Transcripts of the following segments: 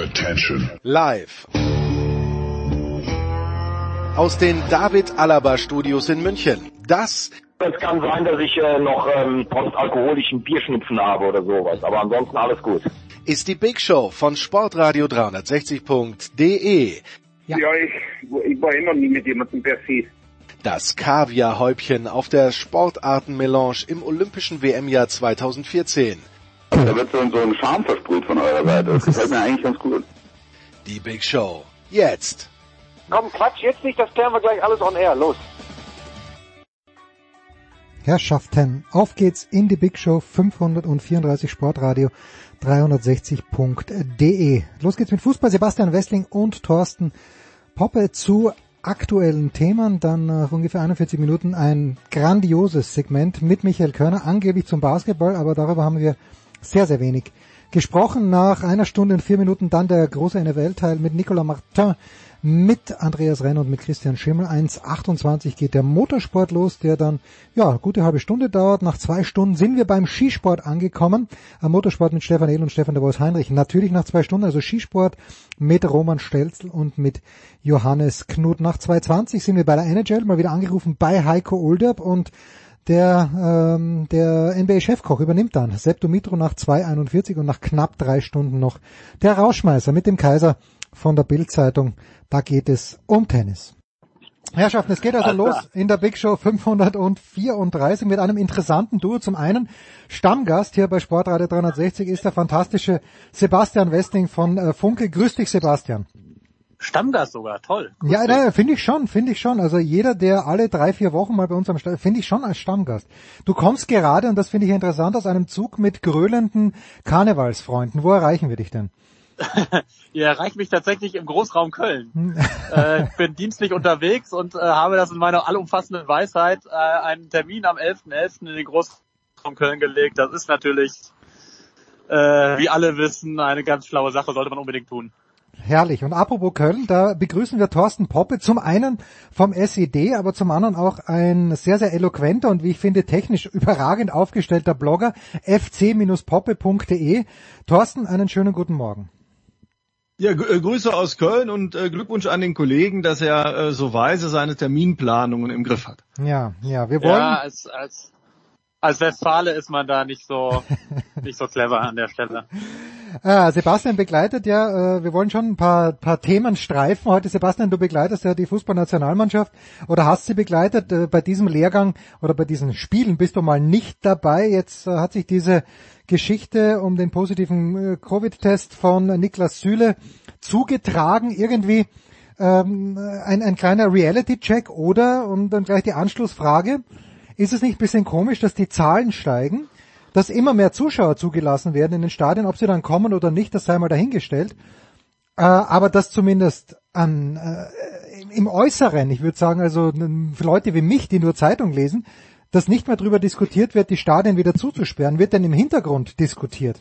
Attention. Live aus den David Alaba Studios in München. Es kann sein, dass ich noch postalkoholischen Bierschnupfen habe oder sowas, aber ansonsten alles gut. Ist die Big Show von Sportradio 360.de. Ja, ich war immer nie mit jemandem per se. Das Kaviarhäubchen auf der Sportartenmelange im Olympischen WM-Jahr 2014. Da wird so ein Charme versprüht von eurer Seite. Das gefällt mir eigentlich ganz gut. Die Big Show. Jetzt. Komm, Quatsch, jetzt nicht, das klären wir gleich alles on air. Los. Herrschaften, auf geht's in die Big Show 534 Sportradio 360.de. Los geht's mit Fußball. Sebastian Wessling und Thorsten Poppe zu aktuellen Themen. Dann nach ungefähr 41 Minuten ein grandioses Segment mit Michael Körner, angeblich zum Basketball, aber darüber haben wir sehr, sehr wenig gesprochen. Nach einer Stunde und 4 Minuten dann der große NFL-Teil mit Nicolas Martin, mit Andreas Renn und mit Christian Schimmel. 1:28 geht der Motorsport los, der dann gute halbe Stunde dauert. Nach 2 Stunden sind wir beim Skisport angekommen. Am Motorsport mit Stefan Ehl und Stefan de Vois-Heinrich. Natürlich nach 2 Stunden, also Skisport mit Roman Stelzl und mit Johannes Knut. Nach 2:20 sind wir bei der NHL, mal wieder angerufen bei Heiko Olderb, und der NBA-Chefkoch übernimmt dann. Sepp Dumitru nach 2:41 und nach knapp 3 Stunden noch der Rauschmeißer mit dem Kaiser von der Bild-Zeitung. Da geht es um Tennis. Herrschaften, es geht also los in der Big Show 534 mit einem interessanten Duo. Zum einen Stammgast hier bei Sportradio 360 ist der fantastische Sebastian Wessling von Funke. Grüß dich, Sebastian. Stammgast sogar, toll. Ja, finde ich schon. Also jeder, der alle 3-4 Wochen mal bei uns am Start, finde ich schon als Stammgast. Du kommst gerade, und das finde ich interessant, aus einem Zug mit gröhlenden Karnevalsfreunden. Wo erreichen wir dich denn? Ihr erreicht mich tatsächlich im Großraum Köln. Ich bin dienstlich unterwegs und habe das in meiner allumfassenden Weisheit einen Termin am 11.11. in den Großraum Köln gelegt. Das ist natürlich, wie alle wissen, eine ganz schlaue Sache, sollte man unbedingt tun. Herrlich. Und apropos Köln, da begrüßen wir Thorsten Poppe, zum einen vom SED, aber zum anderen auch ein sehr, sehr eloquenter und, wie ich finde, technisch überragend aufgestellter Blogger, fc-poppe.de. Thorsten, einen schönen guten Morgen. Ja, Grüße aus Köln und Glückwunsch an den Kollegen, dass er so weise seine Terminplanungen im Griff hat. Ja, wir wollen... Ja, als Westfale ist man da nicht so clever an der Stelle. Sebastian begleitet wir wollen schon ein paar Themen streifen heute. Sebastian, du begleitest ja die Fußballnationalmannschaft oder hast sie begleitet. Bei diesem Lehrgang oder bei diesen Spielen bist du mal nicht dabei. Jetzt hat sich diese Geschichte um den positiven Covid-Test von Niklas Süle zugetragen. Irgendwie ein kleiner Reality-Check, oder? Und dann gleich die Anschlussfrage. Ist es nicht ein bisschen komisch, dass die Zahlen steigen, dass immer mehr Zuschauer zugelassen werden in den Stadien, ob sie dann kommen oder nicht, das sei mal dahingestellt, aber dass zumindest im Äußeren, ich würde sagen, also für Leute wie mich, die nur Zeitung lesen, dass nicht mehr darüber diskutiert wird, die Stadien wieder zuzusperren, wird denn im Hintergrund diskutiert?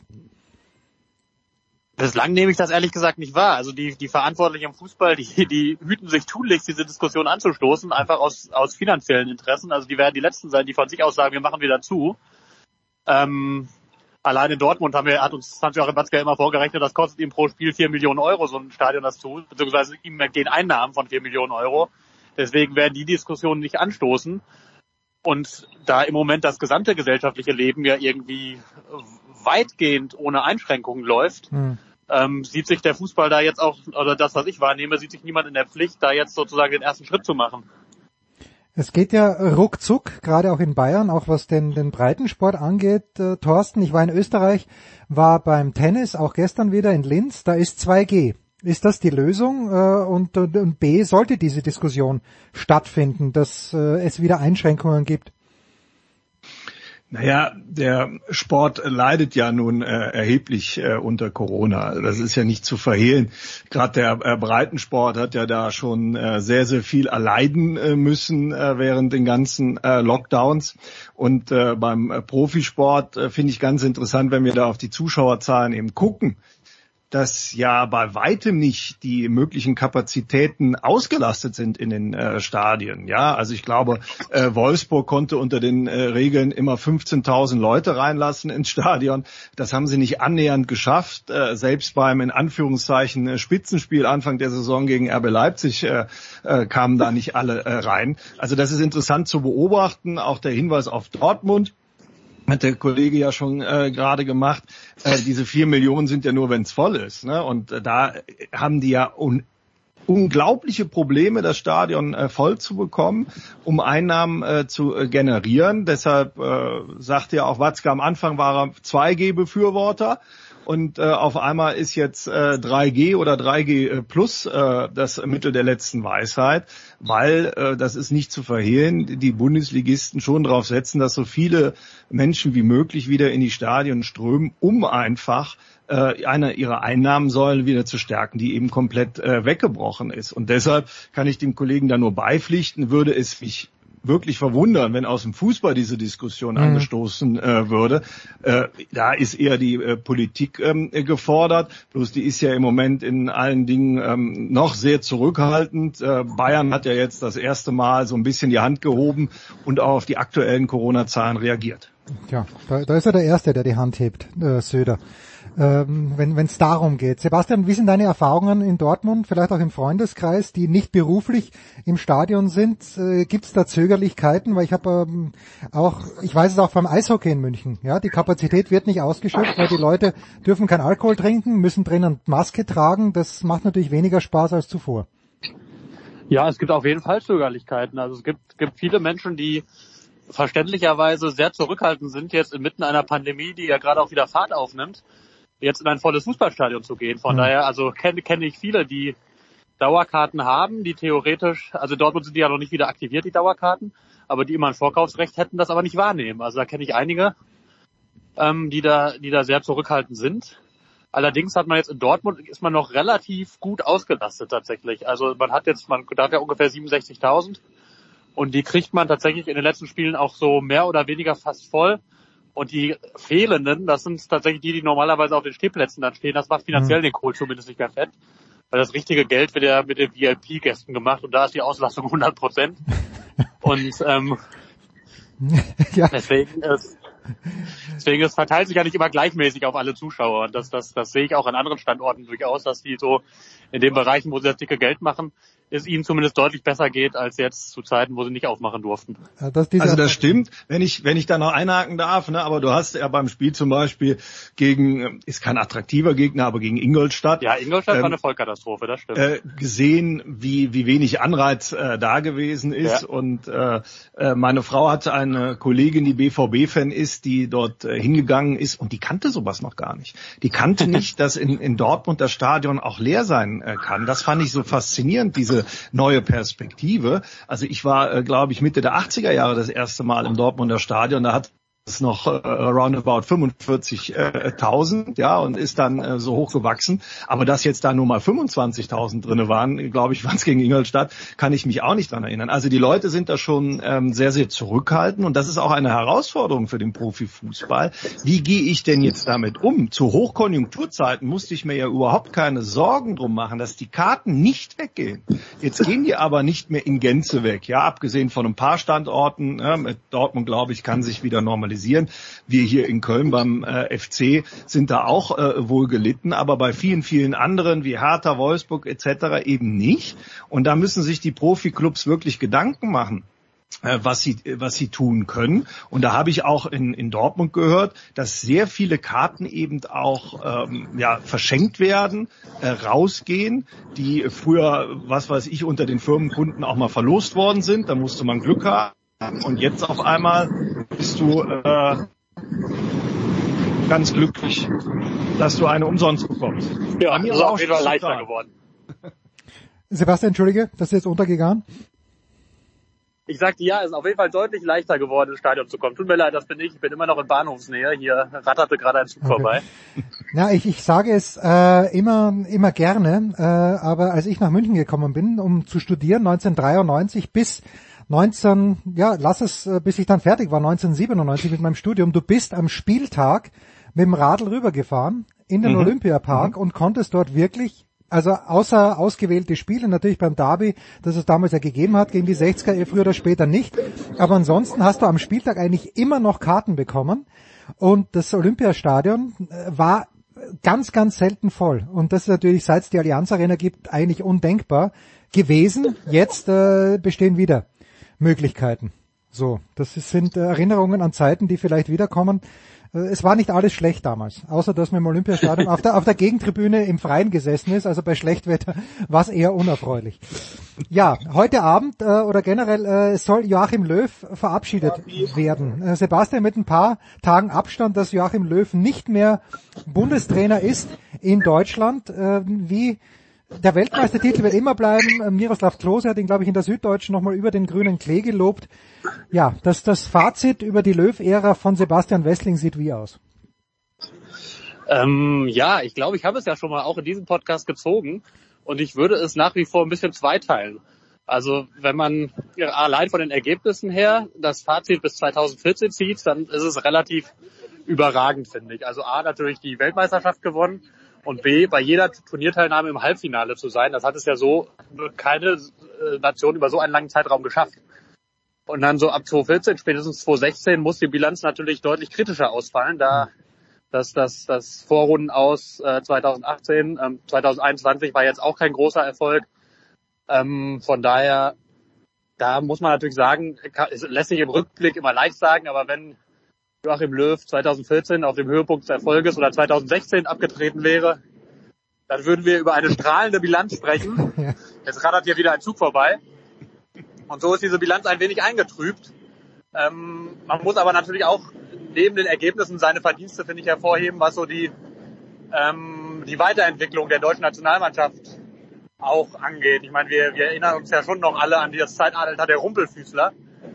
Bislang nehme ich das ehrlich gesagt nicht wahr. Also die Verantwortlichen im Fußball, die hüten sich tunlichst, diese Diskussion anzustoßen, einfach aus finanziellen Interessen. Also die werden die Letzten sein, die von sich aus sagen, wir machen wieder zu. Allein in Dortmund hat uns Hans-Joachim Watzke immer vorgerechnet, das kostet ihm pro Spiel 4 Millionen Euro, so ein Stadion das zu, beziehungsweise ihm entgehen Einnahmen von 4 Millionen Euro. Deswegen werden die Diskussionen nicht anstoßen. Und da im Moment das gesamte gesellschaftliche Leben ja irgendwie weitgehend ohne Einschränkungen läuft, sieht sich der Fußball da jetzt auch, oder das, was ich wahrnehme, sieht sich niemand in der Pflicht, da jetzt sozusagen den ersten Schritt zu machen. Es geht ja ruckzuck, gerade auch in Bayern, auch was den Breitensport angeht. Thorsten, ich war in Österreich, war beim Tennis, auch gestern wieder in Linz, da ist 2G. Ist das die Lösung? Und B, sollte diese Diskussion stattfinden, dass es wieder Einschränkungen gibt? Naja, der Sport leidet ja nun erheblich unter Corona. Das ist ja nicht zu verhehlen. Gerade der Breitensport hat ja da schon sehr, sehr viel erleiden müssen während den ganzen Lockdowns. Und beim Profisport finde ich ganz interessant, wenn wir da auf die Zuschauerzahlen eben gucken, dass ja bei weitem nicht die möglichen Kapazitäten ausgelastet sind in den Stadien. Ja, also ich glaube, Wolfsburg konnte unter den Regeln immer 15.000 Leute reinlassen ins Stadion. Das haben sie nicht annähernd geschafft. Selbst beim in Anführungszeichen Spitzenspiel Anfang der Saison gegen RB Leipzig kamen da nicht alle rein. Also das ist interessant zu beobachten. Auch der Hinweis auf Dortmund hat der Kollege ja schon gerade gemacht. Diese 4 Millionen sind ja nur, wenn es voll ist. Ne? Und da haben die ja unglaubliche Probleme, das Stadion voll zu bekommen, um Einnahmen zu generieren. Deshalb sagte ja auch Watzke, am Anfang war er 2G-Befürworter. Und auf einmal ist jetzt 3G oder 3G plus das Mittel der letzten Weisheit, weil, das ist nicht zu verhehlen, die Bundesligisten schon darauf setzen, dass so viele Menschen wie möglich wieder in die Stadien strömen, um einfach eine ihrer Einnahmensäulen wieder zu stärken, die eben komplett weggebrochen ist. Und deshalb kann ich dem Kollegen da nur beipflichten, würde es mich wirklich verwundern, wenn aus dem Fußball diese Diskussion angestoßen würde. Da ist eher die Politik gefordert. Bloß die ist ja im Moment in allen Dingen noch sehr zurückhaltend. Bayern hat ja jetzt das erste Mal so ein bisschen die Hand gehoben und auch auf die aktuellen Corona-Zahlen reagiert. Ja, da ist er der Erste, der die Hand hebt, Söder. Wenn es darum geht. Sebastian, wie sind deine Erfahrungen in Dortmund, vielleicht auch im Freundeskreis, die nicht beruflich im Stadion sind? Gibt es da Zögerlichkeiten? Weil ich weiß es auch beim Eishockey in München. Ja, die Kapazität wird nicht ausgeschöpft, weil die Leute dürfen kein Alkohol trinken, müssen drinnen Maske tragen. Das macht natürlich weniger Spaß als zuvor. Ja, es gibt auf jeden Fall Zögerlichkeiten. Also es gibt viele Menschen, die verständlicherweise sehr zurückhaltend sind, jetzt inmitten einer Pandemie, die ja gerade auch wieder Fahrt aufnimmt, jetzt in ein volles Fußballstadion zu gehen. Von daher, also kenne ich viele, die Dauerkarten haben, die theoretisch, also Dortmund sind die ja noch nicht wieder aktiviert, die Dauerkarten, aber die immer ein Vorkaufsrecht hätten, das aber nicht wahrnehmen. Also da kenne ich einige, die da sehr zurückhaltend sind. Allerdings hat man jetzt in Dortmund, ist man noch relativ gut ausgelastet tatsächlich. Also man hat ja ungefähr 67.000 und die kriegt man tatsächlich in den letzten Spielen auch so mehr oder weniger fast voll. Und die fehlenden, das sind tatsächlich die normalerweise auf den Stehplätzen dann stehen. Das macht finanziell den Kohl zumindest nicht mehr fett. Weil das richtige Geld wird ja mit den VIP-Gästen gemacht und da ist die Auslastung 100%. Und ja. Deswegen es verteilt sich ja nicht immer gleichmäßig auf alle Zuschauer. Und das sehe ich auch an anderen Standorten durchaus, dass die so in den Bereichen, wo sie das dicke Geld machen, es ihnen zumindest deutlich besser geht als jetzt zu Zeiten, wo sie nicht aufmachen durften. Also das stimmt, wenn ich da noch einhaken darf, ne, aber du hast ja beim Spiel zum Beispiel ist kein attraktiver Gegner, aber gegen Ingolstadt. Ja, Ingolstadt war eine Vollkatastrophe, das stimmt. Gesehen, wie wenig Anreiz da gewesen ist. Ja. Und meine Frau hatte eine Kollegin, die BVB-Fan ist, die dort hingegangen ist und die kannte sowas noch gar nicht. Die kannte nicht, dass in Dortmund das Stadion auch leer sein kann. Das fand ich so faszinierend, diese neue Perspektive. Also ich war, glaube ich, Mitte der 80er Jahre das erste Mal im Dortmunder Stadion. Da hat es noch roundabout 45.000, ja, und ist dann so hoch gewachsen. Aber dass jetzt da nur mal 25.000 drinne waren, glaube ich, waren es gegen Ingolstadt, kann ich mich auch nicht dran erinnern. Also die Leute sind da schon sehr, sehr zurückhaltend und das ist auch eine Herausforderung für den Profifußball. Wie gehe ich denn jetzt damit um? Zu Hochkonjunkturzeiten musste ich mir ja überhaupt keine Sorgen drum machen, dass die Karten nicht weggehen. Jetzt gehen die aber nicht mehr in Gänze weg, ja, abgesehen von ein paar Standorten. Mit Dortmund, glaube ich, kann sich wieder normalisieren. Wir hier in Köln beim FC sind da auch wohl gelitten, aber bei vielen, vielen anderen wie Hertha, Wolfsburg etc. eben nicht. Und da müssen sich die Profiklubs wirklich Gedanken machen, was sie tun können. Und da habe ich auch in Dortmund gehört, dass sehr viele Karten eben auch verschenkt werden, rausgehen, die früher, was weiß ich, unter den Firmenkunden auch mal verlost worden sind. Da musste man Glück haben. Und jetzt auf einmal bist du ganz glücklich, dass du eine umsonst bekommst. Ja, das ist auch wieder leichter geworden. Sebastian, entschuldige, das ist jetzt untergegangen. Ich sagte, ja, es ist auf jeden Fall deutlich leichter geworden, ins Stadion zu kommen. Tut mir leid, das bin ich. Ich bin immer noch in Bahnhofsnähe. Hier ratterte gerade ein Zug vorbei. Ja, ich sage es immer gerne, aber als ich nach München gekommen bin, um zu studieren, 1993 bis ich dann fertig war, 1997 mit meinem Studium, du bist am Spieltag mit dem Radl rübergefahren in den Olympiapark und konntest dort wirklich, also außer ausgewählte Spiele, natürlich beim Derby, das es damals ja gegeben hat, gegen die 60er, früher oder später nicht, aber ansonsten hast du am Spieltag eigentlich immer noch Karten bekommen und das Olympiastadion war ganz, ganz selten voll und das ist natürlich, seit es die Allianz Arena gibt, eigentlich undenkbar gewesen. Jetzt bestehen wieder Möglichkeiten. So, das sind Erinnerungen an Zeiten, die vielleicht wiederkommen. Es war nicht alles schlecht damals, außer dass man im Olympiastadion auf der Gegentribüne im Freien gesessen ist, also bei Schlechtwetter war es eher unerfreulich. Ja, heute Abend oder generell soll Joachim Löw verabschiedet werden. Sebastian, mit ein paar Tagen Abstand, dass Joachim Löw nicht mehr Bundestrainer ist in Deutschland. Wie der Weltmeistertitel wird immer bleiben. Miroslav Klose hat ihn, glaube ich, in der Süddeutschen nochmal über den grünen Klee gelobt. Ja, das Fazit über die Löw-Ära von Sebastian Wessling sieht wie aus? Ja, ich glaube, ich habe es ja schon mal auch in diesem Podcast gezogen und ich würde es nach wie vor ein bisschen zweiteilen. Also wenn man allein von den Ergebnissen her das Fazit bis 2014 zieht, dann ist es relativ überragend, finde ich. Also A, natürlich die Weltmeisterschaft gewonnen. Und B, bei jeder Turnierteilnahme im Halbfinale zu sein, das hat es ja so keine Nation über so einen langen Zeitraum geschafft. Und dann so ab 2014, spätestens 2016 muss die Bilanz natürlich deutlich kritischer ausfallen, da das Vorrunden aus 2018, 2021 war jetzt auch kein großer Erfolg. Von daher, da muss man natürlich sagen, es lässt sich im Rückblick immer leicht sagen, aber wenn Joachim Löw 2014 auf dem Höhepunkt des Erfolges oder 2016 abgetreten wäre, dann würden wir über eine strahlende Bilanz sprechen. Jetzt rattert hier wieder ein Zug vorbei. Und so ist diese Bilanz ein wenig eingetrübt. Man muss aber natürlich auch neben den Ergebnissen seine Verdienste, finde ich, hervorheben, was so die Weiterentwicklung der deutschen Nationalmannschaft auch angeht. Ich meine, wir erinnern uns ja schon noch alle an das Zeitalter der Rumpelfüßler.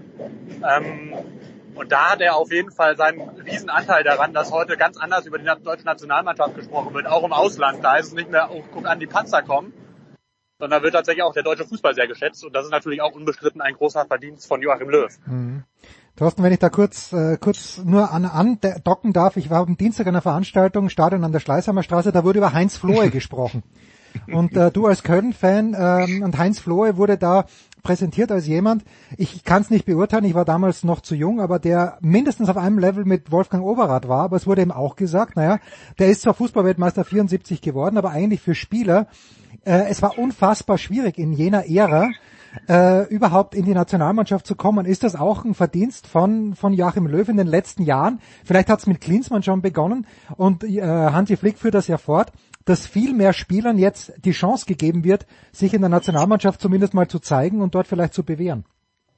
Und da hat er auf jeden Fall seinen Riesenanteil daran, dass heute ganz anders über die deutsche Nationalmannschaft gesprochen wird, auch im Ausland. Da ist es nicht mehr, oh, guck an, die Panzer kommen, sondern wird tatsächlich auch der deutsche Fußball sehr geschätzt. Und das ist natürlich auch unbestritten ein großer Verdienst von Joachim Löw. Thorsten, wenn ich da kurz nur andocken darf, ich war am Dienstag an einer Veranstaltung, Stadion an der Schleißheimer Straße, da wurde über Heinz Flohe gesprochen. Und du als Köln-Fan und Heinz Flohe wurde da präsentiert als jemand, ich kann es nicht beurteilen, ich war damals noch zu jung, aber der mindestens auf einem Level mit Wolfgang Overath war, aber es wurde ihm auch gesagt, naja, der ist zwar Fußballweltmeister 74 geworden, aber eigentlich für Spieler, es war unfassbar schwierig in jener Ära, überhaupt in die Nationalmannschaft zu kommen. Ist das auch ein Verdienst von Joachim Löw in den letzten Jahren? Vielleicht hat es mit Klinsmann schon begonnen und Hansi Flick führt das ja fort, dass viel mehr Spielern jetzt die Chance gegeben wird, sich in der Nationalmannschaft zumindest mal zu zeigen und dort vielleicht zu bewähren.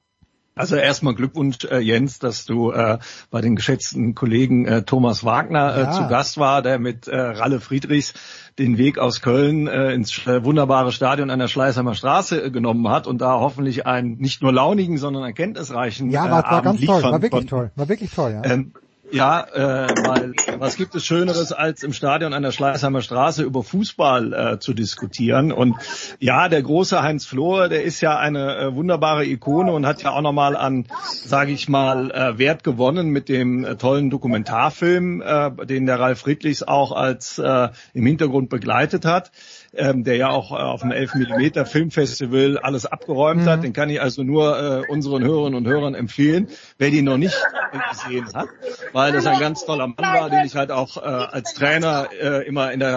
Also erstmal Glückwunsch, Jens, dass du bei den geschätzten Kollegen Thomas Wagner zu Gast war, der mit Ralle Friedrichs den Weg aus Köln ins wunderbare Stadion an der Schleißheimer Straße genommen hat und da hoffentlich einen nicht nur launigen, sondern erkenntnisreichen war ganz toll, war wirklich toll, ja. Weil was gibt es Schöneres, als im Stadion an der Schleißheimer Straße über Fußball zu diskutieren? Und ja, der große Heinz Flohe, der ist ja eine wunderbare Ikone und hat ja auch nochmal an, sage ich mal, Wert gewonnen mit dem tollen Dokumentarfilm, den der Ralf Friedrichs auch als im Hintergrund begleitet hat. Der ja auch auf dem 11mm Filmfestival alles abgeräumt hat. Den kann ich also nur unseren Hörerinnen und Hörern empfehlen, wer die noch nicht gesehen hat, weil das ein ganz toller Mann war, den ich halt auch als Trainer immer in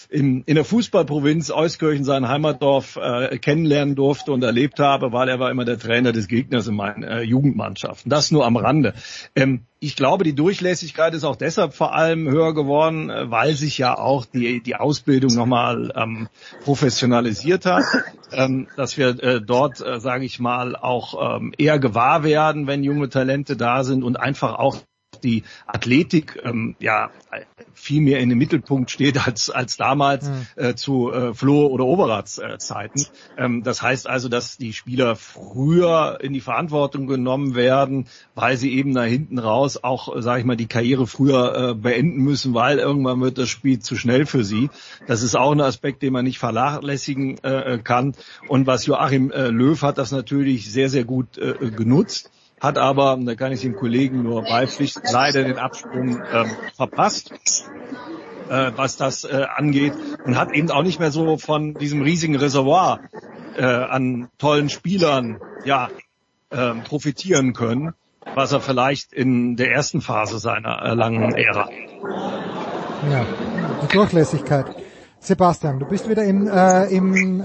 der Fußballprovinz Euskirchen, sein Heimatdorf, kennenlernen durfte und erlebt habe, weil er war immer der Trainer des Gegners in meinen Jugendmannschaften. Das nur am Rande. Ich glaube, die Durchlässigkeit ist auch deshalb vor allem höher geworden, weil sich ja auch die Ausbildung nochmal professionalisiert hat, dass wir dort, sage ich mal, auch eher gewahr werden, wenn junge Talente da sind und einfach auch die Athletik viel mehr in den Mittelpunkt steht als damals zu Floh oder Overaths Zeiten. Das heißt also, dass die Spieler früher in die Verantwortung genommen werden, weil sie eben da hinten raus auch, sage ich mal, die Karriere früher beenden müssen, weil irgendwann wird das Spiel zu schnell für sie. Das ist auch ein Aspekt, den man nicht vernachlässigen kann. Und was Joachim Löw hat das natürlich sehr, sehr gut genutzt. hat aber, da kann ich dem Kollegen nur beipflichten, leider den Absprung verpasst, was das angeht, und hat eben auch nicht mehr so von diesem riesigen Reservoir an tollen Spielern profitieren können, was er vielleicht in der ersten Phase seiner langen Ära. Ja, die Durchlässigkeit. Sebastian, du bist wieder im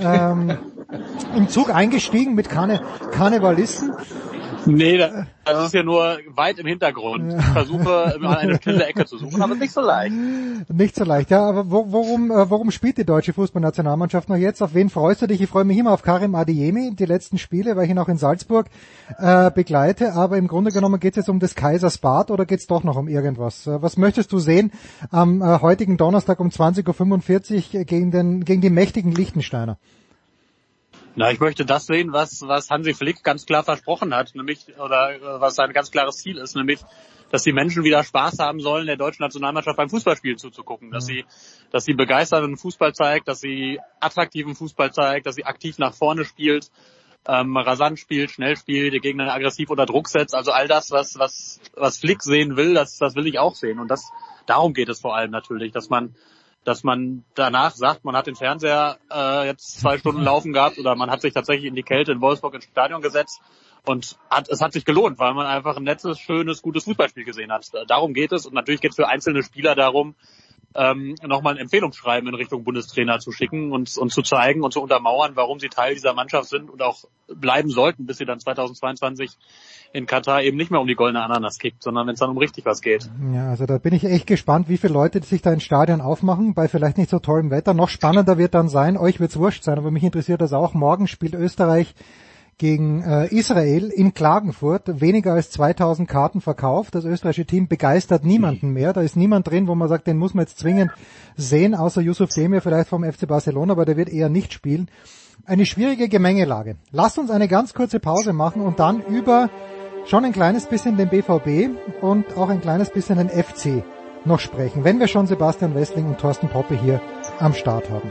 Zug eingestiegen mit Karnevalisten. Nee, das ist ja nur weit im Hintergrund. Ich versuche, immer eine stille Ecke zu suchen, aber nicht so leicht. Nicht so leicht, ja. Aber worum spielt die deutsche Fußballnationalmannschaft noch jetzt? Auf wen freust du dich? Ich freue mich immer auf Karim Adeyemi, die letzten Spiele, weil ich ihn auch in Salzburg begleite. Aber im Grunde genommen geht es jetzt um des Kaisers Bart oder geht es doch noch um irgendwas? Was möchtest du sehen am heutigen Donnerstag um 20.45 Uhr gegen die mächtigen Liechtensteiner? Na, ich möchte das sehen, was Hansi Flick ganz klar versprochen hat, nämlich, oder was sein ganz klares Ziel ist, nämlich, dass die Menschen wieder Spaß haben sollen, der deutschen Nationalmannschaft beim Fußballspielen zuzugucken, dass sie begeisternden Fußball zeigt, dass sie attraktiven Fußball zeigt, dass sie aktiv nach vorne spielt, rasant spielt, schnell spielt, die Gegner aggressiv unter Druck setzt, also all das, was Flick sehen will, das will ich auch sehen, und darum geht es vor allem natürlich, dass man danach sagt, man hat den Fernseher jetzt 2 Stunden laufen gehabt oder man hat sich tatsächlich in die Kälte in Wolfsburg ins Stadion gesetzt und es hat sich gelohnt, weil man einfach ein nettes, schönes, gutes Fußballspiel gesehen hat. Darum geht es, und natürlich geht es für einzelne Spieler darum, nochmal ein Empfehlungsschreiben in Richtung Bundestrainer zu schicken und zu zeigen und zu untermauern, warum sie Teil dieser Mannschaft sind und auch bleiben sollten, bis sie dann 2022 in Katar eben nicht mehr um die goldene Ananas kickt, sondern wenn es dann um richtig was geht. Ja, also da bin ich echt gespannt, wie viele Leute sich da ins Stadion aufmachen, bei vielleicht nicht so tollem Wetter. Noch spannender wird dann sein, euch wird's wurscht sein, aber mich interessiert das auch. Morgen spielt Österreich gegen Israel in Klagenfurt. Weniger als 2000 Karten verkauft. Das österreichische Team begeistert niemanden mehr. Da ist niemand drin, wo man sagt, den muss man jetzt zwingend sehen, außer Yusuf Demir vielleicht vom FC Barcelona, aber der wird eher nicht spielen. Eine schwierige Gemengelage. Lasst uns eine ganz kurze Pause machen und dann über schon ein kleines bisschen den BVB und auch ein kleines bisschen den FC noch sprechen, wenn wir schon Sebastian Wessling und Thorsten Poppe hier am Start haben.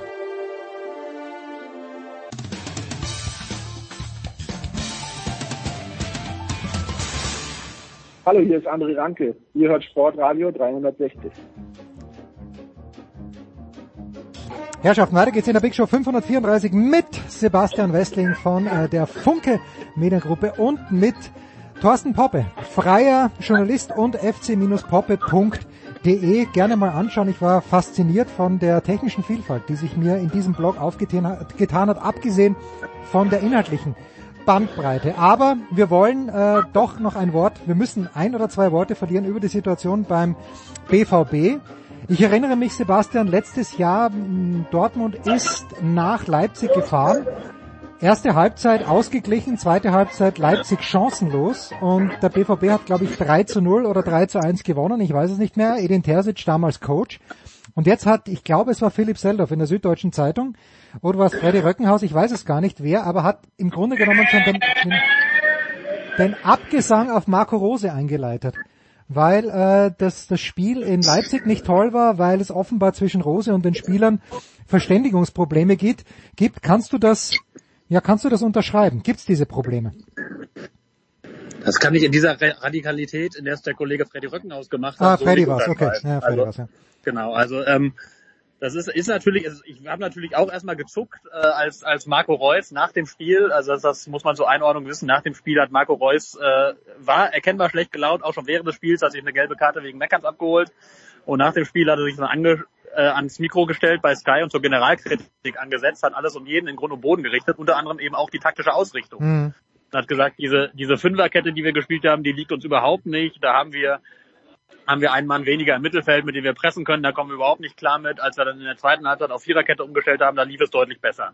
Hallo, hier ist André Ranke. Ihr hört Sportradio 360. Herrschaften, weiter geht's in der Big Show 534 mit Sebastian Wessling von der Funke Mediengruppe und mit Thorsten Poppe, freier Journalist und fc-poppe.de. Gerne mal anschauen. Ich war fasziniert von der technischen Vielfalt, die sich mir in diesem Blog aufgetan hat, abgesehen von der inhaltlichen Bandbreite. Aber wir wollen doch noch wir müssen 1 oder 2 Worte verlieren über die Situation beim BVB. Ich erinnere mich, Sebastian, letztes Jahr Dortmund ist nach Leipzig gefahren. Erste Halbzeit ausgeglichen, zweite Halbzeit Leipzig chancenlos und der BVB hat, glaube ich, 3:0 oder 3:1 gewonnen, ich weiß es nicht mehr, Edin Terzic damals Coach. Und jetzt ich glaube, es war Philipp Seldorf in der Süddeutschen Zeitung, oder war es Freddy Röckenhaus, ich weiß es gar nicht wer, aber hat im Grunde genommen schon den Abgesang auf Marco Rose eingeleitet. Weil das Spiel in Leipzig nicht toll war, weil es offenbar zwischen Rose und den Spielern Verständigungsprobleme gibt. Kannst du das unterschreiben? Gibt es diese Probleme? Das kann ich in dieser Radikalität, in der es der Kollege Freddy Röckenhaus gemacht hat. Freddy war's, okay. Ja, Freddy war's, ja. Genau, also das ist natürlich, ich habe natürlich auch erstmal gezuckt, als Marco Reus nach dem Spiel, also das muss man zur Einordnung wissen, nach dem Spiel hat Marco Reus, war erkennbar schlecht gelaunt, auch schon während des Spiels, hat sich eine gelbe Karte wegen Meckerns abgeholt, und nach dem Spiel hat er sich dann ans Mikro gestellt bei Sky und zur Generalkritik angesetzt, hat alles und jeden in Grund und Boden gerichtet, unter anderem eben auch die taktische Ausrichtung. Und hat gesagt, diese Fünferkette, die wir gespielt haben, die liegt uns überhaupt nicht, da haben wir einen Mann weniger im Mittelfeld, mit dem wir pressen können, da kommen wir überhaupt nicht klar mit. Als wir dann in der zweiten Halbzeit auf Viererkette umgestellt haben, da lief es deutlich besser.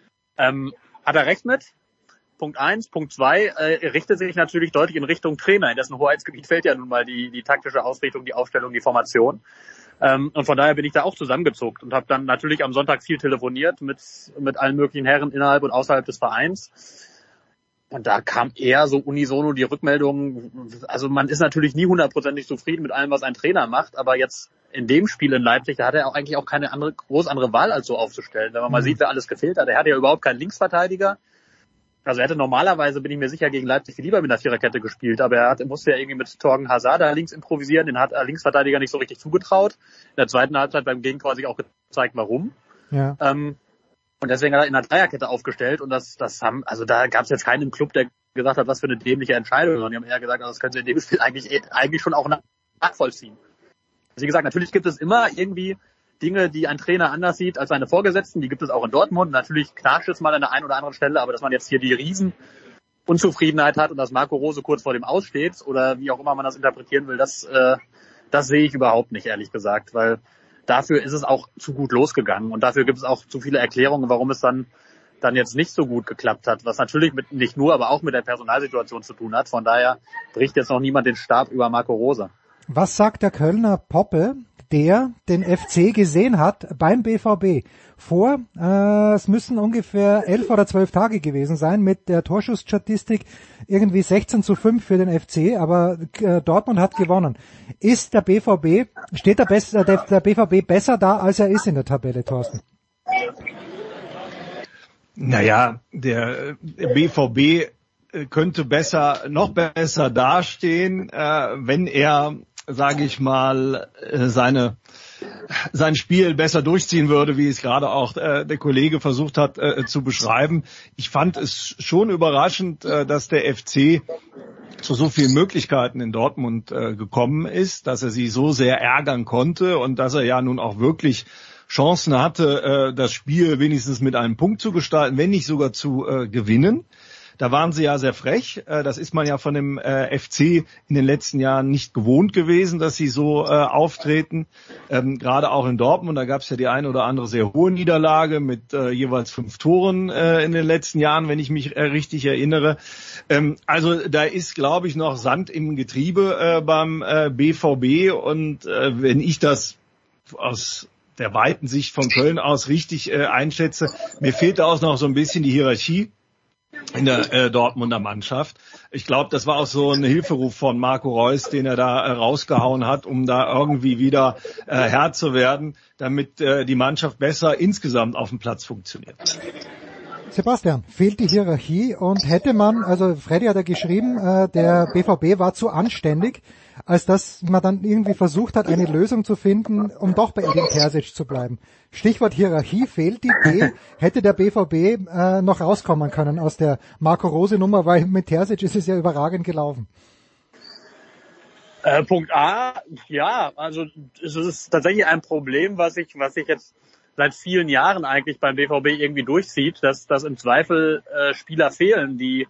Hat er recht mit? Punkt 1. Punkt 2, richtet sich natürlich deutlich in Richtung Trainer. In dessen Hoheitsgebiet fällt ja nun mal die taktische Ausrichtung, die Aufstellung, die Formation. Und von daher bin ich da auch zusammengezuckt und habe dann natürlich am Sonntag viel telefoniert mit allen möglichen Herren innerhalb und außerhalb des Vereins. Und da kam eher so unisono die Rückmeldung, also man ist natürlich nie 100% zufrieden mit allem, was ein Trainer macht, aber jetzt in dem Spiel in Leipzig, da hat er auch eigentlich auch keine groß andere Wahl, als so aufzustellen. Wenn man mal sieht, wer alles gefehlt hat. Er hatte ja überhaupt keinen Linksverteidiger. Also er hätte normalerweise, bin ich mir sicher, gegen Leipzig viel lieber mit einer Viererkette gespielt, aber er musste ja irgendwie mit Thorgan Hazard da links improvisieren, den hat er Linksverteidiger nicht so richtig zugetraut. In der zweiten Halbzeit beim Gegentor sich auch gezeigt, warum. Ja. Und deswegen hat er in einer Dreierkette aufgestellt und also da gab es jetzt keinen im Club, der gesagt hat, was für eine dämliche Entscheidung, sondern die haben eher gesagt, das können sie in dem Spiel eigentlich schon auch nachvollziehen. Also wie gesagt, natürlich gibt es immer irgendwie Dinge, die ein Trainer anders sieht als seine Vorgesetzten, die gibt es auch in Dortmund. Natürlich knarscht es mal an der einen oder anderen Stelle, aber dass man jetzt hier die Riesenunzufriedenheit hat und dass Marco Rose kurz vor dem Aussteht oder wie auch immer man das interpretieren will, das sehe ich überhaupt nicht, ehrlich gesagt, weil dafür ist es auch zu gut losgegangen und dafür gibt es auch zu viele Erklärungen, warum es dann jetzt nicht so gut geklappt hat, was natürlich nicht nur, aber auch mit der Personalsituation zu tun hat. Von daher bricht jetzt noch niemand den Stab über Marco Rose. Was sagt der Kölner Poppe, der den FC gesehen hat beim BVB es müssen ungefähr 11 oder 12 Tage gewesen sein mit der Torschussstatistik irgendwie 16:5 für den FC, aber Dortmund hat gewonnen. Steht der BVB besser da, als er ist in der Tabelle, Thorsten? Naja, der BVB könnte noch besser dastehen, wenn er, sage ich mal, sein Spiel besser durchziehen würde, wie es gerade auch der Kollege versucht hat zu beschreiben. Ich fand es schon überraschend, dass der FC zu so vielen Möglichkeiten in Dortmund gekommen ist, dass er sie so sehr ärgern konnte und dass er ja nun auch wirklich Chancen hatte, das Spiel wenigstens mit einem Punkt zu gestalten, wenn nicht sogar zu gewinnen. Da waren sie ja sehr frech. Das ist man ja von dem FC in den letzten Jahren nicht gewohnt gewesen, dass sie so auftreten. Gerade auch in Dortmund, da gab es ja die eine oder andere sehr hohe Niederlage mit jeweils 5 Toren in den letzten Jahren, wenn ich mich richtig erinnere. Also da ist, glaube ich, noch Sand im Getriebe beim BVB. Und wenn ich das aus der weiten Sicht von Köln aus richtig einschätze, mir fehlt da auch noch so ein bisschen die Hierarchie in der Dortmunder Mannschaft. Ich glaube, das war auch so ein Hilferuf von Marco Reus, den er da rausgehauen hat, um da irgendwie wieder Herr zu werden, damit die Mannschaft besser insgesamt auf dem Platz funktioniert. Sebastian, fehlt die Hierarchie und hätte man, also Freddy hat ja geschrieben, der BVB war zu anständig, als dass man dann irgendwie versucht hat, eine Lösung zu finden, um doch bei Edin Terzic zu bleiben. Stichwort Hierarchie, fehlt die Idee, hätte der BVB noch rauskommen können aus der Marco Rose Nummer, weil mit Terzic ist es ja überragend gelaufen. Punkt A, ja, also es ist tatsächlich ein Problem, was ich jetzt seit vielen Jahren eigentlich beim BVB irgendwie durchzieht, dass im Zweifel Spieler fehlen, die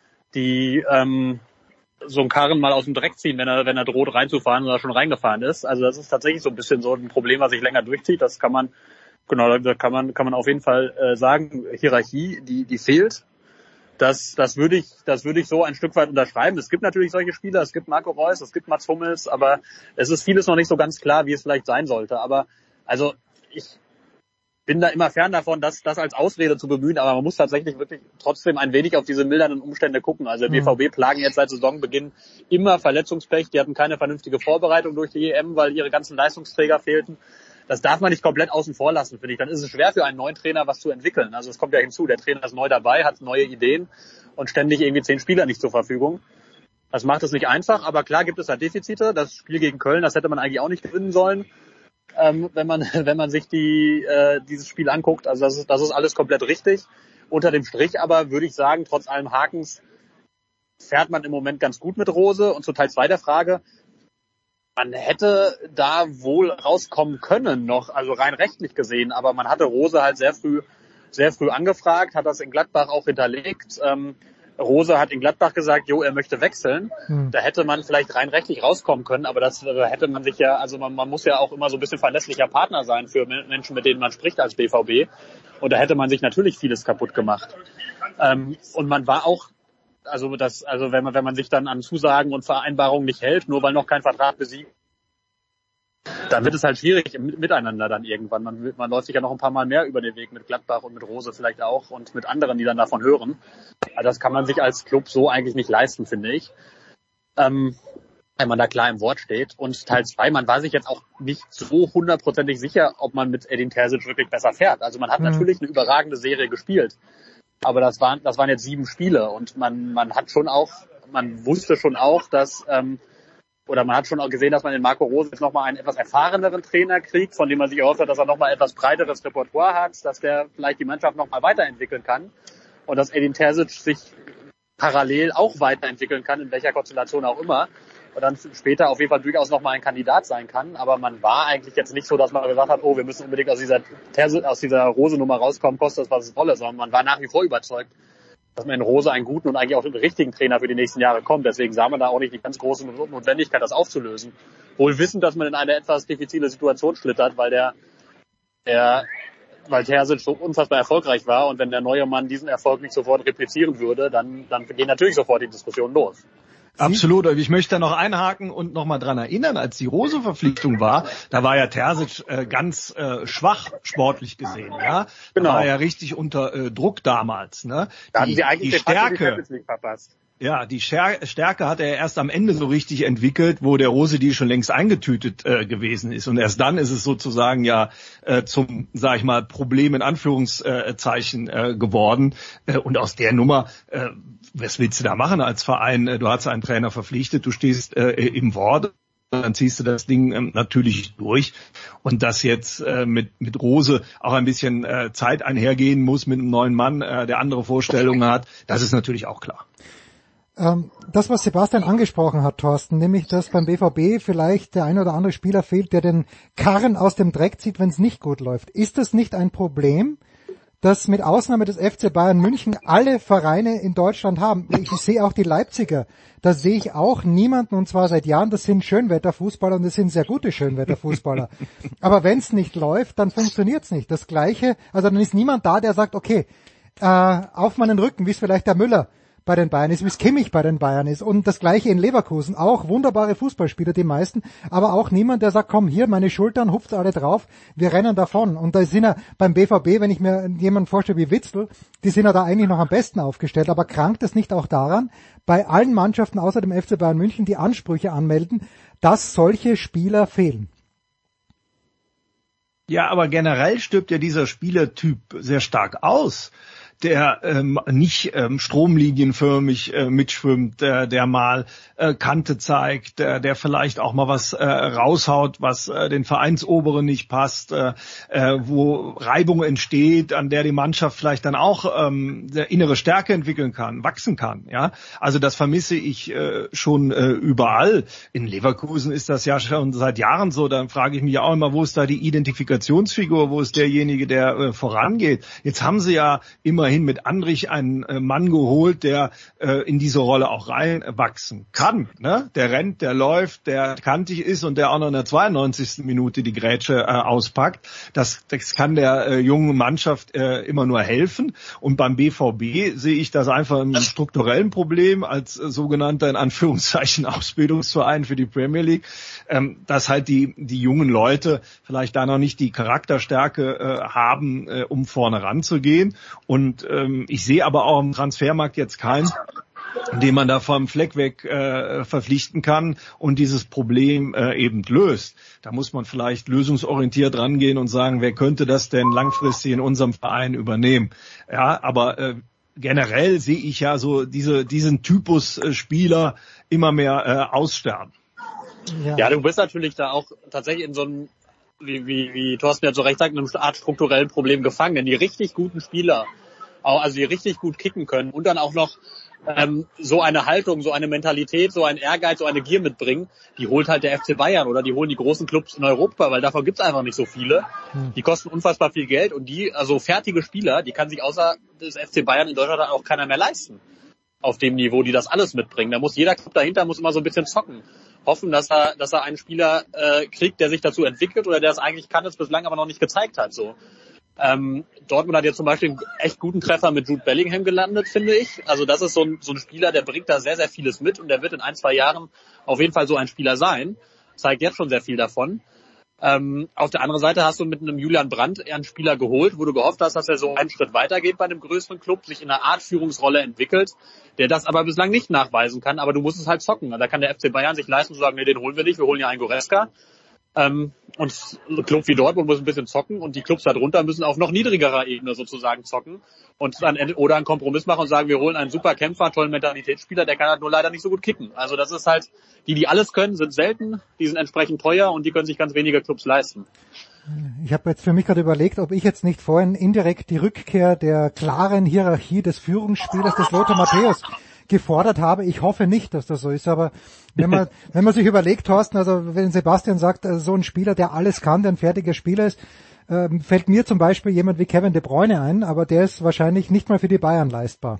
so einen Karren mal aus dem Dreck ziehen, wenn er droht reinzufahren oder schon reingefahren ist. Also das ist tatsächlich so ein bisschen so ein Problem, was sich länger durchzieht. Da kann man auf jeden Fall sagen, Hierarchie, die fehlt. Das würde ich so ein Stück weit unterschreiben. Es gibt natürlich solche Spieler, es gibt Marco Reus, es gibt Mats Hummels, aber es ist vieles noch nicht so ganz klar, wie es vielleicht sein sollte. Aber also ich bin da immer fern davon, das als Ausrede zu bemühen, aber man muss tatsächlich wirklich trotzdem ein wenig auf diese mildernden Umstände gucken. Also der BVB plagen jetzt seit Saisonbeginn immer Verletzungspech. Die hatten keine vernünftige Vorbereitung durch die EM, weil ihre ganzen Leistungsträger fehlten. Das darf man nicht komplett außen vor lassen, finde ich. Dann ist es schwer für einen neuen Trainer, was zu entwickeln. Also es kommt ja hinzu, der Trainer ist neu dabei, hat neue Ideen und ständig irgendwie 10 Spieler nicht zur Verfügung. Das macht es nicht einfach, aber klar gibt es da Defizite. Das Spiel gegen Köln, das hätte man eigentlich auch nicht gewinnen sollen. Wenn man sich dieses Spiel anguckt, also das ist alles komplett richtig. Unter dem Strich aber würde ich sagen, trotz allem Hakens fährt man im Moment ganz gut mit Rose. Und zu Teil 2 der Frage, man hätte da wohl rauskommen können noch, also rein rechtlich gesehen, aber man hatte Rose halt sehr früh angefragt, hat das in Gladbach auch hinterlegt. Rose hat in Gladbach gesagt, er möchte wechseln. Da hätte man vielleicht rein rechtlich rauskommen können, aber das hätte man sich ja, also man muss ja auch immer so ein bisschen verlässlicher Partner sein für Menschen, mit denen man spricht als BVB. Und da hätte man sich natürlich vieles kaputt gemacht. Und man war auch, wenn man sich dann an Zusagen und Vereinbarungen nicht hält, nur weil noch kein Vertrag besiegt, dann wird es halt schwierig miteinander dann irgendwann. Man läuft sich ja noch ein paar Mal mehr über den Weg mit Gladbach und mit Rose vielleicht auch und mit anderen, die dann davon hören. Also das kann man sich als Club so eigentlich nicht leisten, finde ich. Wenn man da klar im Wort steht. Und Teil 2, man war sich jetzt auch nicht so hundertprozentig sicher, ob man mit Edin Terzic wirklich besser fährt. Also man hat natürlich eine überragende Serie gespielt. Aber das waren jetzt 7 Spiele und man wusste schon auch, dass oder man hat schon auch gesehen, dass man in Marco Rose jetzt nochmal einen etwas erfahreneren Trainer kriegt, von dem man sich erhofft hat, dass er nochmal etwas breiteres Repertoire hat, dass der vielleicht die Mannschaft nochmal weiterentwickeln kann und dass Edin Terzic sich parallel auch weiterentwickeln kann, in welcher Konstellation auch immer, und dann später auf jeden Fall durchaus nochmal ein Kandidat sein kann. Aber man war eigentlich jetzt nicht so, dass man gesagt hat, oh, wir müssen unbedingt aus dieser Rose-Nummer rauskommen, kostet das, was es wolle, sondern man war nach wie vor überzeugt, dass man in Rose einen guten und eigentlich auch den richtigen Trainer für die nächsten Jahre kommt. Deswegen sah man da auch nicht die ganz große Notwendigkeit, das aufzulösen. Wohl wissend, dass man in eine etwas diffizile Situation schlittert, weil Terzic so unfassbar erfolgreich war, und wenn der neue Mann diesen Erfolg nicht sofort replizieren würde, dann gehen natürlich sofort die Diskussionen los. Absolut. Ich möchte da noch einhaken und noch mal dran erinnern, als die Rose-Verpflichtung war, da war ja Terzic ganz schwach sportlich gesehen, ja. Genau. Da war ja richtig unter Druck damals, ne? Da hatten sie eigentlich die Stärke, die Champions League verpasst. Ja, die Stärke hat er erst am Ende so richtig entwickelt, wo der Rose die schon längst eingetütet gewesen ist. Und erst dann ist es sozusagen ja zum, sag ich mal, Problem in Anführungszeichen geworden. Und aus der Nummer, was willst du da machen als Verein? Du hast einen Trainer verpflichtet, du stehst im Wort, dann ziehst du das Ding natürlich durch. Und dass jetzt mit Rose auch ein bisschen Zeit einhergehen muss mit einem neuen Mann, der andere Vorstellungen hat, das ist natürlich auch klar. Das, was Sebastian angesprochen hat, Thorsten, nämlich, dass beim BVB vielleicht der ein oder andere Spieler fehlt, der den Karren aus dem Dreck zieht, wenn es nicht gut läuft. Ist das nicht ein Problem, das mit Ausnahme des FC Bayern München alle Vereine in Deutschland haben? Ich sehe auch die Leipziger. Da sehe ich auch niemanden, und zwar seit Jahren, das sind Schönwetterfußballer, und das sind sehr gute Schönwetterfußballer. Aber wenn es nicht läuft, dann funktioniert's nicht. Das Gleiche, also dann ist niemand da, der sagt, okay, auf meinen Rücken, wie es vielleicht der Müller bei den Bayern ist, wie es Kimmich bei den Bayern ist, und das Gleiche in Leverkusen, auch wunderbare Fußballspieler, die meisten, aber auch niemand, der sagt, komm, hier, meine Schultern, hupft alle drauf, wir rennen davon. Und da sind ja beim BVB, wenn ich mir jemanden vorstelle wie Witsel, die sind ja da eigentlich noch am besten aufgestellt, aber krankt es nicht auch daran, bei allen Mannschaften außer dem FC Bayern München, die Ansprüche anmelden, dass solche Spieler fehlen? Ja, aber generell stirbt ja dieser Spielertyp sehr stark aus, der nicht stromlinienförmig mitschwimmt, der mal Kante zeigt, der vielleicht auch mal was raushaut, was den Vereinsoberen nicht passt, wo Reibung entsteht, an der die Mannschaft vielleicht dann auch innere Stärke entwickeln kann, wachsen kann. Ja, also das vermisse ich schon überall. In Leverkusen ist das ja schon seit Jahren so. Dann frage ich mich auch immer, wo ist da die Identifikationsfigur, wo ist derjenige, der vorangeht? Jetzt haben sie ja immerhin mit Andrich einen Mann geholt, der in diese Rolle auch reinwachsen kann. Ne? Der rennt, der läuft, der kantig ist und der auch noch in der 92. Minute die Grätsche auspackt. Das kann der jungen Mannschaft immer nur helfen. Und beim BVB sehe ich das einfach ein strukturellen Problem als sogenannter, in Anführungszeichen, Ausbildungsverein für die Premier League, dass halt die jungen Leute vielleicht da noch nicht die Charakterstärke haben, um vorne ranzugehen. Und ich sehe aber auch im Transfermarkt jetzt keinen, den man da vom Fleck weg verpflichten kann und dieses Problem eben löst. Da muss man vielleicht lösungsorientiert rangehen und sagen, wer könnte das denn langfristig in unserem Verein übernehmen? Ja, aber generell sehe ich ja so diesen Typus Spieler immer mehr aussterben. Ja, du bist natürlich da auch tatsächlich in so einem, wie Thorsten ja so recht sagt, in einer Art strukturellen Problem gefangen. Denn die richtig guten Spieler, also die richtig gut kicken können und dann auch noch so eine Haltung, so eine Mentalität, so ein Ehrgeiz, so eine Gier mitbringen, die holt halt der FC Bayern oder die holen die großen Clubs in Europa, weil davon gibt's einfach nicht so viele. Die kosten unfassbar viel Geld und also fertige Spieler, die kann sich außer des FC Bayern in Deutschland auch keiner mehr leisten. Auf dem Niveau, die das alles mitbringen. Da muss jeder Club dahinter muss immer so ein bisschen zocken. Hoffen, dass er einen Spieler kriegt, der sich dazu entwickelt oder der es eigentlich kann, es bislang aber noch nicht gezeigt hat, so. Dortmund hat jetzt zum Beispiel einen echt guten Treffer mit Jude Bellingham gelandet, finde ich. Also das ist so ein Spieler, der bringt da sehr, sehr vieles mit und der wird in 1-2 Jahren auf jeden Fall so ein Spieler sein. Zeigt jetzt schon sehr viel davon. Auf der anderen Seite hast du mit einem Julian Brandt einen Spieler geholt, wo du gehofft hast, dass er so einen Schritt weitergeht bei einem größeren Club, sich in einer Art Führungsrolle entwickelt, der das aber bislang nicht nachweisen kann. Aber du musst es halt zocken. Da kann der FC Bayern sich leisten zu sagen, nee, den holen wir nicht, wir holen ja einen Goretzka. Und ein Club wie Dortmund muss ein bisschen zocken und die Clubs darunter müssen auf noch niedrigerer Ebene sozusagen zocken und dann oder einen Kompromiss machen und sagen, wir holen einen super Kämpfer, tollen Mentalitätsspieler, der kann halt nur leider nicht so gut kicken. Also das ist halt, die alles können, sind selten, die sind entsprechend teuer und die können sich ganz wenige Clubs leisten. Ich habe jetzt für mich gerade überlegt, ob ich jetzt nicht vorhin indirekt die Rückkehr der klaren Hierarchie des Führungsspielers des Lothar Matthäus gefordert habe. Ich hoffe nicht, dass das so ist, aber wenn man sich überlegt, Thorsten, also wenn Sebastian sagt, so ein Spieler, der alles kann, der ein fertiger Spieler ist, fällt mir zum Beispiel jemand wie Kevin De Bruyne ein, aber der ist wahrscheinlich nicht mal für die Bayern leistbar.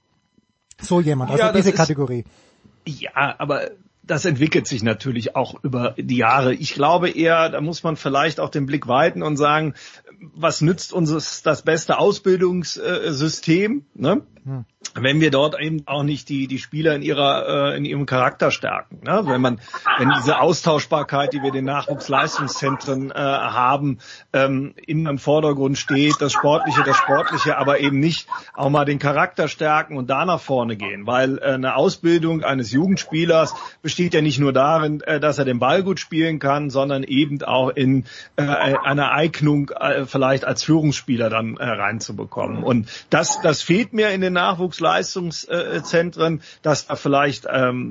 So jemand, also ja, diese Kategorie. Ja, aber das entwickelt sich natürlich auch über die Jahre. Ich glaube eher, da muss man vielleicht auch den Blick weiten und sagen, was nützt uns das beste Ausbildungssystem, ne? Wenn wir dort eben auch nicht die Spieler in ihrem Charakter stärken, ne? Wenn diese Austauschbarkeit, die wir in den Nachwuchsleistungszentren haben, immer im Vordergrund steht, das Sportliche, aber eben nicht auch mal den Charakter stärken und da nach vorne gehen, weil eine Ausbildung eines Jugendspielers besteht ja nicht nur darin, dass er den Ball gut spielen kann, sondern eben auch in einer Eignung vielleicht als Führungsspieler dann reinzubekommen. Und das fehlt mir in den Nachwuchsleistungszentren, dass da vielleicht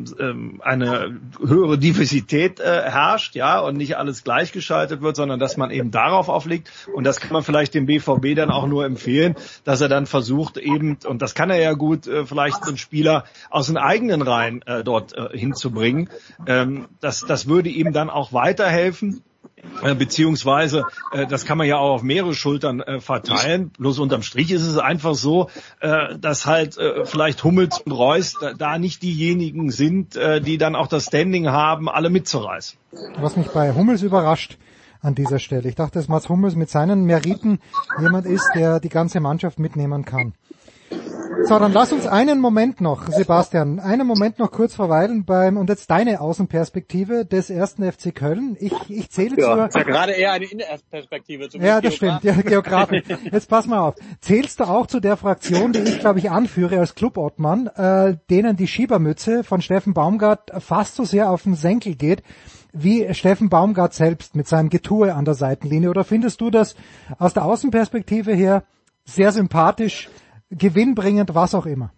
eine höhere Diversität herrscht, ja, und nicht alles gleichgeschaltet wird, sondern dass man eben darauf auflegt. Und das kann man vielleicht dem BVB dann auch nur empfehlen, dass er dann versucht eben, und das kann er ja gut, vielleicht einen Spieler aus den eigenen Reihen dort hinzubringen. Das würde ihm dann auch weiterhelfen. Beziehungsweise, das kann man ja auch auf mehrere Schultern verteilen. Bloß unterm Strich ist es einfach so, dass halt vielleicht Hummels und Reus da nicht diejenigen sind, die dann auch das Standing haben, alle mitzureißen. Was mich bei Hummels überrascht an dieser Stelle. Ich dachte, dass Mats Hummels mit seinen Meriten jemand ist, der die ganze Mannschaft mitnehmen kann. So, dann lass uns einen Moment noch, Sebastian, kurz verweilen und jetzt deine Außenperspektive des ersten FC Köln. Ich zähle zu... Das ist ja gerade eher eine Innenperspektive. Ja, das stimmt, ja, Geografin. Jetzt pass mal auf. Zählst du auch zu der Fraktion, die ich, glaube ich, anführe als Clubobmann, denen die Schiebermütze von Steffen Baumgart fast so sehr auf den Senkel geht, wie Steffen Baumgart selbst mit seinem Getue an der Seitenlinie? Oder findest du das aus der Außenperspektive her sehr sympathisch, gewinnbringend, was auch immer?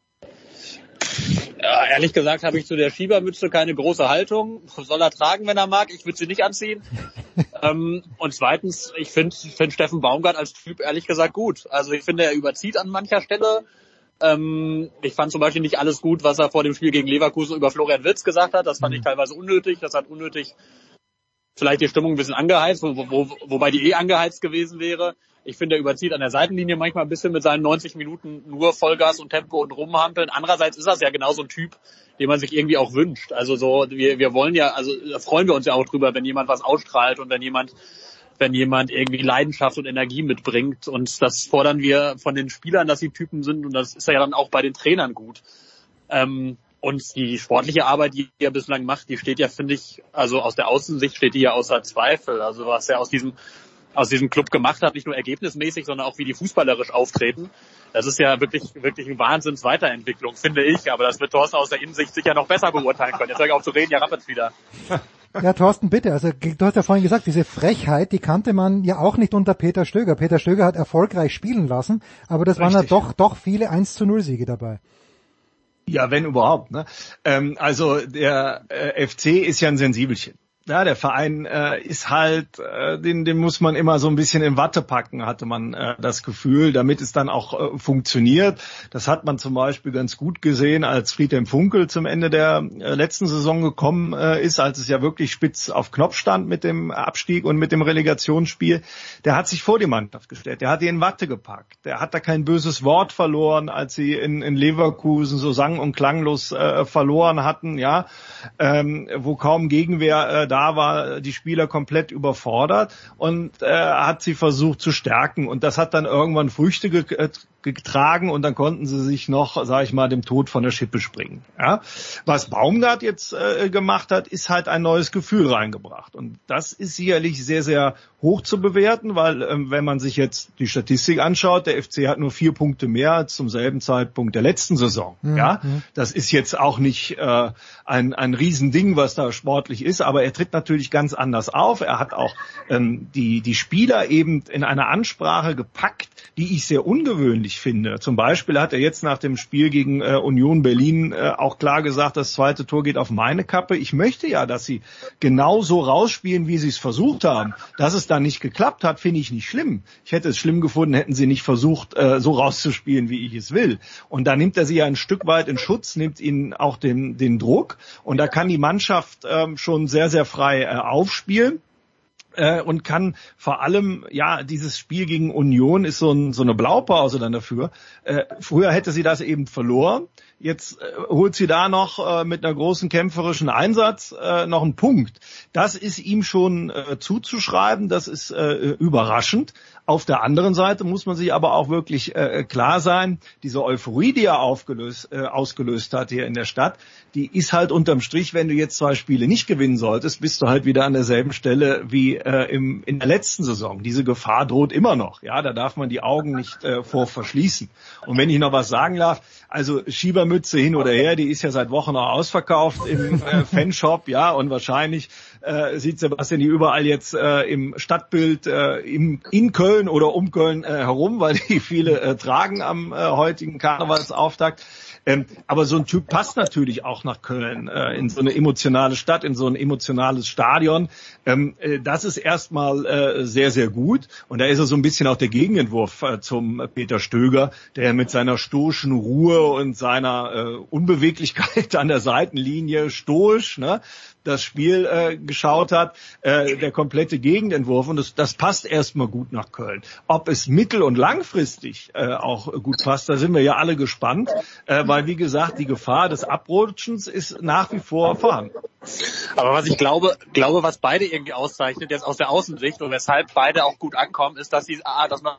Ja, ehrlich gesagt habe ich zu der Schiebermütze keine große Haltung. Soll er tragen, wenn er mag. Ich würde sie nicht anziehen. Und zweitens, ich finde Steffen Baumgart als Typ ehrlich gesagt gut. Also ich finde, er überzieht an mancher Stelle. Ich fand zum Beispiel nicht alles gut, was er vor dem Spiel gegen Leverkusen über Florian Wirtz gesagt hat. Das fand ich teilweise unnötig. Das hat unnötig vielleicht die Stimmung ein bisschen angeheizt, wobei die angeheizt gewesen wäre. Ich finde, er überzieht an der Seitenlinie manchmal ein bisschen mit seinen 90 Minuten nur Vollgas und Tempo und Rumhampeln. Andererseits ist das ja genau so ein Typ, den man sich irgendwie auch wünscht. Also so, wir wollen ja, also da freuen wir uns ja auch drüber, wenn jemand was ausstrahlt und wenn jemand irgendwie Leidenschaft und Energie mitbringt. Und das fordern wir von den Spielern, dass sie Typen sind. Und das ist ja dann auch bei den Trainern gut. Und die sportliche Arbeit, die er bislang macht, die steht ja, finde ich, also aus der Außensicht steht die ja außer Zweifel. Also was er aus diesem Club gemacht hat, nicht nur ergebnismäßig, sondern auch wie die fußballerisch auftreten. Das ist ja wirklich eine Wahnsinns-Weiterentwicklung, finde ich. Aber das wird Thorsten aus der Innensicht sicher noch besser beurteilen können. Jetzt höre ich auf zu reden, ja, rappelt's wieder. Ja, Thorsten, bitte. Also du hast ja vorhin gesagt, diese Frechheit, die kannte man ja auch nicht unter Peter Stöger. Peter Stöger hat erfolgreich spielen lassen, aber das waren ja doch viele 1-0-Siege dabei. Ja, wenn überhaupt, ne? Also der FC ist ja ein Sensibelchen. Ja, der Verein ist halt, den muss man immer so ein bisschen in Watte packen, hatte man das Gefühl, damit es dann auch funktioniert. Das hat man zum Beispiel ganz gut gesehen, als Friedhelm Funkel zum Ende der letzten Saison gekommen ist, als es ja wirklich spitz auf Knopf stand mit dem Abstieg und mit dem Relegationsspiel. Der hat sich vor die Mannschaft gestellt, der hat die in Watte gepackt. Der hat da kein böses Wort verloren, als sie in Leverkusen so sang- und klanglos verloren hatten, ja, wo kaum Gegenwehr da war, die Spieler komplett überfordert und hat sie versucht zu stärken und das hat dann irgendwann Früchte getragen und dann konnten sie sich noch, sage ich mal, dem Tod von der Schippe springen. Ja? Was Baumgart jetzt gemacht hat, ist halt ein neues Gefühl reingebracht. Und das ist sicherlich sehr, sehr hoch zu bewerten, weil wenn man sich jetzt die Statistik anschaut, der FC hat nur 4 Punkte mehr als zum selben Zeitpunkt der letzten Saison. Ja, das ist jetzt auch nicht ein Riesending, was da sportlich ist, aber er tritt natürlich ganz anders auf. Er hat auch die Spieler eben in einer Ansprache gepackt, die ich sehr ungewöhnlich finde. Zum Beispiel hat er jetzt nach dem Spiel gegen Union Berlin auch klar gesagt, das zweite Tor geht auf meine Kappe. Ich möchte ja, dass sie genauso rausspielen, wie sie es versucht haben. Dass es da nicht geklappt hat, finde ich nicht schlimm. Ich hätte es schlimm gefunden, hätten sie nicht versucht, so rauszuspielen, wie ich es will. Und da nimmt er sie ja ein Stück weit in Schutz, nimmt ihnen auch den Druck. Und da kann die Mannschaft schon sehr, sehr frei aufspielen. Und kann vor allem, ja, dieses Spiel gegen Union ist so eine Blaupause dann dafür. Früher hätte sie das eben verloren. Jetzt holt sie da noch mit einer großen kämpferischen Einsatz noch einen Punkt. Das ist ihm schon zuzuschreiben, das ist überraschend. Auf der anderen Seite muss man sich aber auch wirklich klar sein, diese Euphorie, die er ausgelöst hat hier in der Stadt, die ist halt unterm Strich, wenn du jetzt 2 Spiele nicht gewinnen solltest, bist du halt wieder an derselben Stelle wie in der letzten Saison. Diese Gefahr droht immer noch. Ja, da darf man die Augen nicht vor verschließen. Und wenn ich noch was sagen darf, also Schiebermütze hin oder her, die ist ja seit Wochen noch ausverkauft im Fanshop, ja, und wahrscheinlich sieht Sebastian die überall jetzt im Stadtbild in Köln oder um Köln herum, weil die viele tragen am heutigen Karnevalsauftakt. Aber so ein Typ passt natürlich auch nach Köln, in so eine emotionale Stadt, in so ein emotionales Stadion. Das ist erstmal sehr, sehr gut. Und da ist er so ein bisschen auch der Gegenentwurf zum Peter Stöger, der mit seiner stoischen Ruhe und seiner Unbeweglichkeit an der Seitenlinie stoisch, ne, das Spiel geschaut hat, der komplette Gegenentwurf. Und das passt erstmal gut nach Köln. Ob es mittel- und langfristig auch gut passt, da sind wir ja alle gespannt, weil, wie gesagt, die Gefahr des Abrutschens ist nach wie vor vorhanden. Aber was ich glaube, was beide irgendwie auszeichnet, jetzt aus der Außensicht und weshalb beide auch gut ankommen, ist, dass man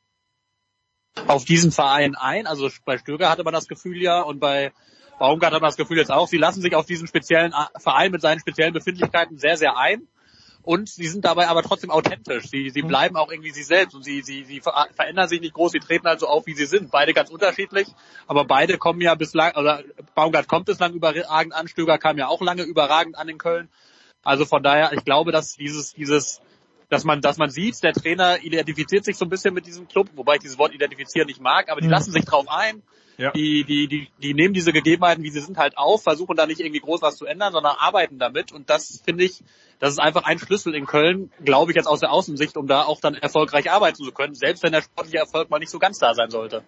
auf diesen Verein also bei Stöger hatte man das Gefühl ja und bei Baumgart hat man das Gefühl jetzt auch, sie lassen sich auf diesen speziellen Verein mit seinen speziellen Befindlichkeiten sehr, sehr ein. Und sie sind dabei aber trotzdem authentisch. Sie bleiben auch irgendwie sie selbst und sie verändern sich nicht groß, sie treten also auf, wie sie sind. Beide ganz unterschiedlich, aber beide kommen ja bislang, oder Baumgart kommt bislang überragend an, Stöger kam ja auch lange überragend an in Köln. Also von daher, ich glaube, dass dass man sieht, der Trainer identifiziert sich so ein bisschen mit diesem Club, wobei ich dieses Wort identifizieren nicht mag, aber die lassen sich drauf ein. Ja. Die nehmen diese Gegebenheiten, wie sie sind, halt auf, versuchen da nicht irgendwie groß was zu ändern, sondern arbeiten damit. Und das finde ich, das ist einfach ein Schlüssel in Köln, glaube ich jetzt aus der Außensicht, um da auch dann erfolgreich arbeiten zu können, selbst wenn der sportliche Erfolg mal nicht so ganz da sein sollte.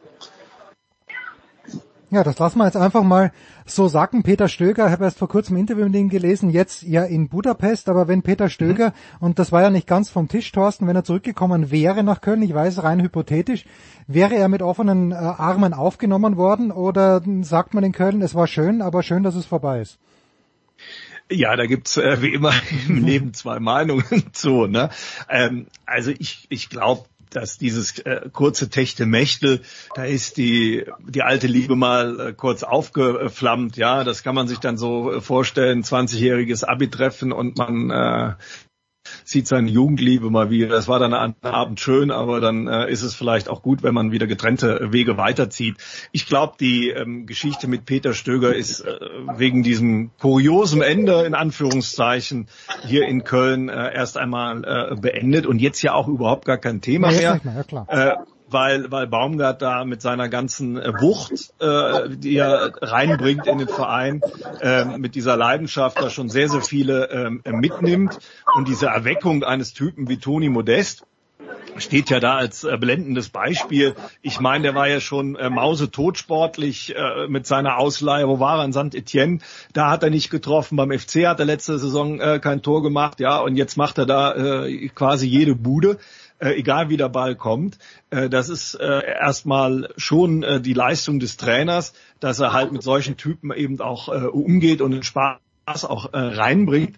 Ja, das lassen wir jetzt einfach mal so sacken. Peter Stöger, ich habe erst vor kurzem ein Interview mit ihm gelesen, jetzt ja in Budapest, aber wenn Peter Stöger, und das war ja nicht ganz vom Tisch, Thorsten, wenn er zurückgekommen wäre nach Köln, ich weiß, rein hypothetisch, wäre er mit offenen Armen aufgenommen worden oder sagt man in Köln, es war schön, aber schön, dass es vorbei ist? Ja, da gibt's wie immer im Leben 2 Meinungen zu, ne? Also ich glaube, dass dieses kurze Techtelmechtel, da ist die alte Liebe mal kurz aufgeflammt, ja, das kann man sich dann so vorstellen, 20-jähriges Abi-Treffen und man sieht seine Jugendliebe mal wieder. Das war dann an einem Abend schön, aber dann ist es vielleicht auch gut, wenn man wieder getrennte Wege weiterzieht. Ich glaube, die Geschichte mit Peter Stöger ist wegen diesem kuriosen Ende, in Anführungszeichen, hier in Köln erst einmal beendet und jetzt ja auch überhaupt gar kein Thema mehr. Ja, klar. Weil Baumgart da mit seiner ganzen Wucht, die er reinbringt in den Verein, mit dieser Leidenschaft da schon sehr, sehr viele mitnimmt. Und diese Erweckung eines Typen wie Toni Modest steht ja da als blendendes Beispiel. Ich meine, der war ja schon mausetot sportlich mit seiner Ausleihe. Wo war er? In Saint-Etienne. Da hat er nicht getroffen. Beim FC hat er letzte Saison kein Tor gemacht. Ja, und jetzt macht er da quasi jede Bude. Egal wie der Ball kommt. Das ist erstmal schon die Leistung des Trainers, dass er halt mit solchen Typen eben auch umgeht und den Spaß auch reinbringt.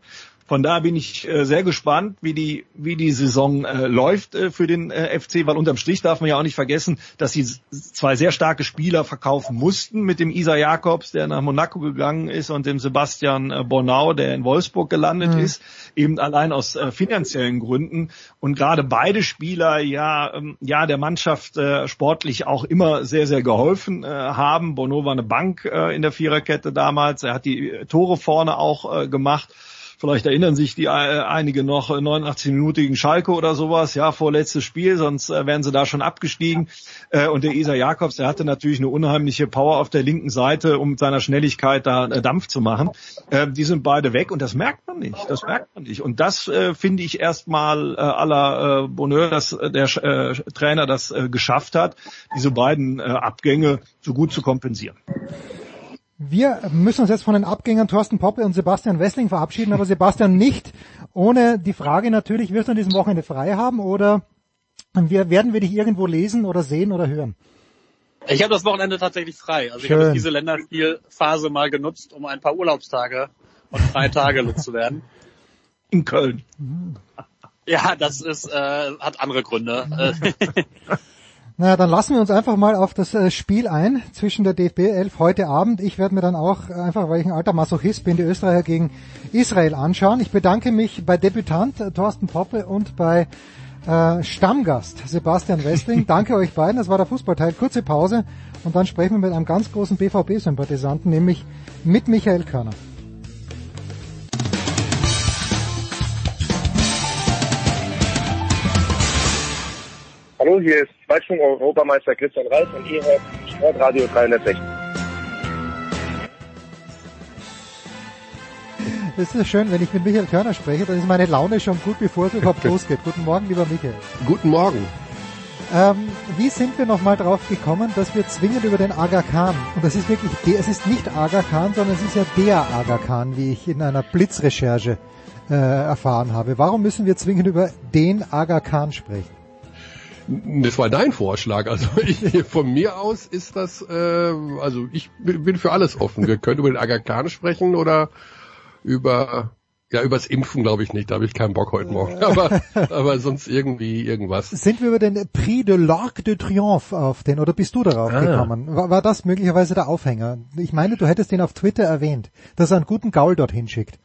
Von daher bin ich sehr gespannt, wie die Saison läuft für den FC, weil unterm Strich darf man ja auch nicht vergessen, dass sie 2 sehr starke Spieler verkaufen mussten mit dem Isa Jakobs, der nach Monaco gegangen ist, und dem Sebastian Bornau, der in Wolfsburg gelandet ist, eben allein aus finanziellen Gründen. Und gerade beide Spieler der Mannschaft sportlich auch immer sehr, sehr geholfen haben. Bornau war eine Bank in der Viererkette damals. Er hat die Tore vorne auch gemacht. Vielleicht erinnern sich die einige noch, 89-minütigen Schalke oder sowas, ja, vorletztes Spiel, sonst wären sie da schon abgestiegen. Und der Isa Jakobs, der hatte natürlich eine unheimliche Power auf der linken Seite, um mit seiner Schnelligkeit da Dampf zu machen. Die sind beide weg und das merkt man nicht. Und das finde ich erstmal à la Bonheur, dass der Trainer das geschafft hat, diese beiden Abgänge so gut zu kompensieren. Wir müssen uns jetzt von den Abgängern Thorsten Poppe und Sebastian Wessling verabschieden, aber Sebastian nicht ohne die Frage natürlich, wirst du an diesem Wochenende frei haben oder werden wir dich irgendwo lesen oder sehen oder hören? Ich habe das Wochenende tatsächlich frei. Also ich habe diese Länderspielphase mal genutzt, um ein paar Urlaubstage und Freitage loszuwerden. In Köln. Ja, das ist hat andere Gründe. Naja, dann lassen wir uns einfach mal auf das Spiel ein zwischen der DFB 11 heute Abend. Ich werde mir dann auch, einfach weil ich ein alter Masochist bin, die Österreicher gegen Israel anschauen. Ich bedanke mich bei Debütant Thorsten Poppe und bei Stammgast Sebastian Wessling. Danke euch beiden, das war der Fußballteil. Kurze Pause und dann sprechen wir mit einem ganz großen BVB-Sympathisanten, nämlich mit Michael Körner. Hallo, hier ist Zweitschwung-Europameister Christian Reif und ihr hört Sportradio 360. Es ist schön, wenn ich mit Michael Körner spreche, dann ist meine Laune schon gut, bevor es überhaupt losgeht. Guten Morgen, lieber Michael. Guten Morgen. Wie sind wir nochmal drauf gekommen, dass wir zwingend über den Aga Khan, und das ist wirklich, es ist nicht Aga Khan, sondern es ist ja der Aga Khan, wie ich in einer Blitzrecherche erfahren habe. Warum müssen wir zwingend über den Aga Khan sprechen? Das war dein Vorschlag. Also von mir aus ist das, also ich bin für alles offen. Wir können über den Aga Khan sprechen oder übers Impfen glaube ich nicht. Da habe ich keinen Bock heute Morgen. Aber sonst irgendwie irgendwas. Sind wir über den Prix de l'Arc de Triomphe auf den, oder bist du darauf gekommen? War das möglicherweise der Aufhänger? Ich meine, du hättest den auf Twitter erwähnt, dass er einen guten Gaul dorthin schickt.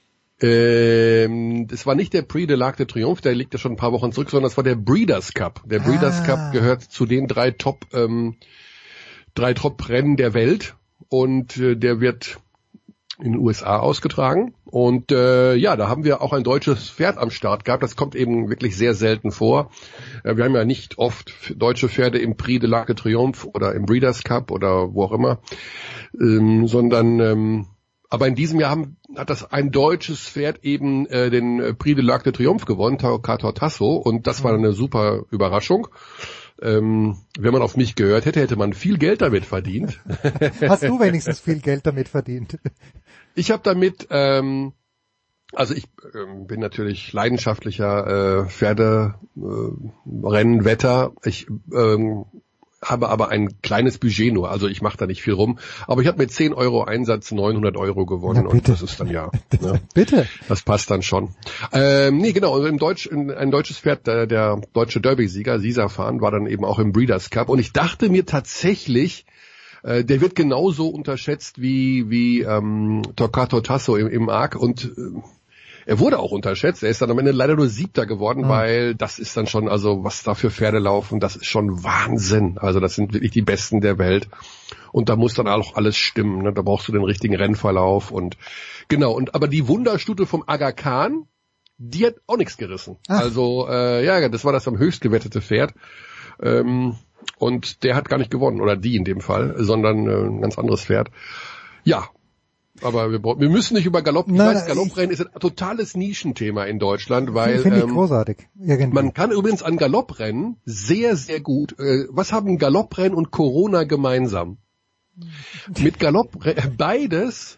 Das war nicht der Prix de l'Arc de Triomphe, der liegt ja schon ein paar Wochen zurück, sondern das war der Breeders' Cup. Der Breeders' Cup gehört zu den drei Top-Rennen der Welt und der wird in den USA ausgetragen. Und da haben wir auch ein deutsches Pferd am Start gehabt. Das kommt eben wirklich sehr selten vor. Wir haben ja nicht oft deutsche Pferde im Prix de l'Arc de Triomphe oder im Breeders' Cup oder wo auch immer, sondern aber in diesem Jahr hat das ein deutsches Pferd eben den Prix de l'Arc de Triomphe gewonnen, Toccato Tasso, und das war eine super Überraschung. Wenn man auf mich gehört hätte, hätte man viel Geld damit verdient. Hast du wenigstens viel Geld damit verdient? Ich habe damit, also ich bin natürlich leidenschaftlicher Pferderennwetter. Ich habe aber ein kleines Budget nur, also ich mache da nicht viel rum. Aber ich habe mit 10 Euro Einsatz 900 Euro gewonnen und das ist dann ne? Bitte. Das passt dann schon. Genau, ein deutsches Pferd, der deutsche Derby-Sieger, Sisafan, war dann eben auch im Breeders' Cup und ich dachte mir tatsächlich, der wird genauso unterschätzt wie Toccato Tasso im Arc und er wurde auch unterschätzt. Er ist dann am Ende leider nur 7. geworden, weil das ist dann schon, also was da für Pferde laufen, das ist schon Wahnsinn. Also das sind wirklich die Besten der Welt. Und da muss dann auch alles stimmen. Ne? Da brauchst du den richtigen Rennverlauf und genau. Aber die Wunderstute vom Aga Khan, die hat auch nichts gerissen. Also das war das am höchst gewettete Pferd. Und der hat gar nicht gewonnen, oder die in dem Fall, sondern ein ganz anderes Pferd. Ja. Aber wir müssen nicht über Galopp. Galopprennen ist ein totales Nischenthema in Deutschland, weil finde ich großartig. Irgendwie. Man kann übrigens an Galopprennen sehr, sehr gut. Was haben Galopprennen und Corona gemeinsam? Mit Galopprennen beides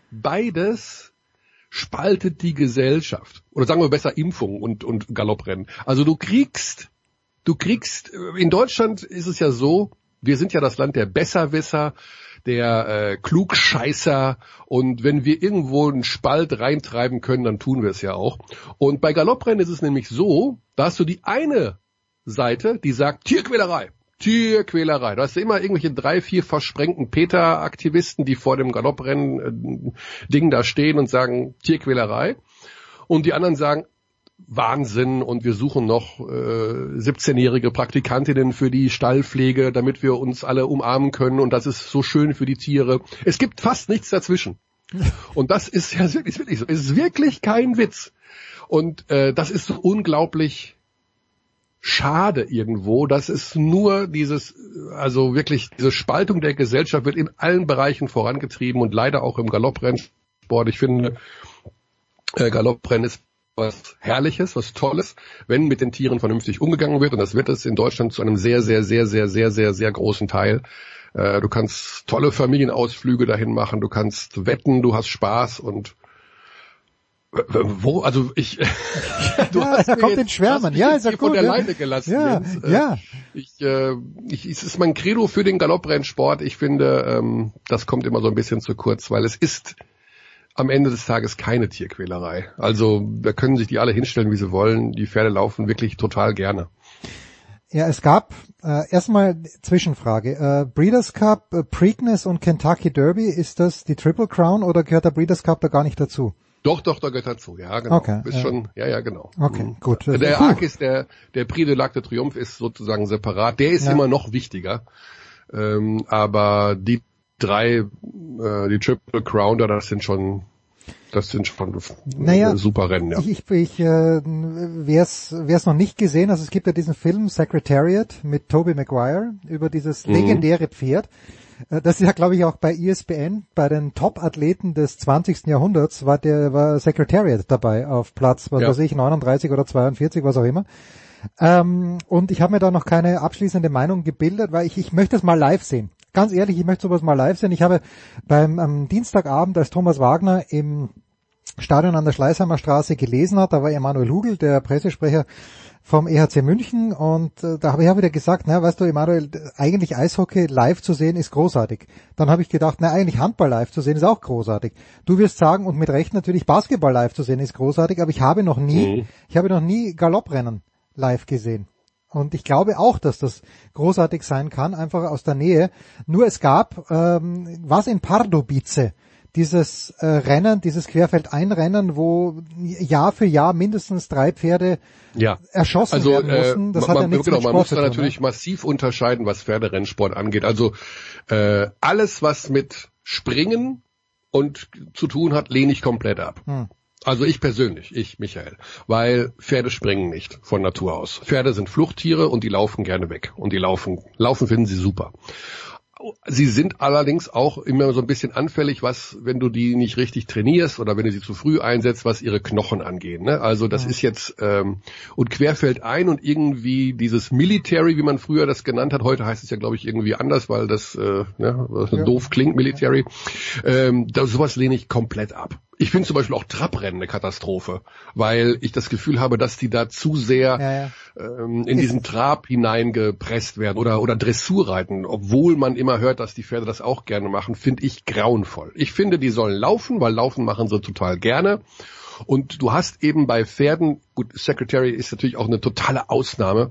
spaltet die Gesellschaft. Oder sagen wir besser Impfung und Galopprennen. Also du kriegst in Deutschland ist es ja so, wir sind ja das Land der Besserwisser, der Klugscheißer, und wenn wir irgendwo einen Spalt reintreiben können, dann tun wir es ja auch. Und bei Galopprennen ist es nämlich so, da hast du die eine Seite, die sagt Tierquälerei. Da hast du immer irgendwelche 3-4 versprengten Peter-Aktivisten, die vor dem Galopprennen-Ding da stehen und sagen Tierquälerei. Und die anderen sagen Wahnsinn, und wir suchen noch 17-jährige Praktikantinnen für die Stallpflege, damit wir uns alle umarmen können, und das ist so schön für die Tiere. Es gibt fast nichts dazwischen. Und das ist ja wirklich so. Es ist wirklich kein Witz. Und das ist so unglaublich schade irgendwo, dass es nur diese Spaltung der Gesellschaft wird in allen Bereichen vorangetrieben, und leider auch im Galopprennsport. Ich finde, Galopprennen ist was Herrliches, was Tolles, wenn mit den Tieren vernünftig umgegangen wird, und das wird es in Deutschland zu einem sehr, sehr, sehr, sehr, sehr, sehr, sehr großen Teil. Du kannst tolle Familienausflüge dahin machen, du kannst wetten, du hast Spaß, und wo, also ich, du ja, hast er kommt in Schwärmen, ja, ist ja gut, von der ja. Leine gelassen. Ja, Jens. Es ist mein Credo für den Galopprennsport. Ich finde, das kommt immer so ein bisschen zu kurz, weil es ist am Ende des Tages keine Tierquälerei. Also, da können sich die alle hinstellen, wie sie wollen. Die Pferde laufen wirklich total gerne. Ja, es gab erstmal Zwischenfrage. Breeders' Cup, Preakness und Kentucky Derby, ist das die Triple Crown oder gehört der Breeders' Cup da gar nicht dazu? Doch, da gehört dazu, ja, genau. Okay, ist schon, ja, genau. Okay, gut. Der Arc ist der Prix de l'Arc de Triomphe ist sozusagen separat. Der ist immer noch wichtiger. Aber die drei, die Triple Crown, das sind schon super Rennen, ja. Wer es noch nicht gesehen, also es gibt ja diesen Film Secretariat mit Tobey Maguire über dieses legendäre Pferd. Das ist ja, glaube ich, auch bei ESPN, bei den Top-Athleten des 20. Jahrhunderts war Secretariat dabei auf Platz, weiß ich, 39 oder 42, was auch immer. Und ich habe mir da noch keine abschließende Meinung gebildet, weil ich möchte es mal live sehen. Ganz ehrlich, ich möchte sowas mal live sehen. Ich habe am Dienstagabend, als Thomas Wagner im Stadion an der Schleißheimer Straße gelesen hat, da war Emanuel Hugel, der Pressesprecher vom EHC München, und da habe ich ja wieder gesagt, weißt du, Emanuel, eigentlich Eishockey live zu sehen ist großartig. Dann habe ich gedacht, eigentlich Handball live zu sehen ist auch großartig. Du wirst sagen, und mit Recht natürlich, Basketball live zu sehen ist großartig, aber ich habe noch nie Galopprennen live gesehen. Und ich glaube auch, dass das großartig sein kann, einfach aus der Nähe. Nur es gab, was in Pardubice, dieses Rennen, dieses Querfeldeinrennen, wo Jahr für Jahr mindestens 3 Pferde erschossen werden mussten. Das hat ja nichts mit Sport man muss zu da tun, natürlich massiv unterscheiden, was Pferderennsport angeht. Also alles, was mit Springen und zu tun hat, lehne ich komplett ab. Also ich persönlich, Michael, weil Pferde springen nicht von Natur aus. Pferde sind Fluchttiere und die laufen gerne weg. Und die laufen finden sie super. Sie sind allerdings auch immer so ein bisschen anfällig, wenn du die nicht richtig trainierst oder wenn du sie zu früh einsetzt, was ihre Knochen angeht. Ne? Also das ist jetzt und querfeldein und irgendwie dieses Military, wie man früher das genannt hat, heute heißt es ja, glaube ich, irgendwie anders, weil das doof klingt, Military. Sowas lehne ich komplett ab. Ich finde zum Beispiel auch Trabrennen eine Katastrophe, weil ich das Gefühl habe, dass die da zu sehr in diesen Trab hineingepresst werden oder Dressurreiten, obwohl man immer hört, dass die Pferde das auch gerne machen, finde ich grauenvoll. Ich finde, die sollen laufen, weil laufen machen sie total gerne. Und du hast eben bei Pferden, gut, Secretary ist natürlich auch eine totale Ausnahme,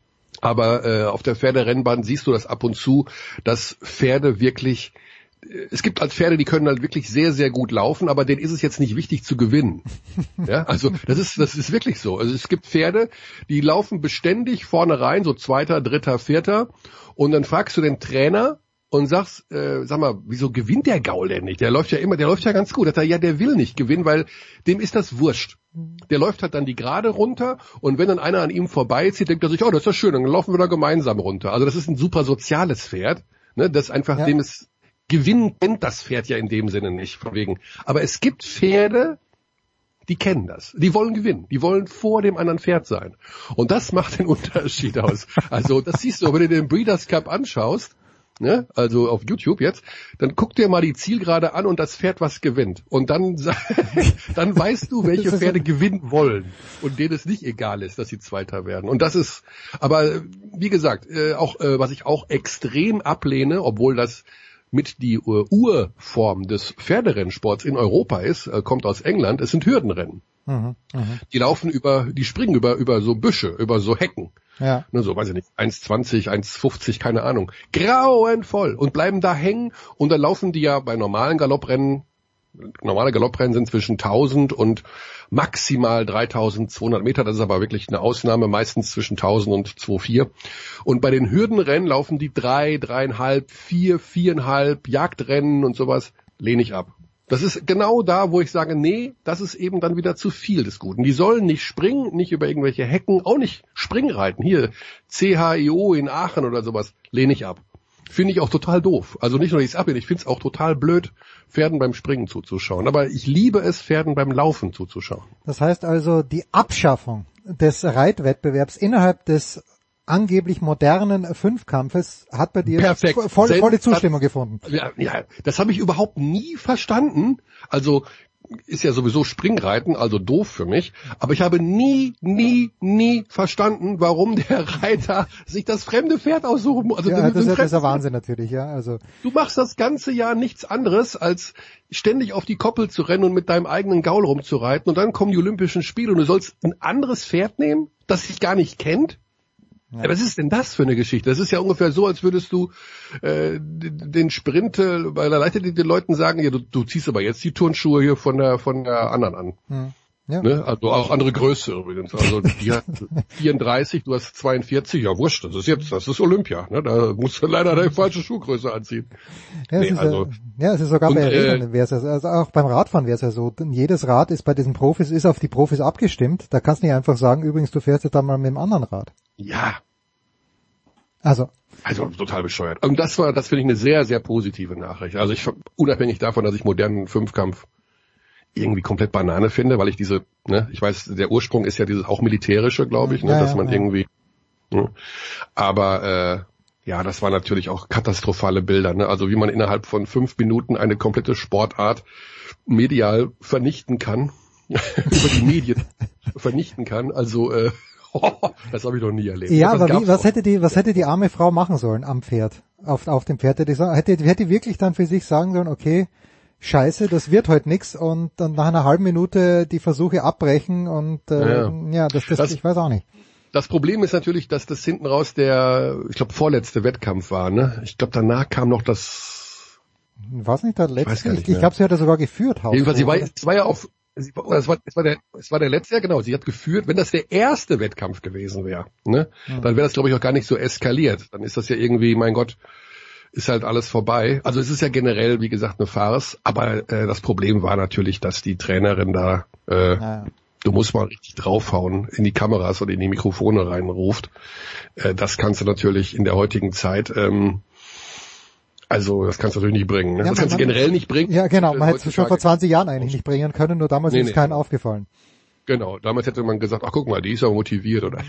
aber auf der Pferderennbahn siehst du das ab und zu, dass Pferde wirklich, es gibt halt Pferde, die können halt wirklich sehr, sehr gut laufen, aber denen ist es jetzt nicht wichtig zu gewinnen. Ja, also das ist wirklich so. Also es gibt Pferde, die laufen beständig vorne rein, so 2., 3., 4. und dann fragst du den Trainer und sagst, sag mal, wieso gewinnt der Gaul denn nicht? Der läuft ja ganz gut. Der will nicht gewinnen, weil dem ist das wurscht. Der läuft halt dann die Gerade runter und wenn dann einer an ihm vorbeizieht, denkt er sich, oh, das ist ja schön, dann laufen wir da gemeinsam runter. Also das ist ein super soziales Pferd, ne, das einfach dem es Gewinnen kennt das Pferd ja in dem Sinne nicht, von wegen. Aber es gibt Pferde, die kennen das. Die wollen gewinnen. Die wollen vor dem anderen Pferd sein. Und das macht den Unterschied aus. Also das siehst du, wenn du den Breeders' Cup anschaust, ne, also auf YouTube jetzt, dann guck dir mal die Zielgerade an und das Pferd, was gewinnt. Und dann weißt du, welche Pferde gewinnen wollen und denen es nicht egal ist, dass sie Zweiter werden. Und das ist, aber wie gesagt, was ich auch extrem ablehne, obwohl das mit die Urform des Pferderennsports in Europa ist, kommt aus England, es sind Hürdenrennen. Die springen über so Büsche, über so Hecken. Ja. Ne, so, weiß ich nicht, 1,20, 1,50, keine Ahnung. Grauenvoll. Und bleiben da hängen und dann laufen die ja bei normale Galopprennen sind zwischen 1000 und maximal 3200 Meter. Das ist aber wirklich eine Ausnahme, meistens zwischen 1000 und 2,4. Und bei den Hürdenrennen laufen die 3,5, 4,5 Jagdrennen und sowas, lehne ich ab. Das ist genau da, wo ich sage, nee, das ist eben dann wieder zu viel des Guten. Die sollen nicht springen, nicht über irgendwelche Hecken, auch nicht Springreiten. Hier, CHIO in Aachen oder sowas, lehne ich ab. Finde ich auch total doof. Also nicht nur, dass ich es ablehne, ich finde es auch total blöd, Pferden beim Springen zuzuschauen. Aber ich liebe es, Pferden beim Laufen zuzuschauen. Das heißt also, die Abschaffung des Reitwettbewerbs innerhalb des angeblich modernen Fünfkampfes hat bei dir volle Zustimmung gefunden. Ja, das habe ich überhaupt nie verstanden. Also ist ja sowieso Springreiten, also doof für mich. Aber ich habe nie verstanden, warum der Reiter sich das fremde Pferd aussuchen muss. Also ja, das ist ja Wahnsinn natürlich, ja. Also du machst das ganze Jahr nichts anderes, als ständig auf die Koppel zu rennen und mit deinem eigenen Gaul rumzureiten. Und dann kommen die Olympischen Spiele und du sollst ein anderes Pferd nehmen, das dich gar nicht kennt. Ja. Was ist denn das für eine Geschichte? Das ist ja ungefähr so, als würdest du den Sprint bei der Leiter den Leuten sagen, ja, du ziehst aber jetzt die Turnschuhe hier von der anderen an. Ja. Ne? Also auch andere Größe übrigens. Also die hat 34, du hast 42, ja wurscht, das ist Olympia. Ne? Da musst du leider deine falsche Schuhgröße anziehen. Ja, es ist sogar bei Regeln, also auch beim Radfahren wäre es ja so, jedes Rad ist bei diesen Profis, ist auf die Profis abgestimmt. Da kannst du nicht einfach sagen, übrigens, du fährst jetzt dann mal mit dem anderen Rad. Ja. Also total bescheuert. Und das finde ich eine sehr, sehr positive Nachricht. Also unabhängig davon, dass ich modernen Fünfkampf irgendwie komplett Banane finde, weil ich ich weiß, der Ursprung ist ja dieses auch militärische, glaube ich, dass man irgendwie, aber das waren natürlich auch katastrophale Bilder, ne? Also wie man innerhalb von 5 Minuten eine komplette Sportart medial vernichten kann, über die Medien vernichten kann, also das habe ich noch nie erlebt. Ja, aber was hätte die arme Frau machen sollen am Pferd, auf dem Pferd? Hätte wirklich dann für sich sagen sollen, okay, Scheiße, das wird heute nix, und dann nach einer halben Minute die Versuche abbrechen und das ich weiß auch nicht. Das Problem ist natürlich, dass das hinten raus ich glaube, vorletzte Wettkampf war, ne? Ich glaube, danach kam noch das... Was nicht der letzte? Ich glaube, sie hat ja sogar geführt. Jedenfalls, es war der letzte, ja genau, sie hat geführt. Wenn das der erste Wettkampf gewesen wäre, ne? Dann wäre das, glaube ich, auch gar nicht so eskaliert. Dann ist das ja irgendwie, mein Gott, ist halt alles vorbei. Also es ist ja generell, wie gesagt, eine Farce, aber das Problem war natürlich, dass die Trainerin da, du musst mal richtig draufhauen, in die Kameras oder in die Mikrofone reinruft. Das kannst du natürlich in der heutigen Zeit, das kannst du natürlich nicht bringen. Ne? Ja, das kannst du generell nicht bringen. Ja, genau, man hätte es schon vor 20 Jahren eigentlich nicht bringen können, nur damals ist keinen aufgefallen. Genau, damals hätte man gesagt, ach guck mal, die ist ja motiviert, oder?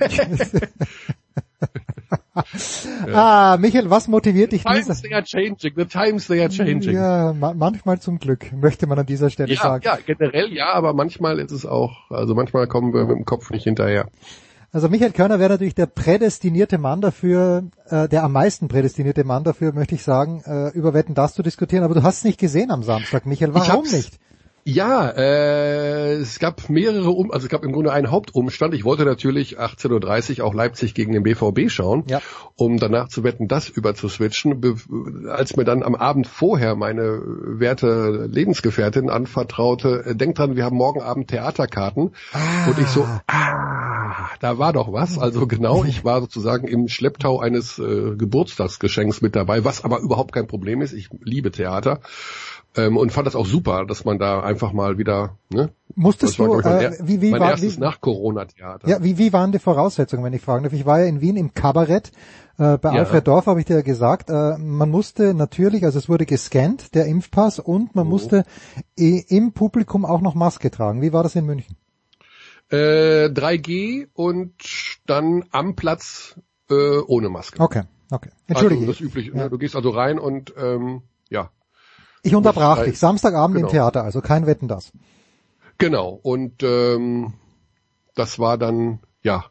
Michael, was motiviert dich? The times they are changing. Ja, manchmal zum Glück, möchte man an dieser Stelle sagen. Ja, generell ja, aber manchmal ist es auch, also manchmal kommen wir mit dem Kopf nicht hinterher. Also Michael Körner wäre natürlich der prädestinierte Mann dafür, der am meisten prädestinierte Mann dafür, möchte ich sagen, über Wetten, das zu diskutieren. Aber du hast es nicht gesehen am Samstag, Michael. Warum nicht? Ja, es gab es gab im Grunde einen Hauptumstand. Ich wollte natürlich 18:30 Uhr auch Leipzig gegen den BVB schauen, um danach zu Wetten, das überzuswitchen. Als mir dann am Abend vorher meine werte Lebensgefährtin anvertraute, denk dran, wir haben morgen Abend Theaterkarten. Und ich so, da war doch was. Also genau, ich war sozusagen im Schlepptau eines Geburtstagsgeschenks mit dabei, was aber überhaupt kein Problem ist. Ich liebe Theater. Und fand das auch super, dass man da einfach mal wieder, ne? Musstest du, mein erstes Nach-Corona-Theater. Ja, wie waren die Voraussetzungen, wenn ich fragen darf? Ich war ja in Wien im Kabarett, bei Alfred Dorf habe ich dir ja gesagt, man musste natürlich, also es wurde gescannt, der Impfpass, und man musste im Publikum auch noch Maske tragen. Wie war das in München? 3G und dann am Platz ohne Maske. Okay. Entschuldige. Also das übliche, ne? Du gehst also rein und ich unterbrach dich. Samstagabend im Theater, also kein Wetten, das. Genau. Und das war dann,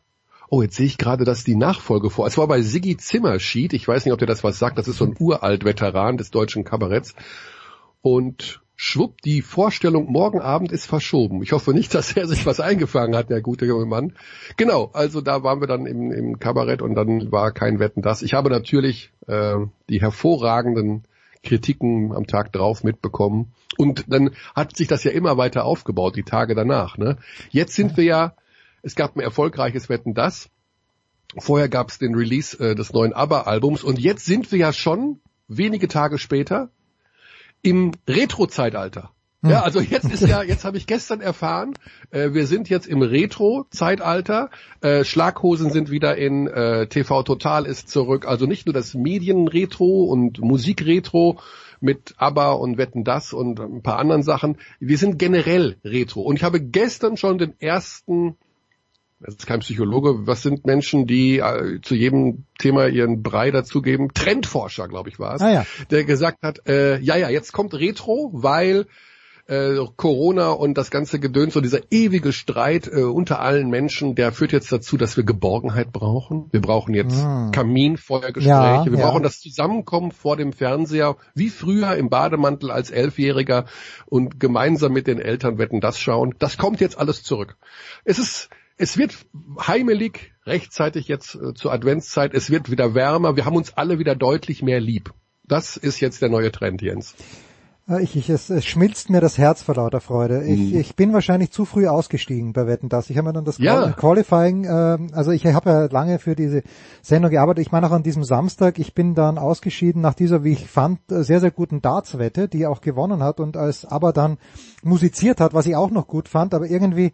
Oh, jetzt sehe ich gerade, dass die Nachfolge vor. Es war bei Siggi Zimmerschied. Ich weiß nicht, ob der das was sagt. Das ist so ein Uralt-Veteran des deutschen Kabaretts. Und schwupp, die Vorstellung morgen Abend ist verschoben. Ich hoffe nicht, dass er sich was eingefangen hat, der gute junge Mann. Genau, also da waren wir dann im Kabarett und dann war kein Wetten, dass. Ich habe natürlich die hervorragenden Kritiken am Tag drauf mitbekommen. Und dann hat sich das ja immer weiter aufgebaut, die Tage danach. Ne? Jetzt sind wir ja, es gab ein erfolgreiches Wetten, dass. Vorher gab es den Release des neuen ABBA-Albums und jetzt sind wir ja schon, wenige Tage später, im Retro-Zeitalter. Ja, also jetzt habe ich gestern erfahren, wir sind jetzt im Retro-Zeitalter, Schlaghosen sind wieder in, TV Total ist zurück, also nicht nur das Medien-Retro und Musik-Retro mit ABBA und Wetten, dass und ein paar anderen Sachen, wir sind generell Retro. Und ich habe gestern schon den ersten, das ist kein Psychologe, was sind Menschen, die zu jedem Thema ihren Brei dazugeben? Trendforscher, glaube ich, war es, der gesagt hat, jetzt kommt Retro, weil Corona und das ganze Gedöns und dieser ewige Streit unter allen Menschen, der führt jetzt dazu, dass wir Geborgenheit brauchen. Wir brauchen jetzt Kaminfeuergespräche. Wir brauchen das Zusammenkommen vor dem Fernseher, wie früher im Bademantel als 11-Jähriger und gemeinsam mit den Eltern Wetten, dass schauen. Das kommt jetzt alles zurück. Es wird heimelig, rechtzeitig jetzt zur Adventszeit. Es wird wieder wärmer. Wir haben uns alle wieder deutlich mehr lieb. Das ist jetzt der neue Trend, Jens. Es schmilzt mir das Herz vor lauter Freude. Ich bin wahrscheinlich zu früh ausgestiegen bei Wetten, dass. Ich habe mir dann das Qualifying, also ich habe ja lange für diese Sendung gearbeitet. Ich meine auch an diesem Samstag, ich bin dann ausgeschieden nach dieser, wie ich fand, sehr, sehr guten Darts-Wette, die auch gewonnen hat und als aber dann musiziert hat, was ich auch noch gut fand, aber irgendwie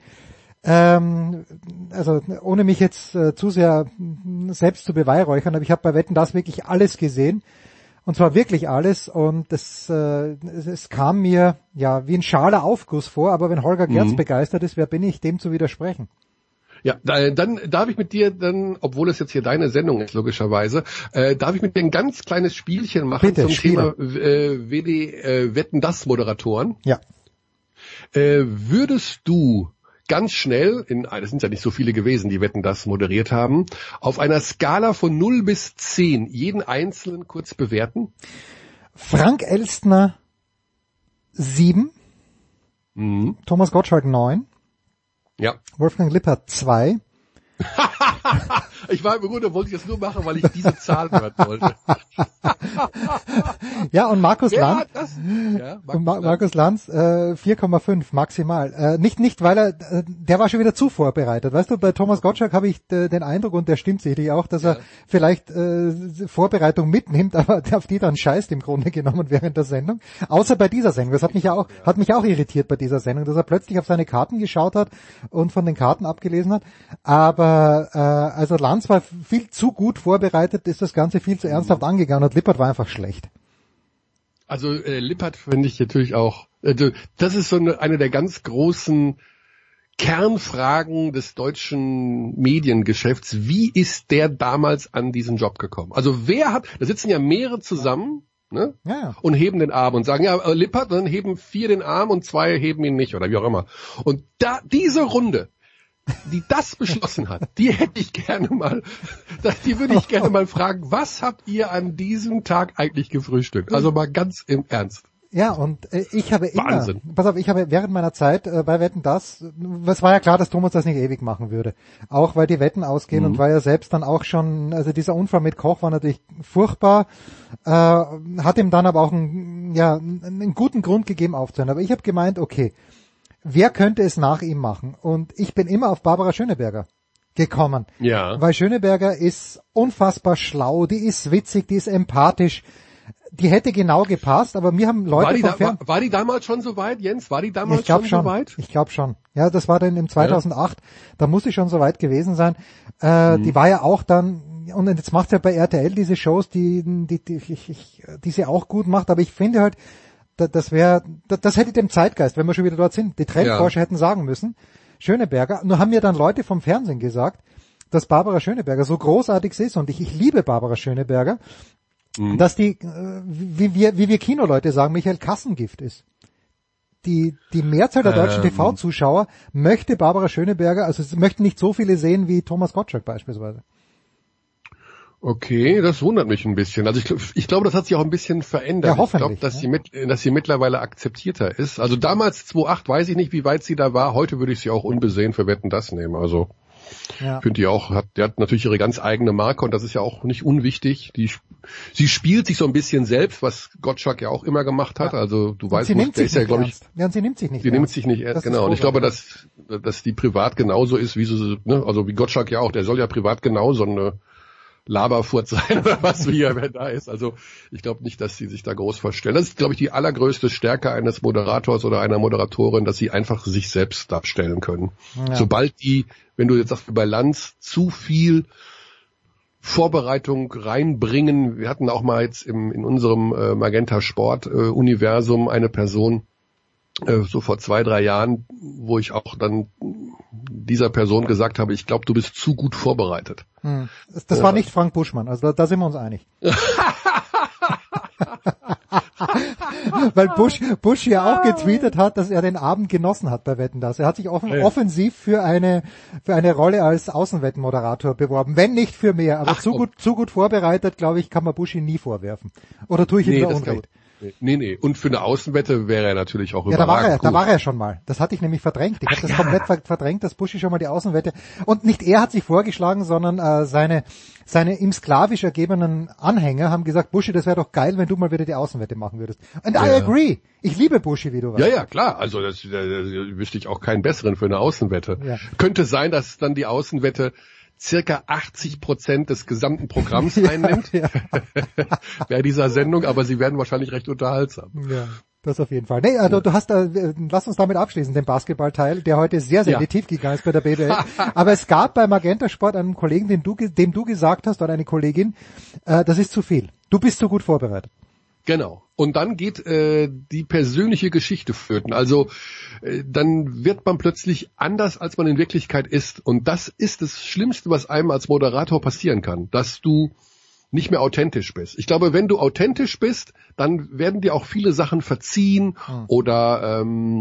also ohne mich jetzt zu sehr selbst zu beweihräuchern, aber ich habe bei Wetten, dass wirklich alles gesehen. Und zwar wirklich alles und es kam mir ja wie ein schaler Aufguss vor, aber wenn Holger Gerz begeistert ist, wer bin ich, dem zu widersprechen? Ja, dann darf ich mit dir dann, obwohl es jetzt hier deine Sendung ist, logischerweise, darf ich mit dir ein ganz kleines Spielchen machen zum Thema Wetten, dass Moderatoren. Ja. Würdest du ganz schnell, das sind ja nicht so viele gewesen, die Wetten, das moderiert haben, auf einer Skala von 0 bis 10 jeden Einzelnen kurz bewerten? Frank Elstner 7, Thomas Gottschalk 9, Wolfgang Lippert 2. Ich war im Grunde, wollte ich das nur machen, weil ich diese Zahl hören wollte. Ja, und Markus Lanz, Markus Lanz 4,5 maximal. Nicht, weil der war schon wieder zu vorbereitet. Weißt du, bei Thomas Gottschalk habe ich den Eindruck, und der stimmt sicherlich auch, dass er vielleicht Vorbereitung mitnimmt, aber auf die dann scheißt im Grunde genommen während der Sendung. Außer bei dieser Sendung. Das hat mich auch irritiert bei dieser Sendung, dass er plötzlich auf seine Karten geschaut hat und von den Karten abgelesen hat. Aber also Lanz war viel zu gut vorbereitet, ist das Ganze viel zu ernsthaft angegangen und Lippert war einfach schlecht. Also Lippert finde ich natürlich auch, das ist so eine der ganz großen Kernfragen des deutschen Mediengeschäfts. Wie ist der damals an diesen Job gekommen? Also da sitzen ja mehrere zusammen, ne? Ja. Und heben den Arm und sagen, ja, Lippert, dann heben 4 den Arm und 2 heben ihn nicht oder wie auch immer. Und diese Runde, die das beschlossen hat, die würde ich gerne mal fragen, was habt ihr an diesem Tag eigentlich gefrühstückt? Also mal ganz im Ernst. Ja, und ich habe während meiner Zeit bei Wetten, das war ja klar, dass Thomas das nicht ewig machen würde. Auch weil die Wetten ausgehen und weil er selbst dann auch schon, also dieser Unfall mit Koch war natürlich furchtbar, hat ihm dann aber auch einen guten Grund gegeben aufzuhören. Aber ich habe gemeint, okay, wer könnte es nach ihm machen? Und ich bin immer auf Barbara Schöneberger gekommen. Ja. Weil Schöneberger ist unfassbar schlau, die ist witzig, die ist empathisch. Die hätte genau gepasst, aber mir haben Leute war die damals schon so weit, Jens? War die damals schon so weit? Ich glaube schon. Ja, das war dann im 2008. Da muss sie schon so weit gewesen sein. Die war ja auch dann, und jetzt macht sie ja bei RTL diese Shows, die sie auch gut macht, aber ich finde halt, das hätte dem Zeitgeist, wenn wir schon wieder dort sind, die Trendforscher hätten sagen müssen, Schöneberger, nur haben mir dann Leute vom Fernsehen gesagt, dass Barbara Schöneberger so großartig ist und ich liebe Barbara Schöneberger, dass die, wie wir Kinoleute sagen, Michael Kassengift ist. die Mehrzahl der deutschen TV-Zuschauer möchte Barbara Schöneberger, also es möchten nicht so viele sehen wie Thomas Gottschalk beispielsweise. Okay, das wundert mich ein bisschen. Also ich glaube, das hat sich auch ein bisschen verändert. Ja, ich glaube, dass sie mittlerweile akzeptierter ist. Also damals 2008 weiß ich nicht, wie weit sie da war. Heute würde ich sie auch unbesehen für Wetten, das nehmen. Also finde die auch, die hat natürlich ihre ganz eigene Marke und das ist ja auch nicht unwichtig. Sie spielt sich so ein bisschen selbst, was Gottschalk ja auch immer gemacht hat. Also du weißt, der ist ja, glaube ich. Ja, und sie nimmt sich nicht. Sie nimmt sich nicht ernst, genau. Und ich glaube, dass die privat genauso ist, wie sie, ne, also wie Gottschalk ja auch. Der soll ja privat genauso eine Laberfurt sein oder was, wie er da ist. Also ich glaube nicht, dass sie sich da groß verstellen. Das ist, glaube ich, die allergrößte Stärke eines Moderators oder einer Moderatorin, dass sie einfach sich selbst darstellen können. Ja. Sobald die, wenn du jetzt sagst, bei Lanz zu viel Vorbereitung reinbringen, wir hatten auch mal jetzt in unserem Magenta Sport Universum eine Person, so vor 2-3 Jahren, wo ich auch dann dieser Person gesagt habe, ich glaube, du bist zu gut vorbereitet. Das war nicht Frank Buschmann, also da sind wir uns einig. Weil Busch ja auch getweetet hat, dass er den Abend genossen hat bei Wetten, dass er hat sich offensiv für eine Rolle als Außenwettenmoderator beworben, wenn nicht für mehr, aber zu gut vorbereitet, glaube ich, kann man Buschi nie vorwerfen. Oder tue ich ihm da Unrecht? Nee. Und für eine Außenwette wäre er natürlich auch überragend. Da war er schon mal. Das hatte ich nämlich verdrängt. Ich habe das komplett verdrängt, dass Buschi schon mal die Außenwette. Und nicht er hat sich vorgeschlagen, sondern seine ihm sklavisch ergebenen Anhänger haben gesagt, Buschi, das wäre doch geil, wenn du mal wieder die Außenwette machen würdest. And I agree. Ich liebe Buschi, wie du weißt. Ja, klar. Also das wüsste ich auch keinen besseren für eine Außenwette. Ja. Könnte sein, dass dann die Außenwette circa 80% des gesamten Programms einnimmt, bei dieser Sendung, aber sie werden wahrscheinlich recht unterhaltsam. Ja, das auf jeden Fall. Nee, also du hast lass uns damit abschließen, den Basketballteil, der heute sehr, sehr in die Tiefe gegangen ist bei der BBL. Aber es gab bei Magenta Sport einen Kollegen, dem du gesagt hast, oder eine Kollegin, das ist zu viel. Du bist zu gut vorbereitet. Genau. Und dann geht die persönliche Geschichte flöten. Also dann wird man plötzlich anders, als man in Wirklichkeit ist. Und das ist das Schlimmste, was einem als Moderator passieren kann, dass du nicht mehr authentisch bist. Ich glaube, wenn du authentisch bist, dann werden dir auch viele Sachen verziehen oder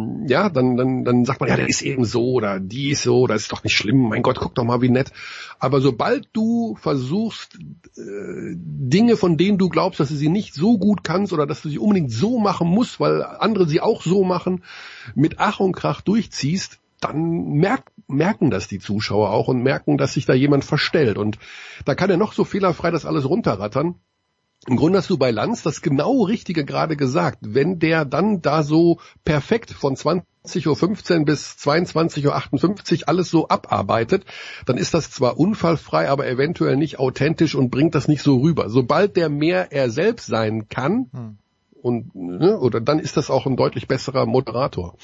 dann sagt man, ja, der ist eben so oder die ist so, das ist doch nicht schlimm, mein Gott, guck doch mal, wie nett. Aber sobald du versuchst, Dinge, von denen du glaubst, dass du sie nicht so gut kannst oder dass du sie unbedingt so machen musst, weil andere sie auch so machen, mit Ach und Krach durchziehst, dann merken das die Zuschauer auch und merken, dass sich da jemand verstellt. Und da kann er noch so fehlerfrei das alles runterrattern. Im Grunde hast du bei Lanz das genau Richtige gerade gesagt. Wenn der dann da so perfekt von 20.15 Uhr bis 22.58 Uhr alles so abarbeitet, dann ist das zwar unfallfrei, aber eventuell nicht authentisch und bringt das nicht so rüber. Sobald der mehr er selbst sein kann, oder dann ist das auch ein deutlich besserer Moderator.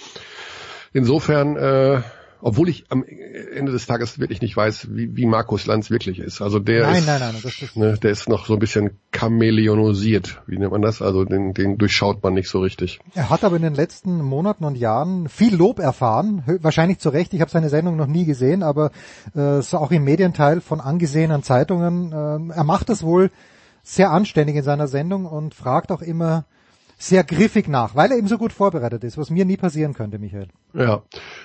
Insofern, obwohl ich am Ende des Tages wirklich nicht weiß, wie Markus Lanz wirklich ist. Also der ist noch so ein bisschen chamäleonisiert, wie nennt man das? Also den durchschaut man nicht so richtig. Er hat aber in den letzten Monaten und Jahren viel Lob erfahren, wahrscheinlich zu Recht. Ich habe seine Sendung noch nie gesehen, aber so auch im Medienteil von angesehenen Zeitungen. Er macht es wohl sehr anständig in seiner Sendung und fragt auch immer sehr griffig nach, weil er eben so gut vorbereitet ist, was mir nie passieren könnte, Michael. Ja,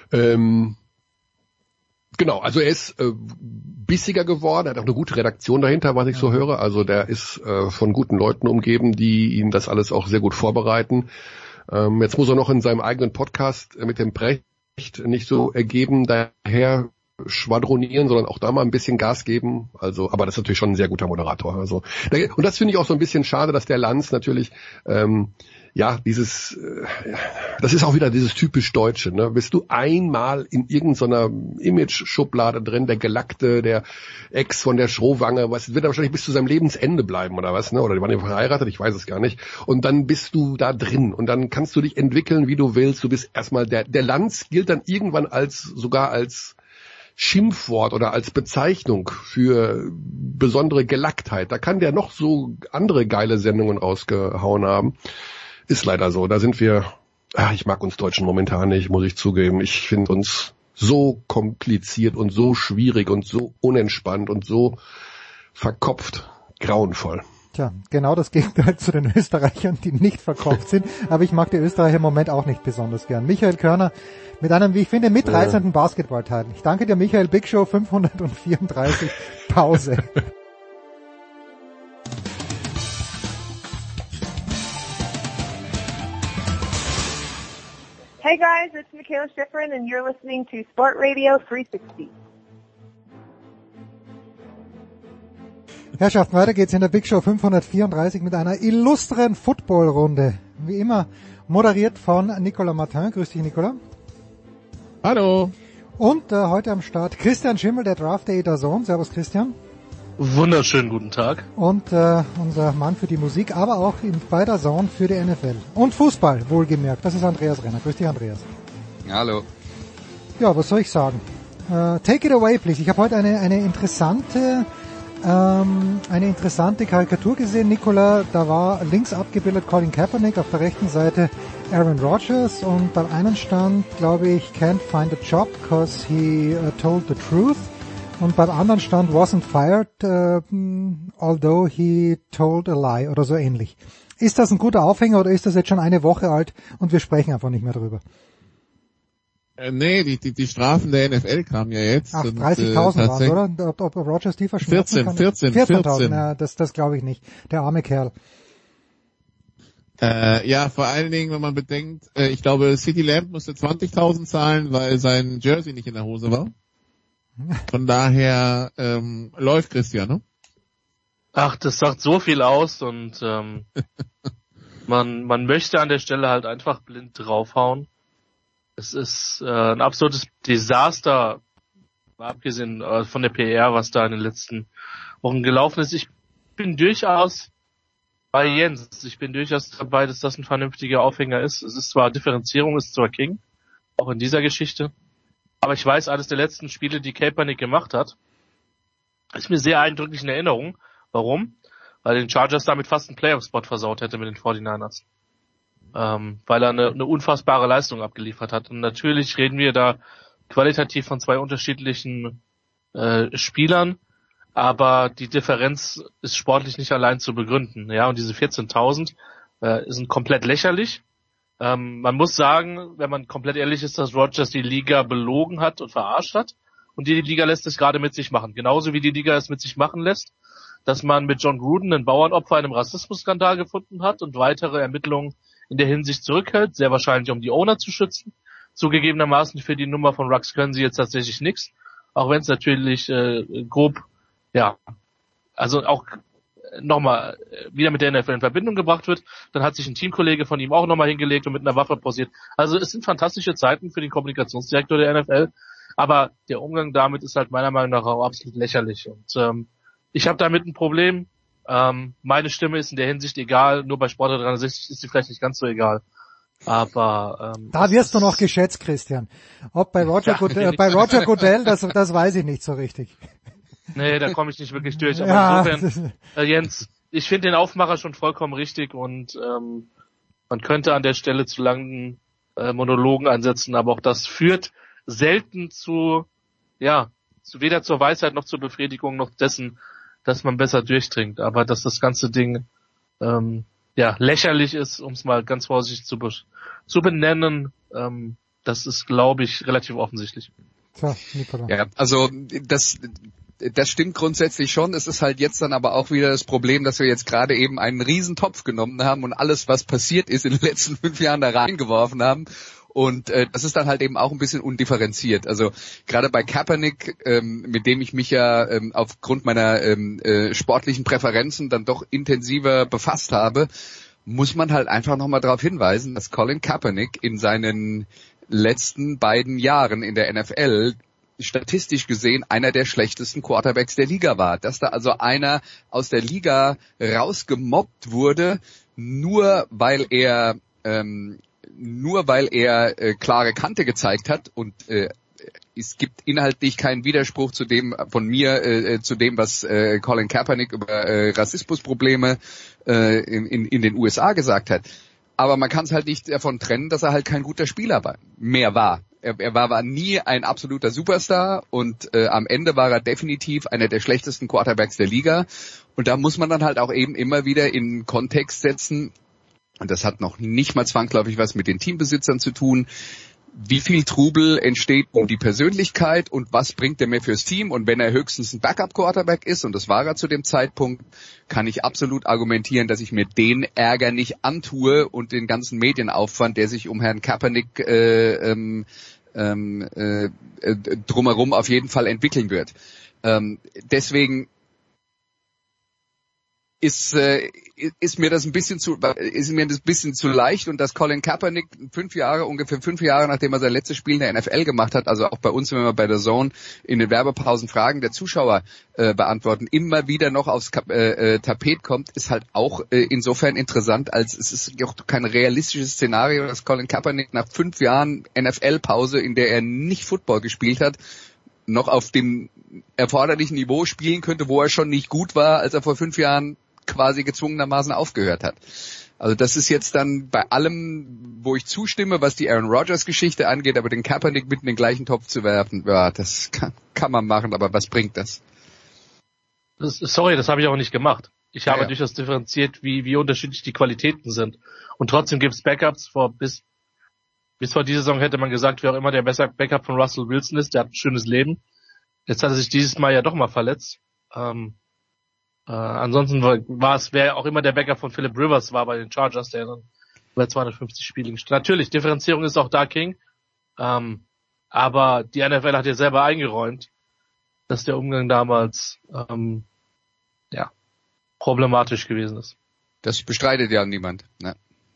genau, also er ist bissiger geworden, er hat auch eine gute Redaktion dahinter, was ich so höre, also der ist von guten Leuten umgeben, die ihm das alles auch sehr gut vorbereiten. Jetzt muss er noch in seinem eigenen Podcast mit dem Precht nicht so ergeben daher schwadronieren, sondern auch da mal ein bisschen Gas geben. Also, aber das ist natürlich schon ein sehr guter Moderator. Also, und das finde ich auch so ein bisschen schade, dass der Lanz natürlich, das ist auch wieder dieses typisch Deutsche, ne? Bist du einmal in irgendeiner Image-Schublade drin, der Gelackte, der Ex von der Schrohwange, was wird er wahrscheinlich bis zu seinem Lebensende bleiben oder was, ne? Oder die waren ja verheiratet, ich weiß es gar nicht. Und dann bist du da drin und dann kannst du dich entwickeln, wie du willst. Du bist erstmal der Lanz gilt dann irgendwann sogar als Schimpfwort oder als Bezeichnung für besondere Gelacktheit. Da kann der noch so andere geile Sendungen rausgehauen haben. Ist leider so. Da sind wir, ich mag uns Deutschen momentan nicht, muss ich zugeben. Ich finde uns so kompliziert und so schwierig und so unentspannt und so verkopft. Grauenvoll. Tja, genau das Gegenteil zu den Österreichern, die nicht verkauft sind. Aber ich mag die Österreicher im Moment auch nicht besonders gern. Michael Körner mit einem, wie ich finde, mitreißenden Basketballteil. Ich danke dir, Michael. Big Show 534. Pause. Hey guys, it's Michaela Schifrin and you're listening to Sport Radio 360. Herrschaften, weiter geht's in der Big Show 534 mit einer illustren Footballrunde. Wie immer moderiert von Nicolas Martin. Grüß dich, Nicolas. Hallo. Und heute am Start Christian Schimmel, der Draft Day DAZN. Servus, Christian. Wunderschönen guten Tag. Und unser Mann für die Musik, aber auch bei DAZN für die NFL. Und Fußball, wohlgemerkt. Das ist Andreas Renner. Grüß dich, Andreas. Hallo. Ja, was soll ich sagen? Take it away, please. Ich habe heute eine interessante Karikatur gesehen, Nicola. Da war links abgebildet Colin Kaepernick, auf der rechten Seite Aaron Rodgers und beim einen stand, glaube ich, can't find a job because he told the truth und beim anderen stand wasn't fired although he told a lie oder so ähnlich. Ist das ein guter Aufhänger oder ist das jetzt schon eine Woche alt und wir sprechen einfach nicht mehr drüber? Nee, die Strafen der NFL kamen ja jetzt. Ach, 30.000 waren, oder? Ob Rodgers die verschmerzen kann? 14.000, ja, das glaube ich nicht. Der arme Kerl. Ja, vor allen Dingen, wenn man bedenkt, ich glaube, CeeDee Lamb musste 20.000 zahlen, weil sein Jersey nicht in der Hose war. Von daher läuft Christian, ne? Ach, das sagt so viel aus und man möchte an der Stelle halt einfach blind draufhauen. Es ist ein absolutes Desaster, mal abgesehen von der PR, was da in den letzten Wochen gelaufen ist. Ich bin durchaus bei Jens. Ich bin durchaus dabei, dass das ein vernünftiger Aufhänger ist. Es ist zwar Differenzierung, ist zwar King, auch in dieser Geschichte. Aber ich weiß, eines der letzten Spiele, die Kaepernick gemacht hat, ist mir sehr eindrücklich in Erinnerung. Warum? Weil den Chargers damit fast einen Playoff-Spot versaut hätte mit den 49ers. Weil er eine unfassbare Leistung abgeliefert hat. Und natürlich reden wir da qualitativ von zwei unterschiedlichen Spielern, aber die Differenz ist sportlich nicht allein zu begründen. Ja, und diese 14.000 sind komplett lächerlich. Man muss sagen, wenn man komplett ehrlich ist, dass Rodgers die Liga belogen hat und verarscht hat. Und die Liga lässt es gerade mit sich machen. Genauso wie die Liga es mit sich machen lässt, dass man mit John Gruden ein Bauernopfer in einem Rassismusskandal gefunden hat und weitere Ermittlungen in der Hinsicht zurückhält, sehr wahrscheinlich um die Owner zu schützen. Zugegebenermaßen für die Nummer von Rux können sie jetzt tatsächlich nichts, auch wenn es natürlich grob, ja, also auch nochmal wieder mit der NFL in Verbindung gebracht wird. Dann hat sich ein Teamkollege von ihm auch nochmal hingelegt und mit einer Waffe posiert. Also es sind fantastische Zeiten für den Kommunikationsdirektor der NFL, aber der Umgang damit ist halt meiner Meinung nach auch absolut lächerlich. Und ich habe damit ein Problem. Meine Stimme ist in der Hinsicht egal, nur bei Sport 360 ist sie vielleicht nicht ganz so egal. Aber da wirst du noch geschätzt, Christian. Ob bei Roger Goodell, das weiß ich nicht so richtig. Nee, da komme ich nicht wirklich durch. Aber insofern, Jens, ich finde den Aufmacher schon vollkommen richtig und man könnte an der Stelle zu langen Monologen ansetzen, aber auch das führt selten zu weder zur Weisheit noch zur Befriedigung noch dessen, dass man besser durchdringt, aber dass das ganze Ding lächerlich ist, um es mal ganz vorsichtig zu benennen, das ist, glaube ich, relativ offensichtlich. So, Nicola. Ja, also das stimmt grundsätzlich schon. Es ist halt jetzt dann aber auch wieder das Problem, dass wir jetzt gerade eben einen Riesentopf genommen haben und alles, was passiert ist, in den letzten 5 Jahren da reingeworfen haben. Und das ist dann halt eben auch ein bisschen undifferenziert. Also gerade bei Kaepernick, mit dem ich mich ja aufgrund meiner sportlichen Präferenzen dann doch intensiver befasst habe, muss man halt einfach nochmal darauf hinweisen, dass Colin Kaepernick in seinen letzten beiden Jahren in der NFL statistisch gesehen einer der schlechtesten Quarterbacks der Liga war. Dass da also einer aus der Liga rausgemobbt wurde, nur weil er klare Kante gezeigt hat und es gibt inhaltlich keinen Widerspruch zu dem von mir zu dem, was Colin Kaepernick über Rassismusprobleme in den USA gesagt hat. Aber man kann es halt nicht davon trennen, dass er halt kein guter Spieler mehr war. Er war nie ein absoluter Superstar und am Ende war er definitiv einer der schlechtesten Quarterbacks der Liga. Und da muss man dann halt auch eben immer wieder in Kontext setzen, und das hat noch nicht mal zwangsläufig was mit den Teambesitzern zu tun, wie viel Trubel entsteht um die Persönlichkeit und was bringt er mir fürs Team. Und wenn er höchstens ein Backup-Quarterback ist, und das war er zu dem Zeitpunkt, kann ich absolut argumentieren, dass ich mir den Ärger nicht antue und den ganzen Medienaufwand, der sich um Herrn Kaepernick drumherum auf jeden Fall entwickeln wird. Deswegen ist mir das ein bisschen zu leicht, und dass Colin Kaepernick ungefähr 5 Jahre, nachdem er sein letztes Spiel in der NFL gemacht hat, also auch bei uns, wenn wir bei der Zone in den Werbepausen Fragen der Zuschauer beantworten, immer wieder noch aufs Tapet kommt, ist halt auch insofern interessant, als es ist auch kein realistisches Szenario, dass Colin Kaepernick nach 5 Jahren NFL-Pause, in der er nicht Football gespielt hat, noch auf dem erforderlichen Niveau spielen könnte, wo er schon nicht gut war, als er vor 5 Jahren quasi gezwungenermaßen aufgehört hat. Also das ist jetzt dann bei allem, wo ich zustimme, was die Aaron Rodgers Geschichte angeht, aber den Kaepernick mit in den gleichen Topf zu werfen, ja, das kann man machen, aber was bringt das? Sorry, das habe ich auch nicht gemacht. Ich habe durchaus differenziert, wie unterschiedlich die Qualitäten sind. Und trotzdem gibt es Backups. Bis vor dieser Saison hätte man gesagt, wer auch immer der bessere Backup von Russell Wilson ist, der hat ein schönes Leben. Jetzt hat er sich dieses Mal ja doch mal verletzt. Ansonsten wer auch immer der Backup von Philip Rivers war bei den Chargers, der dann über 250 Spiele gespielt hat. Natürlich, Differenzierung ist auch da King. Aber die NFL hat ja selber eingeräumt, dass der Umgang damals problematisch gewesen ist. Das bestreitet ja niemand. Ne?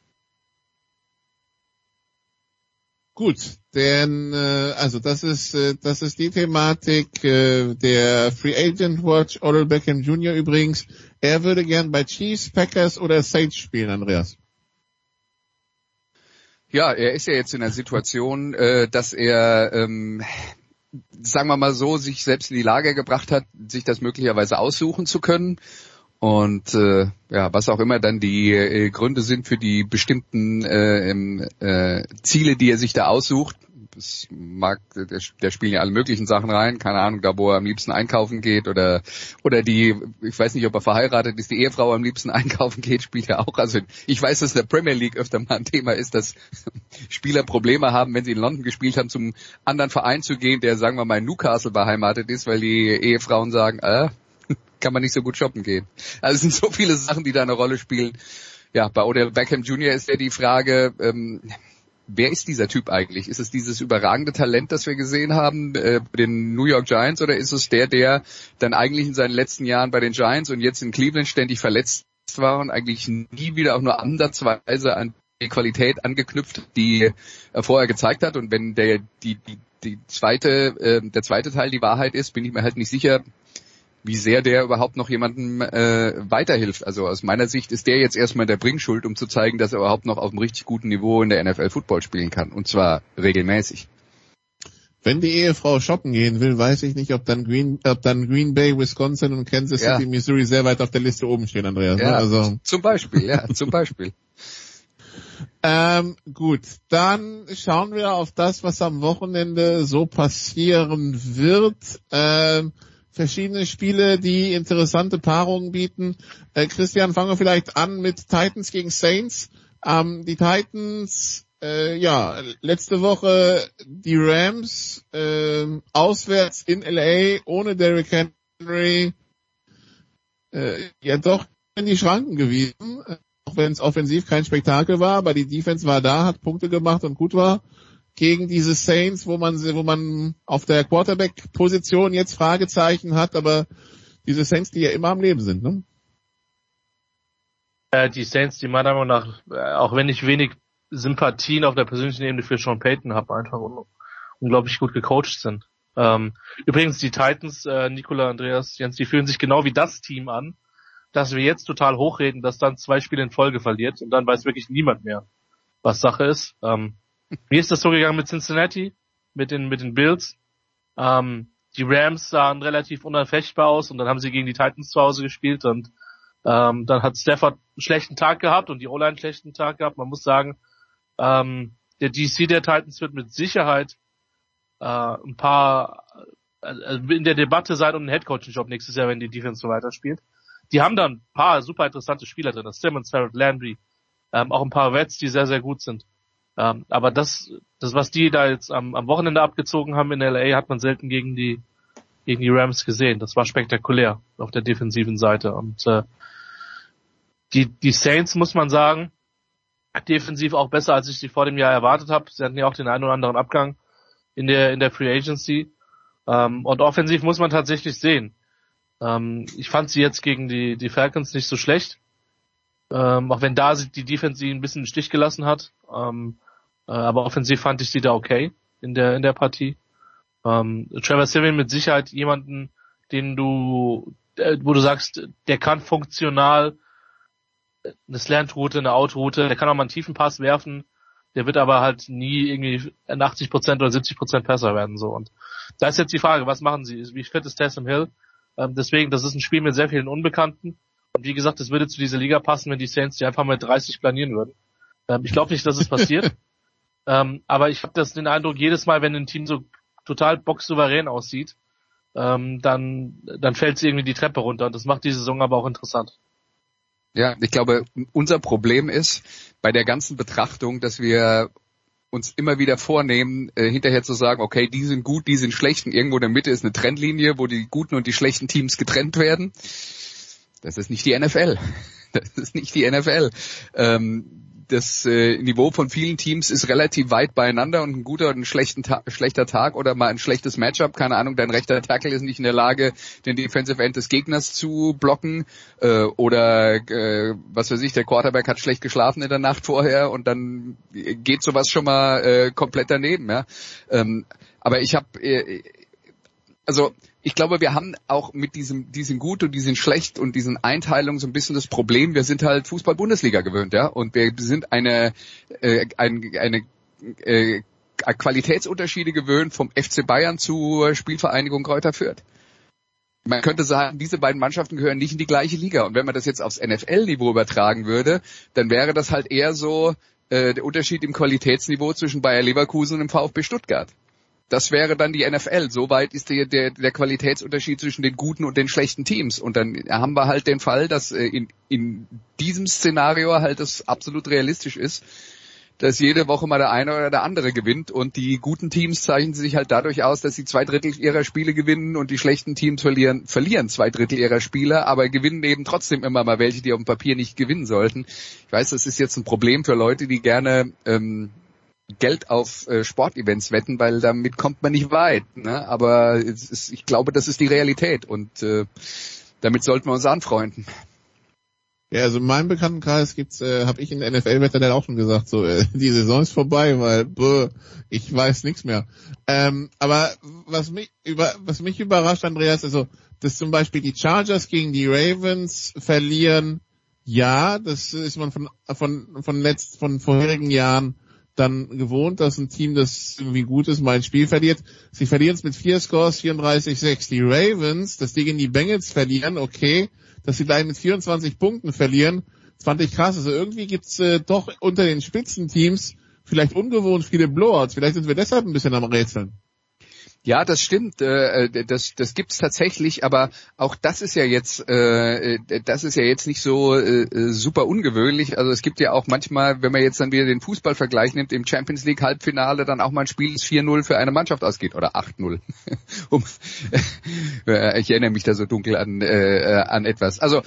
Gut, denn also das ist die Thematik. Der Free Agent Watch, Odell Beckham Jr. übrigens, er würde gern bei Chiefs, Packers oder Saints spielen, Andreas. Ja, er ist ja jetzt in der Situation, dass er, sagen wir mal so, sich selbst in die Lage gebracht hat, sich das möglicherweise aussuchen zu können. Und was auch immer dann die Gründe sind für die bestimmten Ziele, die er sich da aussucht. Das der spielen ja alle möglichen Sachen rein, keine Ahnung, da wo er am liebsten einkaufen geht oder ich weiß nicht, ob er verheiratet ist, die Ehefrau am liebsten einkaufen geht, spielt er auch. Also ich weiß, dass in der Premier League öfter mal ein Thema ist, dass Spieler Probleme haben, wenn sie in London gespielt haben, zum anderen Verein zu gehen, der, sagen wir mal, in Newcastle beheimatet ist, weil die Ehefrauen sagen, kann man nicht so gut shoppen gehen. Also es sind so viele Sachen, die da eine Rolle spielen. Ja, bei Odell Beckham Jr. ist ja die Frage, wer ist dieser Typ eigentlich? Ist es dieses überragende Talent, das wir gesehen haben, den New York Giants, oder ist es der dann eigentlich in seinen letzten Jahren bei den Giants und jetzt in Cleveland ständig verletzt war und eigentlich nie wieder auch nur ansatzweise an die Qualität angeknüpft, die er vorher gezeigt hat? Und wenn der zweite Teil die Wahrheit ist, bin ich mir halt nicht sicher, wie sehr der überhaupt noch jemandem weiterhilft. Also aus meiner Sicht ist der jetzt erstmal der Bringschuld, um zu zeigen, dass er überhaupt noch auf einem richtig guten Niveau in der NFL Football spielen kann. Und zwar regelmäßig. Wenn die Ehefrau shoppen gehen will, weiß ich nicht, ob dann Green Bay, Wisconsin und Kansas City, Missouri sehr weit auf der Liste oben stehen, Andreas. Ja, ne? Also zum Beispiel. Gut, dann schauen wir auf das, was am Wochenende so passieren wird. Verschiedene Spiele, die interessante Paarungen bieten. Christian, fangen wir vielleicht an mit Titans gegen Saints. Die Titans, letzte Woche die Rams auswärts in LA ohne Derrick Henry doch in die Schranken gewiesen, auch wenn es offensiv kein Spektakel war, aber die Defense war da, hat Punkte gemacht und gut war. Gegen diese Saints, wo man auf der Quarterback-Position jetzt Fragezeichen hat, aber diese Saints, die ja immer am Leben sind, ne? Die Saints, die meiner Meinung nach, auch wenn ich wenig Sympathien auf der persönlichen Ebene für Sean Payton habe, einfach unglaublich gut gecoacht sind. Übrigens, die Titans, Nicola, Andreas, Jens, die fühlen sich genau wie das Team an, dass wir jetzt total hochreden, das dann 2 Spiele in Folge verliert und dann weiß wirklich niemand mehr, was Sache ist. Mir ist das so gegangen mit Cincinnati, mit den Bills. Die Rams sahen relativ unanfechtbar aus und dann haben sie gegen die Titans zu Hause gespielt und dann hat Stafford einen schlechten Tag gehabt und die O-Line einen schlechten Tag gehabt. Man muss sagen, der DC der Titans wird mit Sicherheit ein paar in der Debatte sein um den Headcoaching-Job nächstes Jahr, wenn die Defense so weiterspielt. Die haben dann ein paar super interessante Spieler drin, das Simmons, Farrell, Landry, auch ein paar Vets, die sehr, sehr gut sind. Aber das, was die da jetzt am Wochenende abgezogen haben in LA, hat man selten gegen die Rams gesehen. Das war spektakulär auf der defensiven Seite. Und die Saints, muss man sagen, defensiv auch besser, als ich sie vor dem Jahr erwartet habe. Sie hatten ja auch den einen oder anderen Abgang in der Free Agency. Und offensiv muss man tatsächlich sehen. Ich fand sie jetzt gegen die Falcons nicht so schlecht. Auch wenn da die Defense sie ein bisschen im Stich gelassen hat. Aber offensiv fand ich sie da okay in der Partie. Trevor Siemian mit Sicherheit jemanden, wo du sagst, der kann funktional eine Slant-Route, eine Out-Route, der kann auch mal einen tiefen Pass werfen, der wird aber halt nie irgendwie 80% oder 70% Passer werden, so. Und da ist jetzt die Frage, was machen sie? Wie fit ist Taysom Hill? Deswegen, das ist ein Spiel mit sehr vielen Unbekannten. Und wie gesagt, es würde zu dieser Liga passen, wenn die Saints die einfach mal 30 planieren würden. Ich glaube nicht, dass es passiert. Aber ich habe den Eindruck, jedes Mal, wenn ein Team so total boxsouverän aussieht, dann fällt sie irgendwie die Treppe runter. Und das macht die Saison aber auch interessant. Ja, ich glaube, unser Problem ist bei der ganzen Betrachtung, dass wir uns immer wieder vornehmen, hinterher zu sagen, okay, die sind gut, die sind schlecht, und irgendwo in der Mitte ist eine Trennlinie, wo die guten und die schlechten Teams getrennt werden. Das ist nicht die NFL. Das ist nicht die NFL. Das Niveau von vielen Teams ist relativ weit beieinander, und ein guter und ein schlechter Tag oder mal ein schlechtes Matchup, keine Ahnung, dein rechter Tackle ist nicht in der Lage, den Defensive End des Gegners zu blocken, oder was weiß ich, der Quarterback hat schlecht geschlafen in der Nacht vorher, und dann geht sowas schon mal komplett daneben, ja. Aber ich glaube, wir haben auch mit die sind gut und die sind schlecht und diesen Einteilungen so ein bisschen das Problem, wir sind halt Fußball-Bundesliga gewöhnt, ja, und wir sind eine Qualitätsunterschiede gewöhnt vom FC Bayern zur Spielvereinigung Greuther Fürth. Man könnte sagen, diese beiden Mannschaften gehören nicht in die gleiche Liga, und wenn man das jetzt aufs NFL-Niveau übertragen würde, dann wäre das halt eher so der Unterschied im Qualitätsniveau zwischen Bayer Leverkusen und dem VfB Stuttgart. Das wäre dann die NFL. Soweit ist der Qualitätsunterschied zwischen den guten und den schlechten Teams. Und dann haben wir halt den Fall, dass in diesem Szenario halt es absolut realistisch ist, dass jede Woche mal der eine oder der andere gewinnt. Und die guten Teams zeichnen sich halt dadurch aus, dass sie 2/3 ihrer Spiele gewinnen, und die schlechten Teams verlieren 2/3 ihrer Spiele, aber gewinnen eben trotzdem immer mal welche, die auf dem Papier nicht gewinnen sollten. Ich weiß, das ist jetzt ein Problem für Leute, die gerne Geld auf Sportevents wetten, weil damit kommt man nicht weit, ne? Aber ich glaube, das ist die Realität, und damit sollten wir uns anfreunden. Ja, also in meinem Bekanntenkreis habe ich in der NFL-Wetter dann auch schon gesagt, so die Saison ist vorbei, weil ich weiß nichts mehr. Aber was mich überrascht, Andreas, also dass zum Beispiel die Chargers gegen die Ravens verlieren, ja, das ist man von vorherigen Jahren dann gewohnt, dass ein Team, das irgendwie gut ist, mal ein Spiel verliert. Sie verlieren es mit 4 Scores, 34-6. Die Ravens, dass die gegen die Bengals verlieren, okay. Dass sie gleich mit 24 Punkten verlieren, das fand ich krass. Also irgendwie gibt's doch unter den Spitzenteams vielleicht ungewohnt viele Blowouts. Vielleicht sind wir deshalb ein bisschen am Rätseln. Ja, das stimmt. Das gibt's tatsächlich, aber auch das ist ja jetzt nicht so super ungewöhnlich. Also es gibt ja auch manchmal, wenn man jetzt dann wieder den Fußballvergleich nimmt, im Champions League Halbfinale dann auch mal ein Spiel, das 4-0 für eine Mannschaft ausgeht oder 8-0. Ich erinnere mich da so dunkel an etwas. Also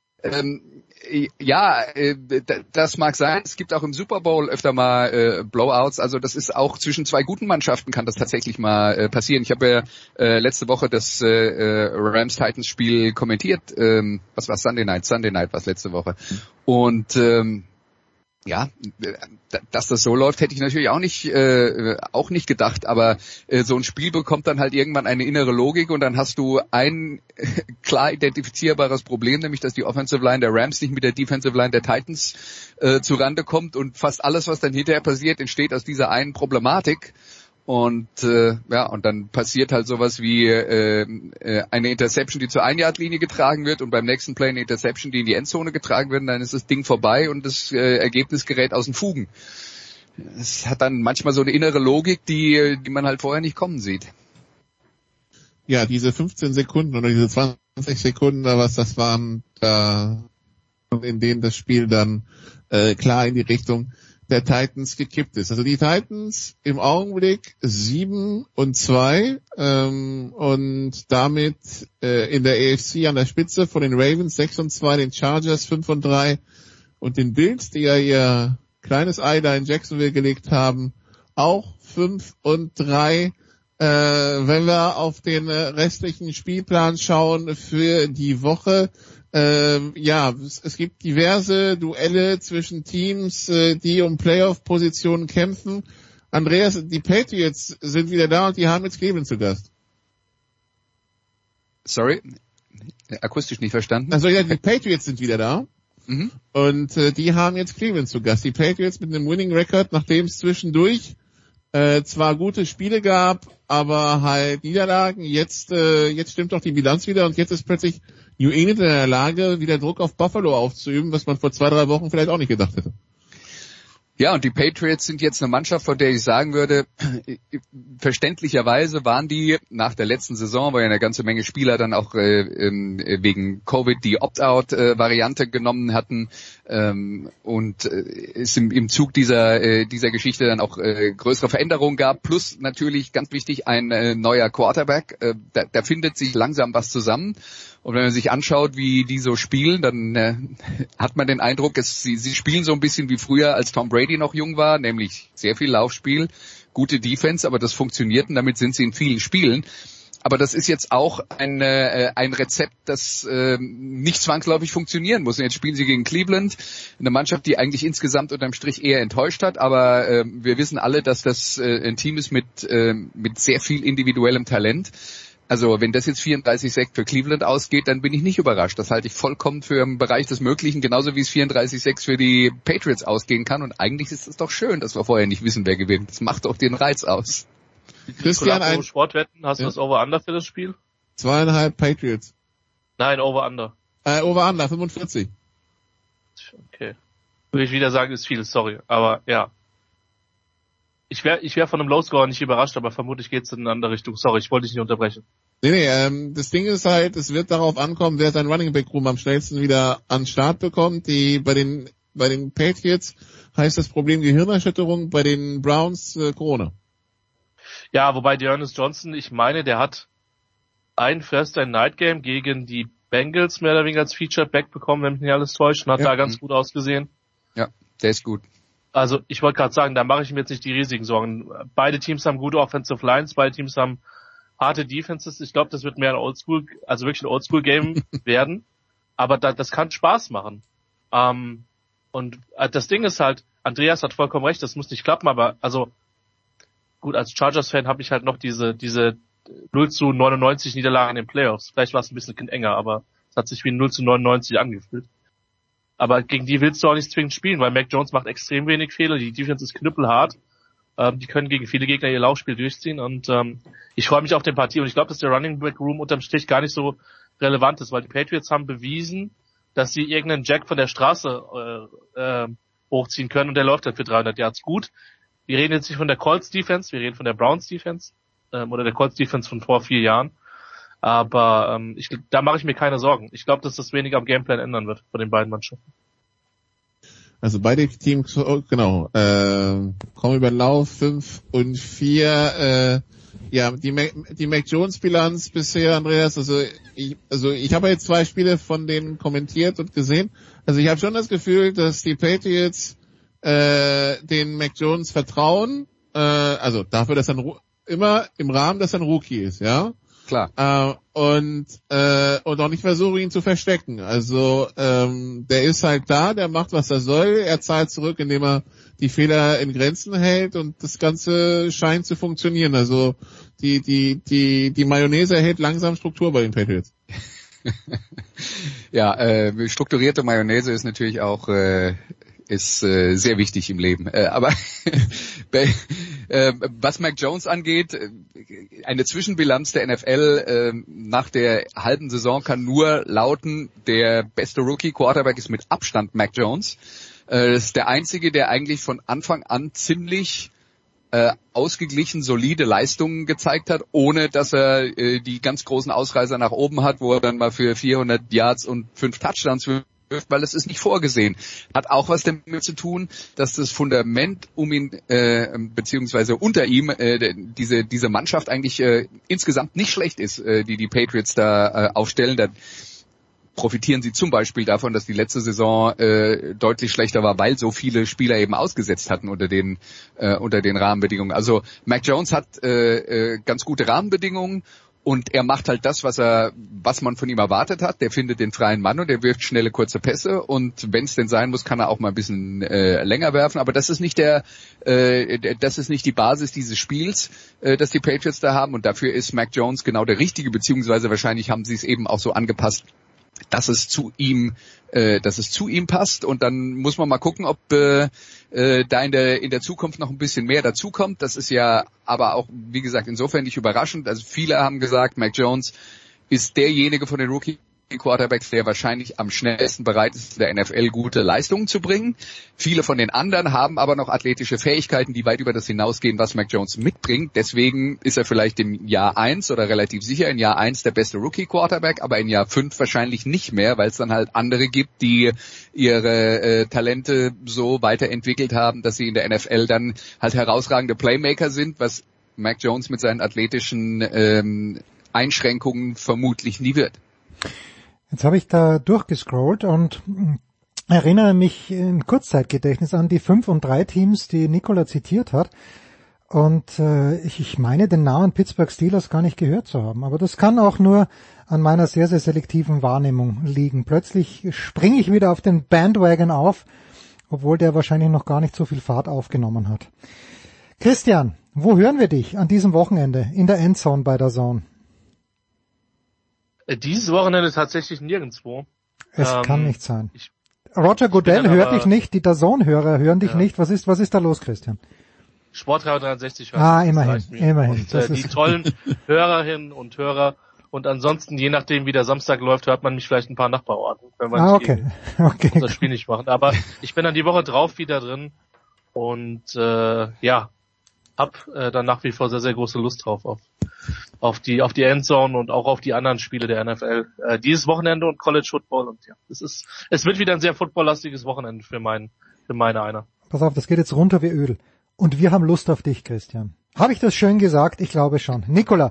das mag sein. Es gibt auch im Super Bowl öfter mal Blowouts. Also das ist auch zwischen zwei guten Mannschaften kann das tatsächlich mal passieren. Ich habe ja letzte Woche das Rams-Titans-Spiel kommentiert. Was war Sunday Night? Sunday Night war es letzte Woche. Und ja, dass das so läuft, hätte ich natürlich auch nicht gedacht, aber so ein Spiel bekommt dann halt irgendwann eine innere Logik, und dann hast du ein klar identifizierbares Problem, nämlich dass die Offensive Line der Rams nicht mit der Defensive Line der Titans zurande kommt, und fast alles, was dann hinterher passiert, entsteht aus dieser einen Problematik. Und und dann passiert halt sowas wie eine Interception, die zur 1-Yard-Linie getragen wird, und beim nächsten Play eine Interception, die in die Endzone getragen wird, und dann ist das Ding vorbei und das Ergebnis gerät aus den Fugen. es hat dann manchmal so eine innere Logik, die man halt vorher nicht kommen sieht. Ja, diese 15 Sekunden oder diese 20 Sekunden oder was das waren, in denen das Spiel dann klar in die Richtung der Titans gekippt ist. Also die Titans im Augenblick 7-2 und damit in der AFC an der Spitze, von den Ravens 6-2, den Chargers 5-3 und den Bills, die ja ihr kleines Ei da in Jacksonville gelegt haben, auch 5-3. Wenn wir auf den restlichen Spielplan schauen für die Woche, es gibt diverse Duelle zwischen Teams, die um Playoff-Positionen kämpfen. Andreas, die Patriots sind wieder da und die haben jetzt Cleveland zu Gast. Sorry, akustisch nicht verstanden. Also ja, die Patriots sind wieder da. Mhm. Und die haben jetzt Cleveland zu Gast. Die Patriots mit einem Winning Record, nachdem es zwischendurch zwar gute Spiele gab, aber halt Niederlagen. Jetzt stimmt doch die Bilanz wieder und jetzt ist plötzlich New England in der Lage, wieder Druck auf Buffalo aufzuüben, was man vor 2-3 Wochen vielleicht auch nicht gedacht hätte. Ja, und die Patriots sind jetzt eine Mannschaft, von der ich sagen würde, verständlicherweise waren die nach der letzten Saison, weil ja eine ganze Menge Spieler dann auch wegen Covid die Opt-out-Variante genommen hatten und es im Zug dieser Geschichte dann auch größere Veränderungen gab, plus natürlich ganz wichtig ein neuer Quarterback. Da findet sich langsam was zusammen. Und wenn man sich anschaut, wie die so spielen, dann hat man den Eindruck, sie spielen so ein bisschen wie früher, als Tom Brady noch jung war, nämlich sehr viel Laufspiel, gute Defense, aber das funktioniert und damit sind sie in vielen Spielen. Aber das ist jetzt auch ein Rezept, das nicht zwangsläufig funktionieren muss. Und jetzt spielen sie gegen Cleveland, eine Mannschaft, die eigentlich insgesamt unterm Strich eher enttäuscht hat. Aber wir wissen alle, dass das ein Team ist mit sehr viel individuellem Talent. Also wenn das jetzt 34-6 für Cleveland ausgeht, dann bin ich nicht überrascht. Das halte ich vollkommen für im Bereich des Möglichen, genauso wie es 34-6 für die Patriots ausgehen kann. Und eigentlich ist es doch schön, dass wir vorher nicht wissen, wer gewinnt. Das macht doch den Reiz aus. Christian, ein Sportwetten, hast du das Over-Under für das Spiel? 2,5 Patriots. Nein, Over-Under. Over-Under, 45. Okay. Würde ich wieder sagen, ist viel, sorry. Aber ja. Ich wär von einem Low-Score nicht überrascht, aber vermutlich geht's in eine andere Richtung. Sorry, ich wollte dich nicht unterbrechen. Nee, das Ding ist halt, es wird darauf ankommen, wer sein Running Back Room am schnellsten wieder an den Start bekommt. Bei den Patriots heißt das Problem Gehirnerschütterung, bei den Browns Corona. Ja, wobei Dearness Johnson, ich meine, der hat ein Night Game gegen die Bengals mehr oder weniger als Featured Back bekommen, wenn mich nicht alles täuscht, und hat da ganz gut ausgesehen. Ja, der ist gut. Also ich wollte gerade sagen, da mache ich mir jetzt nicht die riesigen Sorgen. Beide Teams haben gute Offensive Lines, beide Teams haben harte Defenses. Ich glaube, das wird mehr ein Oldschool, also wirklich ein Oldschool-Game werden. Aber das kann Spaß machen. Und das Ding ist halt, Andreas hat vollkommen recht, das muss nicht klappen, aber also gut, als Chargers-Fan habe ich halt noch diese 0-99 Niederlage in den Playoffs. Vielleicht war es ein bisschen enger, aber es hat sich wie ein 0-99 angefühlt. Aber gegen die willst du auch nicht zwingend spielen, weil Mac Jones macht extrem wenig Fehler, die Defense ist knüppelhart, die können gegen viele Gegner ihr Laufspiel durchziehen und ich freue mich auf den Partie und ich glaube, dass der Running Back Room unterm Strich gar nicht so relevant ist, weil die Patriots haben bewiesen, dass sie irgendeinen Jack von der Straße hochziehen können und der läuft dann für 300 Yards gut. Wir reden jetzt nicht von der Colts Defense, wir reden von der Browns Defense oder der Colts Defense von vor 4 Jahren. Aber da mache ich mir keine Sorgen. Ich glaube, dass das weniger am Gameplan ändern wird von den beiden Mannschaften. Also beide Teams, genau, kommen über den Lauf 5 und 4. Ja, die Mac Jones Bilanz bisher, Andreas, also ich habe jetzt 2 Spiele von denen kommentiert und gesehen. Also ich habe schon das Gefühl, dass die Patriots den Mac Jones vertrauen, also dafür, dass er immer im Rahmen, dass er ein Rookie ist, ja. Klar. Und auch nicht versuche, ihn zu verstecken. Also der ist halt da, der macht, was er soll, er zahlt zurück, indem er die Fehler in Grenzen hält und das Ganze scheint zu funktionieren. Also die Mayonnaise erhält langsam Struktur bei den Patriots. Ja, strukturierte Mayonnaise ist natürlich auch sehr wichtig im Leben. Aber was Mac Jones angeht, eine Zwischenbilanz der NFL nach der halben Saison kann nur lauten, der beste Rookie-Quarterback ist mit Abstand Mac Jones. Das ist der einzige, der eigentlich von Anfang an ziemlich ausgeglichen solide Leistungen gezeigt hat, ohne dass er die ganz großen Ausreißer nach oben hat, wo er dann mal für 400 Yards und 5 Touchdowns wirft, weil es ist nicht vorgesehen. Hat auch was damit zu tun, dass das Fundament um ihn beziehungsweise unter ihm diese Mannschaft eigentlich insgesamt nicht schlecht ist, die Patriots da aufstellen. Da profitieren sie zum Beispiel davon, dass die letzte Saison deutlich schlechter war, weil so viele Spieler eben ausgesetzt hatten unter den Rahmenbedingungen. Also Mac Jones hat ganz gute Rahmenbedingungen und er macht halt das, was man von ihm erwartet hat. Der findet den freien Mann und der wirft schnelle, kurze Pässe und wenn es denn sein muss, kann er auch mal ein bisschen länger werfen. Aber das ist nicht das ist nicht die Basis dieses Spiels, das die Patriots da haben und dafür ist Mac Jones genau der Richtige, beziehungsweise wahrscheinlich haben sie es eben auch so angepasst, dass es zu ihm passt und dann muss man mal gucken, ob da in der Zukunft noch ein bisschen mehr dazukommt. Das ist ja aber auch, wie gesagt, insofern nicht überraschend. Also viele haben gesagt, Mac Jones ist derjenige von den Rookie-Quarterbacks, der wahrscheinlich am schnellsten bereit ist, in der NFL gute Leistungen zu bringen. Viele von den anderen haben aber noch athletische Fähigkeiten, die weit über das hinausgehen, was Mac Jones mitbringt. Deswegen ist er vielleicht im Jahr 1 oder relativ sicher in Jahr 1 der beste Rookie-Quarterback, aber in Jahr 5 wahrscheinlich nicht mehr, weil es dann halt andere gibt, die ihre Talente so weiterentwickelt haben, dass sie in der NFL dann halt herausragende Playmaker sind, was Mac Jones mit seinen athletischen Einschränkungen vermutlich nie wird. Jetzt habe ich da durchgescrollt und erinnere mich im Kurzzeitgedächtnis an die 5 und 3 Teams, die Nikola zitiert hat. Und ich meine, den Namen Pittsburgh Steelers gar nicht gehört zu haben. Aber das kann auch nur an meiner sehr, sehr selektiven Wahrnehmung liegen. Plötzlich springe ich wieder auf den Bandwagon auf, obwohl der wahrscheinlich noch gar nicht so viel Fahrt aufgenommen hat. Christian, wo hören wir dich an diesem Wochenende in der Endzone bei der Zone? Dieses Wochenende tatsächlich nirgendwo. Es kann nicht sein. Roger Goodell hört dich nicht, die DAZN-Hörer hören dich nicht. Was ist da los, Christian? Sportradio 63 hört. Immerhin. Und die tollen Hörerinnen und Hörer. Und ansonsten, je nachdem, wie der Samstag läuft, hört man mich vielleicht ein paar Nachbarorten, wenn wir nicht unser Spiel nicht machen. Aber ich bin dann die Woche drauf wieder drin und hab dann nach wie vor sehr, sehr große Lust drauf auf die Endzone und auch auf die anderen Spiele der NFL. Dieses Wochenende und College Football und ja, es wird wieder ein sehr footballlastiges Wochenende für meine einer. Pass auf, das geht jetzt runter wie Öl. Und wir haben Lust auf dich, Christian. Habe ich das schön gesagt? Ich glaube schon. Nikola,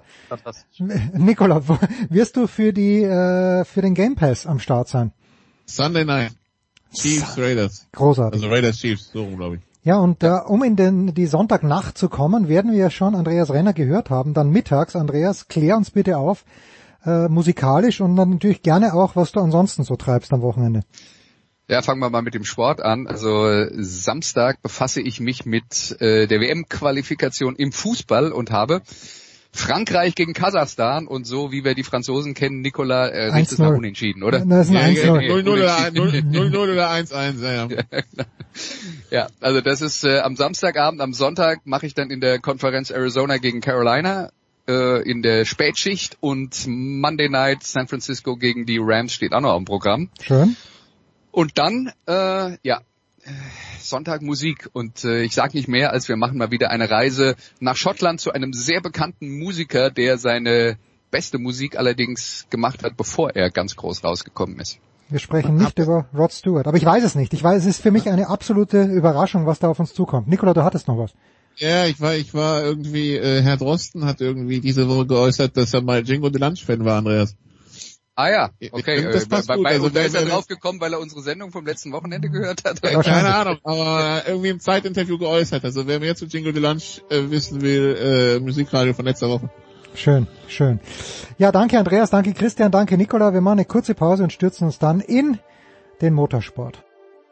wirst du für den Game Pass am Start sein? Sunday Night. Chiefs, Raiders. Großartig. Also Raiders, Chiefs, so rum, glaube ich. Ja, und um in die Sonntagnacht zu kommen, werden wir ja schon Andreas Renner gehört haben. Dann mittags, Andreas, klär uns bitte auf, musikalisch und dann natürlich gerne auch, was du ansonsten so treibst am Wochenende. Ja, fangen wir mal mit dem Sport an. Also Samstag befasse ich mich mit der WM-Qualifikation im Fußball und habe Frankreich gegen Kasachstan und so, wie wir die Franzosen kennen, Nikola, riecht es nach Unentschieden, oder? Das ist ein 1-0. 0-0 oder 1-1, ja. Ja, also das ist am Samstagabend, am Sonntag mache ich dann in der Konferenz Arizona gegen Carolina in der Spätschicht und Monday Night San Francisco gegen die Rams steht auch noch im Programm. Schön. Und dann, Sonntag Musik und ich sag nicht mehr, als wir machen mal wieder eine Reise nach Schottland zu einem sehr bekannten Musiker, der seine beste Musik allerdings gemacht hat, bevor er ganz groß rausgekommen ist. Wir sprechen nicht über Rod Stewart, aber ich weiß es nicht. Es ist für mich eine absolute Überraschung, was da auf uns zukommt. Nikola, du hattest noch was. Ja, ich war irgendwie, Herr Drosten hat irgendwie diese Woche geäußert, dass er mal Jingo Delange-Fan war, Andreas. Ah ja, okay. Das passt gut. Also ist er drauf gekommen, weil er unsere Sendung vom letzten Wochenende gehört hat? Keine Ahnung, aber irgendwie im Zeitinterview geäußert. Also wer mehr zu Jingo Delange wissen will, Musikradio von letzter Woche. Schön. Ja, danke Andreas, danke Christian, danke Nikola. Wir machen eine kurze Pause und stürzen uns dann in den Motorsport.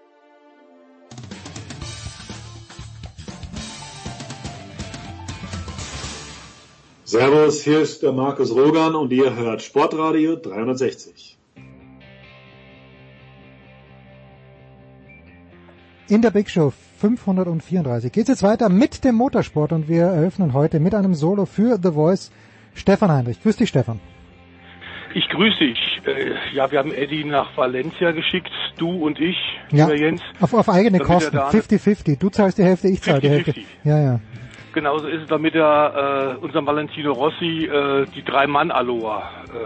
Servus, hier ist der Markus Rogan und ihr hört Sportradio 360. In der Big Show 534 geht's jetzt weiter mit dem Motorsport und wir eröffnen heute mit einem Solo für The Voice Stefan Heinrich. Grüß dich, Stefan. Ich grüße dich. Ja, wir haben Eddie nach Valencia geschickt, du und ich, ja, lieber Jens. Auf eigene Kosten, 50-50. Du zahlst die Hälfte, ich zahle die Hälfte. Ja. Genauso ist es, damit er unserem Valentino Rossi die 3-Mann-Aloha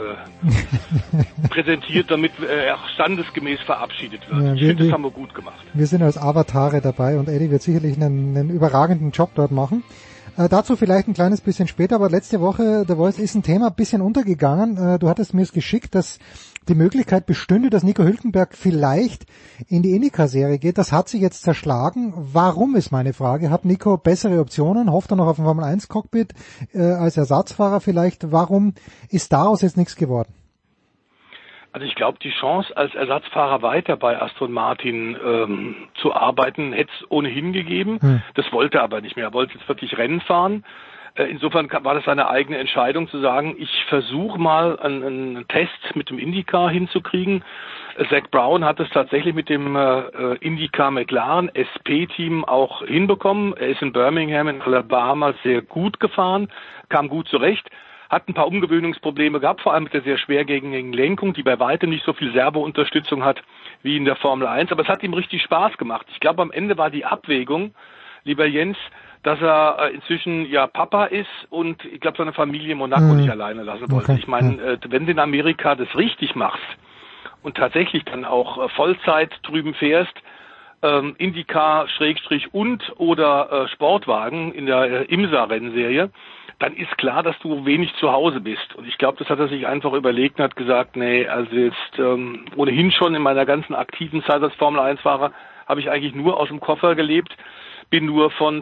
präsentiert, damit er standesgemäß verabschiedet wird. Ja, ich finde, das haben wir gut gemacht. Wir sind als Avatare dabei und Eddie wird sicherlich einen überragenden Job dort machen. Dazu vielleicht ein kleines bisschen später, aber letzte Woche, The Voice, ist ein Thema ein bisschen untergegangen. Du hattest mir es geschickt, dass die Möglichkeit bestünde, dass Nico Hülkenberg vielleicht in die IndyCar-Serie geht. Das hat sich jetzt zerschlagen. Warum ist meine Frage? Hat Nico bessere Optionen? Hofft er noch auf ein Formel-1-Cockpit als Ersatzfahrer vielleicht? Warum ist daraus jetzt nichts geworden? Also ich glaube, die Chance, als Ersatzfahrer weiter bei Aston Martin zu arbeiten, hätte es ohnehin gegeben. Das wollte er aber nicht mehr. Er wollte jetzt wirklich Rennen fahren. Insofern war das seine eigene Entscheidung zu sagen, ich versuche mal einen Test mit dem IndyCar hinzukriegen. Zach Brown hat es tatsächlich mit dem IndyCar McLaren SP-Team auch hinbekommen. Er ist in Birmingham in Alabama sehr gut gefahren, kam gut zurecht. Hat ein paar Umgewöhnungsprobleme gehabt, vor allem mit der sehr schwergängigen Lenkung, die bei weitem nicht so viel Servo-Unterstützung hat wie in der Formel 1. Aber es hat ihm richtig Spaß gemacht. Ich glaube, am Ende war die Abwägung, lieber Jens, dass er inzwischen ja Papa ist und ich glaube, seine Familie in Monaco nicht alleine lassen wollte. Okay. Ich meine, wenn du in Amerika das richtig machst und tatsächlich dann auch Vollzeit drüben fährst, IndyCar / und oder Sportwagen in der IMSA-Rennserie, dann ist klar, dass du wenig zu Hause bist. Und ich glaube, das hat er sich einfach überlegt und hat gesagt, nee, also jetzt ohnehin schon in meiner ganzen aktiven Zeit als Formel-1-Fahrer habe ich eigentlich nur aus dem Koffer gelebt, bin nur von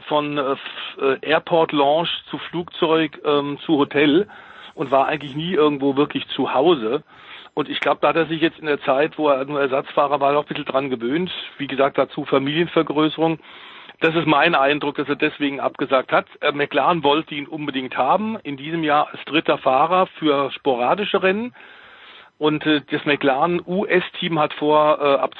Airport Lounge zu Flugzeug zu Hotel und war eigentlich nie irgendwo wirklich zu Hause. Und ich glaube, da hat er sich jetzt in der Zeit, wo er nur Ersatzfahrer war, noch ein bisschen dran gewöhnt. Wie gesagt, dazu Familienvergrößerung. Das ist mein Eindruck, dass er deswegen abgesagt hat. McLaren wollte ihn unbedingt haben, in diesem Jahr als dritter Fahrer für sporadische Rennen. Und das McLaren US-Team hat vor, ab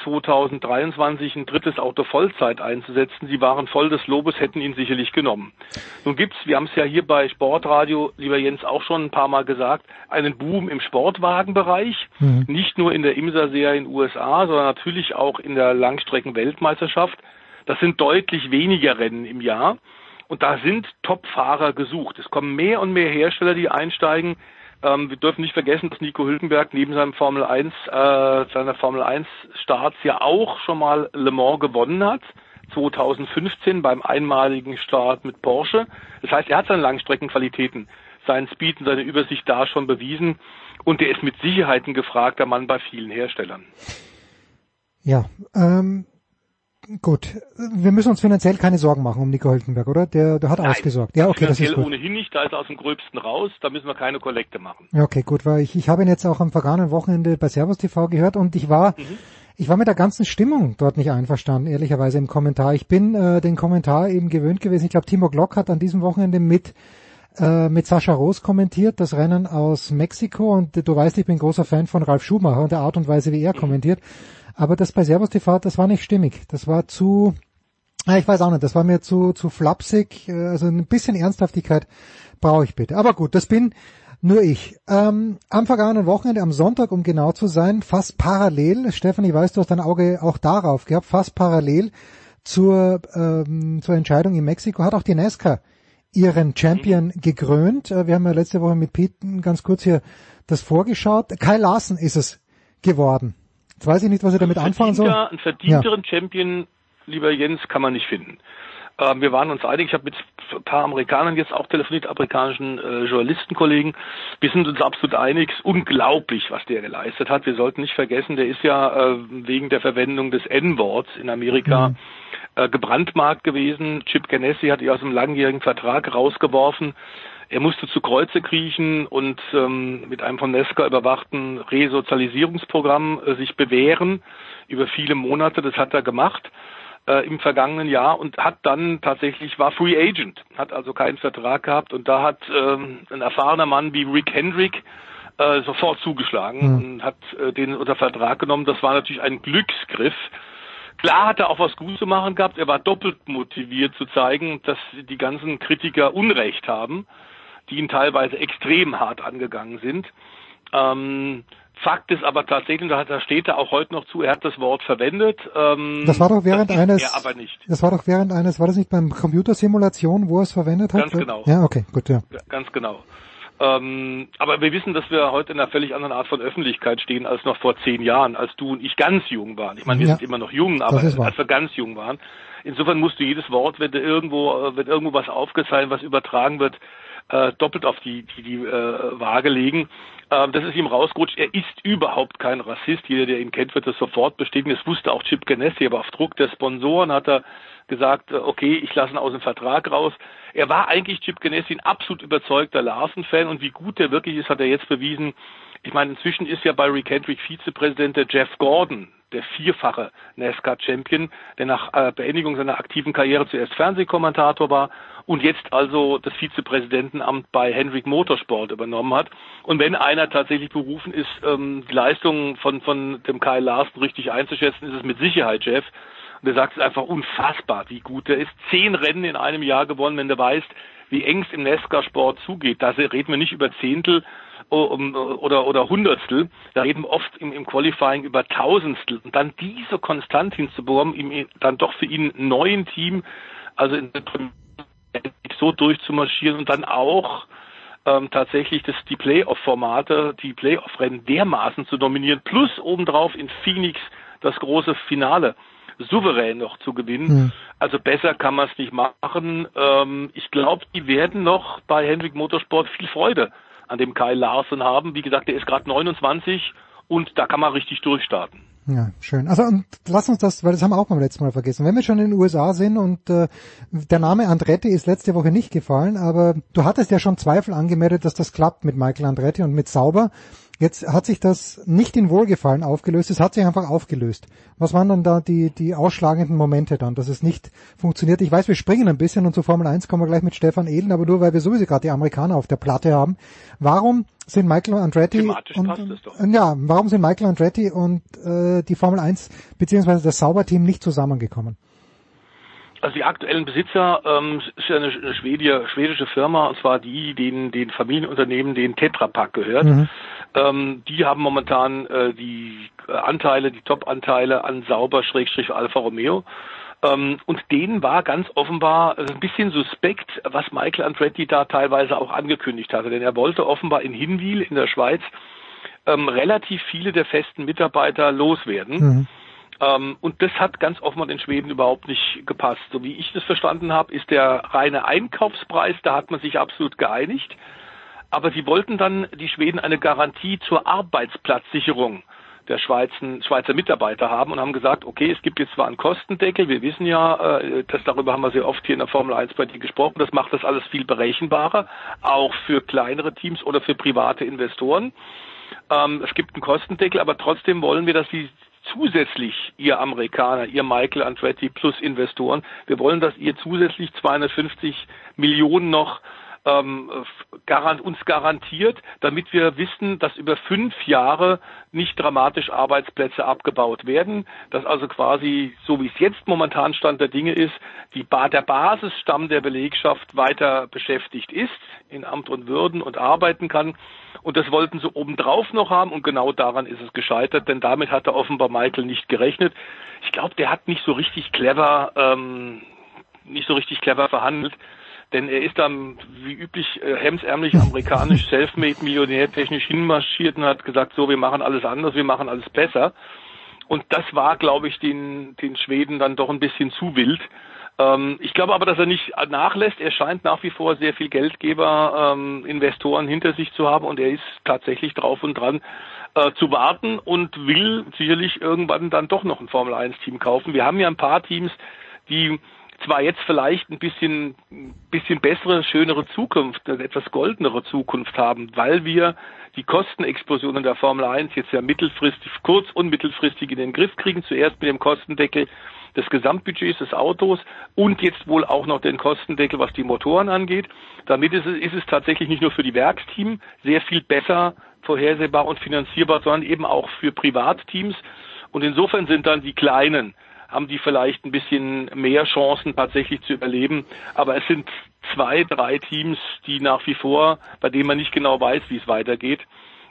2023 ein drittes Auto Vollzeit einzusetzen. Sie waren voll des Lobes, hätten ihn sicherlich genommen. Nun gibt's, wir haben es ja hier bei Sportradio, lieber Jens, auch schon ein paar Mal gesagt, einen Boom im Sportwagenbereich. Nicht nur in der IMSA-Serie in den USA, sondern natürlich auch in der Langstrecken-Weltmeisterschaft. Das sind deutlich weniger Rennen im Jahr. Und da sind Top-Fahrer gesucht. Es kommen mehr und mehr Hersteller, die einsteigen. Wir dürfen nicht vergessen, dass Nico Hülkenberg neben seiner Formel 1 Starts ja auch schon mal Le Mans gewonnen hat. 2015 beim einmaligen Start mit Porsche. Das heißt, er hat seine Langstreckenqualitäten, seinen Speed und seine Übersicht da schon bewiesen. Und er ist mit Sicherheit ein gefragter Mann bei vielen Herstellern. Ja, gut, wir müssen uns finanziell keine Sorgen machen um Nico Hülkenberg, oder? Der hat ausgesorgt. Ja, okay, das ist gut. Ohnehin nicht, da ist er aus dem Gröbsten raus, da müssen wir keine Kollekte machen. Ja, okay, gut, weil ich habe ihn jetzt auch am vergangenen Wochenende bei Servus TV gehört und ich war mit der ganzen Stimmung dort nicht einverstanden, ehrlicherweise im Kommentar. Ich bin den Kommentar eben gewöhnt gewesen. Ich glaube, Timo Glock hat an diesem Wochenende mit Sascha Roos kommentiert, das Rennen aus Mexiko, und du weißt, ich bin großer Fan von Ralf Schumacher und der Art und Weise, wie er kommentiert. Aber das bei Servus TV, das war nicht stimmig. Das war ich weiß auch nicht, das war mir zu flapsig. Also ein bisschen Ernsthaftigkeit brauche ich bitte. Aber gut, das bin nur ich. Am vergangenen Wochenende, am Sonntag, um genau zu sein, fast parallel, Stefan, ich weiß, du hast dein Auge auch darauf gehabt, fast parallel zur Entscheidung in Mexiko, hat auch die NASCAR ihren Champion gekrönt. Wir haben ja letzte Woche mit Pete ganz kurz hier das vorgeschaut. Kyle Larson ist es geworden. Jetzt weiß ich nicht, was ich damit anfangen soll. Einen verdienteren Champion, lieber Jens, kann man nicht finden. Wir waren uns einig, ich habe mit ein paar Amerikanern jetzt auch telefoniert, amerikanischen Journalistenkollegen. Wir sind uns absolut einig, es ist unglaublich, was der geleistet hat. Wir sollten nicht vergessen, der ist ja wegen der Verwendung des N-Worts in Amerika gebrandmarkt gewesen. Chip Ganassi hat ihn aus einem langjährigen Vertrag rausgeworfen. Er musste zu Kreuze kriechen und mit einem von NASCAR überwachten Resozialisierungsprogramm sich bewähren über viele Monate. Das hat er gemacht im vergangenen Jahr und hat dann tatsächlich, war Free Agent, hat also keinen Vertrag gehabt, und da hat ein erfahrener Mann wie Rick Hendrick sofort zugeschlagen und hat den unter Vertrag genommen. Das war natürlich ein Glücksgriff. Klar hat er auch was gut zu machen gehabt. Er war doppelt motiviert zu zeigen, dass die ganzen Kritiker Unrecht haben, die ihn teilweise extrem hart angegangen sind. Fakt ist aber tatsächlich, da steht er auch heute noch zu, er hat das Wort verwendet. Das war doch während eines, er aber nicht. Das war doch während eines, war das nicht beim Computersimulation, wo er es verwendet hat? Ganz genau. Ja, okay, gut, ja. Ganz genau. Aber wir wissen, dass wir heute in einer völlig anderen Art von Öffentlichkeit stehen als noch vor 10 Jahren, als du und ich ganz jung waren. Ich meine, wir sind immer noch jung, aber als wir ganz jung waren. Insofern musst du jedes Wort, wenn irgendwo was aufgezeichnet, was übertragen wird, doppelt auf die Waage legen. Das ist ihm rausgerutscht. Er ist überhaupt kein Rassist. Jeder, der ihn kennt, wird das sofort bestätigen. Das wusste auch Chip Ganassi, aber auf Druck der Sponsoren hat er gesagt, okay, ich lasse ihn aus dem Vertrag raus. Er war eigentlich, Chip Ganassi, ein absolut überzeugter Larsen-Fan, und wie gut der wirklich ist, hat er jetzt bewiesen. Ich meine, inzwischen ist ja bei Rick Hendrick Vizepräsident der Jeff Gordon, der 4-fache NASCAR-Champion, der nach Beendigung seiner aktiven Karriere zuerst Fernsehkommentator war und jetzt also das Vizepräsidentenamt bei Hendrick Motorsport übernommen hat. Und wenn einer tatsächlich berufen ist, die Leistungen von dem Kyle Larson richtig einzuschätzen, ist es mit Sicherheit Jeff. Und er sagt, es ist einfach unfassbar, wie gut er ist. 10 Rennen in einem Jahr gewonnen, wenn du weißt, wie eng es im NASCAR-Sport zugeht. Da reden wir nicht über Zehntel oder Hundertstel, da reden wir oft im Qualifying über Tausendstel. Und dann diese konstant hinzubekommen, ihm dann doch für ihn einen neuen Team, also in der so durchzumarschieren und dann auch tatsächlich die Playoff-Formate, die Playoff-Rennen dermaßen zu dominieren, plus obendrauf in Phoenix das große Finale souverän noch zu gewinnen. Also besser kann man es nicht machen. Ich glaube, die werden noch bei Hendrick Motorsport viel Freude an dem Kyle Larson haben. Wie gesagt, der ist gerade 29 und da kann man richtig durchstarten. Ja, schön. Also und lass uns das, weil das haben wir auch beim letzten Mal vergessen. Wenn wir schon in den USA sind und der Name Andretti ist letzte Woche nicht gefallen, aber du hattest ja schon Zweifel angemeldet, dass das klappt mit Michael Andretti und mit Sauber. Jetzt hat sich das nicht in Wohlgefallen aufgelöst, es hat sich einfach aufgelöst. Was waren dann da die ausschlagenden Momente dann, dass es nicht funktioniert? Ich weiß, wir springen ein bisschen und zu Formel 1 kommen wir gleich mit Stefan Ehlen, aber nur weil wir sowieso gerade die Amerikaner auf der Platte haben. Warum sind Michael Andretti warum sind Michael Andretti und die Formel 1 beziehungsweise das Sauber-Team nicht zusammengekommen? Also die aktuellen Besitzer ist ja eine schwedische Firma, und zwar den Familienunternehmen, denen Tetra Pak gehört. Die haben momentan die Top-Anteile an Sauber-Alfa Romeo. Und denen war ganz offenbar ein bisschen suspekt, was Michael Andretti da teilweise auch angekündigt hatte. Denn er wollte offenbar in Hinwil in der Schweiz relativ viele der festen Mitarbeiter loswerden. Und das hat ganz offenbar den Schweden überhaupt nicht gepasst. So wie ich das verstanden habe, ist der reine Einkaufspreis, da hat man sich absolut geeinigt. Aber sie wollten dann, die Schweden, eine Garantie zur Arbeitsplatzsicherung der Schweizer Mitarbeiter haben und haben gesagt, okay, es gibt jetzt zwar einen Kostendeckel, wir wissen ja, darüber haben wir sehr oft hier in der Formel 1 bei dir gesprochen, das macht das alles viel berechenbarer, auch für kleinere Teams oder für private Investoren. Es gibt einen Kostendeckel, aber trotzdem wollen wir, dass sie zusätzlich, ihr Amerikaner, ihr Michael Andretti plus Investoren, wir wollen, dass ihr zusätzlich 250 Millionen noch uns garantiert, damit wir wissen, dass über 5 Jahre nicht dramatisch Arbeitsplätze abgebaut werden, dass also quasi, so wie es jetzt momentan Stand der Dinge ist, der Basisstamm der Belegschaft weiter beschäftigt ist, in Amt und Würden und arbeiten kann. Und das wollten sie obendrauf noch haben und genau daran ist es gescheitert, denn damit hatte offenbar Michael nicht gerechnet. Ich glaube, der hat nicht so richtig clever verhandelt. Denn er ist dann, wie üblich, hemdsärmlich amerikanisch, selfmade, Millionär technisch hinmarschiert und hat gesagt, so, wir machen alles anders, wir machen alles besser. Und das war, glaube ich, den Schweden dann doch ein bisschen zu wild. Ich glaube aber, dass er nicht nachlässt. Er scheint nach wie vor sehr viel Geldgeber, Investoren hinter sich zu haben und er ist tatsächlich drauf und dran zu warten und will sicherlich irgendwann dann doch noch ein Formel-1-Team kaufen. Wir haben ja ein paar Teams, die zwar jetzt vielleicht ein bisschen bessere, schönere Zukunft, eine etwas goldenere Zukunft haben, weil wir die Kostenexplosion in der Formel 1 jetzt ja kurz- und mittelfristig in den Griff kriegen. Zuerst mit dem Kostendeckel des Gesamtbudgets des Autos und jetzt wohl auch noch den Kostendeckel, was die Motoren angeht. Damit ist es tatsächlich nicht nur für die Werksteams sehr viel besser vorhersehbar und finanzierbar, sondern eben auch für Privatteams. Und insofern sind dann die Kleinen, haben die vielleicht ein bisschen mehr Chancen tatsächlich zu überleben. Aber es sind 2, 3 Teams, die nach wie vor, bei denen man nicht genau weiß, wie es weitergeht.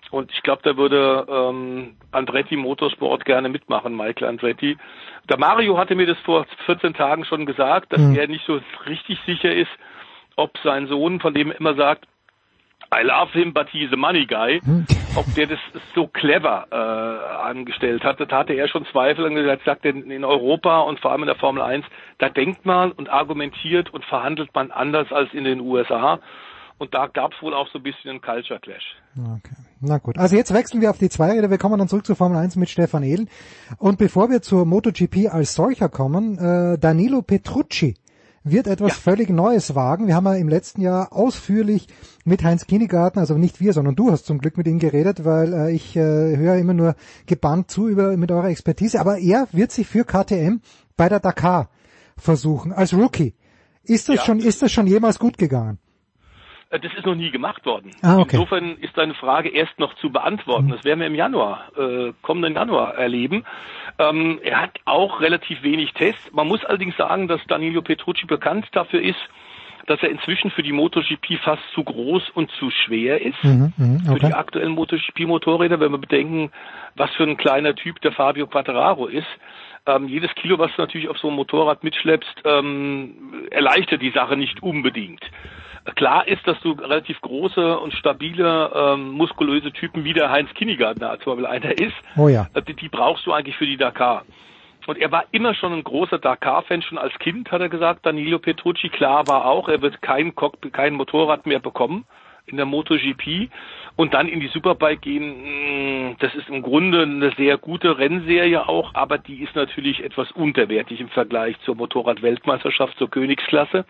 Und ich glaube, da würde Andretti Motorsport gerne mitmachen, Michael Andretti. Der Mario hatte mir das vor 14 Tagen schon gesagt, dass er nicht so richtig sicher ist, ob sein Sohn, von dem er immer sagt, I love him, but he's a money guy, ob der das so clever angestellt hat. Da hatte er schon Zweifel und gesagt, sagt in Europa und vor allem in der Formel 1, da denkt man und argumentiert und verhandelt man anders als in den USA. Und da gab es wohl auch so ein bisschen einen Culture Clash. Okay, na gut. Also jetzt wechseln wir auf die Zweiräder. Wir kommen dann zurück zur Formel 1 mit Stefan Ehlen. Und bevor wir zur MotoGP als solcher kommen, Danilo Petrucci wird etwas völlig Neues wagen. Wir haben ja im letzten Jahr ausführlich mit Heinz Kieniggarten, also nicht wir, sondern du hast zum Glück mit ihm geredet, weil ich höre immer nur gebannt zu mit eurer Expertise. Aber er wird sich für KTM bei der Dakar versuchen, als Rookie. Ist das schon jemals gut gegangen? Das ist noch nie gemacht worden. Okay. Insofern ist deine Frage erst noch zu beantworten. Das werden wir im Januar, kommenden Januar erleben. Er hat auch relativ wenig Tests. Man muss allerdings sagen, dass Danilo Petrucci bekannt dafür ist, dass er inzwischen für die MotoGP fast zu groß und zu schwer ist. Für die aktuellen MotoGP-Motorräder, wenn wir bedenken, was für ein kleiner Typ der Fabio Quartararo ist. Jedes Kilo, was du natürlich auf so einem Motorrad mitschleppst, erleichtert die Sache nicht unbedingt. Klar ist, dass du relativ große und stabile, muskulöse Typen wie der Heinz Kieniggarten zum Beispiel einer ist. Oh ja. Die brauchst du eigentlich für die Dakar. Und er war immer schon ein großer Dakar-Fan, schon als Kind, hat er gesagt, Danilo Petrucci. Klar war auch, er wird kein Motorrad mehr bekommen in der MotoGP und dann in die Superbike gehen. Das ist im Grunde eine sehr gute Rennserie auch, aber die ist natürlich etwas unterwertig im Vergleich zur Motorrad-Weltmeisterschaft, zur Königsklasse.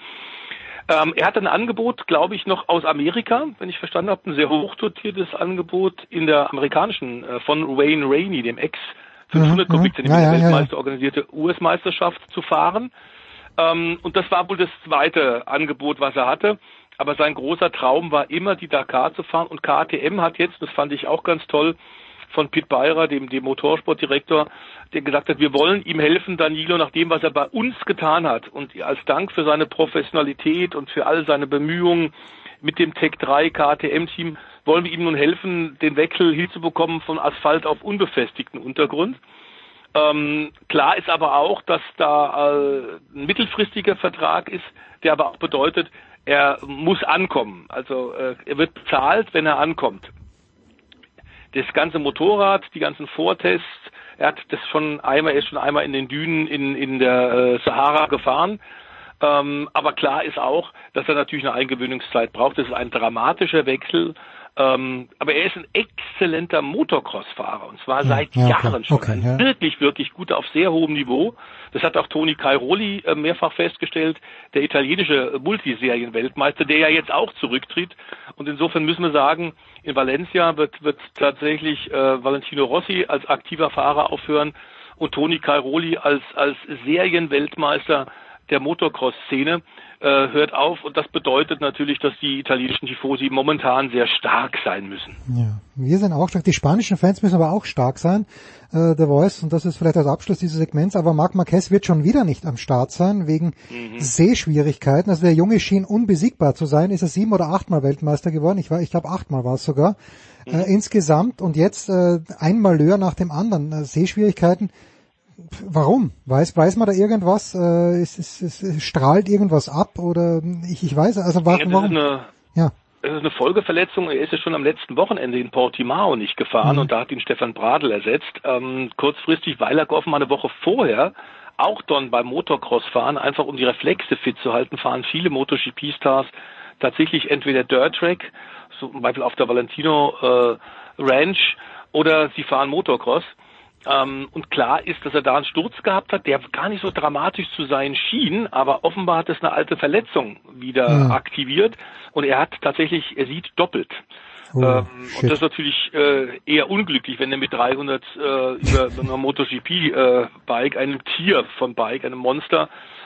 Er hat ein Angebot, glaube ich, noch aus Amerika, wenn ich verstanden habe, ein sehr hochdotiertes Angebot in der amerikanischen, von Wayne Rainey, dem Ex-500 Kubikzentimeter Weltmeister organisierte US-Meisterschaft zu fahren. Und das war wohl das zweite Angebot, was er hatte. Aber sein großer Traum war immer, die Dakar zu fahren. Und KTM hat jetzt, das fand ich auch ganz toll, von Pit Beirer, dem Motorsportdirektor, der gesagt hat, wir wollen ihm helfen, Danilo, nach dem, was er bei uns getan hat. Und als Dank für seine Professionalität und für all seine Bemühungen mit dem Tech 3 KTM-Team wollen wir ihm nun helfen, den Wechsel hinzubekommen von Asphalt auf unbefestigten Untergrund. Klar ist aber auch, dass da ein mittelfristiger Vertrag ist, der aber auch bedeutet, er muss ankommen. Also er wird bezahlt, wenn er ankommt. Das ganze Motorrad, die ganzen Vortests, er ist schon einmal in den Dünen in der Sahara gefahren. Aber klar ist auch, dass er natürlich eine Eingewöhnungszeit braucht. Das ist ein dramatischer Wechsel. Aber er ist ein exzellenter Motocross-Fahrer und zwar seit Jahren schon. Ein wirklich, wirklich guter, auf sehr hohem Niveau. Das hat auch Toni Cairoli mehrfach festgestellt, der italienische Multiserienweltmeister, der ja jetzt auch zurücktritt. Und insofern müssen wir sagen, in Valencia wird tatsächlich Valentino Rossi als aktiver Fahrer aufhören und Toni Cairoli als Serienweltmeister der Motocross-Szene hört auf, und das bedeutet natürlich, dass die italienischen Tifosi momentan sehr stark sein müssen. Ja, wir sind auch stark. Die spanischen Fans müssen aber auch stark sein. The Voice, und das ist vielleicht als Abschluss dieses Segments, aber Marc Marquez wird schon wieder nicht am Start sein, wegen Sehschwierigkeiten. Also der Junge schien unbesiegbar zu sein. Ist er 7- oder 8-mal Weltmeister geworden? Ich glaube 8-mal war es sogar. Insgesamt, und jetzt ein Malheur nach dem anderen. Sehschwierigkeiten. Warum? Weiß man da irgendwas? Es strahlt irgendwas ab oder ich weiß, also warum? Es ist eine Folgeverletzung. Er ist ja schon am letzten Wochenende in Portimao nicht gefahren und da hat ihn Stefan Bradl ersetzt. Kurzfristig, weil er geoffen eine Woche vorher auch dann beim Motocross-Fahren, einfach um die Reflexe fit zu halten, fahren viele MotoGP-Stars tatsächlich entweder Dirt Track, so zum Beispiel auf der Valentino Ranch, oder sie fahren Motocross. Und klar ist, dass er da einen Sturz gehabt hat, der gar nicht so dramatisch zu sein schien, aber offenbar hat es eine alte Verletzung wieder aktiviert und er sieht doppelt. Und das ist natürlich eher unglücklich, wenn er mit 300 über so einer MotoGP-Bike, einem Tier von Bike, einem Monster,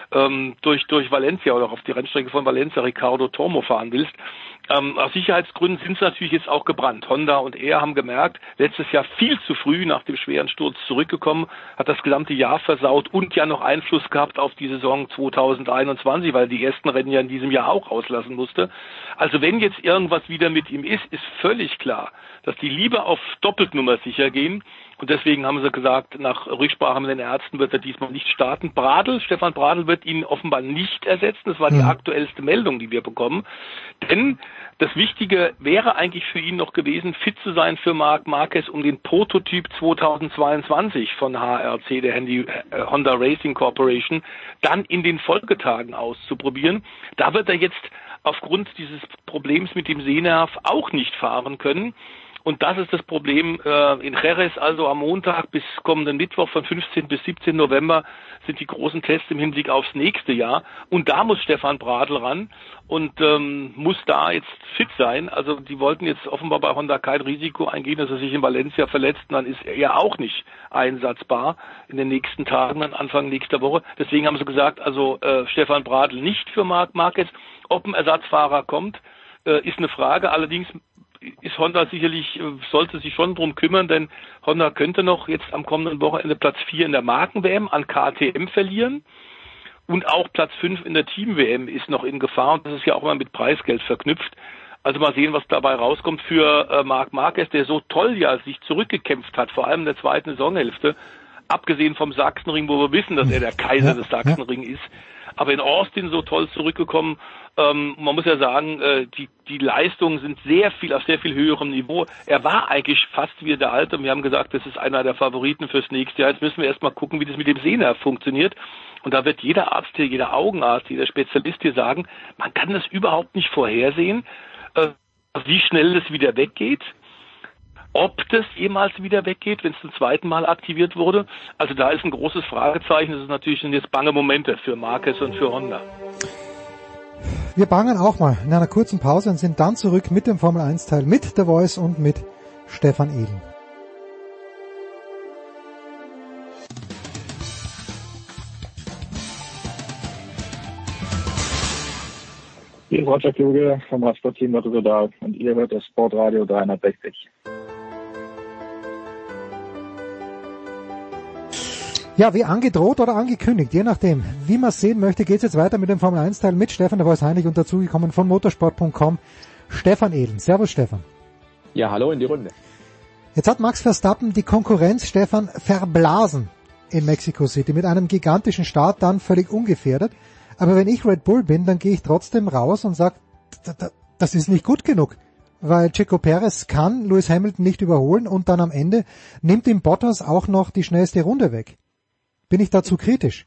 durch Valencia oder auf die Rennstrecke von Valencia Ricardo Tormo fahren willst. Aus Sicherheitsgründen sind sie natürlich jetzt auch gebrannt. Honda und er haben gemerkt, letztes Jahr viel zu früh nach dem schweren Sturz zurückgekommen, hat das gesamte Jahr versaut und ja noch Einfluss gehabt auf die Saison 2021, weil die ersten Rennen ja in diesem Jahr auch auslassen musste. Also wenn jetzt irgendwas wieder mit ihm ist völlig klar, dass die lieber auf Doppeltnummer sicher gehen. Und deswegen haben sie gesagt, nach Rücksprache mit den Ärzten wird er diesmal nicht starten. Stefan Bradl wird ihn offenbar nicht ersetzen. Das war die aktuellste Meldung, die wir bekommen. Denn das Wichtige wäre eigentlich für ihn noch gewesen, fit zu sein für Marc Marquez, um den Prototyp 2022 von HRC, der Honda Racing Corporation, dann in den Folgetagen auszuprobieren. Da wird er jetzt aufgrund dieses Problems mit dem Sehnerv auch nicht fahren können. Und das ist das Problem in Jerez, also am Montag bis kommenden Mittwoch von 15 bis 17 November sind die großen Tests im Hinblick aufs nächste Jahr. Und da muss Stefan Bradl ran und muss da jetzt fit sein. Also die wollten jetzt offenbar bei Honda kein Risiko eingehen, dass er sich in Valencia verletzt. Und dann ist er ja auch nicht einsatzbar in den nächsten Tagen, dann Anfang nächster Woche. Deswegen haben sie gesagt, also Stefan Bradl nicht für Marc Marquez. Ob ein Ersatzfahrer kommt, ist eine Frage. Allerdings ist Honda sicherlich, sollte sich schon drum kümmern, denn Honda könnte noch jetzt am kommenden Wochenende Platz 4 in der Marken-WM an KTM verlieren und auch Platz 5 in der Team-WM ist noch in Gefahr und das ist ja auch immer mit Preisgeld verknüpft. Also mal sehen, was dabei rauskommt für Marc Marquez, der so toll ja sich zurückgekämpft hat, vor allem in der zweiten Saisonhälfte, abgesehen vom Sachsenring, wo wir wissen, dass er der Kaiser des Sachsenring ist. Aber in Austin so toll zurückgekommen. Man muss ja sagen, die Leistungen sind auf sehr viel höherem Niveau. Er war eigentlich fast wie der Alte. Wir haben gesagt, das ist einer der Favoriten fürs nächste Jahr. Jetzt müssen wir erstmal gucken, wie das mit dem Sehnerv funktioniert. Und da wird jeder Arzt hier, jeder Augenarzt, jeder Spezialist hier sagen, man kann das überhaupt nicht vorhersehen, wie schnell das wieder weggeht. Ob das jemals wieder weggeht, wenn es zum zweiten Mal aktiviert wurde. Also da ist ein großes Fragezeichen. Das ist natürlich jetzt bange Momente für Marquez und für Honda. Wir bangen auch mal in einer kurzen Pause und sind dann zurück mit dem Formel 1 Teil mit The Voice und mit Stefan Ehlen. Hier ist Roger Kluge vom Radsportteam Rotterdam und ihr hört das Sportradio 360. Ja, wie angedroht oder angekündigt, je nachdem, wie man es sehen möchte, geht es jetzt weiter mit dem Formel 1 Teil mit Stefan, der Voice Heinrich und dazugekommen von motorsport.com, Stefan Ehlen. Servus Stefan. Ja, hallo in die Runde. Jetzt hat Max Verstappen die Konkurrenz, Stefan, verblasen in Mexico City mit einem gigantischen Start, dann völlig ungefährdet. Aber wenn ich Red Bull bin, dann gehe ich trotzdem raus und sage, das ist nicht gut genug. Weil Checo Perez kann Lewis Hamilton nicht überholen und dann am Ende nimmt ihm Bottas auch noch die schnellste Runde weg. Bin ich da zu kritisch?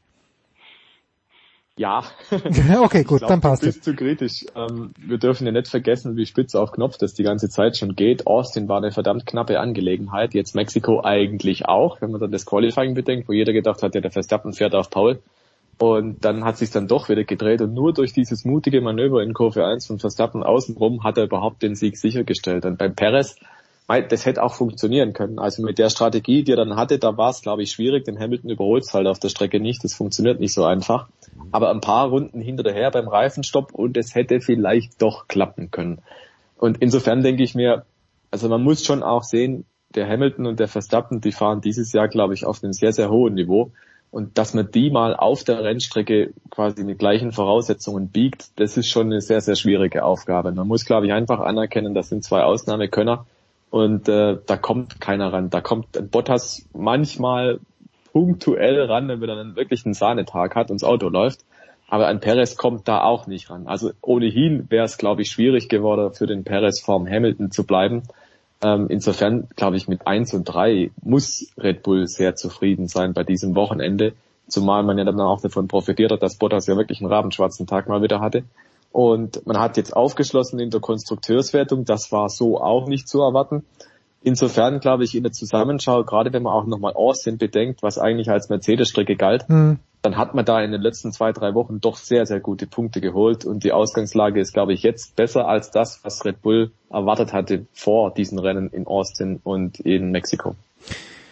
Ja. Okay, gut, dann passt es. Du bist zu kritisch. Wir dürfen ja nicht vergessen, wie spitz auf Knopf das die ganze Zeit schon geht. Austin war eine verdammt knappe Angelegenheit. Jetzt Mexiko eigentlich auch, wenn man dann das Qualifying bedenkt, wo jeder gedacht hat, ja, der Verstappen fährt auf Paul. Und dann hat sich dann doch wieder gedreht und nur durch dieses mutige Manöver in Kurve 1 von Verstappen außenrum hat er überhaupt den Sieg sichergestellt. Und beim Perez, das hätte auch funktionieren können. Also mit der Strategie, die er dann hatte, da war es, glaube ich, schwierig. Den Hamilton überholt es halt auf der Strecke nicht. Das funktioniert nicht so einfach. Aber ein paar Runden hinterher beim Reifenstopp und es hätte vielleicht doch klappen können. Und insofern denke ich mir, also man muss schon auch sehen, der Hamilton und der Verstappen, die fahren dieses Jahr, glaube ich, auf einem sehr, sehr hohen Niveau. Und dass man die mal auf der Rennstrecke quasi mit gleichen Voraussetzungen biegt, das ist schon eine sehr, sehr schwierige Aufgabe. Man muss, glaube ich, einfach anerkennen, das sind zwei Ausnahmekönner und da kommt keiner ran. Da kommt ein Bottas manchmal punktuell ran, wenn er dann wirklich einen Sahnetag hat und das Auto läuft. Aber ein Perez kommt da auch nicht ran. Also ohnehin wäre es, glaube ich, schwierig geworden, für den Perez vorm Hamilton zu bleiben. Insofern, glaube ich, mit 1 und 3 muss Red Bull sehr zufrieden sein bei diesem Wochenende, zumal man ja dann auch davon profitiert hat, dass Bottas ja wirklich einen rabenschwarzen Tag mal wieder hatte. Und man hat jetzt aufgeschlossen in der Konstrukteurswertung, das war so auch nicht zu erwarten. Insofern, glaube ich, in der Zusammenschau, gerade wenn man auch nochmal Austin bedenkt, was eigentlich als Mercedes-Strecke galt, dann hat man da in den letzten 2-3 Wochen doch sehr, sehr gute Punkte geholt und die Ausgangslage ist, glaube ich, jetzt besser als das, was Red Bull erwartet hatte vor diesen Rennen in Austin und in Mexiko.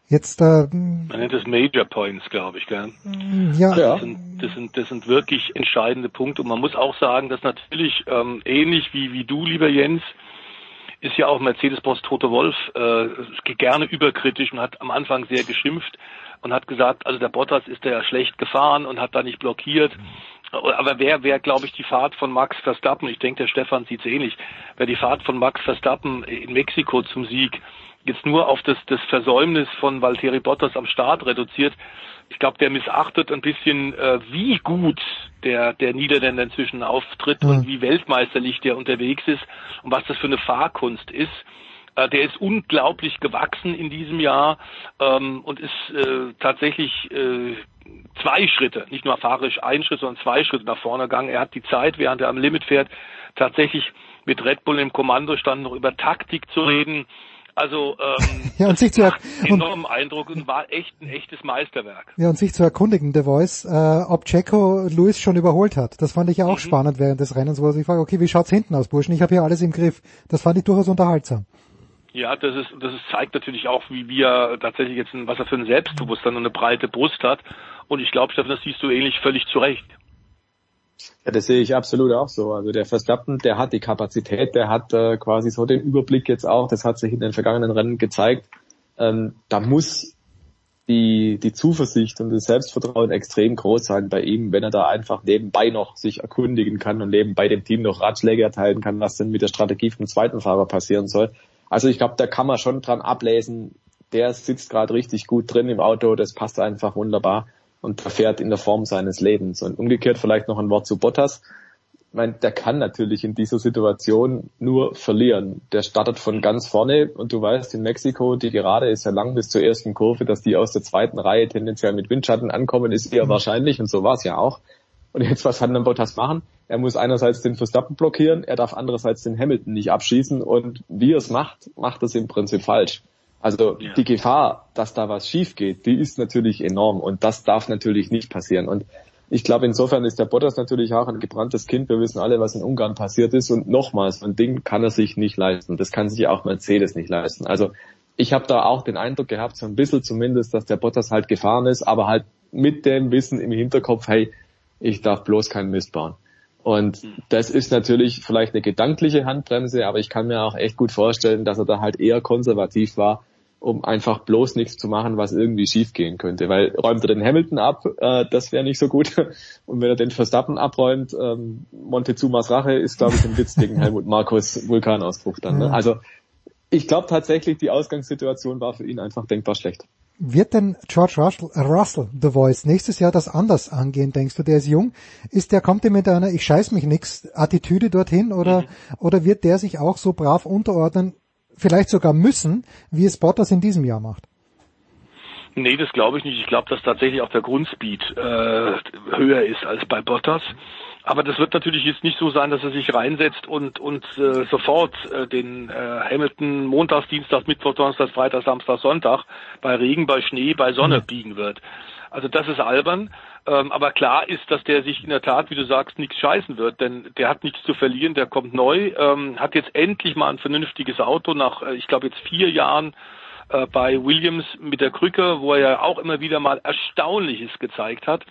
Jetzt, man nennt es Major Points, glaube ich, gell? Ja. Das sind wirklich entscheidende Punkte. Und man muss auch sagen, dass natürlich, ähnlich wie du, lieber Jens, ist ja auch Mercedes-Boss Toto Wolff gerne überkritisch und hat am Anfang sehr geschimpft und hat gesagt, also der Bottas ist ja schlecht gefahren und hat da nicht blockiert. Aber wer glaube ich, die Fahrt von Max Verstappen, ich denke, der Stefan sieht's ähnlich, wer die Fahrt von Max Verstappen in Mexiko zum Sieg jetzt nur auf das Versäumnis von Valtteri Bottas am Start reduziert, ich glaube, der missachtet ein bisschen, wie gut der Niederländer inzwischen auftritt und wie weltmeisterlich der unterwegs ist und was das für eine Fahrkunst ist. Der ist unglaublich gewachsen in diesem Jahr und ist tatsächlich 2 Schritte, nicht nur fahrisch 1 Schritt, sondern 2 Schritte nach vorne gegangen. Er hat die Zeit, während er am Limit fährt, tatsächlich mit Red Bull im Kommandostand noch über Taktik zu reden. Also ja, und sich zu enormen Eindruck und war echt ein echtes Meisterwerk. Ja, und sich zu erkundigen, The Voice, ob Checo Lewis schon überholt hat. Das fand ich ja auch spannend während des Rennens, wo er sich fragt, okay, wie schaut's hinten aus, Burschen? Ich habe hier alles im Griff. Das fand ich durchaus unterhaltsam. Ja, das zeigt natürlich auch, wie er tatsächlich jetzt was er für ein Selbstbewusstsein und eine breite Brust hat. Und ich glaube, Steffen, das siehst du ähnlich völlig zu Recht. Ja, das sehe ich absolut auch so. Also der Verstappen, der hat die Kapazität, der hat quasi so den Überblick jetzt auch, das hat sich in den vergangenen Rennen gezeigt. Da muss die Zuversicht und das Selbstvertrauen extrem groß sein bei ihm, wenn er da einfach nebenbei noch sich erkundigen kann und nebenbei dem Team noch Ratschläge erteilen kann, was denn mit der Strategie vom zweiten Fahrer passieren soll. Also ich glaube, da kann man schon dran ablesen, der sitzt gerade richtig gut drin im Auto, das passt einfach wunderbar. Und er fährt in der Form seines Lebens. Und umgekehrt vielleicht noch ein Wort zu Bottas. Ich meine, der kann natürlich in dieser Situation nur verlieren. Der startet von ganz vorne und du weißt, in Mexiko, die Gerade ist ja lang bis zur ersten Kurve, dass die aus der zweiten Reihe tendenziell mit Windschatten ankommen, ist eher wahrscheinlich und so war es ja auch. Und jetzt, was kann dann Bottas machen? Er muss einerseits den Verstappen blockieren, er darf andererseits den Hamilton nicht abschießen und wie er es macht er es im Prinzip falsch. Also die Gefahr, dass da was schief geht, die ist natürlich enorm und das darf natürlich nicht passieren. Und ich glaube, insofern ist der Bottas natürlich auch ein gebranntes Kind. Wir wissen alle, was in Ungarn passiert ist und nochmals, so ein Ding kann er sich nicht leisten. Das kann sich auch Mercedes nicht leisten. Also ich habe da auch den Eindruck gehabt, so ein bisschen zumindest, dass der Bottas halt gefahren ist, aber halt mit dem Wissen im Hinterkopf, hey, ich darf bloß keinen Mist bauen. Und das ist natürlich vielleicht eine gedankliche Handbremse, aber ich kann mir auch echt gut vorstellen, dass er da halt eher konservativ war, um einfach bloß nichts zu machen, was irgendwie schief gehen könnte. Weil räumt er den Hamilton ab, das wäre nicht so gut. Und wenn er den Verstappen abräumt, Montezumas Rache ist, glaube ich, ein Witz gegen Helmut Markos Vulkanausbruch dann. Ne? Also ich glaube tatsächlich, die Ausgangssituation war für ihn einfach denkbar schlecht. Wird denn George Russell, The Voice, nächstes Jahr das anders angehen, denkst du? Der ist jung. Kommt er mit einer Ich scheiß mich nix Attitüde dorthin oder wird der sich auch so brav unterordnen, vielleicht sogar müssen, wie es Bottas in diesem Jahr macht? Nee, das glaube ich nicht. Ich glaube, dass tatsächlich auch der Grundspeed höher ist als bei Bottas. Aber das wird natürlich jetzt nicht so sein, dass er sich reinsetzt und sofort den Hamilton montags, dienstags, Mittwoch, Donnerstag, Freitag, Samstag, Sonntag bei Regen, bei Schnee, bei Sonne biegen wird. Also das ist albern. Aber klar ist, dass der sich in der Tat, wie du sagst, nichts scheißen wird, denn der hat nichts zu verlieren, der kommt neu, hat jetzt endlich mal ein vernünftiges Auto nach, ich glaube jetzt 4 Jahren bei Williams mit der Krücke, wo er ja auch immer wieder mal Erstaunliches gezeigt hat.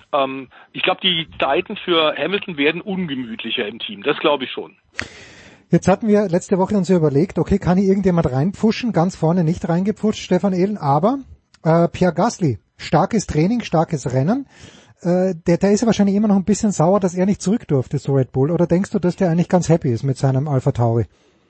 Ich glaube, die Zeiten für Hamilton werden ungemütlicher im Team, das glaube ich schon. Jetzt hatten wir letzte Woche uns überlegt, okay, kann hier irgendjemand reinpfuschen, ganz vorne nicht reingepfuscht, Stefan Ehlen, aber Pierre Gasly, starkes Training, starkes Rennen, der ist ja wahrscheinlich immer noch ein bisschen sauer, dass er nicht zurück durfte zu Red Bull, oder denkst du, dass der eigentlich ganz happy ist mit seinem Alpha Tauri?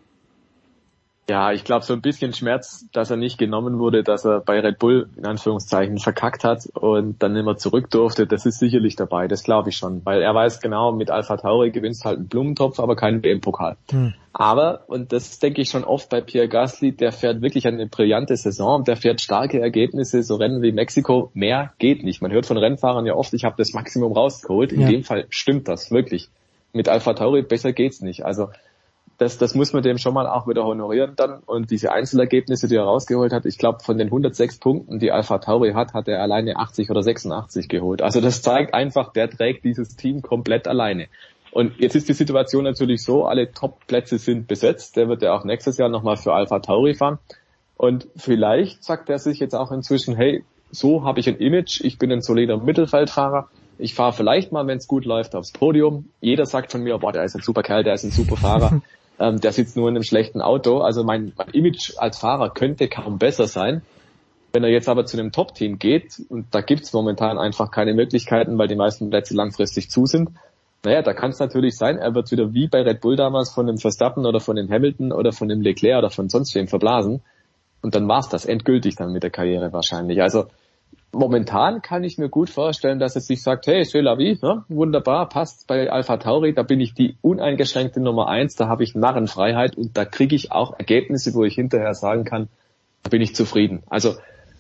Ja, ich glaube, so ein bisschen Schmerz, dass er nicht genommen wurde, dass er bei Red Bull in Anführungszeichen verkackt hat und dann nicht mehr zurück durfte, das ist sicherlich dabei, das glaube ich schon, weil er weiß genau, mit Alpha Tauri gewinnst halt einen Blumentopf, aber keinen WM-Pokal. Aber, und das denke ich schon oft bei Pierre Gasly, der fährt wirklich eine brillante Saison, der fährt starke Ergebnisse, so Rennen wie Mexiko, mehr geht nicht. Man hört von Rennfahrern ja oft, ich habe das Maximum rausgeholt, in dem Fall stimmt das wirklich. Mit Alpha Tauri besser geht's nicht, also das muss man dem schon mal auch wieder honorieren dann. Und diese Einzelergebnisse, die er rausgeholt hat, ich glaube, von den 106 Punkten, die Alpha Tauri hat er alleine 80 oder 86 geholt. Also das zeigt einfach, der trägt dieses Team komplett alleine. Und jetzt ist die Situation natürlich so, alle Top-Plätze sind besetzt. Der wird ja auch nächstes Jahr nochmal für Alpha Tauri fahren. Und vielleicht sagt er sich jetzt auch inzwischen, hey, so habe ich ein Image, ich bin ein solider Mittelfeldfahrer, ich fahre vielleicht mal, wenn es gut läuft, aufs Podium. Jeder sagt von mir, boah, der ist ein super Kerl, der ist ein super Fahrer, der sitzt nur in einem schlechten Auto. Also mein Image als Fahrer könnte kaum besser sein. Wenn er jetzt aber zu einem Top-Team geht, und da gibt's momentan einfach keine Möglichkeiten, weil die meisten Plätze langfristig zu sind, naja, da kann es natürlich sein, er wird wieder wie bei Red Bull damals von dem Verstappen oder von dem Hamilton oder von dem Leclerc oder von sonst wem verblasen. Und dann war's das endgültig dann mit der Karriere wahrscheinlich. Also momentan kann ich mir gut vorstellen, dass er sich sagt, hey, c'est la vie, ne? Wunderbar, passt bei Alpha Tauri, da bin ich die uneingeschränkte Nummer 1, da habe ich Narrenfreiheit und da kriege ich auch Ergebnisse, wo ich hinterher sagen kann, da bin ich zufrieden. Also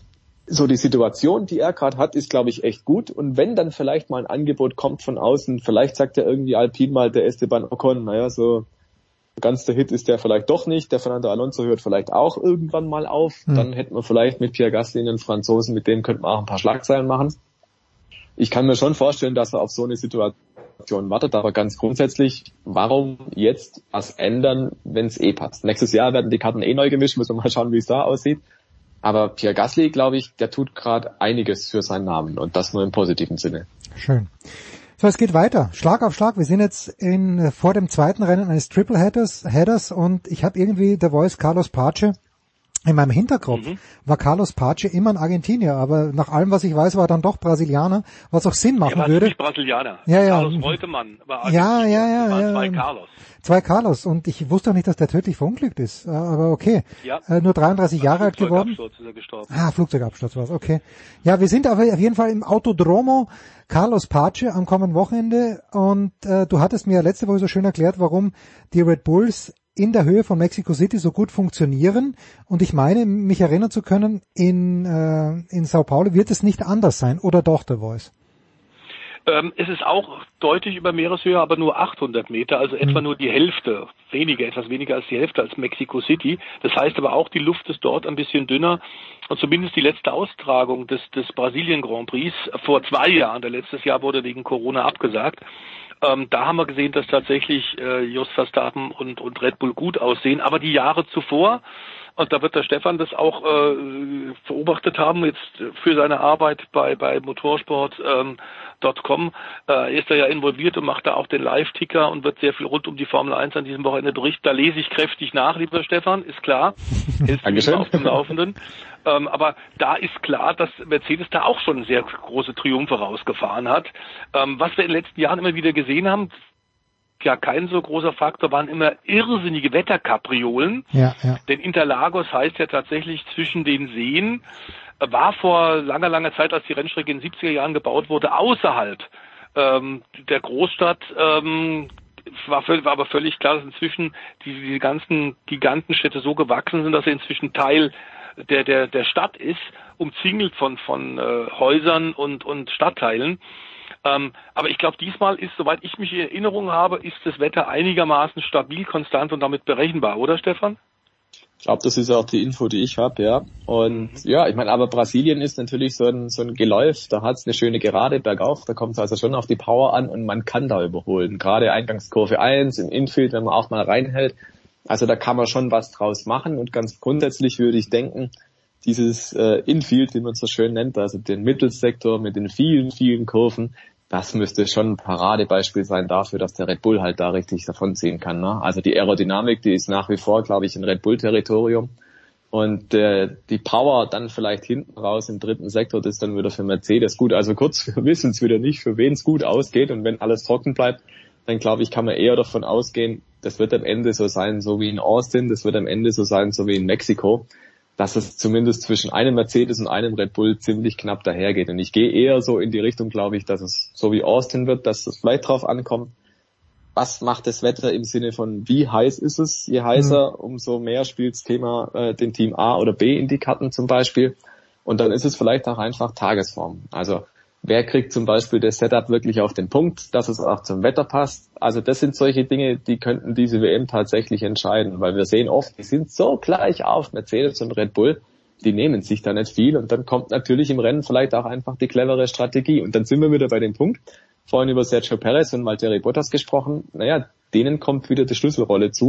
so die Situation, die er gerade hat, ist, glaube ich, echt gut. Und wenn dann vielleicht mal ein Angebot kommt von außen, vielleicht sagt ja irgendwie Alpine mal, der Esteban Ocon, naja, so ganz der Hit ist der vielleicht doch nicht. Der Fernando Alonso hört vielleicht auch irgendwann mal auf. Dann hätten wir vielleicht mit Pierre Gasly einen Franzosen, mit dem könnten wir auch ein paar Schlagzeilen machen. Ich kann mir schon vorstellen, dass er auf so eine Situation wartet, aber ganz grundsätzlich, warum jetzt was ändern, wenn es passt? Nächstes Jahr werden die Karten neu gemischt, müssen wir mal schauen, wie es da aussieht. Aber Pierre Gasly, glaube ich, der tut gerade einiges für seinen Namen und das nur im positiven Sinne. Schön. So, es geht weiter. Schlag auf Schlag. Wir sind jetzt vor dem zweiten Rennen eines Triple-Headers und ich habe irgendwie der Voice Carlos Pace in meinem Hinterkopf. War Carlos Pace immer ein Argentinier, aber nach allem, was ich weiß, war er dann doch Brasilianer, was auch Sinn machen würde. Nicht Brasilianer. Ja. Carlos Reutemann war Argentinier. Es waren zwei Carlos. Zwei Carlos und ich wusste auch nicht, dass der tödlich verunglückt ist, aber okay. Ja. Nur 33 Jahre alt geworden. Flugzeugabsturz ist er gestorben. Flugzeugabsturz war's, okay. Ja, wir sind aber auf jeden Fall im Autodromo Carlos Pace am kommenden Wochenende und du hattest mir ja letzte Woche so schön erklärt, warum die Red Bulls in der Höhe von Mexico City so gut funktionieren und ich meine, mich erinnern zu können, in Sao Paulo wird es nicht anders sein, oder doch, der Voice? Es ist auch deutlich über Meereshöhe, aber nur 800 Meter, also etwa nur die Hälfte, etwas weniger als die Hälfte als Mexico City. Das heißt aber auch, die Luft ist dort ein bisschen dünner. Und zumindest die letzte Austragung des Brasilien Grand Prix vor 2 Jahren, letztes Jahr wurde wegen Corona abgesagt, da haben wir gesehen, dass tatsächlich Jos Verstappen und Red Bull gut aussehen. Aber die Jahre zuvor, und da wird der Stefan das auch beobachtet haben, jetzt für seine Arbeit bei motorsport.com, ist er ja involviert und macht da auch den Live-Ticker und wird sehr viel rund um die Formel 1 an diesem Wochenende berichten. Da lese ich kräftig nach, lieber Stefan, ist klar. Hältst du mich auf dem Laufenden. Aber da ist klar, dass Mercedes da auch schon sehr große Triumphe rausgefahren hat. Was wir in den letzten Jahren immer wieder gesehen haben, ja, kein so großer Faktor, waren immer irrsinnige Wetterkapriolen. Ja. Denn Interlagos heißt ja tatsächlich zwischen den Seen, war vor langer Zeit, als die Rennstrecke in den 70er Jahren gebaut wurde, außerhalb der Großstadt, war aber völlig klar, dass inzwischen diese ganzen Gigantenstädte so gewachsen sind, dass sie inzwischen Teil der Stadt ist, umzingelt von Häusern und Stadtteilen. Aber ich glaube, diesmal ist, soweit ich mich in Erinnerung habe, ist das Wetter einigermaßen stabil, konstant und damit berechenbar, oder Stefan? Ich glaube, das ist auch die Info, die ich habe, ja. Und ja, ich meine, aber Brasilien ist natürlich so ein Geläuf, da hat's eine schöne Gerade bergauf, da kommt es also schon auf die Power an und man kann da überholen. Gerade Eingangskurve 1 im Infield, wenn man auch mal reinhält. Also da kann man schon was draus machen und ganz grundsätzlich würde ich denken, dieses Infield, wie man es so schön nennt, also den Mittelsektor mit den vielen, vielen Kurven, das müsste schon ein Paradebeispiel sein dafür, dass der Red Bull halt da richtig davonziehen kann. Ne? Also die Aerodynamik, die ist nach wie vor, glaube ich, ein Red Bull-Territorium. Und die Power dann vielleicht hinten raus im dritten Sektor, das ist dann wieder für Mercedes gut. Also kurz, wir wissen es wieder nicht, für wen es gut ausgeht. Und wenn alles trocken bleibt, dann glaube ich, kann man eher davon ausgehen, das wird am Ende so sein, so wie in Austin, das wird am Ende so sein, so wie in Mexiko, dass es zumindest zwischen einem Mercedes und einem Red Bull ziemlich knapp dahergeht. Und ich gehe eher so in die Richtung, glaube ich, dass es so wie Austin wird, dass es vielleicht drauf ankommt, was macht das Wetter im Sinne von, wie heiß ist es? Je heißer, umso mehr spielt das Thema dem Team A oder B in die Karten zum Beispiel. Und dann ist es vielleicht auch einfach Tagesform. Also wer kriegt zum Beispiel das Setup wirklich auf den Punkt, dass es auch zum Wetter passt? Also das sind solche Dinge, die könnten diese WM tatsächlich entscheiden, weil wir sehen oft, die sind so gleich auf, Mercedes und Red Bull, die nehmen sich da nicht viel und dann kommt natürlich im Rennen vielleicht auch einfach die clevere Strategie. Und dann sind wir wieder bei dem Punkt, vorhin über Sergio Perez und Valtteri Bottas gesprochen, naja, denen kommt wieder die Schlüsselrolle zu.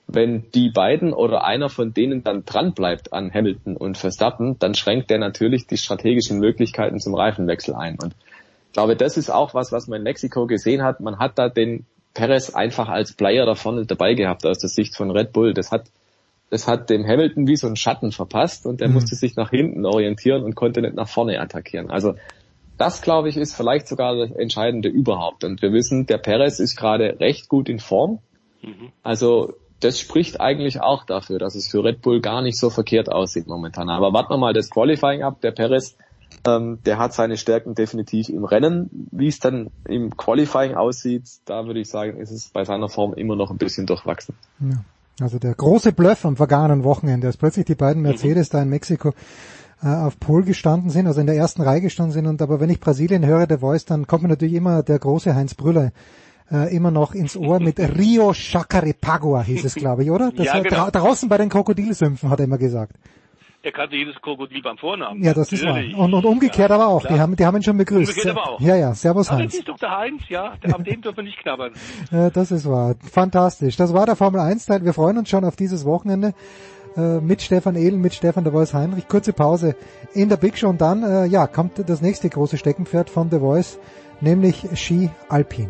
wenn die beiden oder einer von denen dann dran bleibt an Hamilton und Verstappen, dann schränkt der natürlich die strategischen Möglichkeiten zum Reifenwechsel ein. Und ich glaube, das ist auch was man in Mexiko gesehen hat. Man hat da den Perez einfach als Player da vorne dabei gehabt aus der Sicht von Red Bull. Das hat dem Hamilton wie so einen Schatten verpasst und der musste sich nach hinten orientieren und konnte nicht nach vorne attackieren. Also das, glaube ich, ist vielleicht sogar das Entscheidende überhaupt. Und wir wissen, der Perez ist gerade recht gut in Form. Also das spricht eigentlich auch dafür, dass es für Red Bull gar nicht so verkehrt aussieht momentan. Aber warten wir mal das Qualifying ab. Der Perez, der hat seine Stärken definitiv im Rennen. Wie es dann im Qualifying aussieht, da würde ich sagen, ist es bei seiner Form immer noch ein bisschen durchwachsen. Ja. Also der große Bluff am vergangenen Wochenende, als plötzlich die beiden Mercedes da in Mexiko auf Pole gestanden sind, also in der ersten Reihe gestanden sind. Und aber wenn ich Brasilien höre, der Voice, dann kommt mir natürlich immer der große Heinz Brüller immer noch ins Ohr mit Rio Jacarepagua hieß es, glaube ich, oder? Das ja, war genau. Draußen bei den Krokodilsümpfen, hat er immer gesagt. Er kannte jedes Krokodil beim Vornamen. Ja, das natürlich. ist wahr. Und umgekehrt aber auch. Klar. Die haben ihn schon begrüßt. Umgekehrt aber auch. Ja, servus Aber Heinz. das ist doch der Heinz, ja. An dem dürfen wir nicht knabbern. Das ist wahr. Fantastisch. Das war der Formel 1-Teil. Wir freuen uns schon auf dieses Wochenende mit Stefan Ehlen, mit Stefan The Voice Heinrich. Kurze Pause in der Big Show und dann kommt das nächste große Steckenpferd von The Voice, nämlich Ski Alpin.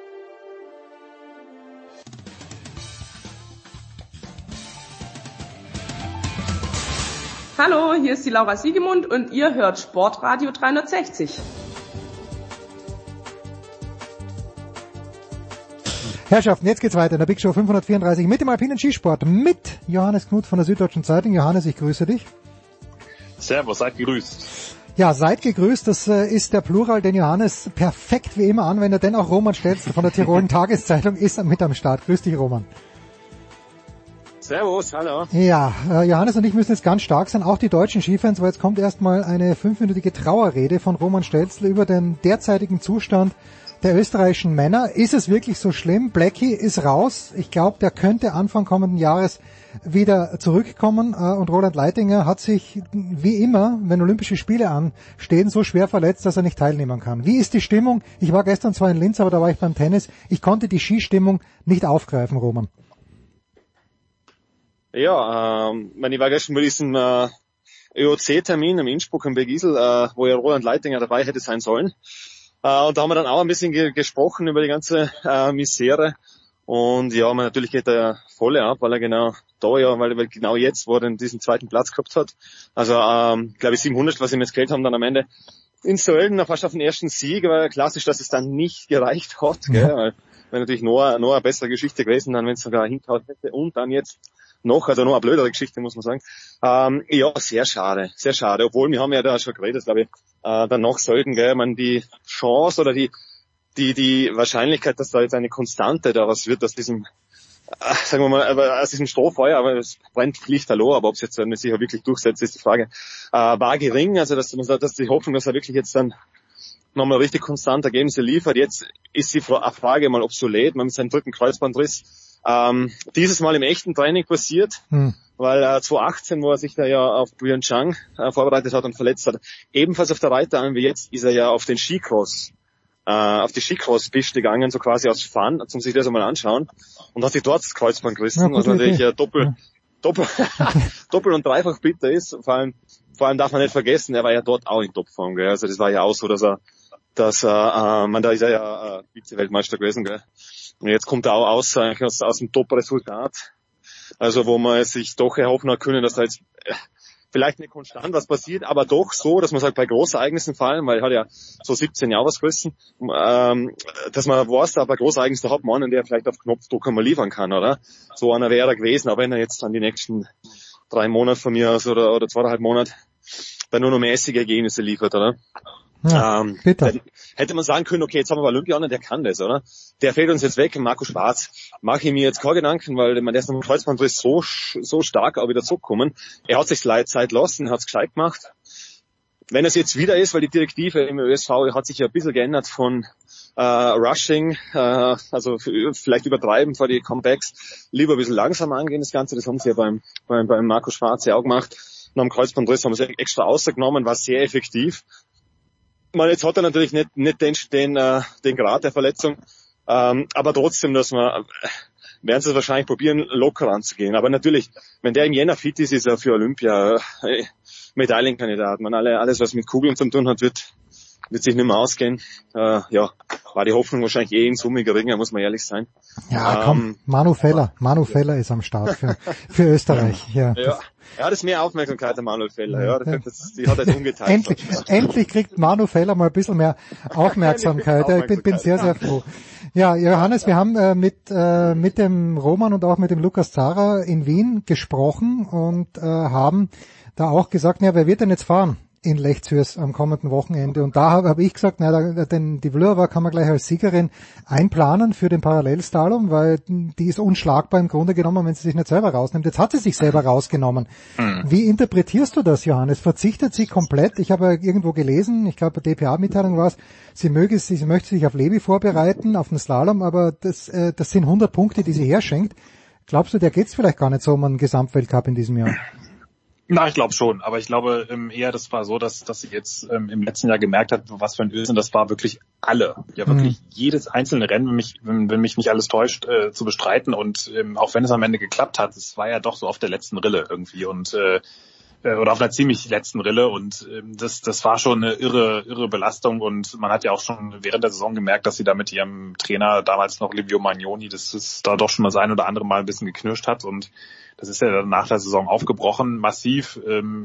Hallo, hier ist die Laura Siegemund und ihr hört Sportradio 360. Herrschaften, jetzt geht's weiter in der Big Show 534 mit dem alpinen Skisport mit Johannes Knuth von der Süddeutschen Zeitung. Johannes, ich grüße dich. Servus, seid gegrüßt. Ja, seid gegrüßt, das ist der Plural, den Johannes perfekt wie immer anwendet, denn auch Roman Stelzl von der Tiroler Tageszeitung ist mit am Start. Grüß dich, Roman. Servus, hallo. Ja, Johannes und ich müssen jetzt ganz stark sein, auch die deutschen Skifans, weil jetzt kommt erstmal eine 5-minütige Trauerrede von Roman Stelzl über den derzeitigen Zustand der österreichischen Männer. Ist es wirklich so schlimm? Blackie ist raus. Ich glaube, der könnte Anfang kommenden Jahres wieder zurückkommen. Und Roland Leitinger hat sich, wie immer, wenn Olympische Spiele anstehen, so schwer verletzt, dass er nicht teilnehmen kann. Wie ist die Stimmung? Ich war gestern zwar in Linz, aber da war ich beim Tennis. Ich konnte die Skistimmung nicht aufgreifen, Roman. Ja, ich war gestern bei diesem ÖOC-Termin im Innsbruck im Bergisel, wo ja Roland Leitinger dabei hätte sein sollen. Und da haben wir dann auch ein bisschen gesprochen über die ganze Misere. Und ja, natürlich geht er volle ab, weil er genau da weil genau jetzt, wo er diesen zweiten Platz gehabt hat. Also, glaube ich, 700, was ihm jetzt gefehlt haben dann am Ende in Sölden, noch fast auf den ersten Sieg, aber klassisch, dass es dann nicht gereicht hat, gell? Weil wäre natürlich noch eine bessere Geschichte gewesen, dann wenn es sogar hingehauen hätte und dann jetzt noch, also noch eine blödere Geschichte, muss man sagen. Ja, sehr schade, obwohl wir haben ja da schon geredet, glaube ich, danach sollten, gell, man die Chance oder die Wahrscheinlichkeit, dass da jetzt eine Konstante daraus wird, aus diesem, sagen wir mal, aus diesem Strohfeuer, aber es brennt lichterloh, aber ob es jetzt sich wirklich durchsetzt, ist die Frage, war gering, also dass die Hoffnung, dass er wirklich jetzt dann nochmal richtig konstante Ergebnisse liefert. Jetzt ist die Frage mal obsolet, man mit seinem dritten Kreuzbandriss, dieses Mal im echten Training passiert, weil 2018, wo er sich da ja auf Pyeongchang vorbereitet hat und verletzt hat, ebenfalls auf der Reiteralm wie jetzt, ist er ja auf den Skicross, auf die Skicross-Piste gegangen, so quasi aus Fun, zum sich das einmal anschauen, und hat sich dort das Kreuzband gerissen, was natürlich doppel und dreifach bitter ist. Vor allem darf man nicht vergessen, er war ja dort auch in Topform, gell? Also das war ja auch so, da ist er ja Vize-Weltmeister gewesen, gell? Und jetzt kommt er auch aus dem Top-Resultat. Also wo man sich doch erhoffen hat können, dass da jetzt vielleicht nicht konstant was passiert, aber doch so, dass man sagt, bei Großereignissen fallen, weil er hat ja so 17 Jahre was gerissen, dass man weiß, da bei Großereignissen hat man einen, der vielleicht auf Knopfdruck einmal liefern kann, oder? So einer wäre er gewesen, aber wenn er jetzt dann die nächsten 3 Monate von mir aus oder 2,5 Monate dann nur noch mäßige Ergebnisse liefert, oder? Ja, bitte. Hätte man sagen können, okay, jetzt haben wir Olympianer, der kann das, oder? Der fällt uns jetzt weg, Marco Schwarz. Mache ich mir jetzt keine Gedanken, weil der ist noch im Kreuzbandriss so stark auch wieder zurückkommen. Er hat sich Zeit lassen, hat es gescheit gemacht. Wenn es jetzt wieder ist, weil die Direktive im ÖSV hat sich ja ein bisschen geändert von Rushing, also vielleicht übertreiben vor die Comebacks, lieber ein bisschen langsamer angehen das Ganze. Das haben sie ja beim Marco Schwarz ja auch gemacht. Nach dem Kreuzbandriss haben sie extra ausgenommen, war sehr effektiv. Jetzt hat er natürlich nicht den Grad der Verletzung, aber trotzdem, dass man werden sie es wahrscheinlich probieren, locker anzugehen. Aber natürlich, wenn der im Jänner fit ist, ist er für Olympia Medaillenkandidat. Man, alles, was mit Kugeln zu tun hat, wird sich nicht mehr ausgehen. War die Hoffnung wahrscheinlich in Summe geringer, muss man ehrlich sein. Ja, komm, Manu Feller ist am Start für Österreich. Ja. Er hat es mehr Aufmerksamkeit, der Manuel Feller. Ja, die hat er jetzt umgeteilt. Endlich kriegt Manu Feller mal ein bisschen mehr Aufmerksamkeit. Ich bin sehr, sehr froh. Ja, Johannes, wir haben mit dem Roman und auch mit dem Lukas Zara in Wien gesprochen und haben da auch gesagt, wer wird denn jetzt fahren in Lech-Zürs am kommenden Wochenende? Und da habe ich gesagt, die Vlhova kann man gleich als Siegerin einplanen für den Parallelslalom, weil die ist unschlagbar im Grunde genommen, wenn sie sich nicht selber rausnimmt. Jetzt hat sie sich selber rausgenommen. Wie interpretierst du das, Johannes? Verzichtet sie komplett? Ich habe irgendwo gelesen, ich glaube DPA-Mitteilung war es, sie möchte sich auf Levi vorbereiten, auf den Slalom, aber das sind 100 Punkte, die sie herschenkt. Glaubst du, der geht's vielleicht gar nicht so um einen Gesamtweltcup in diesem Jahr? Na, ich glaube schon, aber ich glaube eher, das war so, dass sie jetzt im letzten Jahr gemerkt hat, was für ein Öl sind, das war wirklich alle, ja wirklich jedes einzelne Rennen, wenn mich nicht alles täuscht, zu bestreiten und auch wenn es am Ende geklappt hat, es war ja doch so auf der letzten Rille irgendwie und oder auf einer ziemlich letzten Rille und das war schon eine irre Belastung und man hat ja auch schon während der Saison gemerkt, dass sie da mit ihrem Trainer damals noch Livio Magnoni, dass es da doch schon das ein oder andere Mal ein bisschen geknirscht hat und das ist ja nach der Saison aufgebrochen, massiv,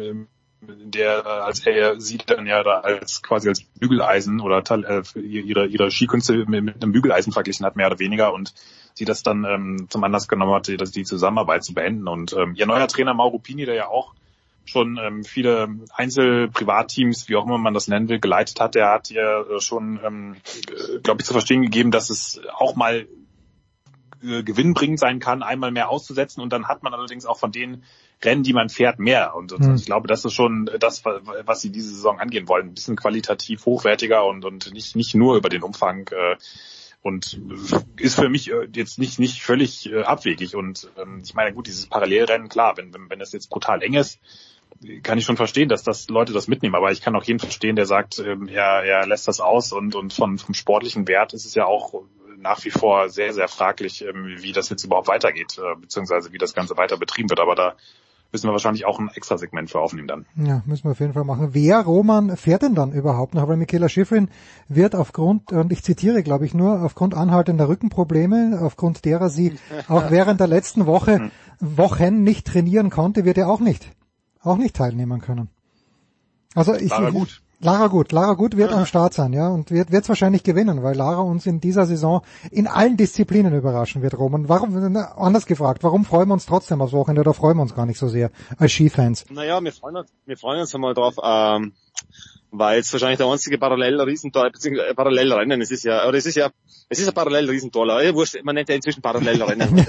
als er sie dann ja da quasi als Bügeleisen oder ihre Skikünste mit einem Bügeleisen verglichen hat, mehr oder weniger und sie das dann zum Anlass genommen hat, die Zusammenarbeit zu beenden und ihr neuer Trainer Mauro Pini, der ja auch schon viele Privatteams, wie auch immer man das nennen will, geleitet hat, der hat ja schon, glaube ich, zu verstehen gegeben, dass es auch mal gewinnbringend sein kann, einmal mehr auszusetzen und dann hat man allerdings auch von den Rennen, die man fährt, mehr und ich glaube, das ist schon das, was sie diese Saison angehen wollen, ein bisschen qualitativ hochwertiger und nicht nur über den Umfang und ist für mich jetzt nicht völlig abwegig und ich meine, gut, dieses Parallelrennen, klar, wenn das jetzt brutal eng ist, kann ich schon verstehen, dass das Leute das mitnehmen, aber ich kann auch jeden verstehen, der sagt, er lässt das aus und vom sportlichen Wert ist es ja auch nach wie vor sehr, sehr fraglich, wie das jetzt überhaupt weitergeht, beziehungsweise wie das Ganze weiter betrieben wird. Aber da müssen wir wahrscheinlich auch ein extra Segment für aufnehmen dann. Ja, müssen wir auf jeden Fall machen. Wer, Roman, fährt denn dann überhaupt noch? Weil Michaela Shiffrin wird aufgrund, und ich zitiere, glaube ich, nur aufgrund anhaltender Rückenprobleme, aufgrund derer sie auch während der letzten Wochen nicht trainieren konnte, wird er auch nicht teilnehmen können. Also Lara Gut wird am Start sein, ja, und wird's wahrscheinlich gewinnen, weil Lara uns in dieser Saison in allen Disziplinen überraschen wird, Roman. Anders gefragt, warum freuen wir uns trotzdem aufs Wochenende oder freuen wir uns gar nicht so sehr als Skifans? Naja, wir freuen uns einmal drauf, weil es wahrscheinlich der einzige Parallelrennen, es ist ein Parallel-Riesentoller. Man nennt ja inzwischen Parallelrennen.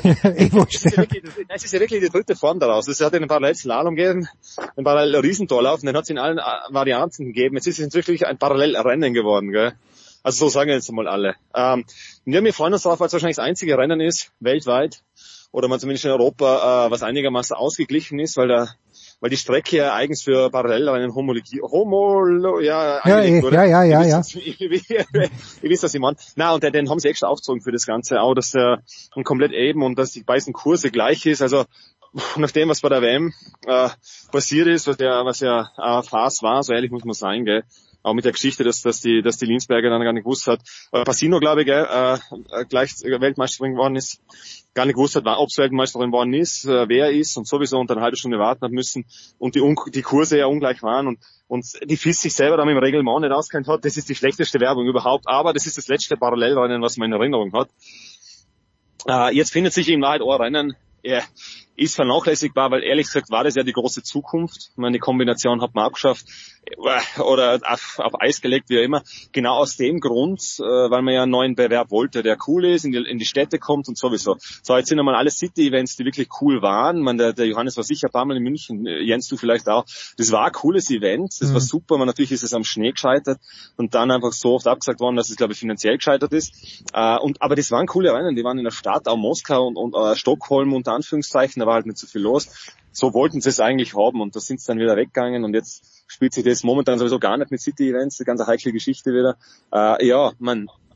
Es ist ja wirklich die dritte Form daraus. Es hat einen Parallel-Slalom gegeben, einen Parallel-Riesentorlauf, und den hat es in allen Varianten gegeben. Jetzt ist es wirklich ein Parallelrennen geworden, gell? Also so sagen jetzt mal alle. Wir freuen uns drauf, weil es wahrscheinlich das einzige Rennen ist, weltweit, oder man zumindest in Europa, was einigermaßen ausgeglichen ist, weil die Strecke ja eigens für Parallelrennen angelegt wurde. Ja. Ihr wisst, was ich meine. Na, und den haben sie extra aufgezogen für das Ganze, auch, dass der komplett eben und dass die beiden Kurse gleich ist. Also, nach dem, was bei der WM passiert ist, was ja Farce war, so ehrlich muss man sein, gell. Auch mit der Geschichte, dass die Linsberger dann gar nicht gewusst hat, Passino, glaube ich, gleich Weltmeisterin geworden ist, gar nicht gewusst hat, ob es Weltmeisterin geworden ist, wer ist und sowieso und eine halbe Stunde warten hat müssen und die Kurse ja ungleich waren und die FIS sich selber dann mit dem Reglement nicht auskennt hat. Das ist die schlechteste Werbung überhaupt, aber das ist das letzte Parallelrennen, was man in Erinnerung hat. Jetzt findet sich in Wahrheit ein Rennen, ist vernachlässigbar, weil ehrlich gesagt war das ja die große Zukunft. Ich meine, die Kombination hat man abgeschafft oder auf Eis gelegt, wie auch immer. Genau aus dem Grund, weil man ja einen neuen Bewerb wollte, der cool ist, in die Städte kommt und sowieso. So, jetzt sind einmal alle City-Events, die wirklich cool waren. Ich meine, der Johannes war sicher ein paar Mal in München, Jens, du vielleicht auch. Das war ein cooles Event, das war super, aber natürlich ist es am Schnee gescheitert und dann einfach so oft abgesagt worden, dass es, glaube ich, finanziell gescheitert ist. Aber das waren coole Rennen, die waren in der Stadt, auch Moskau und Stockholm unter Anführungszeichen, da war halt nicht so viel los. So wollten sie es eigentlich haben und da sind sie dann wieder weggegangen und jetzt spielt sich das momentan sowieso gar nicht mit City-Events, eine ganz heikle Geschichte wieder.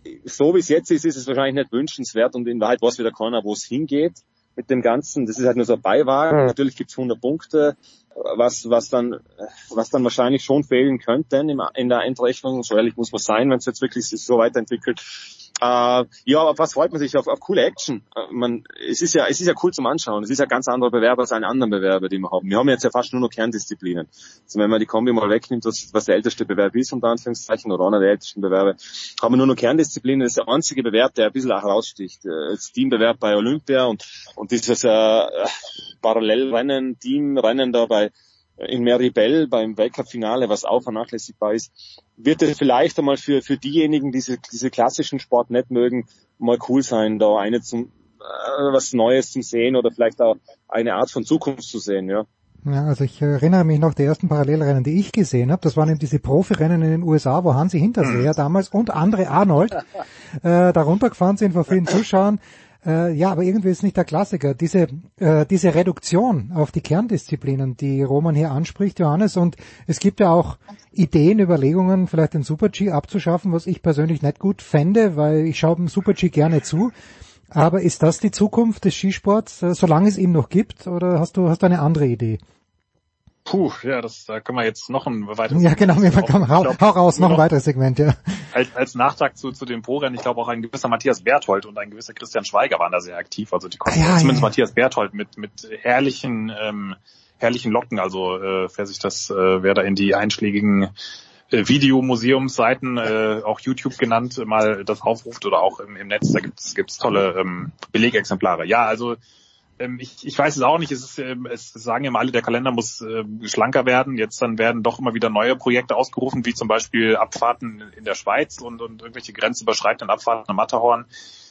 so wie es jetzt ist es wahrscheinlich nicht wünschenswert und in Wahrheit weiß wieder keiner, wo es hingeht mit dem Ganzen. Das ist halt nur so ein Beiwagen. Natürlich gibt's 100 Punkte, was dann wahrscheinlich schon fehlen könnte in der Endrechnung. So ehrlich muss man sein, wenn es jetzt wirklich sich so weiterentwickelt. Ja, aber was freut man sich auf coole Action? Es ist ja cool zum Anschauen. Es ist ja ganz anderer Bewerber als alle anderen Bewerber, die wir haben. Wir haben jetzt ja fast nur noch Kerndisziplinen. Also wenn man die Kombi mal wegnimmt, was der älteste Bewerb ist, unter Anführungszeichen, oder einer der ältesten Bewerbe, haben wir nur noch Kerndisziplinen. Das ist der einzige Bewerb, der ein bisschen auch heraussticht. Als Teambewerb bei Olympia und dieses Parallelrennen, Teamrennen da in Meribel beim Weltcup-Finale, was auch vernachlässigbar ist, wird es vielleicht einmal für diejenigen, die diese klassischen Sport nicht mögen, mal cool sein, da was Neues zum Sehen oder vielleicht auch eine Art von Zukunft zu sehen, ja. Ja, also ich erinnere mich noch, die ersten Parallelrennen, die ich gesehen habe, das waren eben diese Profirennen in den USA, wo Hansi Hinterseher damals und André Arnold da runtergefahren sind vor vielen Zuschauern. Ja, aber irgendwie ist nicht der Klassiker. Diese Reduktion auf die Kerndisziplinen, die Roman hier anspricht, Johannes, und es gibt ja auch Ideen, Überlegungen, vielleicht den Super-G abzuschaffen, was ich persönlich nicht gut fände, weil ich schaue dem Super-G gerne zu. Aber ist das die Zukunft des Skisports, solange es ihn noch gibt, oder hast du eine andere Idee? Ja, da können wir jetzt noch ein weiteres... Ja, genau, hau raus, noch ein weiteres Segment, ja. Als Nachtrag zu den Pro-Rennen, ich glaube auch ein gewisser Matthias Berthold und ein gewisser Christian Schweiger waren da sehr aktiv, also die konnten zumindest Matthias Berthold mit herrlichen Locken, also wer da in die einschlägigen Videomuseumsseiten, auch YouTube genannt, mal das aufruft oder auch im Netz, da gibt's tolle Belegexemplare. Ja, also ich weiß es auch nicht, es sagen immer alle, der Kalender muss schlanker werden. Jetzt dann werden doch immer wieder neue Projekte ausgerufen, wie zum Beispiel Abfahrten in der Schweiz und irgendwelche grenzüberschreitenden Abfahrten am Matterhorn.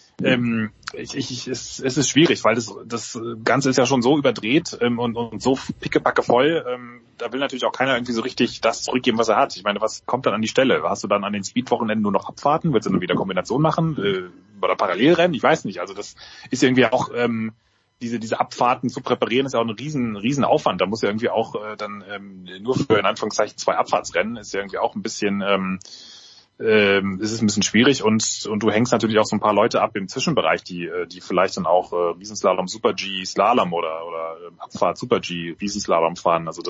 Es ist schwierig, weil das Ganze ist ja schon so überdreht und so pickepacke voll. Da will natürlich auch keiner irgendwie so richtig das zurückgeben, was er hat. Ich meine, was kommt dann an die Stelle? Hast du dann an den Speed-Wochenenden nur noch Abfahrten? Willst du dann wieder Kombination machen? Oder Parallelrennen? Ich weiß nicht. Also das ist irgendwie auch... Diese Abfahrten zu präparieren ist ja auch ein riesen Aufwand. Da muss ja irgendwie auch nur für in Anführungszeichen 2 Abfahrtsrennen ist ja irgendwie auch ein bisschen ist es ein bisschen schwierig und du hängst natürlich auch so ein paar Leute ab im Zwischenbereich, die vielleicht dann auch Riesenslalom Super-G Slalom oder Abfahrt Super-G Riesenslalom fahren. Also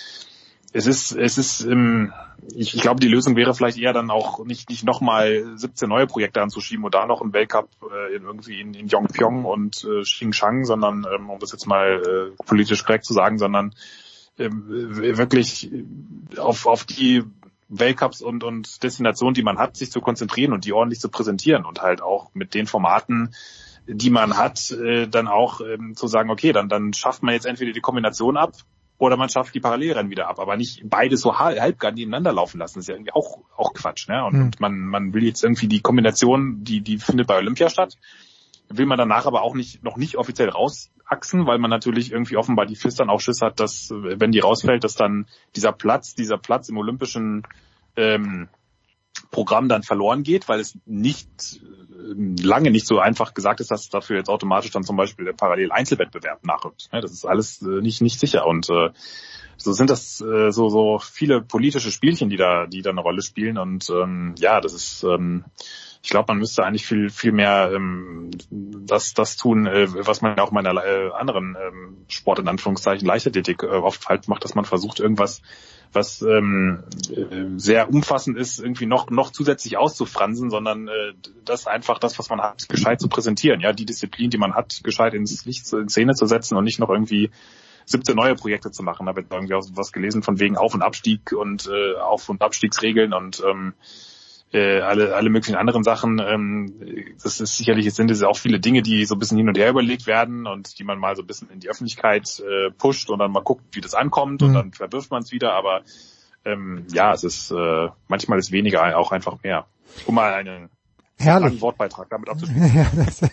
ich glaube, die Lösung wäre vielleicht eher dann auch nicht nochmal 17 neue Projekte anzuschieben und da noch einen Weltcup irgendwie in Yongpyong und Xinjiang, sondern, um das jetzt mal politisch korrekt zu sagen, sondern wirklich auf die Weltcups und Destinationen, die man hat, sich zu konzentrieren und die ordentlich zu präsentieren und halt auch mit den Formaten, die man hat, dann auch zu sagen, okay, dann schafft man jetzt entweder die Kombination ab, oder man schafft die Parallelrennen wieder ab, aber nicht beides so halbgar nebeneinander laufen lassen. Das ist ja irgendwie auch Quatsch, ne? Und man will jetzt irgendwie die Kombination, die findet bei Olympia statt, will man danach aber auch noch nicht offiziell rausachsen, weil man natürlich irgendwie offenbar die FIS dann auch Schiss hat, dass, wenn die rausfällt, dass dann dieser Platz im olympischen Programm dann verloren geht, weil es lange nicht so einfach gesagt ist, dass dafür jetzt automatisch dann zum Beispiel der Parallel-Einzelwettbewerb nachrückt. Das ist alles nicht sicher und so sind das so viele politische Spielchen, die da eine Rolle spielen und das ist ich glaube, man müsste eigentlich viel mehr das tun, was man auch in meiner anderen Sport in Anführungszeichen Leichtathletik oft halt macht, dass man versucht irgendwas, was sehr umfassend ist, irgendwie noch zusätzlich auszufransen, sondern das, was man hat, gescheit zu präsentieren. Ja, die Disziplin, die man hat, gescheit in Szene zu setzen und nicht noch irgendwie 17 neue Projekte zu machen. Da habe ich irgendwie auch was gelesen von wegen Auf- und Abstieg und Auf- und Abstiegsregeln und alle möglichen anderen Sachen. Das ist sicherlich, es sind es auch viele Dinge, die so ein bisschen hin und her überlegt werden und die man mal so ein bisschen in die Öffentlichkeit pusht und dann mal guckt, wie das ankommt und dann verwirft man es wieder. Aber es ist manchmal ist weniger auch einfach mehr. Um mal einen langen Wortbeitrag damit abzuschließen.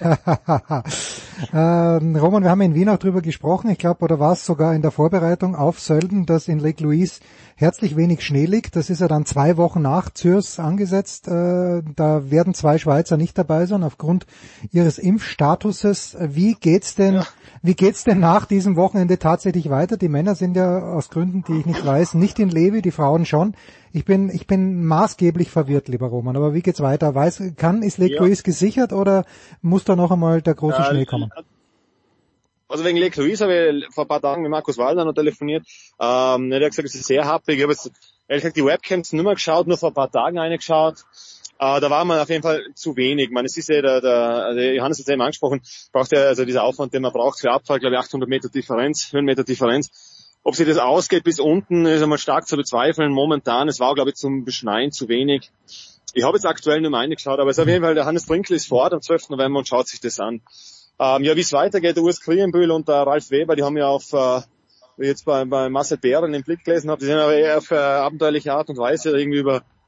Roman, wir haben in Wien auch drüber gesprochen, ich glaube, oder war es sogar in der Vorbereitung auf Sölden, dass in Lake Louise herzlich wenig Schnee liegt. Das ist ja dann 2 Wochen nach Zürs angesetzt. Da werden 2 Schweizer nicht dabei sein aufgrund ihres Impfstatuses. Wie geht's denn Wie geht's denn nach diesem Wochenende tatsächlich weiter? Die Männer sind ja aus Gründen, die ich nicht weiß, nicht in Levi, die Frauen schon. Ich bin maßgeblich verwirrt, lieber Roman. Aber wie geht's weiter? Ist Lake Louise gesichert oder muss da noch einmal der große Schnee kommen? Also wegen Lake Louise habe ich vor ein paar Tagen mit Markus Waldner noch telefoniert. Er hat gesagt, es ist sehr happig. Ich habe jetzt ehrlich gesagt die Webcams nicht mehr geschaut, nur vor ein paar Tagen reingeschaut. Da war man auf jeden Fall zu wenig. Man, es ist ja also Johannes hat es eben angesprochen, braucht ja also dieser Aufwand, den man braucht für Abfahrt, glaube ich 800 Meter Differenz, Höhenmeter Differenz. Ob sich das ausgeht bis unten, ist einmal stark zu bezweifeln. Momentan, es war glaube ich zum Beschneien zu wenig. Ich habe jetzt aktuell nur mal reingeschaut, aber es ist auf jeden Fall, der Hannes Brinkl ist vor Ort am 12. November und schaut sich das an. Ja, wie es weitergeht, der Urs Krienbühl und der Ralf Weber, die haben ja jetzt bei Marcel Bären den Blick gelesen habe, die sind aber eher auf abenteuerliche Art und Weise irgendwie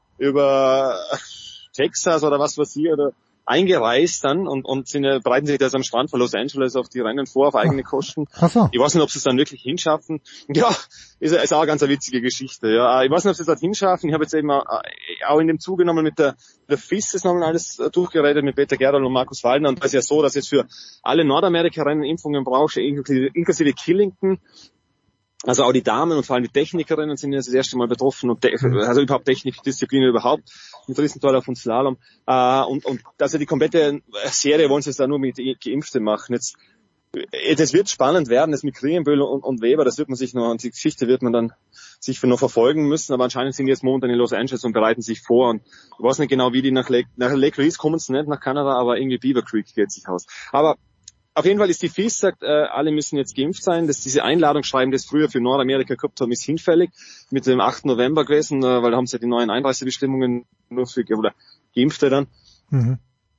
über Texas oder was weiß ich, oder eingereist dann und bereiten sich das am Strand von Los Angeles auf die Rennen vor, auf eigene Kosten. Ach so. Ich weiß nicht, ob sie es dann wirklich hinschaffen. Ja, ist auch eine ganz witzige Geschichte. Ja, ich weiß nicht, ob sie es dort hinschaffen. Ich habe jetzt eben auch in dem Zuge nochmal mit der FIS das nochmal alles durchgeredet, mit Peter Gerl und Markus Waldner. Und das ist ja so, dass jetzt für alle Nordamerika-Rennen Impfungen brauchst, inklusive Killington. Also auch die Damen und vor allem die Technikerinnen sind jetzt das erste Mal betroffen und also überhaupt Technikdisziplinen überhaupt mit Riesendorlauf und Slalom und also die komplette Serie wollen sie jetzt da nur mit Geimpfte machen. Jetzt das wird spannend werden, das mit Krienbühl und Weber, das wird man sich noch, und die Geschichte wird man dann sich noch verfolgen müssen, aber anscheinend sind die jetzt momentan in Los Angeles und bereiten sich vor und ich weiß nicht genau, wie die nach Lake Louise kommen, sie nicht nach Kanada, aber irgendwie Beaver Creek geht sich aus. Aber auf jeden Fall ist die FIS sagt, alle müssen jetzt geimpft sein. Diese Einladung schreiben, das früher für Nordamerika gehabt haben, ist hinfällig. Mit dem 8. November gewesen, weil da haben sie ja die neuen Einreisebestimmungen nur für oder Geimpfte dann. Mhm.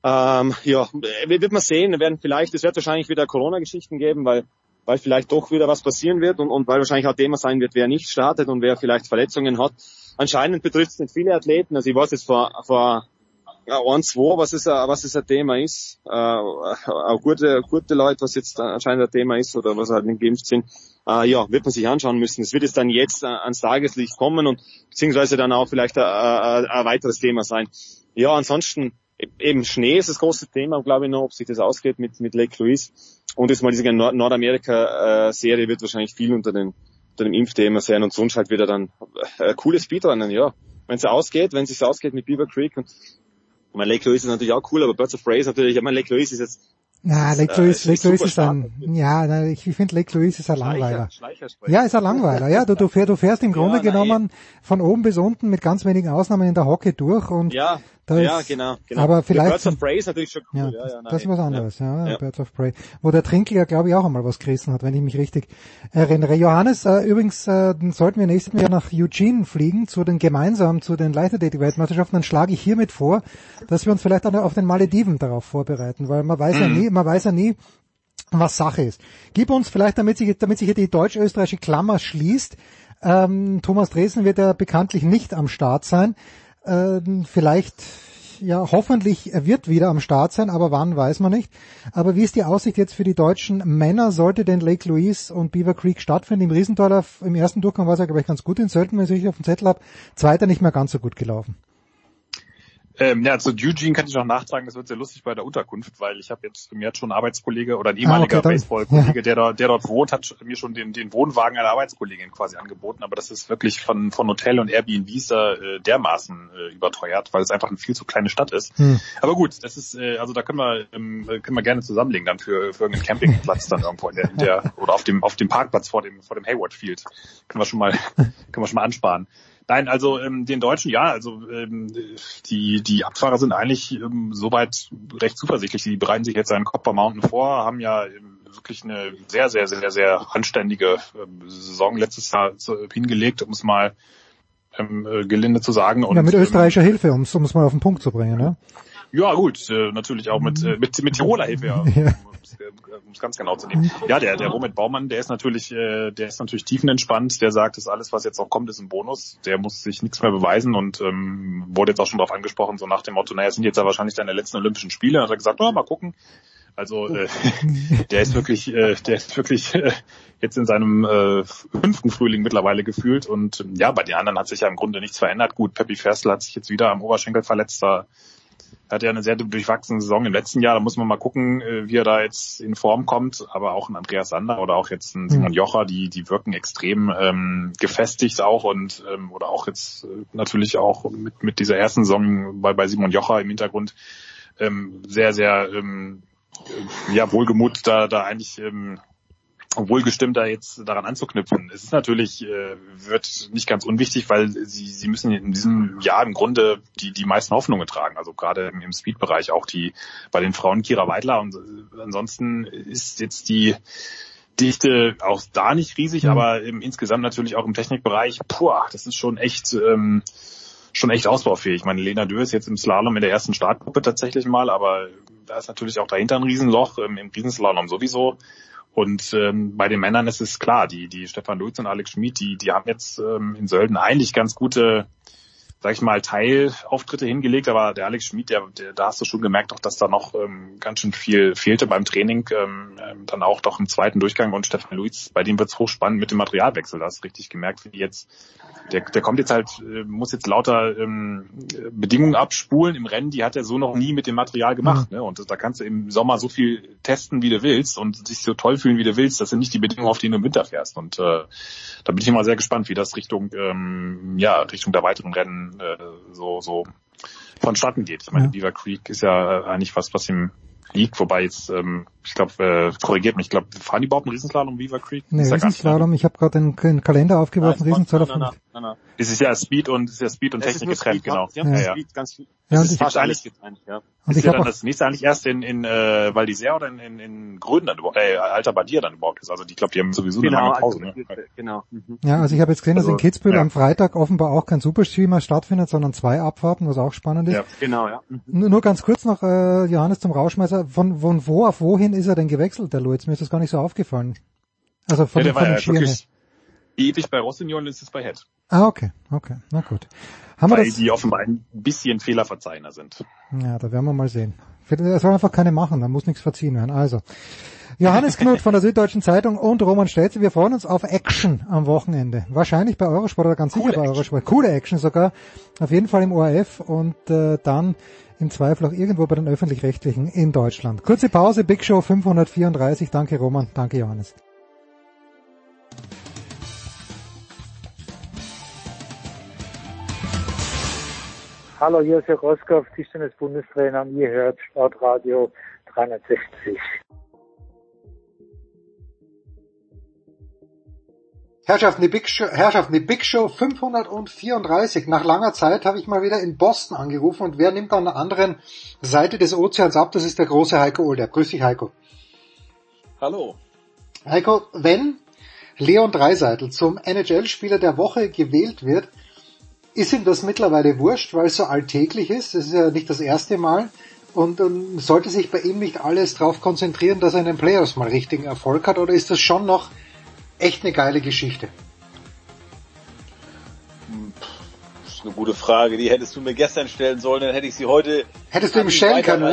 Ja, wird man sehen. Es wird wahrscheinlich wieder Corona-Geschichten geben, weil vielleicht doch wieder was passieren wird und weil wahrscheinlich auch Thema sein wird, wer nicht startet und wer vielleicht Verletzungen hat. Anscheinend betrifft es nicht viele Athleten. Also ich weiß jetzt vor 1, 2, was es ein Thema ist. Auch gute Leute, was jetzt anscheinend ein Thema ist oder was halt nicht geimpft sind. Ja, wird man sich anschauen müssen. Es wird es dann jetzt ans Tageslicht kommen und beziehungsweise dann auch vielleicht ein weiteres Thema sein. Ja, ansonsten eben Schnee ist das große Thema, glaube ich noch, ob sich das ausgeht mit Lake Louise. Und jetzt mal diese Nordamerika-Serie wird wahrscheinlich viel unter dem Impfthema sein und sonst halt wieder dann cooles Speedrennen, ja. Wenn es ausgeht mit Beaver Creek und Lake Louise ist natürlich auch cool, aber Birds of Prey ist natürlich, Lake Louise ist jetzt Lake Louise ist ich finde Lake Louise ist ein Langweiler. Ja, ist ein Langweiler. Ja, du fährst im Grunde genommen von oben bis unten mit ganz wenigen Ausnahmen in der Hocke durch und genau. Aber vielleicht Birds of Prey ist natürlich schon cool. Das ist was anderes, ja. Birds of Prey. Wo der Trinkl ja, glaube ich, auch einmal was gerissen hat, wenn ich mich richtig erinnere. Johannes, übrigens, sollten wir nächstes Jahr nach Eugene fliegen, gemeinsam zu den Leichtathletik-Weltmeisterschaften, dann schlage ich hiermit vor, dass wir uns vielleicht auch auf den Malediven darauf vorbereiten, weil man weiß ja nie, was Sache ist. Gib uns vielleicht, damit sich hier die deutsch-österreichische Klammer schließt, Thomas Dresden wird ja bekanntlich nicht am Start sein. Vielleicht, ja, hoffentlich, er wird wieder am Start sein, aber wann, weiß man nicht. Aber wie ist die Aussicht jetzt für die deutschen Männer? Sollte denn Lake Louise und Beaver Creek stattfinden? Im Riesentorlauf, im ersten Durchgang war es ja, glaube ich, ganz gut in Sölden, wenn ich richtig auf dem Zettel habe. Zweiter nicht mehr ganz so gut gelaufen. Zu Eugene kann ich noch nachtragen, das wird sehr lustig bei der Unterkunft, weil ich habe mir hat schon ein Arbeitskollege oder ein ehemaliger Baseballkollege, der dort wohnt, hat mir schon den Wohnwagen einer Arbeitskollegin quasi angeboten, aber das ist wirklich von Hotel und Airbnbs da dermaßen überteuert, weil es einfach eine viel zu kleine Stadt ist. Aber gut, das ist da können wir gerne zusammenlegen dann für irgendeinen Campingplatz dann irgendwo in der oder auf dem Parkplatz vor dem Hayward Field. Können wir schon mal ansparen. Nein, also den Deutschen, die Abfahrer sind eigentlich soweit recht zuversichtlich. Die bereiten sich jetzt einen Copper Mountain vor, haben ja wirklich eine sehr, sehr, sehr, sehr anständige Saison letztes Jahr hingelegt, um es mal gelinde zu sagen. Und, mit österreichischer Hilfe, um es mal auf den Punkt zu bringen, ne? Ja, gut, natürlich auch mit Tiroler Hilfe, ja. Um es ganz genau zu nehmen. Ja, der Romet Baumann, der ist natürlich tiefenentspannt, der sagt, dass alles, was jetzt noch kommt, ist ein Bonus. Der muss sich nichts mehr beweisen und wurde jetzt auch schon darauf angesprochen, so nach dem Motto, es sind jetzt ja wahrscheinlich deine letzten Olympischen Spiele. Und hat er gesagt, mal gucken. Also der ist wirklich jetzt in seinem 5. Frühling mittlerweile gefühlt und bei den anderen hat sich ja im Grunde nichts verändert. Gut, Peppi Ferstl hat sich jetzt wieder am Oberschenkel verletzt, da Hat ja eine sehr durchwachsene Saison im letzten Jahr. Da muss man mal gucken, wie er da jetzt in Form kommt. Aber auch ein Andreas Sander oder auch jetzt ein Simon Jocher, die wirken extrem gefestigt auch und oder auch jetzt natürlich auch mit dieser ersten Saison bei Simon Jocher im Hintergrund sehr, sehr wohlgemut da eigentlich wohlgestimmt da jetzt daran anzuknüpfen. Es ist natürlich, wird nicht ganz unwichtig, weil sie müssen in diesem Jahr im Grunde die meisten Hoffnungen tragen. Also gerade im Speed-Bereich auch bei den Frauen Kira Weidler und ansonsten ist jetzt die Dichte auch da nicht riesig, aber insgesamt natürlich auch im Technikbereich, das ist schon echt ausbaufähig. Ich meine, Lena Dürr ist jetzt im Slalom in der ersten Startgruppe tatsächlich mal, aber da ist natürlich auch dahinter ein Riesenloch, im Riesenslalom sowieso. Und bei den Männern ist es klar, die Stefan Lutz und Alex Schmid, die haben jetzt in Sölden eigentlich ganz gute, sag ich mal, Teilauftritte hingelegt, aber der Alex Schmid, da hast du schon gemerkt, auch dass da noch ganz schön viel fehlte beim Training, dann auch doch im zweiten Durchgang. Und Stefan Lutz, bei dem wird's hochspannend mit dem Materialwechsel, da hast du richtig gemerkt, wie jetzt der kommt jetzt halt, muss jetzt lauter Bedingungen abspulen im Rennen, die hat er so noch nie mit dem Material gemacht. Ne? Und da kannst du im Sommer so viel testen, wie du willst und dich so toll fühlen, wie du willst. Das sind nicht die Bedingungen, auf denen du im Winter fährst. Und da bin ich mal sehr gespannt, wie das Richtung der weiteren Rennen so vonstatten geht. Ich meine, Beaver Creek ist ja eigentlich was ihm liegt, wobei jetzt, ich glaube, korrigiert mich, ich glaube, fahren die überhaupt einen Riesenslalom Beaver Creek? Nee, Riesenslalom, ich habe gerade den Kalender aufgeworfen, Riesenslalom. Nein. Es ist ja Speed und Technik getrennt, genau. Ja. Speed, ganz viel. Das ist wahrscheinlich getrennt, ja. Und ist ja dann das nächste eigentlich erst in Val d'Isère oder in Gröden dann überhaupt, Alter Badia dann überhaupt ist. Also ich glaube, die haben sowieso eine lange Pause. Ne? Genau. Ja, also ich habe jetzt gesehen, dass in Kitzbühel am Freitag offenbar auch kein Superstream mehr stattfindet, sondern 2 Abfahrten, was auch spannend ist. Ja, genau, ja. Nur ganz kurz noch, Johannes, zum Rauschmeißer. Von wo auf wohin ist er denn gewechselt, der Lutz? Mir ist das gar nicht so aufgefallen. Also von den Skiern. Ewig bei Rossignol ist es bei Head. Ah, okay, na gut. Weil die offenbar ein bisschen Fehlerverzeichner sind. Ja, da werden wir mal sehen. Er soll einfach keine machen, da muss nichts verziehen werden. Also, Johannes Knut von der Süddeutschen Zeitung und Roman Stelze, wir freuen uns auf Action am Wochenende. Wahrscheinlich bei Eurosport oder ganz sicher bei Eurosport. Coole Action sogar. Auf jeden Fall im ORF und dann im Zweifel auch irgendwo bei den Öffentlich-Rechtlichen in Deutschland. Kurze Pause, Big Show 534. Danke Roman, danke Johannes. Hallo, hier ist Herr Roskopf, Tischtennis-Bundestrainer und ihr hört Sportradio 360. Herrschaften, die Big Show 534. Nach langer Zeit habe ich mal wieder in Boston angerufen und wer nimmt an der anderen Seite des Ozeans ab? Das ist der große Heiko Older. Grüß dich, Heiko. Hallo. Heiko, wenn Leon Draisaitl zum NHL-Spieler der Woche gewählt wird, ist ihm das mittlerweile wurscht, weil es so alltäglich ist. Das ist ja nicht das erste Mal. Und sollte sich bei ihm nicht alles darauf konzentrieren, dass er in den Playoffs mal richtigen Erfolg hat? Oder ist das schon noch echt eine geile Geschichte? Das ist eine gute Frage. Die hättest du mir gestern stellen sollen, dann hätte ich sie heute... Hättest du ihm stellen können?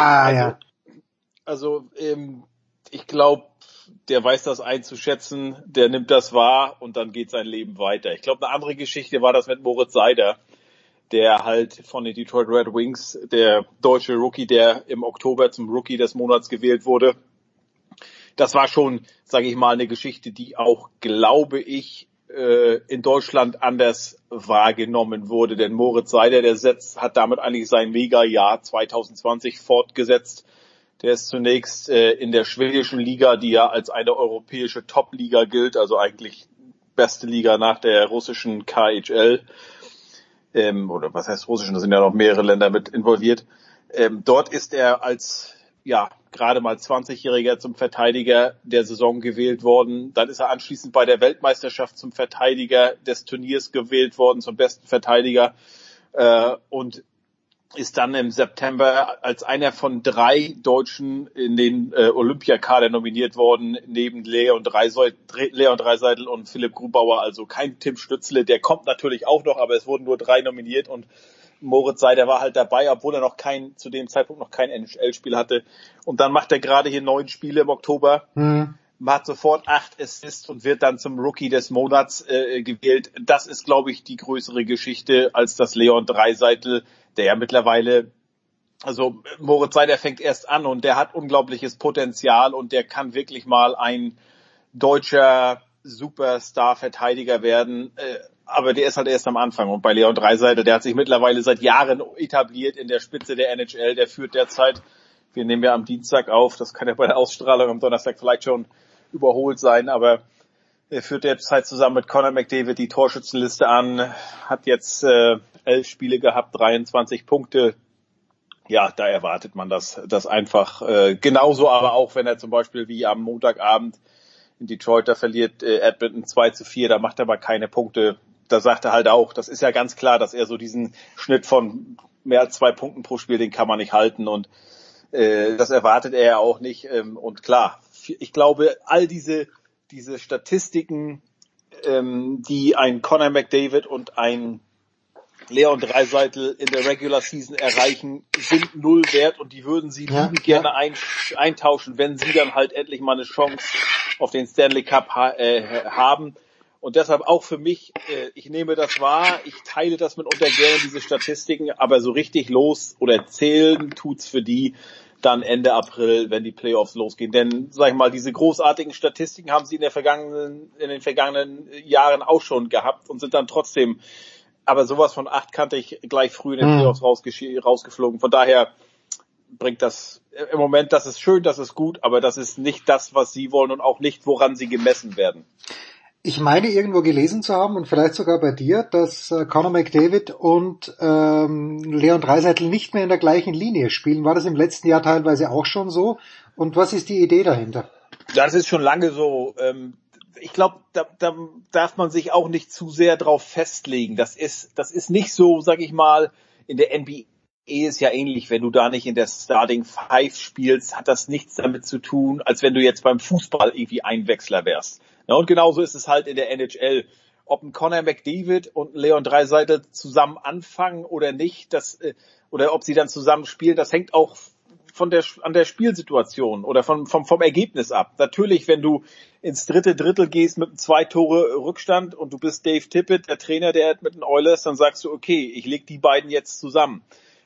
Also, ich glaube, der weiß das einzuschätzen, der nimmt das wahr und dann geht sein Leben weiter. Ich glaube, eine andere Geschichte war das mit Moritz Seider, der halt von den Detroit Red Wings, der deutsche Rookie, der im Oktober zum Rookie des Monats gewählt wurde. Das war schon, sage ich mal, eine Geschichte, die auch, glaube ich, in Deutschland anders wahrgenommen wurde. Denn Moritz Seider, hat damit eigentlich sein Mega-Jahr 2020 fortgesetzt. Der ist zunächst in der schwedischen Liga, die ja als eine europäische Top-Liga gilt, also eigentlich beste Liga nach der russischen KHL. Oder was heißt russischen, da sind ja noch mehrere Länder mit involviert. Dort ist er als gerade mal 20-Jähriger zum Verteidiger der Saison gewählt worden. Dann ist er anschließend bei der Weltmeisterschaft zum Verteidiger des Turniers gewählt worden, zum besten Verteidiger. Und ist dann im September als einer von 3 Deutschen in den Olympiakader nominiert worden, neben Leon Draisaitl und Philipp Grubauer, also kein Tim Stützle, der kommt natürlich auch noch, aber es wurden nur 3 nominiert und Moritz Seider war halt dabei, obwohl er zu dem Zeitpunkt noch kein NHL-Spiel hatte. Und dann macht er gerade hier 9 Spiele im Oktober, hat sofort 8 Assists und wird dann zum Rookie des Monats gewählt. Das ist, glaube ich, die größere Geschichte als das Leon Draisaitl, der ja mittlerweile Also Moritz Seider fängt erst an und der hat unglaubliches Potenzial und der kann wirklich mal ein deutscher Superstar-Verteidiger werden. Aber der ist halt erst am Anfang. Und bei Leon Draisaitl, der hat sich mittlerweile seit Jahren etabliert in der Spitze der NHL. Der führt derzeit, wir nehmen ja am Dienstag auf, das kann ja bei der Ausstrahlung am Donnerstag vielleicht schon überholt sein, aber er führt derzeit zusammen mit Connor McDavid die Torschützenliste an, hat jetzt 11 Spiele gehabt, 23 Punkte. Ja, da erwartet man das einfach genauso, aber auch wenn er zum Beispiel wie am Montagabend in Detroit, da verliert Edmonton 2-4, da macht er aber keine Punkte. Da sagt er halt auch, das ist ja ganz klar, dass er so diesen Schnitt von mehr als 2 Punkten pro Spiel, den kann man nicht halten und das erwartet er ja auch nicht. Und klar, ich glaube, all diese Statistiken, die ein Connor McDavid und ein Leon Draisaitl in der Regular Season erreichen, sind null wert und die würden sie liebend gerne eintauschen, wenn sie dann halt endlich mal eine Chance auf den Stanley Cup haben. Und deshalb auch für mich, ich nehme das wahr, ich teile das mitunter gerne, diese Statistiken, aber so richtig los oder zählen tut's für die dann Ende April, wenn die Playoffs losgehen. Denn, sag ich mal, diese großartigen Statistiken haben sie in den vergangenen Jahren auch schon gehabt und sind dann trotzdem aber sowas von achtkantig gleich früh in den Playoffs rausgeflogen. Von daher bringt das im Moment, das ist schön, das ist gut, aber das ist nicht das, was sie wollen und auch nicht, woran sie gemessen werden. Ich meine irgendwo gelesen zu haben und vielleicht sogar bei dir, dass Connor McDavid und Leon Draisaitl nicht mehr in der gleichen Linie spielen. War das im letzten Jahr teilweise auch schon so? Und was ist die Idee dahinter? Das ist schon lange so. Ich glaube, da darf man sich auch nicht zu sehr drauf festlegen. Das ist nicht so, sag ich mal, in der NBA ist ja ähnlich, wenn du da nicht in der Starting Five spielst, hat das nichts damit zu tun, als wenn du jetzt beim Fußball irgendwie Einwechsler wärst. Ja, und genauso ist es halt in der NHL. Ob ein Connor McDavid und ein Leon Draisaitl zusammen anfangen oder nicht, oder ob sie dann zusammen spielen, das hängt auch an der Spielsituation oder vom Ergebnis ab. Natürlich, wenn du ins dritte Drittel gehst mit einem 2 Tore Rückstand und du bist Dave Tippett, der Trainer der mit den Oilers, dann sagst du, okay, ich leg die beiden jetzt zusammen.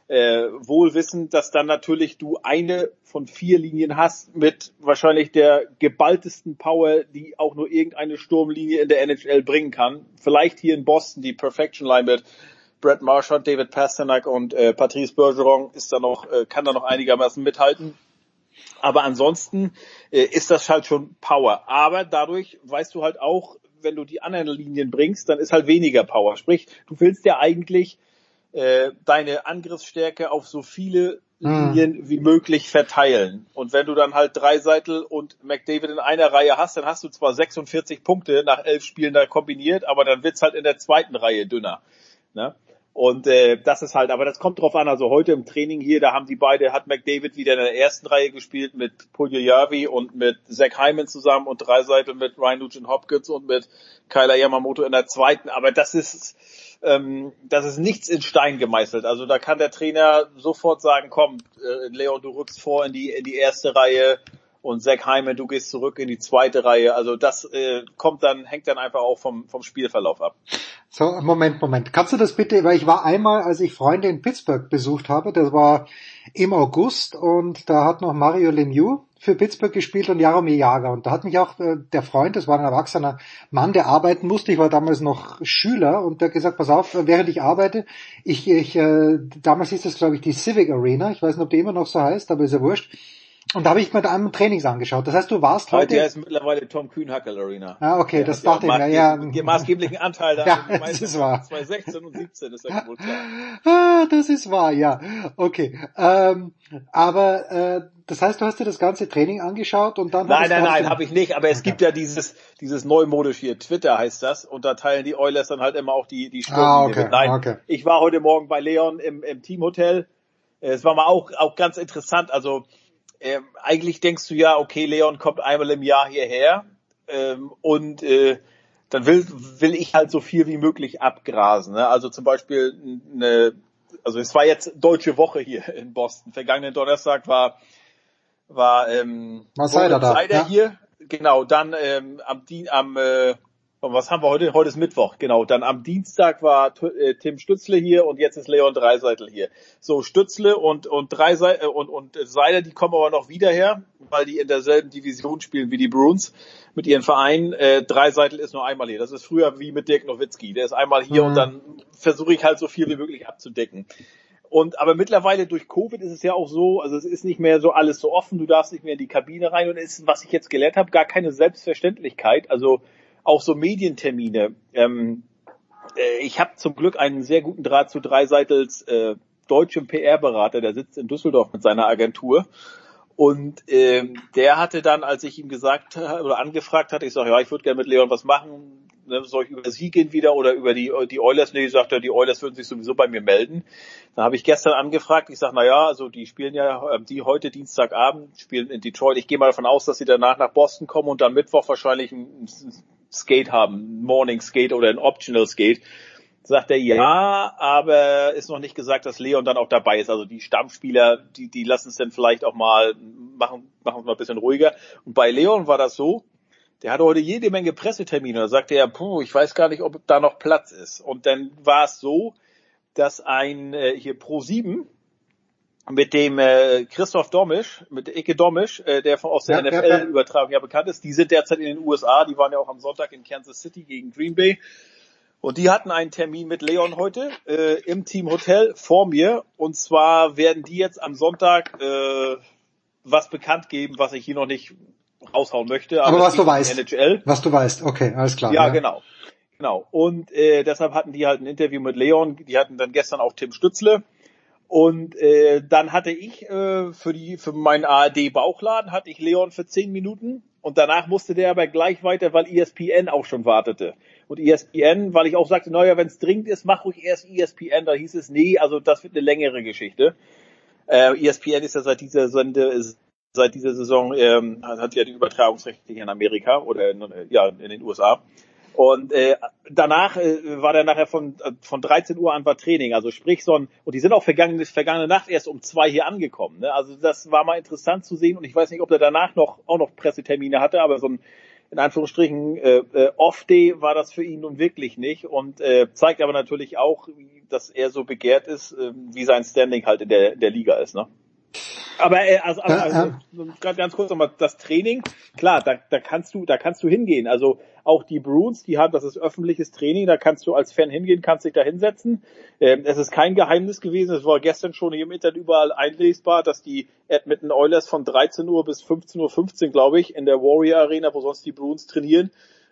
Wohl wissend, dass dann natürlich du eine von 4 Linien hast mit wahrscheinlich der geballtesten Power, die auch nur irgendeine Sturmlinie in der NHL bringen kann. Vielleicht hier in Boston die Perfection Line mit Brett Marchand, David Pastrnak und Patrice Bergeron kann da noch einigermaßen mithalten. Aber ansonsten ist das halt schon Power. Aber dadurch weißt du halt auch, wenn du die anderen Linien bringst, dann ist halt weniger Power. Sprich, du willst ja eigentlich deine Angriffsstärke auf so viele Linien wie möglich verteilen. Und wenn du dann halt Draisaitl und McDavid in einer Reihe hast, dann hast du zwar 46 Punkte nach 11 Spielen da kombiniert, aber dann wird's halt in der zweiten Reihe dünner. Ne? Und das ist halt, aber das kommt drauf an, also heute im Training hier, da hat McDavid wieder in der ersten Reihe gespielt mit Puljujärvi und mit Zach Hyman zusammen und Draisaitl mit Ryan Nugent-Hopkins und mit Kailer Yamamoto in der zweiten, aber das ist nichts in Stein gemeißelt. Also da kann der Trainer sofort sagen, komm, Leon, du rückst vor in die erste Reihe und Zach Hyman, du gehst zurück in die zweite Reihe. Also das hängt dann einfach auch vom Spielverlauf ab. So, Moment. Kannst du das bitte, weil ich war einmal, als ich Freunde in Pittsburgh besucht habe, das war im August und da hat noch Mario Lemieux für Pittsburgh gespielt und Jaromir Jagr. Und da hat mich auch der Freund, das war ein erwachsener Mann, der arbeiten musste, ich war damals noch Schüler und der hat gesagt, pass auf, während ich arbeite, damals hieß das, glaube ich, die Civic Arena, ich weiß nicht, ob die immer noch so heißt, aber ist ja wurscht. Und da habe ich mir da einen Trainings angeschaut. Das heißt, du warst heute... Heute heißt mittlerweile Tom Kühnhackel Arena. Ah, okay, das dachte ich mir. Ja, den maßgeblichen Anteil da. Ja, das ist wahr. 2016 und 17 ist ja wohl klar. Ah, das ist wahr, ja. Okay. Aber das heißt, du hast dir das ganze Training angeschaut und dann... Nein, habe ich nicht. Aber es gibt ja dieses neumodisch hier, Twitter heißt das. Und da teilen die Oilers dann halt immer auch die Sturmlinie mit. Nein, okay. Ich war heute Morgen bei Leon im Teamhotel. Es war mal auch ganz interessant. Also eigentlich denkst du ja, okay, Leon kommt einmal im Jahr hierher und dann will ich halt so viel wie möglich abgrasen. Ne? Also zum Beispiel es war jetzt Deutsche Woche hier in Boston. Vergangenen Donnerstag war Seider hier. Genau, dann am Und was haben wir heute? Heute ist Mittwoch, genau. Dann am Dienstag war Tim Stützle hier und jetzt ist Leon Dreiseitel hier. So, Stützle und Seiler, die kommen aber noch wieder her, weil die in derselben Division spielen wie die Bruins mit ihren Vereinen. Dreiseitel ist nur einmal hier. Das ist früher wie mit Dirk Nowitzki. Der ist einmal hier und dann versuche ich halt so viel wie möglich abzudecken. Aber mittlerweile durch Covid ist es ja auch so, also es ist nicht mehr so alles so offen, du darfst nicht mehr in die Kabine rein und es ist, was ich jetzt gelernt habe, gar keine Selbstverständlichkeit. Also auch so Medientermine. Ich habe zum Glück einen sehr guten Draht zu Dreiseitels deutschem PR-Berater, der sitzt in Düsseldorf mit seiner Agentur. Und der hatte dann, als ich ihm gesagt oder angefragt hatte, ich sage, ja, ich würde gerne mit Leon was machen, ne, soll ich über Sie gehen wieder oder über die Oilers? Nee, sagt er, die Oilers würden sich sowieso bei mir melden. Dann habe ich gestern angefragt, ich sage, na ja, also die spielen ja, die heute Dienstagabend spielen in Detroit. Ich gehe mal davon aus, dass sie danach nach Boston kommen und dann Mittwoch wahrscheinlich ein Skate haben, ein Morning Skate oder ein Optional Skate. Sagt er, ja, aber ist noch nicht gesagt, dass Leon dann auch dabei ist. Also die Stammspieler, die lassen es dann vielleicht auch mal machen es mal ein bisschen ruhiger. Und bei Leon war das so, der hatte heute jede Menge Pressetermine. Da sagte er, ich weiß gar nicht, ob da noch Platz ist. Und dann war es so, dass hier Pro7 mit dem Christoph Domisch, mit Ike Domisch, der aus der NFL-Übertragung ja bekannt ist, die sind derzeit in den USA, die waren ja auch am Sonntag in Kansas City gegen Green Bay. Und die hatten einen Termin mit Leon heute im Team Hotel vor mir. Und zwar werden die jetzt am Sonntag was bekannt geben, was ich hier noch nicht raushauen möchte. Aber was du weißt. NHL. Was du weißt, okay, alles klar. Ja, genau. Und deshalb hatten die halt ein Interview mit Leon. Die hatten dann gestern auch Tim Stützle. Und dann hatte ich für meinen ARD-Bauchladen hatte ich Leon für 10 Minuten. Und danach musste der aber gleich weiter, weil ESPN auch schon wartete. Und ESPN, weil ich auch sagte, naja, wenn es dringend ist, mach ruhig erst ESPN. Da hieß es, nee, also das wird eine längere Geschichte. ESPN ist ja seit dieser Saison, hat ja die Übertragungsrechte hier in Amerika oder in den USA. Und danach war der nachher von 13 Uhr an war Training, also sprich und die sind auch vergangene Nacht erst um 2 hier angekommen. Ne? Also das war mal interessant zu sehen und ich weiß nicht, ob der danach auch noch Pressetermine hatte, aber so ein in Anführungsstrichen Off-Day war das für ihn nun wirklich nicht und zeigt aber natürlich auch, dass er so begehrt ist, wie sein Standing halt in der Liga ist. Ne? Aber ganz kurz nochmal, das Training, klar, da kannst du hingehen. Also auch die Bruins, das ist öffentliches Training, da kannst du als Fan hingehen, kannst dich da hinsetzen. Es ist kein Geheimnis gewesen, es war gestern schon hier im Internet überall einlesbar, dass die Edmonton Oilers von 13 Uhr bis 15:15 Uhr, glaube ich, in der Warrior Arena, wo sonst die Bruins trainieren,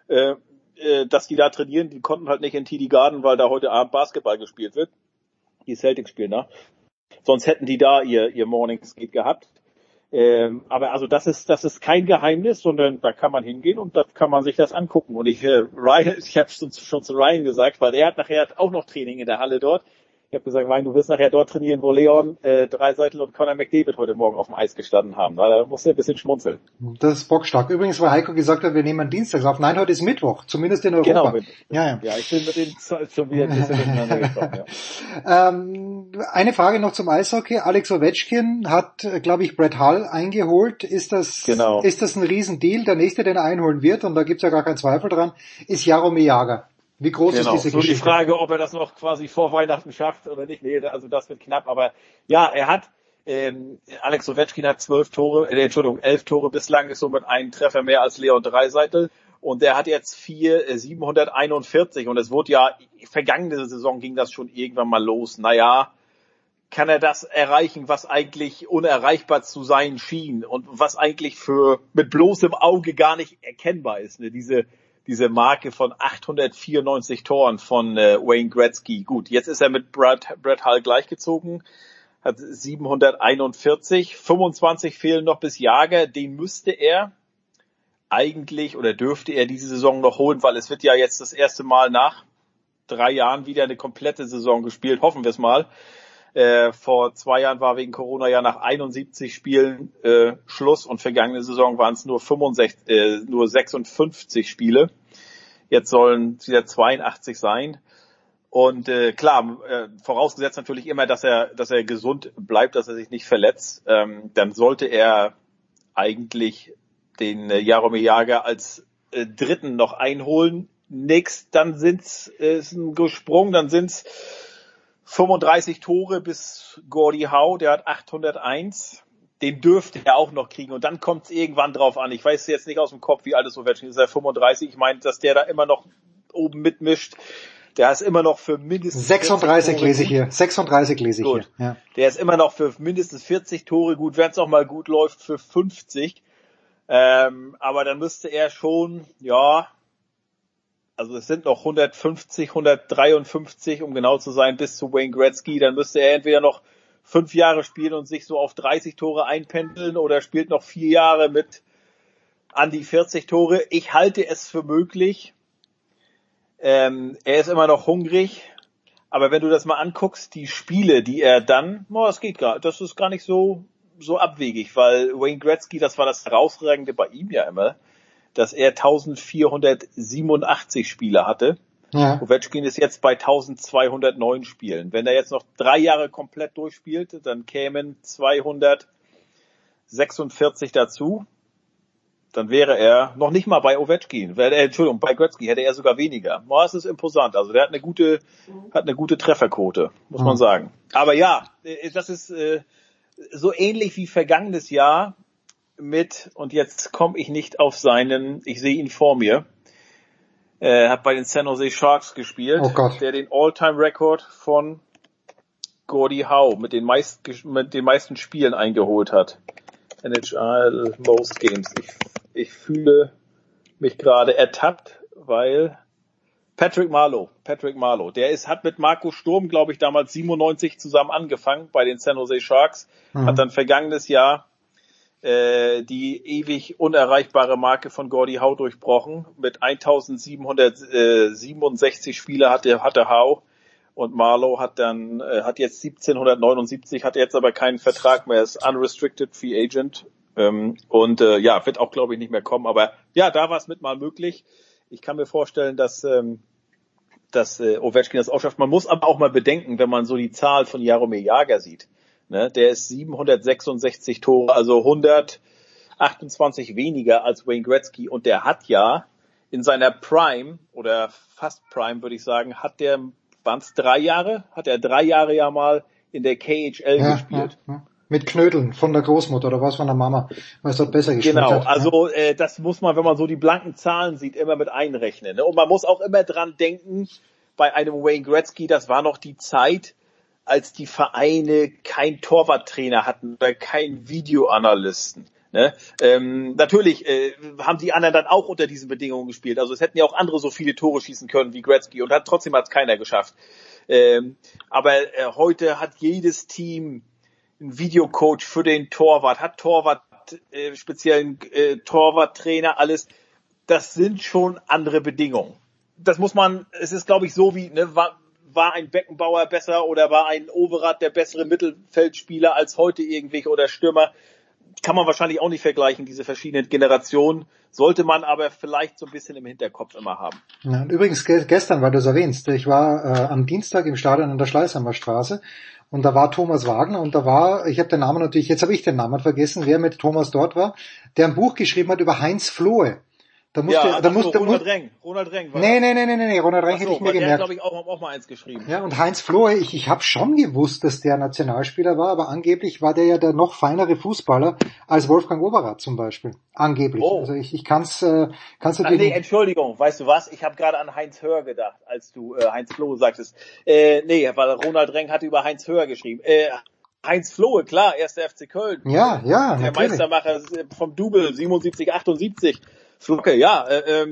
dass die da trainieren, die konnten halt nicht in TD Garden, weil da heute Abend Basketball gespielt wird. Die Celtics spielen da. Sonst hätten die da ihr Morning Skate gehabt. Aber also das ist kein Geheimnis, sondern da kann man hingehen und da kann man sich das angucken. Und ich habe schon zu Ryan gesagt, weil er hat nachher auch noch Training in der Halle dort. Ich habe gesagt, Ryan, du wirst nachher dort trainieren, wo Leon, Dreiseitel und Conor McDavid heute Morgen auf dem Eis gestanden haben. Da musst du ein bisschen schmunzeln. Das ist bockstark. Übrigens, weil Heiko gesagt hat, wir nehmen Dienstags auf. Nein, heute ist Mittwoch, zumindest in Europa. Genau. Ja, ich bin mit denen schon wieder ein bisschen miteinander gekommen. Ja. Eine Frage noch zum Eishockey. Alex Ovechkin hat, glaube ich, Brett Hull eingeholt. Ist das ein Riesendeal? Der nächste, den er einholen wird, und da gibt's ja gar keinen Zweifel dran, ist Jaromir Jagr. Wie groß ist diese Geschichte? So die Frage, ob er das noch quasi vor Weihnachten schafft oder nicht. Nee, also das wird knapp. Aber ja, Alex Ovechkin hat 11 Tore bislang, ist somit ein Treffer mehr als Leon Dreiseitel. Und der hat jetzt 741. Und es wurde ja, vergangene Saison ging das schon irgendwann mal los. Naja, kann er das erreichen, was eigentlich unerreichbar zu sein schien und was eigentlich mit bloßem Auge gar nicht erkennbar ist, ne? Diese Marke von 894 Toren von Wayne Gretzky. Gut, jetzt ist er mit Brett Hull gleichgezogen, hat 741, 25 fehlen noch bis Jagr, den müsste er eigentlich oder dürfte er diese Saison noch holen, weil es wird ja jetzt das erste Mal nach 3 Jahren wieder eine komplette Saison gespielt, hoffen wir es mal. Vor 2 Jahren war wegen Corona ja nach 71 Spielen Schluss und vergangene Saison waren es nur 56 Spiele. Jetzt sollen es wieder 82 sein. Und klar, vorausgesetzt natürlich immer, dass er gesund bleibt, dass er sich nicht verletzt. Dann sollte er eigentlich den Jaromir Jagr als Dritten noch einholen. dann sind's ist ein Gesprung, dann sind's 35 Tore bis Gordie Howe, der hat 801. Den dürfte er auch noch kriegen. Und dann kommt es irgendwann drauf an. Ich weiß jetzt nicht aus dem Kopf, wie alt ist Ovechkin. Ist er 35? Ich meine, dass der da immer noch oben mitmischt. Der ist immer noch für mindestens 36 lese ich hier. 36 lese ich gut. hier. Ja. Der ist immer noch für mindestens 40 Tore gut, wenn es auch mal gut läuft, für 50. Aber dann müsste er schon, ja, also es sind noch 150, 153, um genau zu sein, bis zu Wayne Gretzky. Dann müsste er entweder noch 5 Jahre spielen und sich so auf 30 Tore einpendeln oder spielt noch 4 Jahre mit an die 40 Tore. Ich halte es für möglich. Er ist immer noch hungrig. Aber wenn du das mal anguckst, die Spiele, die er dann, das ist gar nicht so abwegig, weil Wayne Gretzky, das war das Herausragende bei ihm ja immer, dass er 1487 Spiele hatte. Ja. Ovechkin ist jetzt bei 1209 Spielen. Wenn er jetzt noch 3 Jahre komplett durchspielt, dann kämen 246 dazu. Dann wäre er noch nicht mal bei Ovechkin. Bei Gretzky hätte er sogar weniger. Das ist imposant. Also der hat eine gute Trefferquote, muss man sagen. Aber ja, das ist so ähnlich wie vergangenes Jahr und jetzt komme ich nicht auf ich sehe ihn vor mir. Hat bei den San Jose Sharks gespielt, der den All-Time-Record von Gordie Howe mit den meisten Spielen eingeholt hat. NHL Most Games. Ich fühle mich gerade ertappt, weil Patrick Marleau, hat mit Marco Sturm, glaube ich, damals 97 zusammen angefangen bei den San Jose Sharks, hat dann vergangenes Jahr die ewig unerreichbare Marke von Gordie Howe durchbrochen. Mit 1767 Spiele hatte Howe und Marleau hat jetzt 1779, hat jetzt aber keinen Vertrag mehr, ist unrestricted free agent wird auch, glaube ich, nicht mehr kommen. Aber ja, da war es mit mal möglich. Ich kann mir vorstellen, dass Ovechkin das auch schafft. Man muss aber auch mal bedenken, wenn man so die Zahl von Jaromir Jagr sieht. Ne, der ist 766 Tore, also 128 weniger als Wayne Gretzky. Und der hat ja in seiner Prime oder fast Prime, würde ich sagen, waren es 3 Jahre? Hat er 3 Jahre ja mal in der KHL gespielt. Ja. Mit Knödeln von der Großmutter oder was von der Mama, weil es dort besser gespielt hat. Genau, also das muss man, wenn man so die blanken Zahlen sieht, immer mit einrechnen. Ne? Und man muss auch immer dran denken, bei einem Wayne Gretzky, das war noch die Zeit, als die Vereine keinen Torwarttrainer hatten oder keinen Videoanalysten. Ne? Natürlich haben die anderen dann auch unter diesen Bedingungen gespielt. Also es hätten ja auch andere so viele Tore schießen können wie Gretzky und trotzdem hat es keiner geschafft. Aber heute hat jedes Team einen Videocoach für den Torwart, hat speziellen Torwarttrainer, alles. Das sind schon andere Bedingungen. Es ist, glaube ich, so wie, ne, war ein Beckenbauer besser oder war ein Overath der bessere Mittelfeldspieler als heute irgendwie oder Stürmer? Kann man wahrscheinlich auch nicht vergleichen, diese verschiedenen Generationen. Sollte man aber vielleicht so ein bisschen im Hinterkopf immer haben. Ja, und übrigens gestern, weil du es erwähnst, ich war am Dienstag im Stadion an der Schleißheimer Straße und da war Thomas Wagner und ich habe den Namen natürlich, jetzt habe ich den Namen vergessen, wer mit Thomas dort war, der ein Buch geschrieben hat über Heinz Flohe. Ronald Reng. Nee, Ronald Reng hätte ich mir gemerkt. Der hat, glaube ich, auch mal eins geschrieben. Ja, und Heinz Flohe, ich habe schon gewusst, dass der Nationalspieler war, aber angeblich war der ja der noch feinere Fußballer als Wolfgang Overath zum Beispiel. Angeblich. Oh. Also ich kann's natürlich. Nee, Entschuldigung, weißt du was? Ich habe gerade an Heinz Höhr gedacht, als du Heinz Flohe sagtest. Weil Ronald Reng hatte über Heinz Höhr geschrieben. Heinz Flohe, klar, 1. FC Köln. Ja, der natürlich. Meistermacher vom Double 77, 78. Flocke, ja,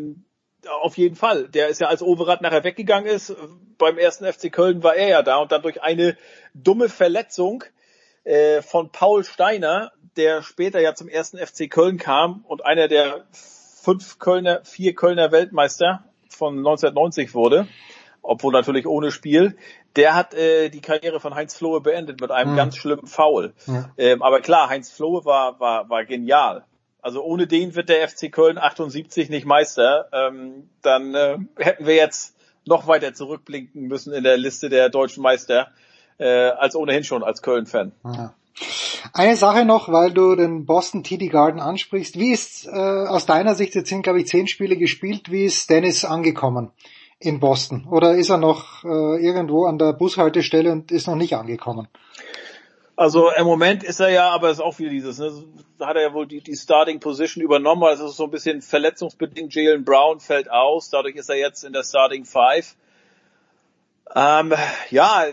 auf jeden Fall. Der ist ja, als Overath nachher weggegangen ist, beim 1. FC Köln war er ja da und dann durch eine dumme Verletzung von Paul Steiner, der später ja zum 1. FC Köln kam und einer der 4 Kölner Weltmeister von 1990 wurde, obwohl natürlich ohne Spiel. Der hat die Karriere von Heinz Flohe beendet mit einem ganz schlimmen Foul. Ja. Aber klar, Heinz Flohe war genial. Also ohne den wird der FC Köln 78 nicht Meister. Dann hätten wir jetzt noch weiter zurückblinken müssen in der Liste der deutschen Meister, als ohnehin schon als Köln-Fan. Ja. Eine Sache noch, weil du den Boston TD Garden ansprichst. Wie ist aus deiner Sicht, jetzt sind glaube ich 10 Spiele gespielt, wie ist Dennis angekommen in Boston? Oder ist er noch irgendwo an der Bushaltestelle und ist noch nicht angekommen? Also im Moment ist er ja, aber es ist auch wieder dieses, ne, da hat er ja wohl die Starting Position übernommen, also es ist so ein bisschen verletzungsbedingt. Jaylen Brown fällt aus, dadurch ist er jetzt in der Starting Five. Ja,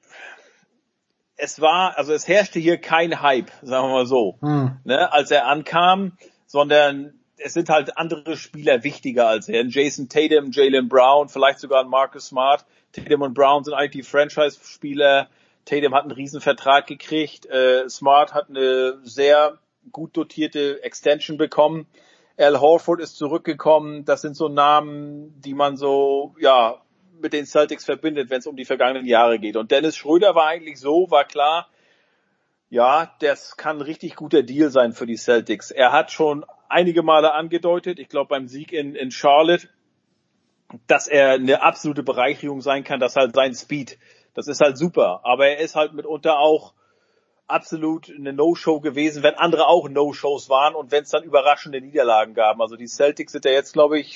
es herrschte hier kein Hype, sagen wir mal so, ne, als er ankam, sondern es sind halt andere Spieler wichtiger als er. Jason Tatum, Jaylen Brown, vielleicht sogar ein Marcus Smart. Tatum und Brown sind eigentlich die Franchise-Spieler. Tatum hat einen Riesenvertrag gekriegt, Smart hat eine sehr gut dotierte Extension bekommen, Al Horford ist zurückgekommen, das sind so Namen, die man so, ja, mit den Celtics verbindet, wenn es um die vergangenen Jahre geht. Und Dennis Schröder war klar, ja, das kann ein richtig guter Deal sein für die Celtics. Er hat schon einige Male angedeutet, ich glaube beim Sieg in Charlotte, dass er eine absolute Bereicherung sein kann, dass halt sein Speed, das ist halt super, aber er ist halt mitunter auch absolut eine No-Show gewesen, wenn andere auch No-Shows waren und wenn es dann überraschende Niederlagen gab. Also die Celtics sind ja jetzt, glaube ich,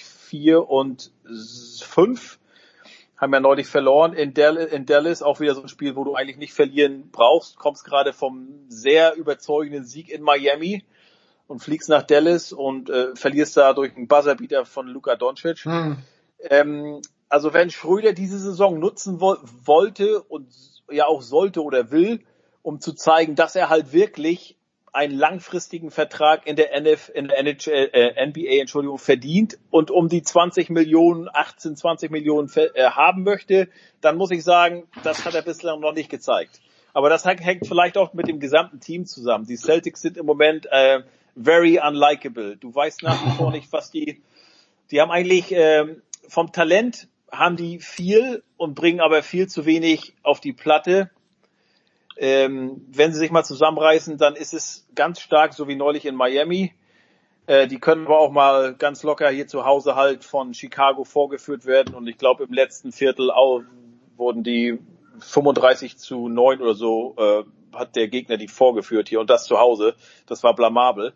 4-5, haben ja neulich verloren in Dallas, auch wieder so ein Spiel, wo du eigentlich nicht verlieren brauchst, kommst gerade vom sehr überzeugenden Sieg in Miami und fliegst nach Dallas und verlierst da durch einen Buzzerbeater von Luka Doncic. Also wenn Schröder diese Saison nutzen wollte und ja auch sollte oder will, um zu zeigen, dass er halt wirklich einen langfristigen Vertrag in der NBA verdient und um die 20 Millionen haben möchte, dann muss ich sagen, das hat er bislang noch nicht gezeigt. Aber das hängt vielleicht auch mit dem gesamten Team zusammen. Die Celtics sind im Moment very unlikable. Du weißt nach wie vor nicht, was die haben eigentlich vom Talent haben die viel und bringen aber viel zu wenig auf die Platte. Wenn sie sich mal zusammenreißen, dann ist es ganz stark, so wie neulich in Miami. Die können aber auch mal ganz locker hier zu Hause halt von Chicago vorgeführt werden. Und ich glaube, im letzten Viertel wurden die 35-9 oder so, hat der Gegner die vorgeführt hier. Und das zu Hause. Das war blamabel.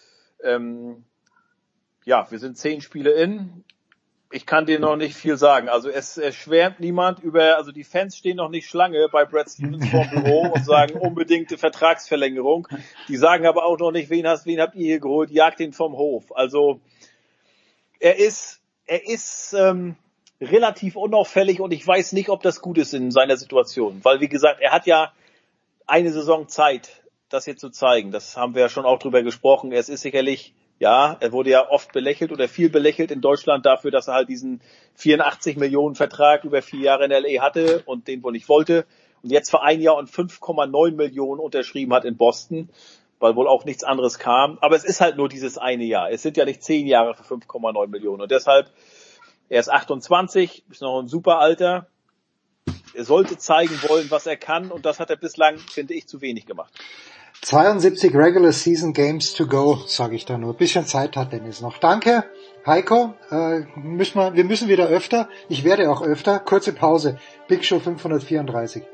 Ja, wir sind 10 Spiele in. Ich kann dir noch nicht viel sagen. Also es schwärmt niemand also die Fans stehen noch nicht Schlange bei Brad Stevens vorm Büro und sagen unbedingte Vertragsverlängerung. Die sagen aber auch noch nicht, wen habt ihr hier geholt? Jagt ihn vom Hof. Also er ist relativ unauffällig und ich weiß nicht, ob das gut ist in seiner Situation. Weil wie gesagt, er hat ja eine Saison Zeit, das hier zu zeigen. Das haben wir ja schon auch drüber gesprochen. Es ist sicherlich, ja, er wurde ja oft belächelt oder viel belächelt in Deutschland dafür, dass er halt diesen 84 Millionen Vertrag über 4 Jahre in LA hatte und den wohl nicht wollte und jetzt für 1 Jahr und 5,9 Millionen unterschrieben hat in Boston, weil wohl auch nichts anderes kam. Aber es ist halt nur dieses eine Jahr. Es sind ja nicht 10 Jahre für 5,9 Millionen und deshalb, er ist 28, ist noch ein super Alter. Er sollte zeigen wollen, was er kann und das hat er bislang, finde ich, zu wenig gemacht. 72 Regular Season Games to go, sage ich da nur. Ein bisschen Zeit hat Dennis noch. Danke, Heiko. Wir müssen wieder öfter. Ich werde auch öfter. Kurze Pause. Big Show 534.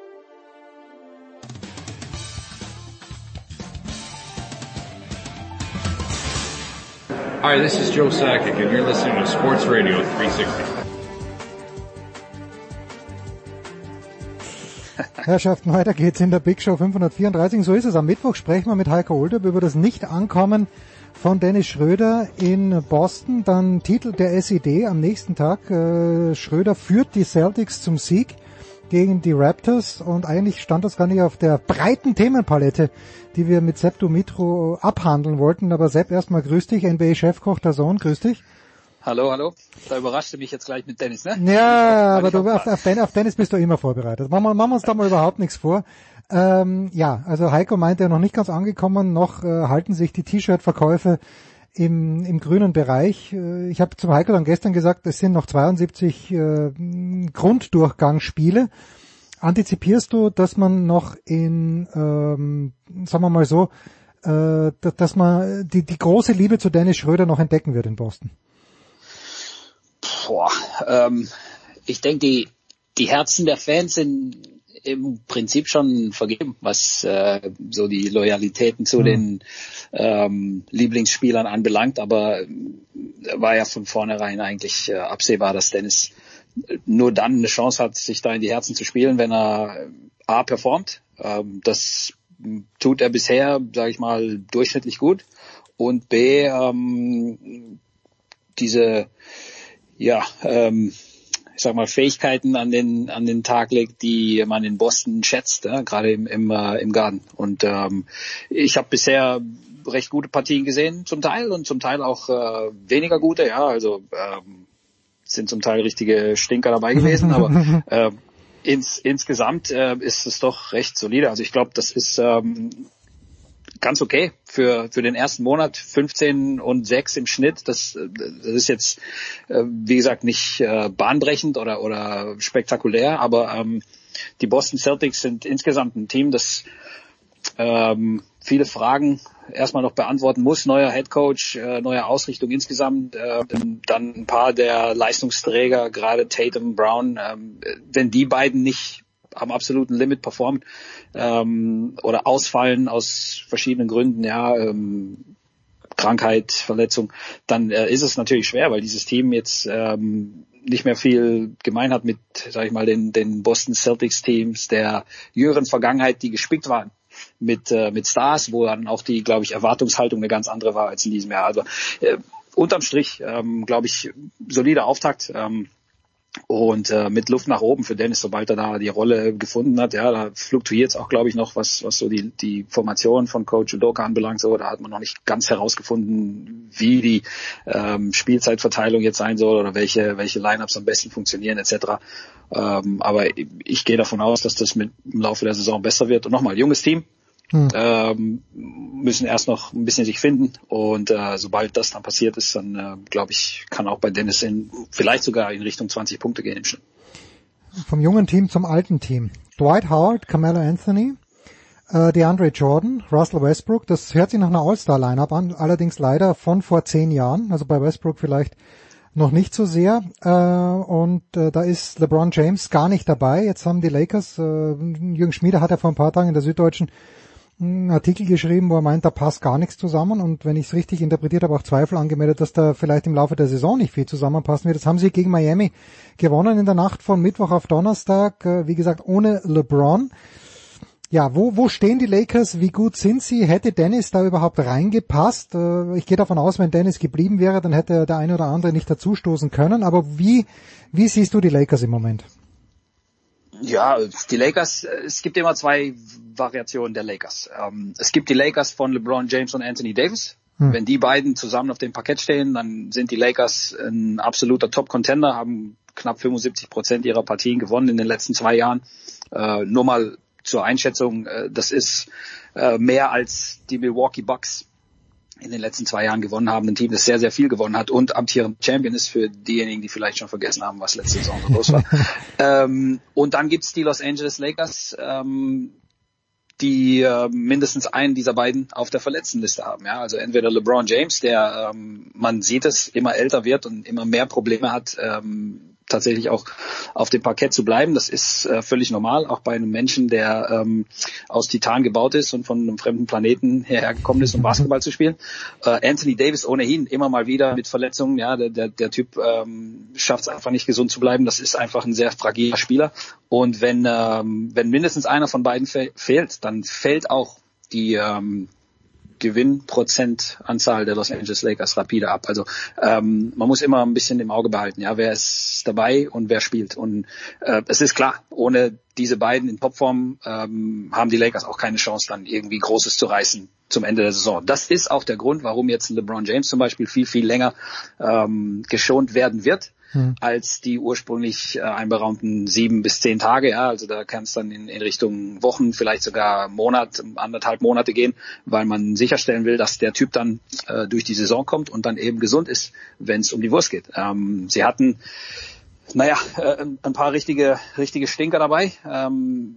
Hi, this is Joe Sakic and you're listening to Sports Radio 360. Herrschaften, weiter geht's in der Big Show 534. So ist es. Am Mittwoch sprechen wir mit Heiko Oldup über das Nicht-Ankommen von Dennis Schröder in Boston. Dann titelt der SED am nächsten Tag, Schröder führt die Celtics zum Sieg gegen die Raptors. Und eigentlich stand das gar nicht auf der breiten Themenpalette, die wir mit Sepp Dumitro abhandeln wollten. Aber Sepp, erstmal grüß dich, NBA-Chefkoch der Zone, grüß dich. Hallo. Da überraschte mich jetzt gleich mit Dennis, ne? Ja, aber auf Dennis bist du immer vorbereitet. Machen wir uns da mal überhaupt nichts vor. Ja, also Heiko meinte, noch nicht ganz angekommen, noch halten sich die T-Shirt-Verkäufe im grünen Bereich. Ich habe zum Heiko dann gestern gesagt, es sind noch 72 Grunddurchgangsspiele. Antizipierst du, dass man noch in, sagen wir mal so, dass man die große Liebe zu Dennis Schröder noch entdecken wird in Boston? Ich denke, die Herzen der Fans sind im Prinzip schon vergeben, was so die Loyalitäten zu den Lieblingsspielern anbelangt, aber war ja von vornherein eigentlich absehbar, dass Dennis nur dann eine Chance hat, sich da in die Herzen zu spielen, wenn er A performt. Das tut er bisher, sage ich mal, durchschnittlich gut, und B diese ich sag mal, Fähigkeiten an den Tag legt, die man in Boston schätzt, gerade im Garten. Und ich habe bisher recht gute Partien gesehen, zum Teil, und zum Teil auch weniger gute. Ja, also sind zum Teil richtige Stinker dabei gewesen, aber insgesamt ist es doch recht solide. Also ich glaube, das ist ganz okay für den ersten Monat. 15-6 im Schnitt. Das ist jetzt, wie gesagt, nicht bahnbrechend oder spektakulär, aber die Boston Celtics sind insgesamt ein Team, das viele Fragen erstmal noch beantworten muss. Neuer Headcoach, neue Ausrichtung insgesamt, dann ein paar der Leistungsträger, gerade Tatum, Brown, wenn die beiden nicht am absoluten Limit performen oder ausfallen aus verschiedenen Gründen, Krankheit, Verletzung, dann ist es natürlich schwer, weil dieses Team jetzt nicht mehr viel gemein hat mit, sag ich mal, den Boston Celtics Teams der jüngeren Vergangenheit, die gespickt waren mit Stars, wo dann auch die, glaube ich, Erwartungshaltung eine ganz andere war als in diesem Jahr. Also unterm Strich, glaube ich, solider Auftakt. Und mit Luft nach oben für Dennis, sobald er da die Rolle gefunden hat. Ja, da fluktuiert es auch, glaube ich, noch, was so die Formation von Coach Udoka anbelangt. So, da hat man noch nicht ganz herausgefunden, wie die Spielzeitverteilung jetzt sein soll oder welche Lineups am besten funktionieren etc. Aber ich gehe davon aus, dass das im Laufe der Saison besser wird. Und nochmal, junges Team. Müssen erst noch ein bisschen sich finden, und sobald das dann passiert ist, dann glaube ich, kann auch bei Dennis vielleicht sogar in Richtung 20 Punkte gehen im Schnitt. Vom jungen Team zum alten Team. Dwight Howard, Carmelo Anthony, DeAndre Jordan, Russell Westbrook, das hört sich nach einer All-Star-Lineup an, allerdings leider von vor 10 Jahren, also bei Westbrook vielleicht noch nicht so sehr, und da ist LeBron James gar nicht dabei. Jetzt haben die Lakers, Jürgen Schmieder hat ja vor ein paar Tagen in der Süddeutschen einen Artikel geschrieben, wo er meint, da passt gar nichts zusammen, und wenn ich es richtig interpretiert habe, auch Zweifel angemeldet, dass da vielleicht im Laufe der Saison nicht viel zusammenpassen wird. Das haben sie gegen Miami gewonnen in der Nacht von Mittwoch auf Donnerstag, wie gesagt, ohne LeBron. Ja, wo stehen die Lakers? Wie gut sind sie? Hätte Dennis da überhaupt reingepasst? Ich gehe davon aus, wenn Dennis geblieben wäre, dann hätte der eine oder andere nicht dazustoßen können. Aber wie siehst du die Lakers im Moment? Ja, die Lakers, es gibt immer zwei Variationen der Lakers. Es gibt die Lakers von LeBron James und Anthony Davis. Wenn die beiden zusammen auf dem Parkett stehen, dann sind die Lakers ein absoluter Top-Contender, haben knapp 75% ihrer Partien gewonnen in den letzten 2 Jahren. Nur mal zur Einschätzung, das ist mehr als die Milwaukee Bucks in den letzten 2 Jahren gewonnen haben. Ein Team, das sehr, sehr viel gewonnen hat und amtierend Champion ist, für diejenigen, die vielleicht schon vergessen haben, was letzte Saison so los war. Und dann gibt's die Los Angeles Lakers, die mindestens einen dieser beiden auf der Verletztenliste haben. Ja, also entweder LeBron James, der man sieht es, immer älter wird und immer mehr Probleme hat, tatsächlich auch auf dem Parkett zu bleiben. Das ist völlig normal, auch bei einem Menschen, der aus Titan gebaut ist und von einem fremden Planeten hierher gekommen ist, um Basketball zu spielen. Anthony Davis ohnehin immer mal wieder mit Verletzungen. Ja, der Typ schafft es einfach nicht, gesund zu bleiben. Das ist einfach ein sehr fragiler Spieler. Und wenn mindestens einer von beiden fehlt, dann fällt auch die Gewinnprozentanzahl der Los Angeles Lakers rapide ab. Also man muss immer ein bisschen im Auge behalten, ja, wer ist dabei und wer spielt. Und es ist klar, ohne diese beiden in Topform haben die Lakers auch keine Chance, dann irgendwie Großes zu reißen zum Ende der Saison. Das ist auch der Grund, warum jetzt LeBron James zum Beispiel viel, viel länger geschont werden wird, als die ursprünglich einberaumten 7 bis 10 Tage. Ja, also da kann es dann in Richtung Wochen, vielleicht sogar Monat, 1,5 Monate gehen, weil man sicherstellen will, dass der Typ dann durch die Saison kommt und dann eben gesund ist, wenn es um die Wurst geht. Sie hatten, ein paar richtige Stinker dabei.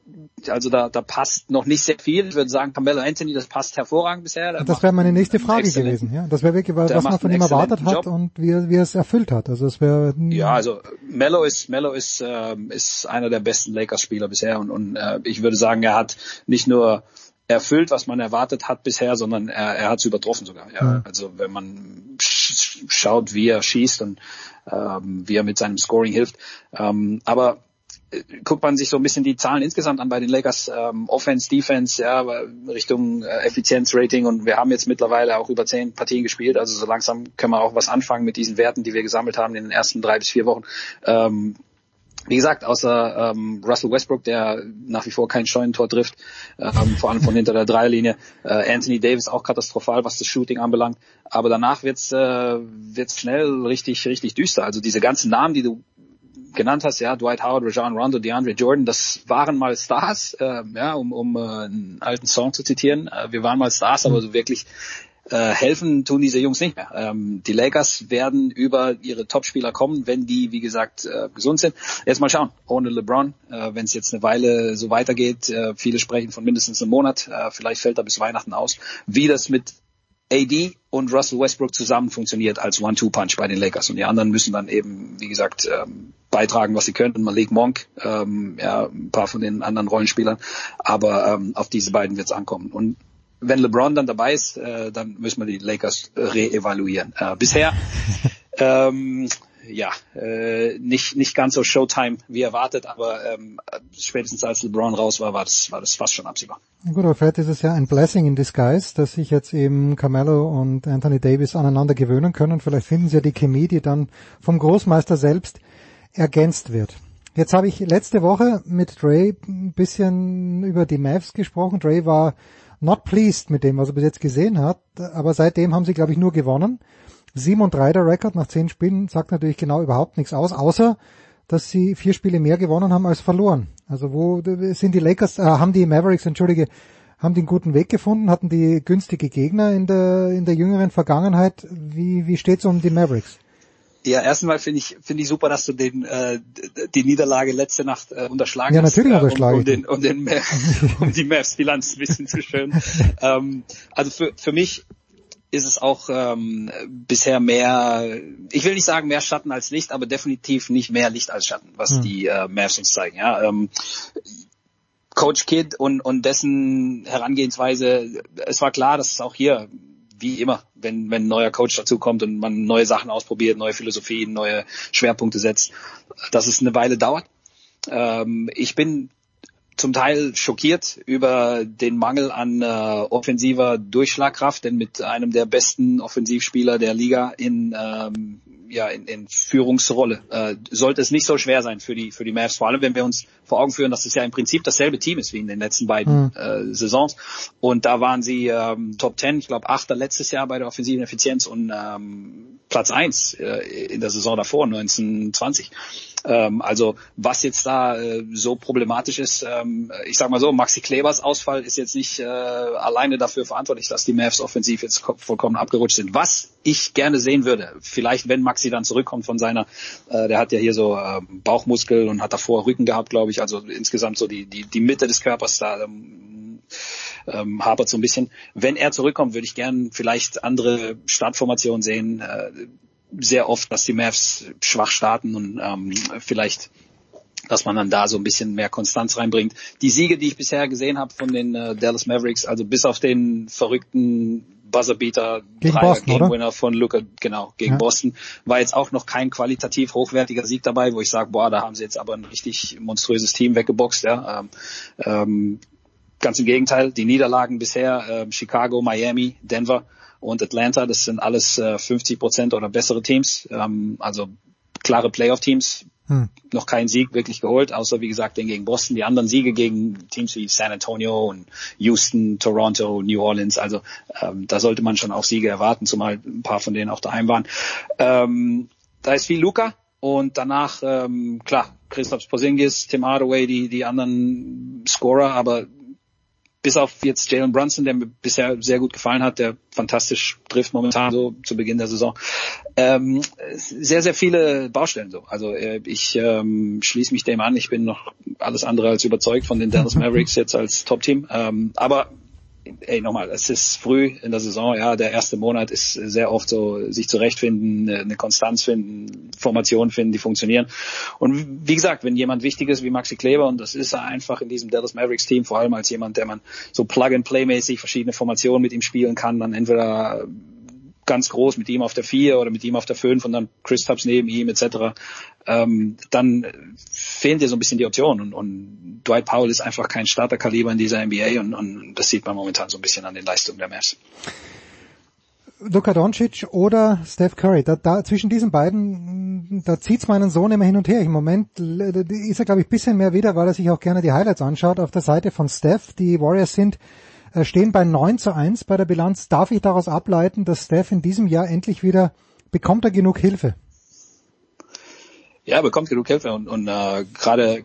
also da passt noch nicht sehr viel. Ich würde sagen, Carmelo Anthony, das passt hervorragend bisher. Das wäre meine nächste Frage gewesen, ja. Das wäre wirklich, was man von ihm erwartet hat und wie er es erfüllt hat. Also es wäre ja, also Melo ist einer der besten Lakers-Spieler bisher und ich würde sagen, er hat nicht nur erfüllt, was man erwartet hat bisher, sondern er hat es übertroffen sogar. Ja. Mhm. Also wenn man schaut, wie er schießt und wie er mit seinem Scoring hilft. Aber guckt man sich so ein bisschen die Zahlen insgesamt an bei den Lakers, Offense, Defense, ja, Richtung Effizienzrating, und wir haben jetzt mittlerweile auch über 10 Partien gespielt, also so langsam können wir auch was anfangen mit diesen Werten, die wir gesammelt haben in den ersten 3 bis 4 Wochen. Wie gesagt, außer Russell Westbrook, der nach wie vor kein Scheunentor trifft, vor allem von hinter der Dreierlinie. Anthony Davis auch katastrophal, was das Shooting anbelangt. Aber danach wird's schnell richtig düster. Also diese ganzen Namen, die du genannt hast, ja, Dwight Howard, Rajon Rondo, DeAndre Jordan, das waren mal Stars, ja, um einen alten Song zu zitieren. Wir waren mal Stars, aber so wirklich helfen tun diese Jungs nicht mehr. Die Lakers werden über ihre Topspieler kommen, wenn die, wie gesagt, gesund sind. Jetzt mal schauen, ohne LeBron, wenn es jetzt eine Weile so weitergeht, viele sprechen von mindestens einem Monat, vielleicht fällt er bis Weihnachten aus, wie das mit AD und Russell Westbrook zusammen funktioniert als One-Two-Punch bei den Lakers. Und die anderen müssen dann eben, wie gesagt, beitragen, was sie können. Und Malik Monk, ja, ein paar von den anderen Rollenspielern. Aber auf diese beiden wird es ankommen. Und wenn LeBron dann dabei ist, dann müssen wir die Lakers reevaluieren. Bisher nicht ganz so Showtime wie erwartet, aber spätestens als LeBron raus war das fast schon absehbar. Gut, aber vielleicht ist es ja ein Blessing in disguise, dass sich jetzt eben Carmelo und Anthony Davis aneinander gewöhnen können. Vielleicht finden sie ja die Chemie, die dann vom Großmeister selbst ergänzt wird. Jetzt habe ich letzte Woche mit Dre ein bisschen über die Mavs gesprochen. Dre war not pleased mit dem, was er bis jetzt gesehen hat, aber seitdem haben sie, glaube ich, nur gewonnen. 7-3 der Rekord nach 10 Spielen sagt natürlich genau überhaupt nichts aus, außer dass sie 4 Spiele mehr gewonnen haben als verloren. Also wo sind die Lakers, haben die Mavericks, haben die einen guten Weg gefunden, hatten die günstige Gegner in der jüngeren Vergangenheit. Wie steht's um die Mavericks? Ja, erstmal finde ich super, dass du die Niederlage letzte Nacht unterschlagen hast. Ja, natürlich unterschlagen. Um die Mavs-Bilanz ein bisschen zu schön. Also für mich ist es auch bisher mehr, ich will nicht sagen mehr Schatten als Licht, aber definitiv nicht mehr Licht als Schatten, was die Mavs uns zeigen. Ja, Coach Kidd und dessen Herangehensweise, es war klar, dass es auch hier, wie immer, wenn ein neuer Coach dazukommt und man neue Sachen ausprobiert, neue Philosophien, neue Schwerpunkte setzt, dass es eine Weile dauert. Ich bin zum Teil schockiert über den Mangel an offensiver Durchschlagkraft, denn mit einem der besten Offensivspieler der Liga in Führungsrolle sollte es nicht so schwer sein für die Mavs, vor allem wenn wir uns vor Augen führen, dass es ja im Prinzip dasselbe Team ist wie in den letzten beiden Saisons, und da waren sie Top 10, ich glaube 8. letztes Jahr bei der offensiven Effizienz und Platz 1 in der Saison davor, 1920. Also was jetzt da so problematisch ist, ich sag mal so, Maxi Klebers Ausfall ist jetzt nicht alleine dafür verantwortlich, dass die Mavs offensiv jetzt vollkommen abgerutscht sind. Was ich gerne sehen würde, vielleicht wenn Maxi dann zurückkommt von seiner, der hat ja hier so Bauchmuskel und hat davor Rücken gehabt, glaube ich, also insgesamt so die Mitte des Körpers da hapert so ein bisschen. Wenn er zurückkommt, würde ich gern vielleicht andere Startformationen sehen, sehr oft, dass die Mavs schwach starten und vielleicht, dass man dann da so ein bisschen mehr Konstanz reinbringt. Die Siege, die ich bisher gesehen habe von den Dallas Mavericks, also bis auf den verrückten Buzzerbeater Game-Winner von Luka, genau, gegen Boston, war jetzt auch noch kein qualitativ hochwertiger Sieg dabei, wo ich sage, boah, da haben sie jetzt aber ein richtig monströses Team weggeboxt. Ja. Ganz im Gegenteil, die Niederlagen bisher, Chicago, Miami, Denver und Atlanta, das sind alles 50% oder bessere Teams, also klare Playoff-Teams, noch keinen Sieg wirklich geholt, außer wie gesagt den gegen Boston. Die anderen Siege gegen Teams wie San Antonio und Houston, Toronto, New Orleans, also da sollte man schon auch Siege erwarten, zumal ein paar von denen auch daheim waren. Da ist viel Luka und danach, klar, Kristaps Porzingis, Tim Hardaway, die anderen Scorer, aber bis auf jetzt Jalen Brunson, der mir bisher sehr gut gefallen hat, der fantastisch trifft momentan so zu Beginn der Saison. Sehr, sehr viele Baustellen so. Also ich schließe mich dem an. Ich bin noch alles andere als überzeugt von den Dallas Mavericks jetzt als Top-Team. Aber nochmal, es ist früh in der Saison, ja, der erste Monat ist sehr oft so, sich zurechtfinden, eine Konstanz finden, Formationen finden, die funktionieren. Und wie gesagt, wenn jemand wichtig ist wie Maxi Kleber, und das ist er einfach in diesem Dallas Mavericks Team, vor allem als jemand, der man so Plug-and-Play-mäßig verschiedene Formationen mit ihm spielen kann, dann entweder ganz groß mit ihm auf der 4 oder mit ihm auf der 5 und dann Kristaps neben ihm etc., dann fehlen dir so ein bisschen die Optionen und Dwight Powell ist einfach kein Starterkaliber in dieser NBA und das sieht man momentan so ein bisschen an den Leistungen der Mavs. Luka Doncic oder Steph Curry, da zwischen diesen beiden, da zieht's meinen Sohn immer hin und her. Im Moment ist er, glaube ich, ein bisschen mehr wieder, weil er sich auch gerne die Highlights anschaut auf der Seite von Steph. Die Warriors stehen bei 9-1 bei der Bilanz. Darf ich daraus ableiten, dass Steph in diesem Jahr endlich wieder, bekommt er genug Hilfe? Ja, bekommt genug Hilfe und gerade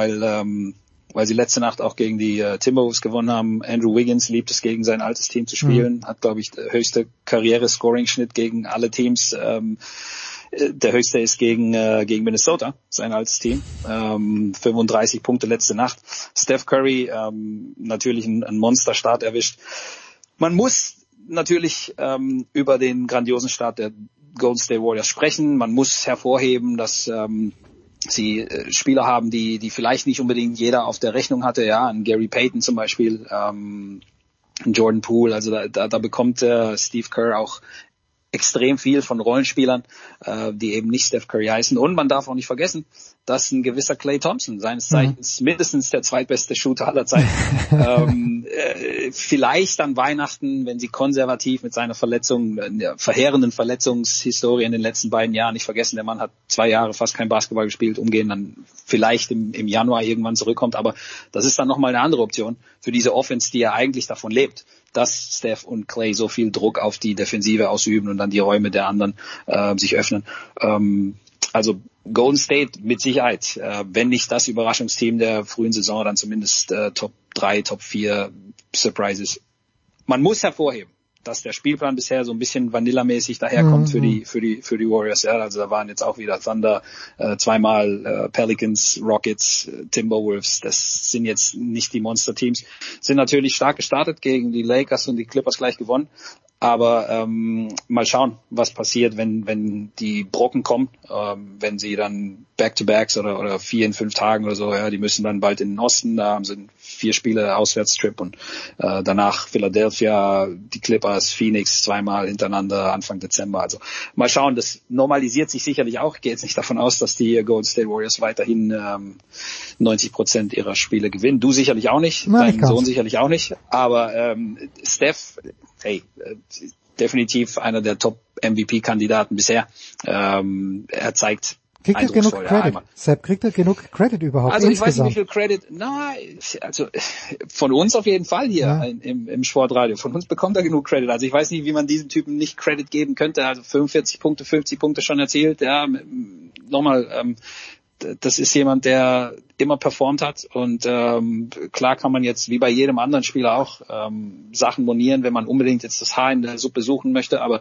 weil sie letzte Nacht auch gegen die Timberwolves gewonnen haben. Andrew Wiggins liebt es, gegen sein altes Team zu spielen, hat, glaube ich, der höchste Karriere-Scoring-Schnitt gegen alle Teams. Der höchste ist gegen Minnesota, sein altes Team. 35 Punkte letzte Nacht. Steph Curry natürlich ein Monsterstart erwischt. Man muss natürlich über den grandiosen Start der Golden State Warriors sprechen. Man muss hervorheben, dass sie Spieler haben, die vielleicht nicht unbedingt jeder auf der Rechnung hatte. Ja, ein Gary Payton zum Beispiel, ein Jordan Poole. Also da bekommt Steve Kerr auch extrem viel von Rollenspielern, die eben nicht Steph Curry heißen. Und man darf auch nicht vergessen, dass ein gewisser Klay Thompson, seines Zeichens mindestens der zweitbeste Shooter aller Zeiten, vielleicht an Weihnachten, wenn sie konservativ mit seiner Verletzung, der verheerenden Verletzungshistorie in den letzten beiden Jahren, nicht vergessen, der Mann hat 2 Jahre fast kein Basketball gespielt, umgehen dann vielleicht im Januar irgendwann zurückkommt. Aber das ist dann nochmal eine andere Option für diese Offense, die ja eigentlich davon lebt, dass Steph und Klay so viel Druck auf die Defensive ausüben und dann die Räume der anderen sich öffnen. Also Golden State mit Sicherheit, wenn nicht das Überraschungsteam der frühen Saison, dann zumindest Top 3, Top 4 Surprises. Man muss hervorheben, dass der Spielplan bisher so ein bisschen Vanilla-mäßig daherkommt für die Warriors. Ja, also da waren jetzt auch wieder Thunder, zweimal Pelicans, Rockets, Timberwolves. Das sind jetzt nicht die Monster-Teams. Sind natürlich stark gestartet gegen die Lakers und die Clippers gleich gewonnen. Aber mal schauen, was passiert, wenn die Brocken kommen, wenn sie dann Back-to-Backs oder 4 in 5 Tagen oder so, ja, die müssen dann bald in den Osten, da haben sie 4 Spiele Auswärtstrip und danach Philadelphia, die Clippers, Phoenix zweimal hintereinander Anfang Dezember. Also mal schauen, das normalisiert sich sicherlich auch. Ich gehe jetzt nicht davon aus, dass die Golden State Warriors weiterhin 90% ihrer Spiele gewinnen. Du sicherlich auch nicht, dein Sohn sicherlich auch nicht, aber Steph, hey, definitiv einer der Top-MVP-Kandidaten bisher. Er zeigt Kriegt er genug Credit? Sepp, kriegt er genug Credit überhaupt? Also ich weiß nicht, wie viel Credit, also von uns auf jeden Fall hier im Sportradio. Von uns bekommt er genug Credit. Also ich weiß nicht, wie man diesem Typen nicht Credit geben könnte. Also 45 Punkte, 50 Punkte schon erzielt. Ja, nochmal, das ist jemand, der immer performt hat und klar kann man jetzt wie bei jedem anderen Spieler auch Sachen monieren, wenn man unbedingt jetzt das Haar in der Suppe suchen möchte, aber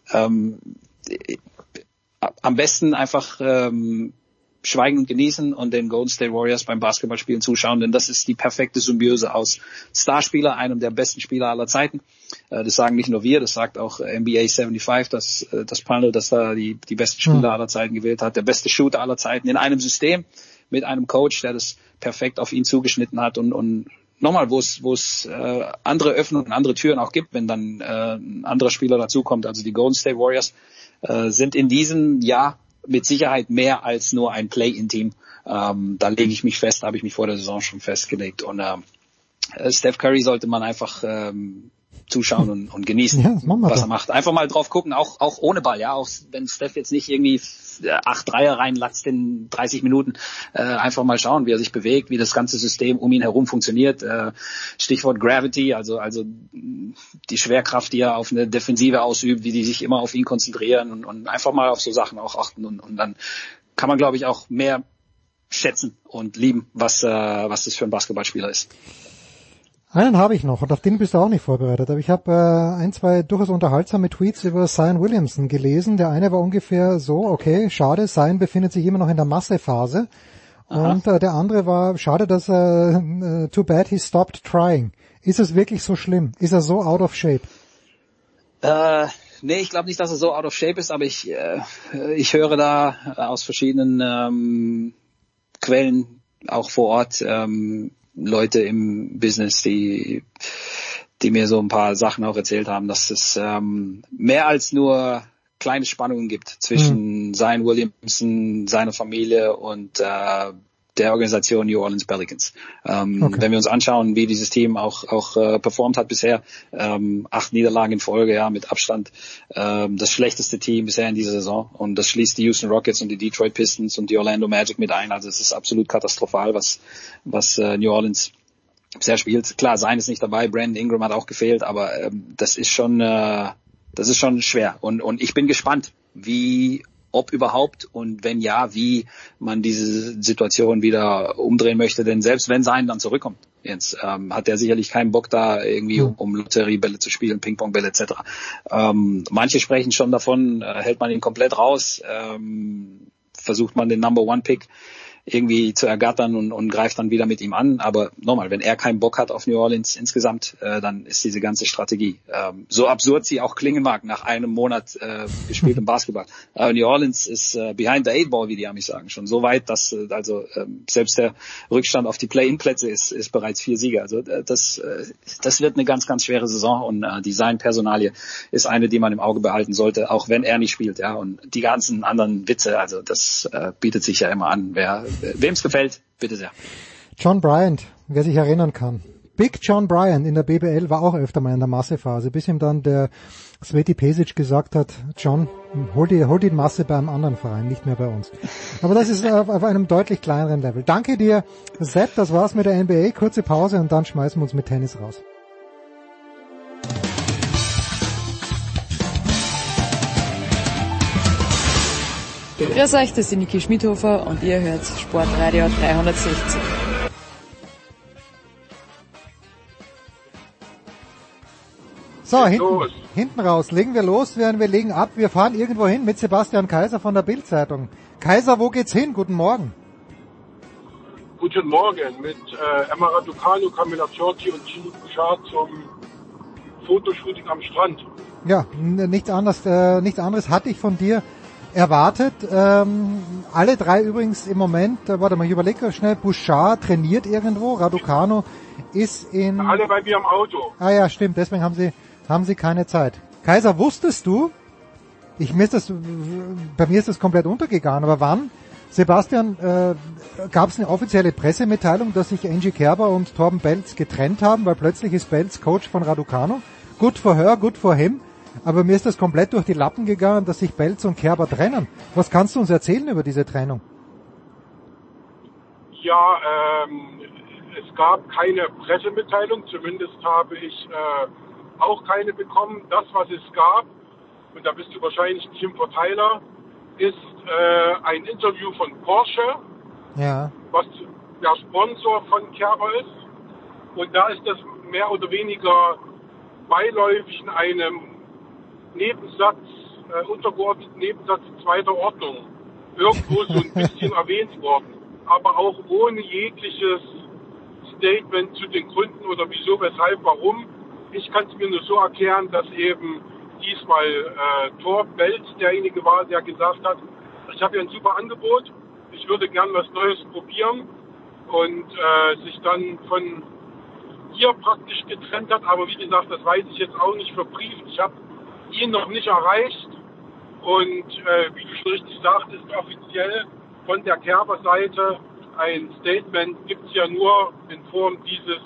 am besten einfach schweigen und genießen und den Golden State Warriors beim Basketballspielen zuschauen, denn das ist die perfekte Symbiose aus Starspieler, einem der besten Spieler aller Zeiten. Das sagen nicht nur wir, das sagt auch NBA 75, das Panel, das da die besten Spieler aller Zeiten gewählt hat, der beste Shooter aller Zeiten in einem System mit einem Coach, der das perfekt auf ihn zugeschnitten hat und nochmal, wo es andere Öffnungen, andere Türen auch gibt, wenn dann ein anderer Spieler dazukommt. Also die Golden State Warriors sind in diesem Jahr mit Sicherheit mehr als nur ein Play-in-Team. Da lege ich mich fest, habe ich mich vor der Saison schon festgelegt. Und Steph Curry sollte man einfach zuschauen und genießen, was er macht. Einfach mal drauf gucken, auch ohne Ball, ja, auch wenn Steph jetzt nicht irgendwie 8 Dreier reinlatzt in 30 Minuten, einfach mal schauen, wie er sich bewegt, wie das ganze System um ihn herum funktioniert. Stichwort Gravity, also die Schwerkraft, die er auf eine Defensive ausübt, wie die sich immer auf ihn konzentrieren und einfach mal auf so Sachen auch achten und dann kann man, glaube ich, auch mehr schätzen und lieben, was das für ein Basketballspieler ist. Einen habe ich noch und auf den bist du auch nicht vorbereitet, aber ich habe ein, zwei durchaus unterhaltsame Tweets über Zion Williamson gelesen. Der eine war ungefähr so, okay, schade, Zion befindet sich immer noch in der Massephase. Und der andere war, schade, dass too bad he stopped trying. Ist es wirklich so schlimm? Ist er so out of shape? Nee, ich glaube nicht, dass er so out of shape ist, aber ich höre da aus verschiedenen Quellen, auch vor Ort, Leute im Business, die mir so ein paar Sachen auch erzählt haben, dass es mehr als nur kleine Spannungen gibt zwischen Zion Williamson, seiner Familie und der Organisation New Orleans Pelicans. Wenn wir uns anschauen, wie dieses Team auch performt hat bisher, 8 Niederlagen in Folge, ja, mit Abstand das schlechteste Team bisher in dieser Saison, und das schließt die Houston Rockets und die Detroit Pistons und die Orlando Magic mit ein. Also es ist absolut katastrophal, was New Orleans bisher spielt. Klar, Zion ist nicht dabei, Brandon Ingram hat auch gefehlt, aber das ist schon schwer, und ich bin gespannt, ob überhaupt, und wenn ja, wie man diese Situation wieder umdrehen möchte. Denn selbst wenn Zion dann zurückkommt, jetzt hat er sicherlich keinen Bock da irgendwie um Lotteriebälle zu spielen, Ping-Pong-Bälle etc. Manche sprechen schon davon, hält man ihn komplett raus, versucht man den Number-One-Pick irgendwie zu ergattern und greift dann wieder mit ihm an. Aber nochmal, wenn er keinen Bock hat auf New Orleans insgesamt, dann ist diese ganze Strategie, so absurd sie auch klingen mag, nach einem Monat gespieltem Basketball. New Orleans ist behind the eight ball, wie die Amis sagen, schon so weit, dass selbst der Rückstand auf die Play-in-Plätze ist bereits 4 Siege. Also das wird eine ganz, ganz schwere Saison, und die Sein-Personalie ist eine, die man im Auge behalten sollte, auch wenn er nicht spielt. Ja, und die ganzen anderen Witze, also das bietet sich ja immer an. Wem es gefällt, bitte sehr. John Bryant, wer sich erinnern kann. Big John Bryant in der BBL war auch öfter mal in der Massephase, bis ihm dann der Sveti Pesic gesagt hat, John, hol die Masse bei einem anderen Verein, nicht mehr bei uns. Aber das ist auf einem deutlich kleineren Level. Danke dir, Sepp, das war's mit der NBA. Kurze Pause und dann schmeißen wir uns mit Tennis raus. Grüß euch, das ist Niki Schmidhofer und ihr hört Sportradio 360. So, hinten raus, legen wir los, wir legen ab, wir fahren irgendwo hin mit Sebastian Kaiser von der Bild-Zeitung. Kaiser, wo geht's hin? Guten Morgen. Guten Morgen, mit Emma Raducanu, Camilla Ciorci und Gino Bouchard zum Fotoshooting am Strand. Ja, nichts anderes hatte ich von dir erwartet. Alle drei übrigens im Moment, warte mal, ich überlege schnell, Bouchard trainiert irgendwo, Raducanu ist in... Alle bei mir im Auto. Ah ja, stimmt, deswegen haben sie keine Zeit. Kaiser, wusstest du, bei mir ist das komplett untergegangen, aber wann, Sebastian, gab es eine offizielle Pressemitteilung, dass sich Angie Kerber und Torben Belz getrennt haben, weil plötzlich ist Belz Coach von Raducanu? Good for her, good for him. Aber mir ist das komplett durch die Lappen gegangen, dass sich Belz und Kerber trennen. Was kannst du uns erzählen über diese Trennung? Ja, es gab keine Pressemitteilung, zumindest habe ich auch keine bekommen. Das, was es gab, und da bist du wahrscheinlich nicht im Verteiler, ist ein Interview von Porsche, ja, was der Sponsor von Kerber ist. Und da ist das mehr oder weniger beiläufig in einem Nebensatz, untergeordneten Nebensatz zweiter Ordnung irgendwo so ein bisschen erwähnt worden, aber auch ohne jegliches Statement zu den Gründen oder wieso, weshalb, warum. Ich kann es mir nur so erklären, dass eben diesmal Torben Belz derjenige war, der gesagt hat, ich habe hier ein super Angebot, ich würde gern was Neues probieren, und sich dann von hier praktisch getrennt hat. Aber wie gesagt, das weiß ich jetzt auch nicht verbrieft. Ich habe ihn noch nicht erreicht, und wie du schon richtig sagtest, offiziell von der Kerber-Seite ein Statement gibt es ja nur in Form dieses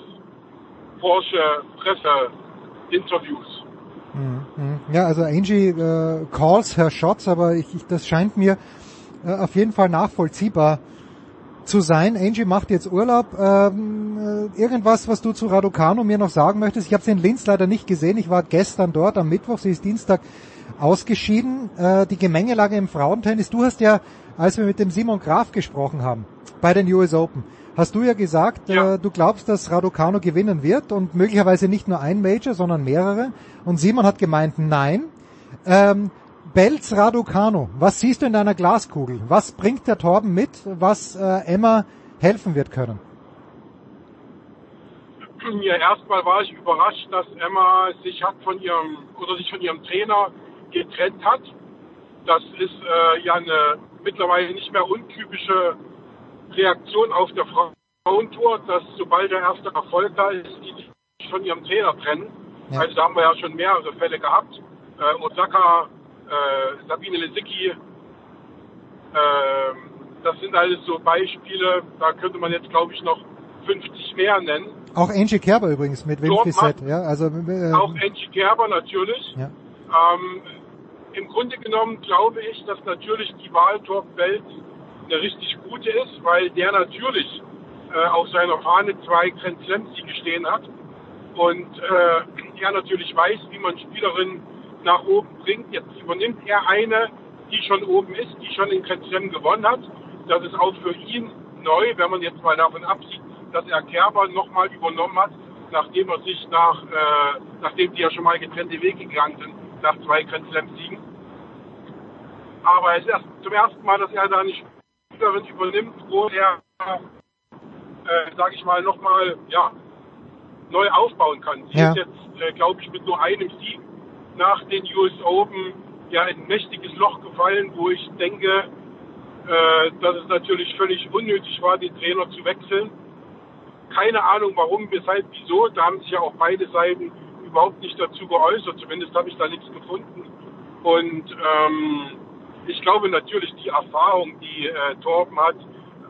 Porsche-Presse-Interviews. Ja, also Angie calls her shots, aber das scheint mir auf jeden Fall nachvollziehbar zu sein. Angie macht jetzt Urlaub. Irgendwas, was du zu Raducanu mir noch sagen möchtest? Ich habe sie in Linz leider nicht gesehen. Ich war gestern dort am Mittwoch. Sie ist Dienstag ausgeschieden. Die Gemengelage im Frauentennis. Du hast ja, als wir mit dem Simon Graf gesprochen haben, bei den US Open, hast du ja gesagt, du glaubst, dass Raducanu gewinnen wird und möglicherweise nicht nur ein Major, sondern mehrere. Und Simon hat gemeint, nein. Belz, Raducanu, was siehst du in deiner Glaskugel? Was bringt der Torben mit, was Emma helfen wird können? Ja, erstmal war ich überrascht, dass Emma sich von ihrem Trainer getrennt hat. Das ist mittlerweile nicht mehr untypische Reaktion auf der Frauentour, dass sobald der erste Erfolg da ist, die sich von ihrem Trainer trennen. Ja. Also da haben wir ja schon mehrere Fälle gehabt. Osaka, Sabine Lisicki, das sind alles so Beispiele, da könnte man jetzt glaube ich noch 50 mehr nennen. Auch Angie Kerber übrigens mit Winfried, ja, also auch Angie Kerber natürlich. Ja. Im Grunde genommen glaube ich, dass natürlich die Wahl Torben Belz eine richtig gute ist, weil der natürlich auf seiner Fahne 2 Grand Slam-Siege stehen hat und er natürlich weiß, wie man Spielerinnen nach oben bringt. Jetzt übernimmt er eine, die schon oben ist, die schon den Grand Slam gewonnen hat. Das ist auch für ihn neu, wenn man jetzt mal davon absieht, dass er Kerber nochmal übernommen hat, nachdem die ja schon mal getrennte Wege gegangen sind, nach 2 Grand Slam-Siegen. Aber es ist erst zum ersten Mal, dass er da eine Spielerin übernimmt, wo er, sage ich mal, nochmal neu aufbauen kann. Sie ist jetzt, glaube ich, mit nur einem Sieg nach den US Open in ein mächtiges Loch gefallen, wo ich denke, dass es natürlich völlig unnötig war, den Trainer zu wechseln. Keine Ahnung warum, weshalb, wieso. Da haben sich ja auch beide Seiten überhaupt nicht dazu geäußert. Zumindest habe ich da nichts gefunden. Und ich glaube natürlich die Erfahrung, die Torben hat,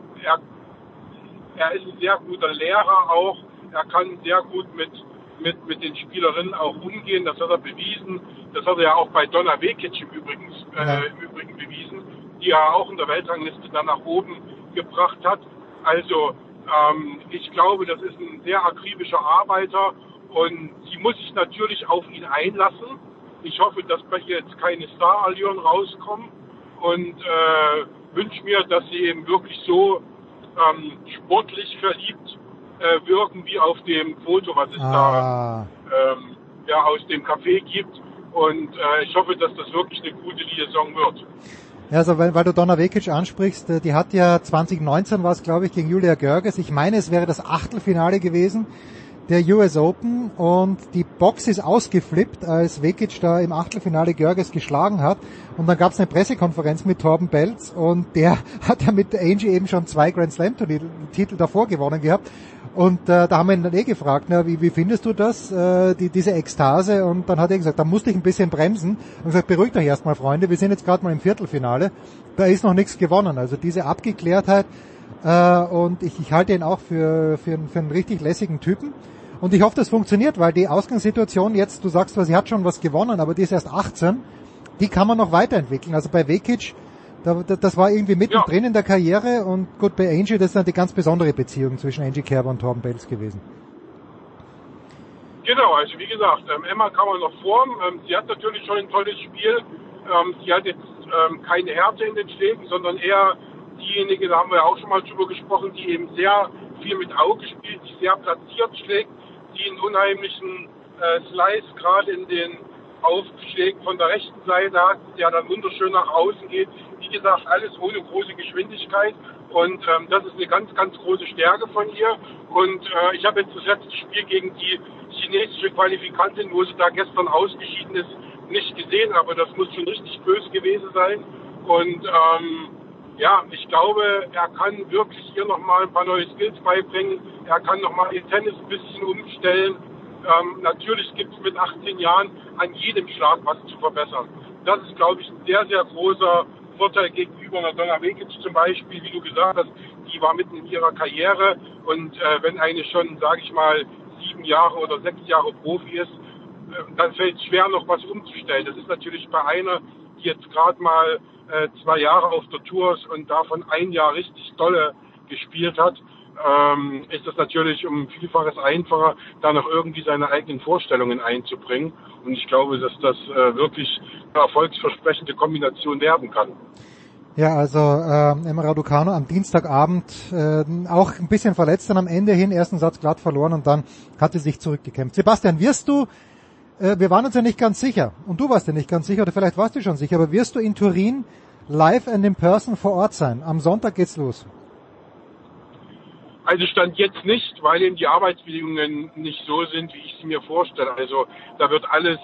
er ist ein sehr guter Lehrer auch. Er kann sehr gut mit den Spielerinnen auch umgehen. Das hat er bewiesen. Das hat er ja auch bei Donna Vekic im Übrigen bewiesen, die er auch in der Weltrangliste dann nach oben gebracht hat. Also ich glaube, das ist ein sehr akribischer Arbeiter und sie muss sich natürlich auf ihn einlassen. Ich hoffe, dass bei ihr jetzt keine Star-Allüren rauskommen und wünsche mir, dass sie eben wirklich so sportlich verliebt wirken wie auf dem Foto, was es da aus dem Café gibt. Und ich hoffe, dass das wirklich eine gute Liaison wird. Ja, also weil du Donna Vekic ansprichst, die hat ja 2019 war es, glaube ich, gegen Julia Görges. Ich meine, es wäre das Achtelfinale gewesen der US Open und die Box ist ausgeflippt, als Vekic da im Achtelfinale Görges geschlagen hat. Und dann gab es eine Pressekonferenz mit Torben Belz und der hat ja mit Angie eben schon 2 Grand Slam Titel davor gewonnen gehabt. Und da haben wir ihn dann gefragt, wie findest du das, diese Ekstase? Und dann hat er gesagt, da musste ich ein bisschen bremsen. Und gesagt, beruhigt euch erstmal, Freunde, wir sind jetzt gerade mal im Viertelfinale. Da ist noch nichts gewonnen. Also diese Abgeklärtheit und ich halte ihn auch für einen richtig lässigen Typen. Und ich hoffe, das funktioniert, weil die Ausgangssituation jetzt, du sagst zwar, sie hat schon was gewonnen, aber die ist erst 18, die kann man noch weiterentwickeln. Also bei Vekic, das war irgendwie mittendrin in der Karriere und gut, bei Angie, das ist dann die ganz besondere Beziehung zwischen Angie Kerber und Torben Belz gewesen. Genau, also wie gesagt, Emma kann man noch formen. Sie hat natürlich schon ein tolles Spiel. Sie hat jetzt keine Härte in den Schlägen, sondern eher diejenige, da haben wir auch schon mal drüber gesprochen, die eben sehr viel mit Auge spielt, die sehr platziert schlägt, die einen unheimlichen Slice gerade in den Aufschlägen von der rechten Seite hat, der dann wunderschön nach außen geht. Wie gesagt, alles ohne große Geschwindigkeit und das ist eine ganz, ganz große Stärke von ihr. Und ich habe jetzt das letzte Spiel gegen die chinesische Qualifikantin, wo sie da gestern ausgeschieden ist, nicht gesehen, aber das muss schon richtig böse gewesen sein. Und ich glaube, er kann wirklich ihr nochmal ein paar neue Skills beibringen. Er kann nochmal ihr Tennis ein bisschen umstellen. Natürlich gibt es mit 18 Jahren an jedem Schlag was zu verbessern. Das ist, glaube ich, ein sehr, sehr großer Vorteil gegenüber einer Donna Vekic zum Beispiel, wie du gesagt hast, die war mitten in ihrer Karriere und wenn eine schon, sage ich mal, 7 Jahre oder 6 Jahre Profi ist, dann fällt es schwer, noch was umzustellen. Das ist natürlich bei einer, die jetzt gerade mal 2 Jahre auf der Tour ist und davon 1 Jahr richtig dolle gespielt hat, ist es natürlich um Vielfaches einfacher, da noch irgendwie seine eigenen Vorstellungen einzubringen. Und ich glaube, dass das wirklich eine erfolgsversprechende Kombination werden kann. Ja, also Emma Raducanu am Dienstagabend auch ein bisschen verletzt, dann am Ende hin, ersten Satz glatt verloren und dann hat sie sich zurückgekämpft. Sebastian, wirst du, wir waren uns ja nicht ganz sicher, und du warst ja nicht ganz sicher, oder vielleicht warst du schon sicher, aber wirst du in Turin live and in person vor Ort sein? Am Sonntag geht's los. Also Stand jetzt nicht, weil eben die Arbeitsbedingungen nicht so sind, wie ich sie mir vorstelle. Also da wird alles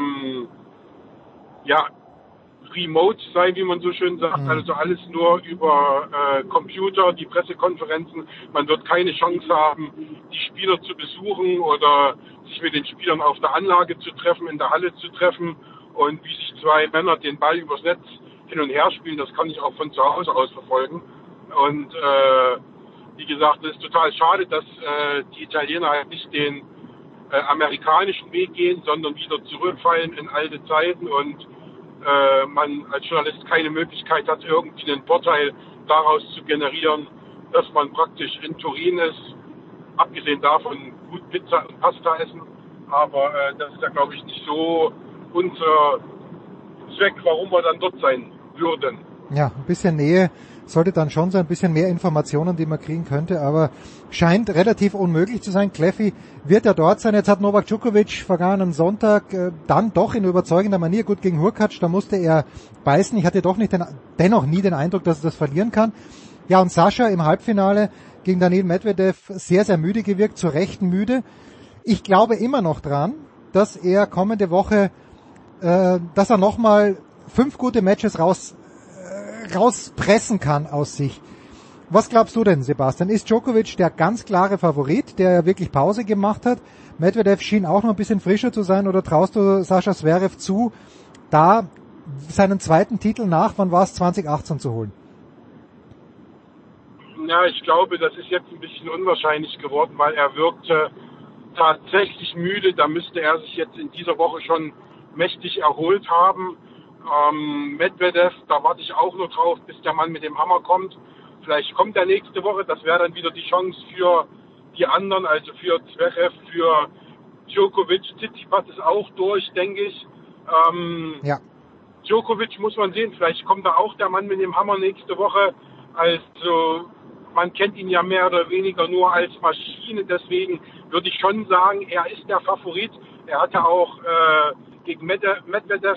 remote sein, wie man so schön sagt. Also alles nur über Computer, die Pressekonferenzen. Man wird keine Chance haben, die Spieler zu besuchen oder sich mit den Spielern auf der Anlage zu treffen, in der Halle zu treffen und wie sich zwei Männer den Ball übers Netz hin und her spielen. Das kann ich auch von zu Hause aus verfolgen. Und wie gesagt, es ist total schade, dass die Italiener halt nicht den amerikanischen Weg gehen, sondern wieder zurückfallen in alte Zeiten und man als Journalist keine Möglichkeit hat, irgendwie einen Vorteil daraus zu generieren, dass man praktisch in Turin ist, abgesehen davon gut Pizza und Pasta essen. Aber das ist ja, glaube ich, nicht so unser Zweck, warum wir dann dort sein würden. Ja, ein bisschen Nähe sollte dann schon sein, ein bisschen mehr Informationen, die man kriegen könnte, aber scheint relativ unmöglich zu sein. Kleffi wird ja dort sein. Jetzt hat Novak Djokovic vergangenen Sonntag dann doch in überzeugender Manier, gut gegen Hurkacz, da musste er beißen. Ich hatte doch dennoch nie den Eindruck, dass er das verlieren kann. Ja, und Sascha im Halbfinale gegen Daniil Medvedev sehr, sehr müde gewirkt, zu Recht müde. Ich glaube immer noch dran, dass er kommende Woche, dass er nochmal 5 gute Matches rauspressen kann aus sich. Was glaubst du denn, Sebastian? Ist Djokovic der ganz klare Favorit, der ja wirklich Pause gemacht hat? Medvedev schien auch noch ein bisschen frischer zu sein, oder traust du Sascha Zverev zu, da seinen zweiten Titel nach, wann war es, 2018 zu holen? Ja, ich glaube, das ist jetzt ein bisschen unwahrscheinlich geworden, weil er wirkte tatsächlich müde. Da müsste er sich jetzt in dieser Woche schon mächtig erholt haben. Medvedev, da warte ich auch nur drauf, bis der Mann mit dem Hammer kommt. Vielleicht kommt er nächste Woche, das wäre dann wieder die Chance für die anderen, also für Zverev, für Djokovic. Tsitsipas ist auch durch, denke ich. Ja. Djokovic muss man sehen, vielleicht kommt da auch der Mann mit dem Hammer nächste Woche. Also man kennt ihn ja mehr oder weniger nur als Maschine, deswegen würde ich schon sagen, er ist der Favorit. Er hat ja auch gegen Medvedev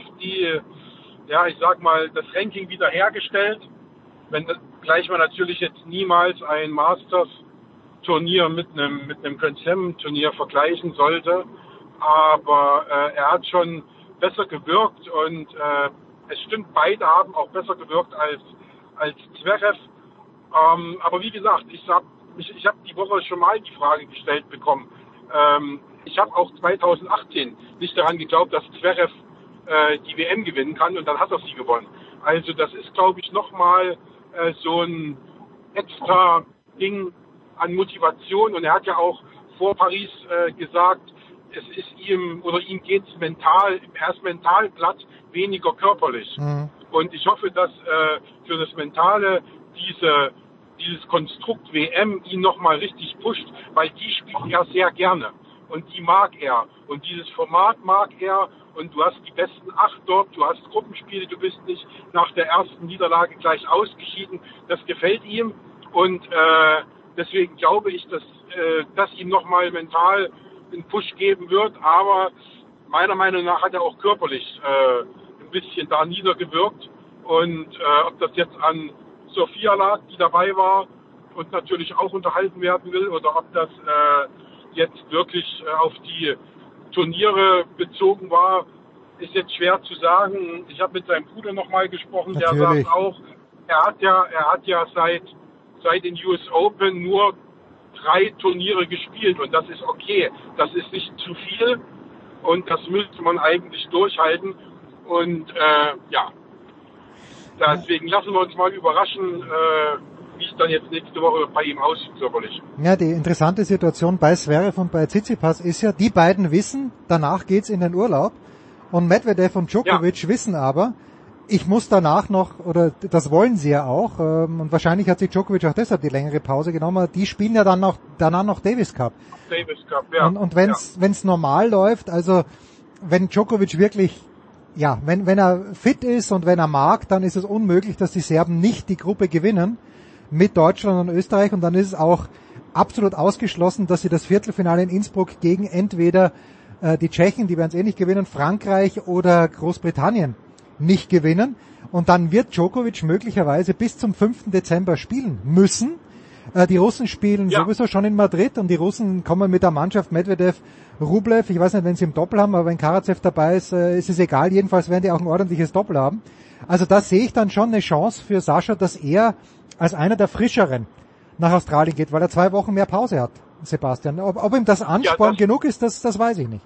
ich sag mal, das Ranking wieder hergestellt. Gleich man natürlich jetzt niemals ein Masters-Turnier mit einem Grand Slam-Turnier vergleichen sollte. Aber er hat schon besser gewirkt und es stimmt, beide haben auch besser gewirkt als Zverev. Aber wie gesagt, ich hab die Woche schon mal die Frage gestellt bekommen. Ich habe auch 2018 nicht daran geglaubt, dass Zverev die WM gewinnen kann, und dann hat er sie gewonnen. Also das ist, glaube ich, nochmal so ein extra Ding an Motivation, und er hat ja auch vor Paris gesagt, ihm geht's mental, er ist mental platt, weniger körperlich. Mhm. Und ich hoffe, dass für das Mentale dieses Konstrukt WM ihn nochmal richtig pusht, weil die spielt er sehr gerne und die mag er und dieses Format mag er. Und du hast die besten 8 dort, du hast Gruppenspiele, du bist nicht nach der ersten Niederlage gleich ausgeschieden. Das gefällt ihm, und deswegen glaube ich, dass ihm nochmal mental einen Push geben wird. Aber meiner Meinung nach hat er auch körperlich ein bisschen da niedergewirkt. Und ob das jetzt an Sophia lag, die dabei war und natürlich auch unterhalten werden will, oder ob das jetzt wirklich auf die Turniere bezogen war, ist jetzt schwer zu sagen. Ich habe mit seinem Bruder nochmal gesprochen, natürlich. Der sagt auch, er hat ja seit den US Open nur 3 Turniere gespielt, und das ist okay. Das ist nicht zu viel, und das müsste man eigentlich durchhalten. Und deswegen lassen wir uns mal überraschen, wie es dann jetzt nächste Woche bei ihm aussieht, körperlich. Ja, die interessante Situation bei Zverev und bei Tsitsipas ist ja, die beiden wissen, danach geht's in den Urlaub, und Medvedev und Djokovic wissen aber, ich muss danach noch, oder das wollen sie ja auch, und wahrscheinlich hat sich Djokovic auch deshalb die längere Pause genommen, die spielen ja dann danach noch Davis Cup. Davis Cup, ja. Und wenn's normal läuft, also wenn Djokovic wirklich ja, wenn er fit ist und wenn er mag, dann ist es unmöglich, dass die Serben nicht die Gruppe gewinnen mit Deutschland und Österreich, und dann ist es auch absolut ausgeschlossen, dass sie das Viertelfinale in Innsbruck gegen entweder die Tschechen, die werden es eh nicht gewinnen, Frankreich oder Großbritannien nicht gewinnen, und dann wird Djokovic möglicherweise bis zum 5. Dezember spielen müssen. Die Russen spielen sowieso schon in Madrid, und die Russen kommen mit der Mannschaft Medvedev, Rublev, ich weiß nicht, wenn sie im Doppel haben, aber wenn Karatsev dabei ist, ist es egal, jedenfalls werden die auch ein ordentliches Doppel haben. Also da sehe ich dann schon eine Chance für Sascha, dass er als einer der Frischeren nach Australien geht, weil er 2 Wochen mehr Pause hat, Sebastian. Ob ihm das Ansporn genug ist, das weiß ich nicht.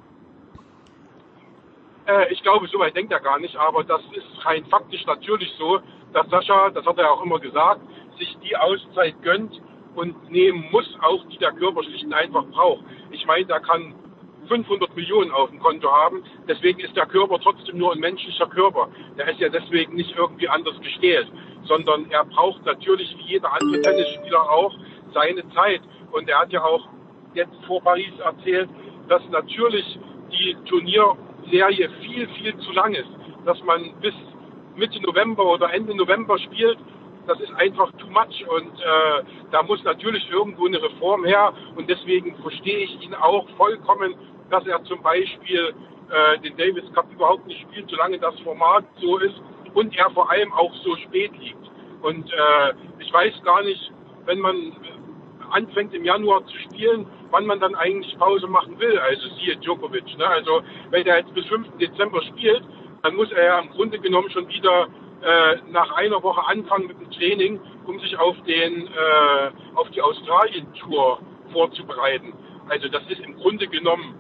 Ich glaube, so weit denkt er gar nicht, aber das ist rein faktisch natürlich so, dass Sascha, das hat er auch immer gesagt, sich die Auszeit gönnt und nehmen muss, auch die der Körper schlicht und einfach braucht. Ich meine, der kann 500 Millionen auf dem Konto haben, deswegen ist der Körper trotzdem nur ein menschlicher Körper. Der ist ja deswegen nicht irgendwie anders gestellt, sondern er braucht natürlich wie jeder andere Tennisspieler auch seine Zeit. Und er hat ja auch jetzt vor Paris erzählt, dass natürlich die Turnierserie viel, viel zu lang ist. Dass man bis Mitte November oder Ende November spielt, das ist einfach too much, und da muss natürlich irgendwo eine Reform her, und deswegen verstehe ich ihn auch vollkommen, dass er zum Beispiel den Davis Cup überhaupt nicht spielt, solange das Format so ist und er vor allem auch so spät liegt. Und ich weiß gar nicht, wenn man anfängt im Januar zu spielen, wann man dann eigentlich Pause machen will, also siehe Djokovic. Ne? Also wenn er jetzt bis 5. Dezember spielt, dann muss er ja im Grunde genommen schon wieder nach einer Woche anfangen mit dem Training, um sich auf die Australien-Tour vorzubereiten. Also das ist im Grunde genommen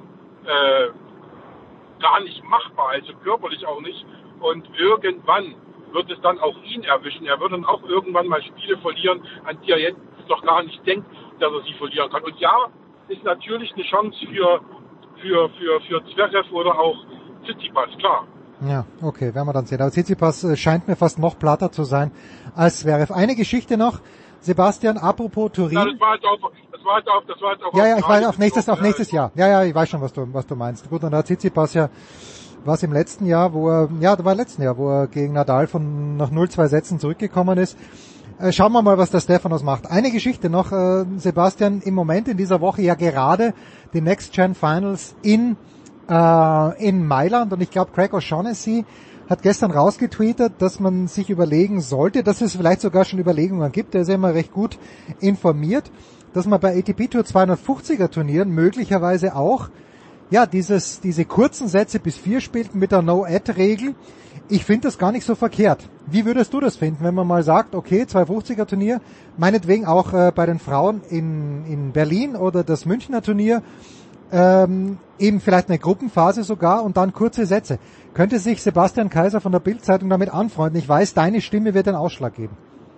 gar nicht machbar, also körperlich auch nicht. Und irgendwann wird es dann auch ihn erwischen. Er wird dann auch irgendwann mal Spiele verlieren, an die er jetzt noch gar nicht denkt, dass er sie verlieren kann. Und ja, ist natürlich eine Chance für Zverev oder auch Tsitsipas, klar. Ja, okay, werden wir dann sehen. Aber Tsitsipas scheint mir fast noch platter zu sein als Zverev. Eine Geschichte noch, Sebastian, apropos Turin. Ja, das war jetzt auch. Ja, ich weiß, auf nächstes Jahr. Ja, ich weiß schon, was du meinst. Gut, und da hat Tsitsipas ja was im letzten Jahr, wo er gegen Nadal nach 0-2 Sätzen zurückgekommen ist. Schauen wir mal, was der Stefanos macht. Eine Geschichte noch, Sebastian, im Moment in dieser Woche ja gerade die Next Gen Finals in Mailand, und ich glaube Craig O'Shaughnessy hat gestern rausgetweetet, dass man sich überlegen sollte, dass es vielleicht sogar schon Überlegungen gibt, der ist ja immer recht gut informiert, dass man bei ATP Tour 250er Turnieren möglicherweise auch diese kurzen Sätze bis 4 spielt mit der No-Ad-Regel. Ich finde das gar nicht so verkehrt. Wie würdest du das finden, wenn man mal sagt, okay, 250er Turnier, meinetwegen auch bei den Frauen in Berlin oder das Münchner Turnier, eben vielleicht eine Gruppenphase sogar und dann kurze Sätze. Könnte sich Sebastian Kaiser von der Bild-Zeitung damit anfreunden? Ich weiß, deine Stimme wird den Ausschlag geben.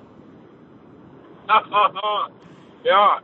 Ja,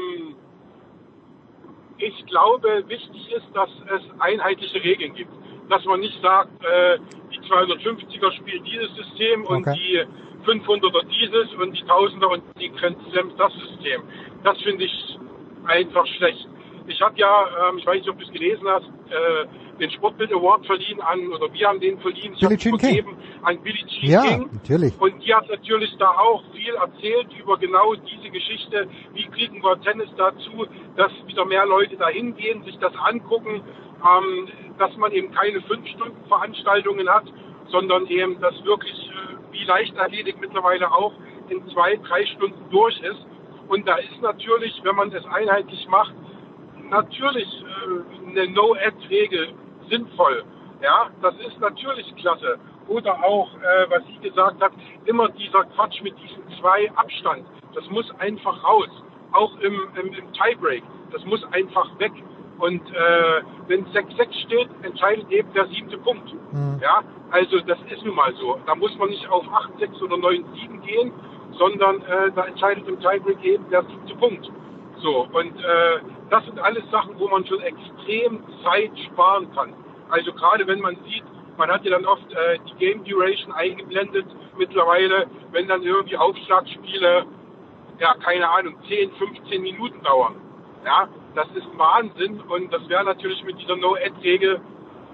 ich glaube, wichtig ist, dass es einheitliche Regeln gibt. Dass man nicht sagt, die 250er spielen dieses System und die 500er dieses und die 1000er und die Grand Slams das System. Das finde ich einfach schlecht. Ich habe ja, ich weiß nicht, ob du es gelesen hast, den Sportbild Award verliehen wir haben den verliehen, ich habe es vergeben an Billie Jean King. Natürlich. Und die hat natürlich da auch viel erzählt über genau diese Geschichte, wie kriegen wir Tennis dazu, dass wieder mehr Leute da hingehen, sich das angucken, dass man eben keine 5-Stunden-Veranstaltungen hat, sondern eben das wirklich wie Leichtathletik mittlerweile auch in 2-3 Stunden durch ist. Und da ist natürlich, wenn man das einheitlich macht, natürlich eine No-Ad-Regel sinnvoll. Ja, das ist natürlich klasse. Oder auch, was sie gesagt hat, immer dieser Quatsch mit diesem 2 Abstand. Das muss einfach raus. Auch im Tiebreak. Das muss einfach weg. Und wenn 6-6 steht, entscheidet eben der 7. Punkt. Ja, also das ist nun mal so. Da muss man nicht auf 8-6 oder 9-7 gehen, sondern da entscheidet im Tiebreak eben der 7. Punkt. So, und das sind alles Sachen, wo man schon extrem Zeit sparen kann. Also gerade wenn man sieht, man hat ja dann oft die Game Duration eingeblendet mittlerweile, wenn dann irgendwie Aufschlagspiele, ja keine Ahnung, 10, 15 Minuten dauern. Ja, das ist Wahnsinn, und das wäre natürlich mit dieser No-Ad-Regel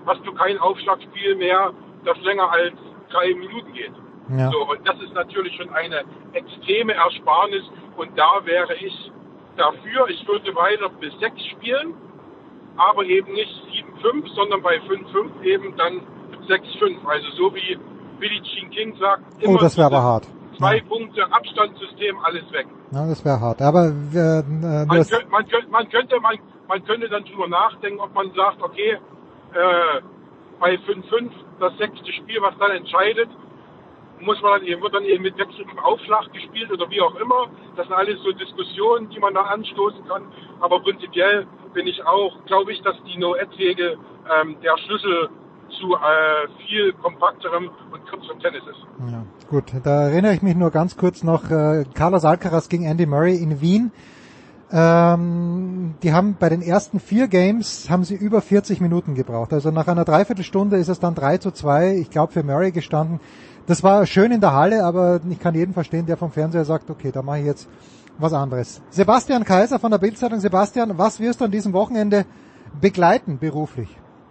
hast du kein Aufschlagspiel mehr, das länger als 3 Minuten geht. Ja. So, und das ist natürlich schon eine extreme Ersparnis und da wäre ich dafür, ich würde weiter bis 6 spielen, aber eben nicht 7-5, sondern bei 5-5 eben dann 6-5. Also so wie Billie Jean King sagt, immer das wäre aber hart. 2 Punkte Abstandssystem, alles weg. Ja, das wäre hart. Aber man könnte dann drüber nachdenken, ob man sagt, okay, bei 5-5 das 6. Spiel, was dann entscheidet, wird dann eben mit wechselndem Aufschlag gespielt oder wie auch immer. Das sind alles so Diskussionen, die man da anstoßen kann. Aber prinzipiell glaube ich, dass die No-Ad-Regel der Schlüssel zu viel kompakterem und kürzerem Tennis ist. Ja, gut, da erinnere ich mich nur ganz kurz noch, Carlos Alcaraz gegen Andy Murray in Wien. Die haben bei den ersten 4 Games haben sie über 40 Minuten gebraucht. Also nach einer Dreiviertelstunde ist es dann 3-2, ich glaube, für Murray gestanden. Das war schön in der Halle, aber ich kann jeden verstehen, der vom Fernseher sagt, okay, da mache ich jetzt was anderes. Sebastian Kaiser von der Bild-Zeitung. Sebastian, was wirst du an diesem Wochenende begleiten beruflich?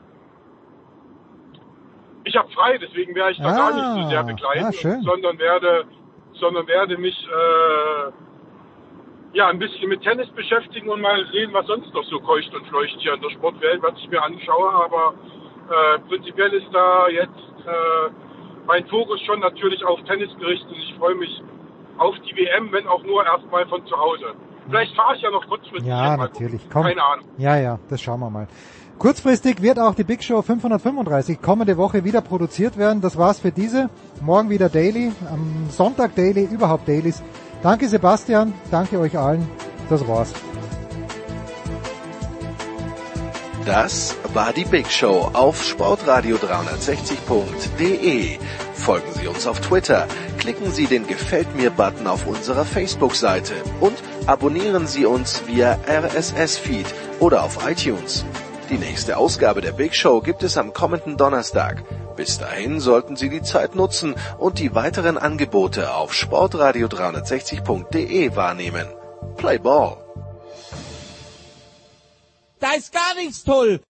Ich habe frei, deswegen werde ich da gar nicht so sehr begleiten, sondern werde mich ein bisschen mit Tennis beschäftigen und mal sehen, was sonst noch so keucht und fleucht hier in der Sportwelt, was ich mir anschaue. Aber prinzipiell ist da jetzt mein Fokus schon natürlich auf Tennis gerichtet. Ich freue mich auf die WM, wenn auch nur erstmal von zu Hause. Vielleicht fahre ich ja noch kurzfristig. Ja, natürlich. Komm. Keine Ahnung. Ja, das schauen wir mal. Kurzfristig wird auch die Big Show 535 kommende Woche wieder produziert werden. Das war's für diese. Morgen wieder Daily, am Sonntag Daily, überhaupt Dailies. Danke Sebastian, danke euch allen. Das war's. Das war die Big Show auf sportradio360.de. Folgen Sie uns auf Twitter, klicken Sie den Gefällt mir-Button auf unserer Facebook-Seite und abonnieren Sie uns via RSS-Feed oder auf iTunes. Die nächste Ausgabe der Big Show gibt es am kommenden Donnerstag. Bis dahin sollten Sie die Zeit nutzen und die weiteren Angebote auf sportradio360.de wahrnehmen. Play Ball! Da ist gar nichts toll!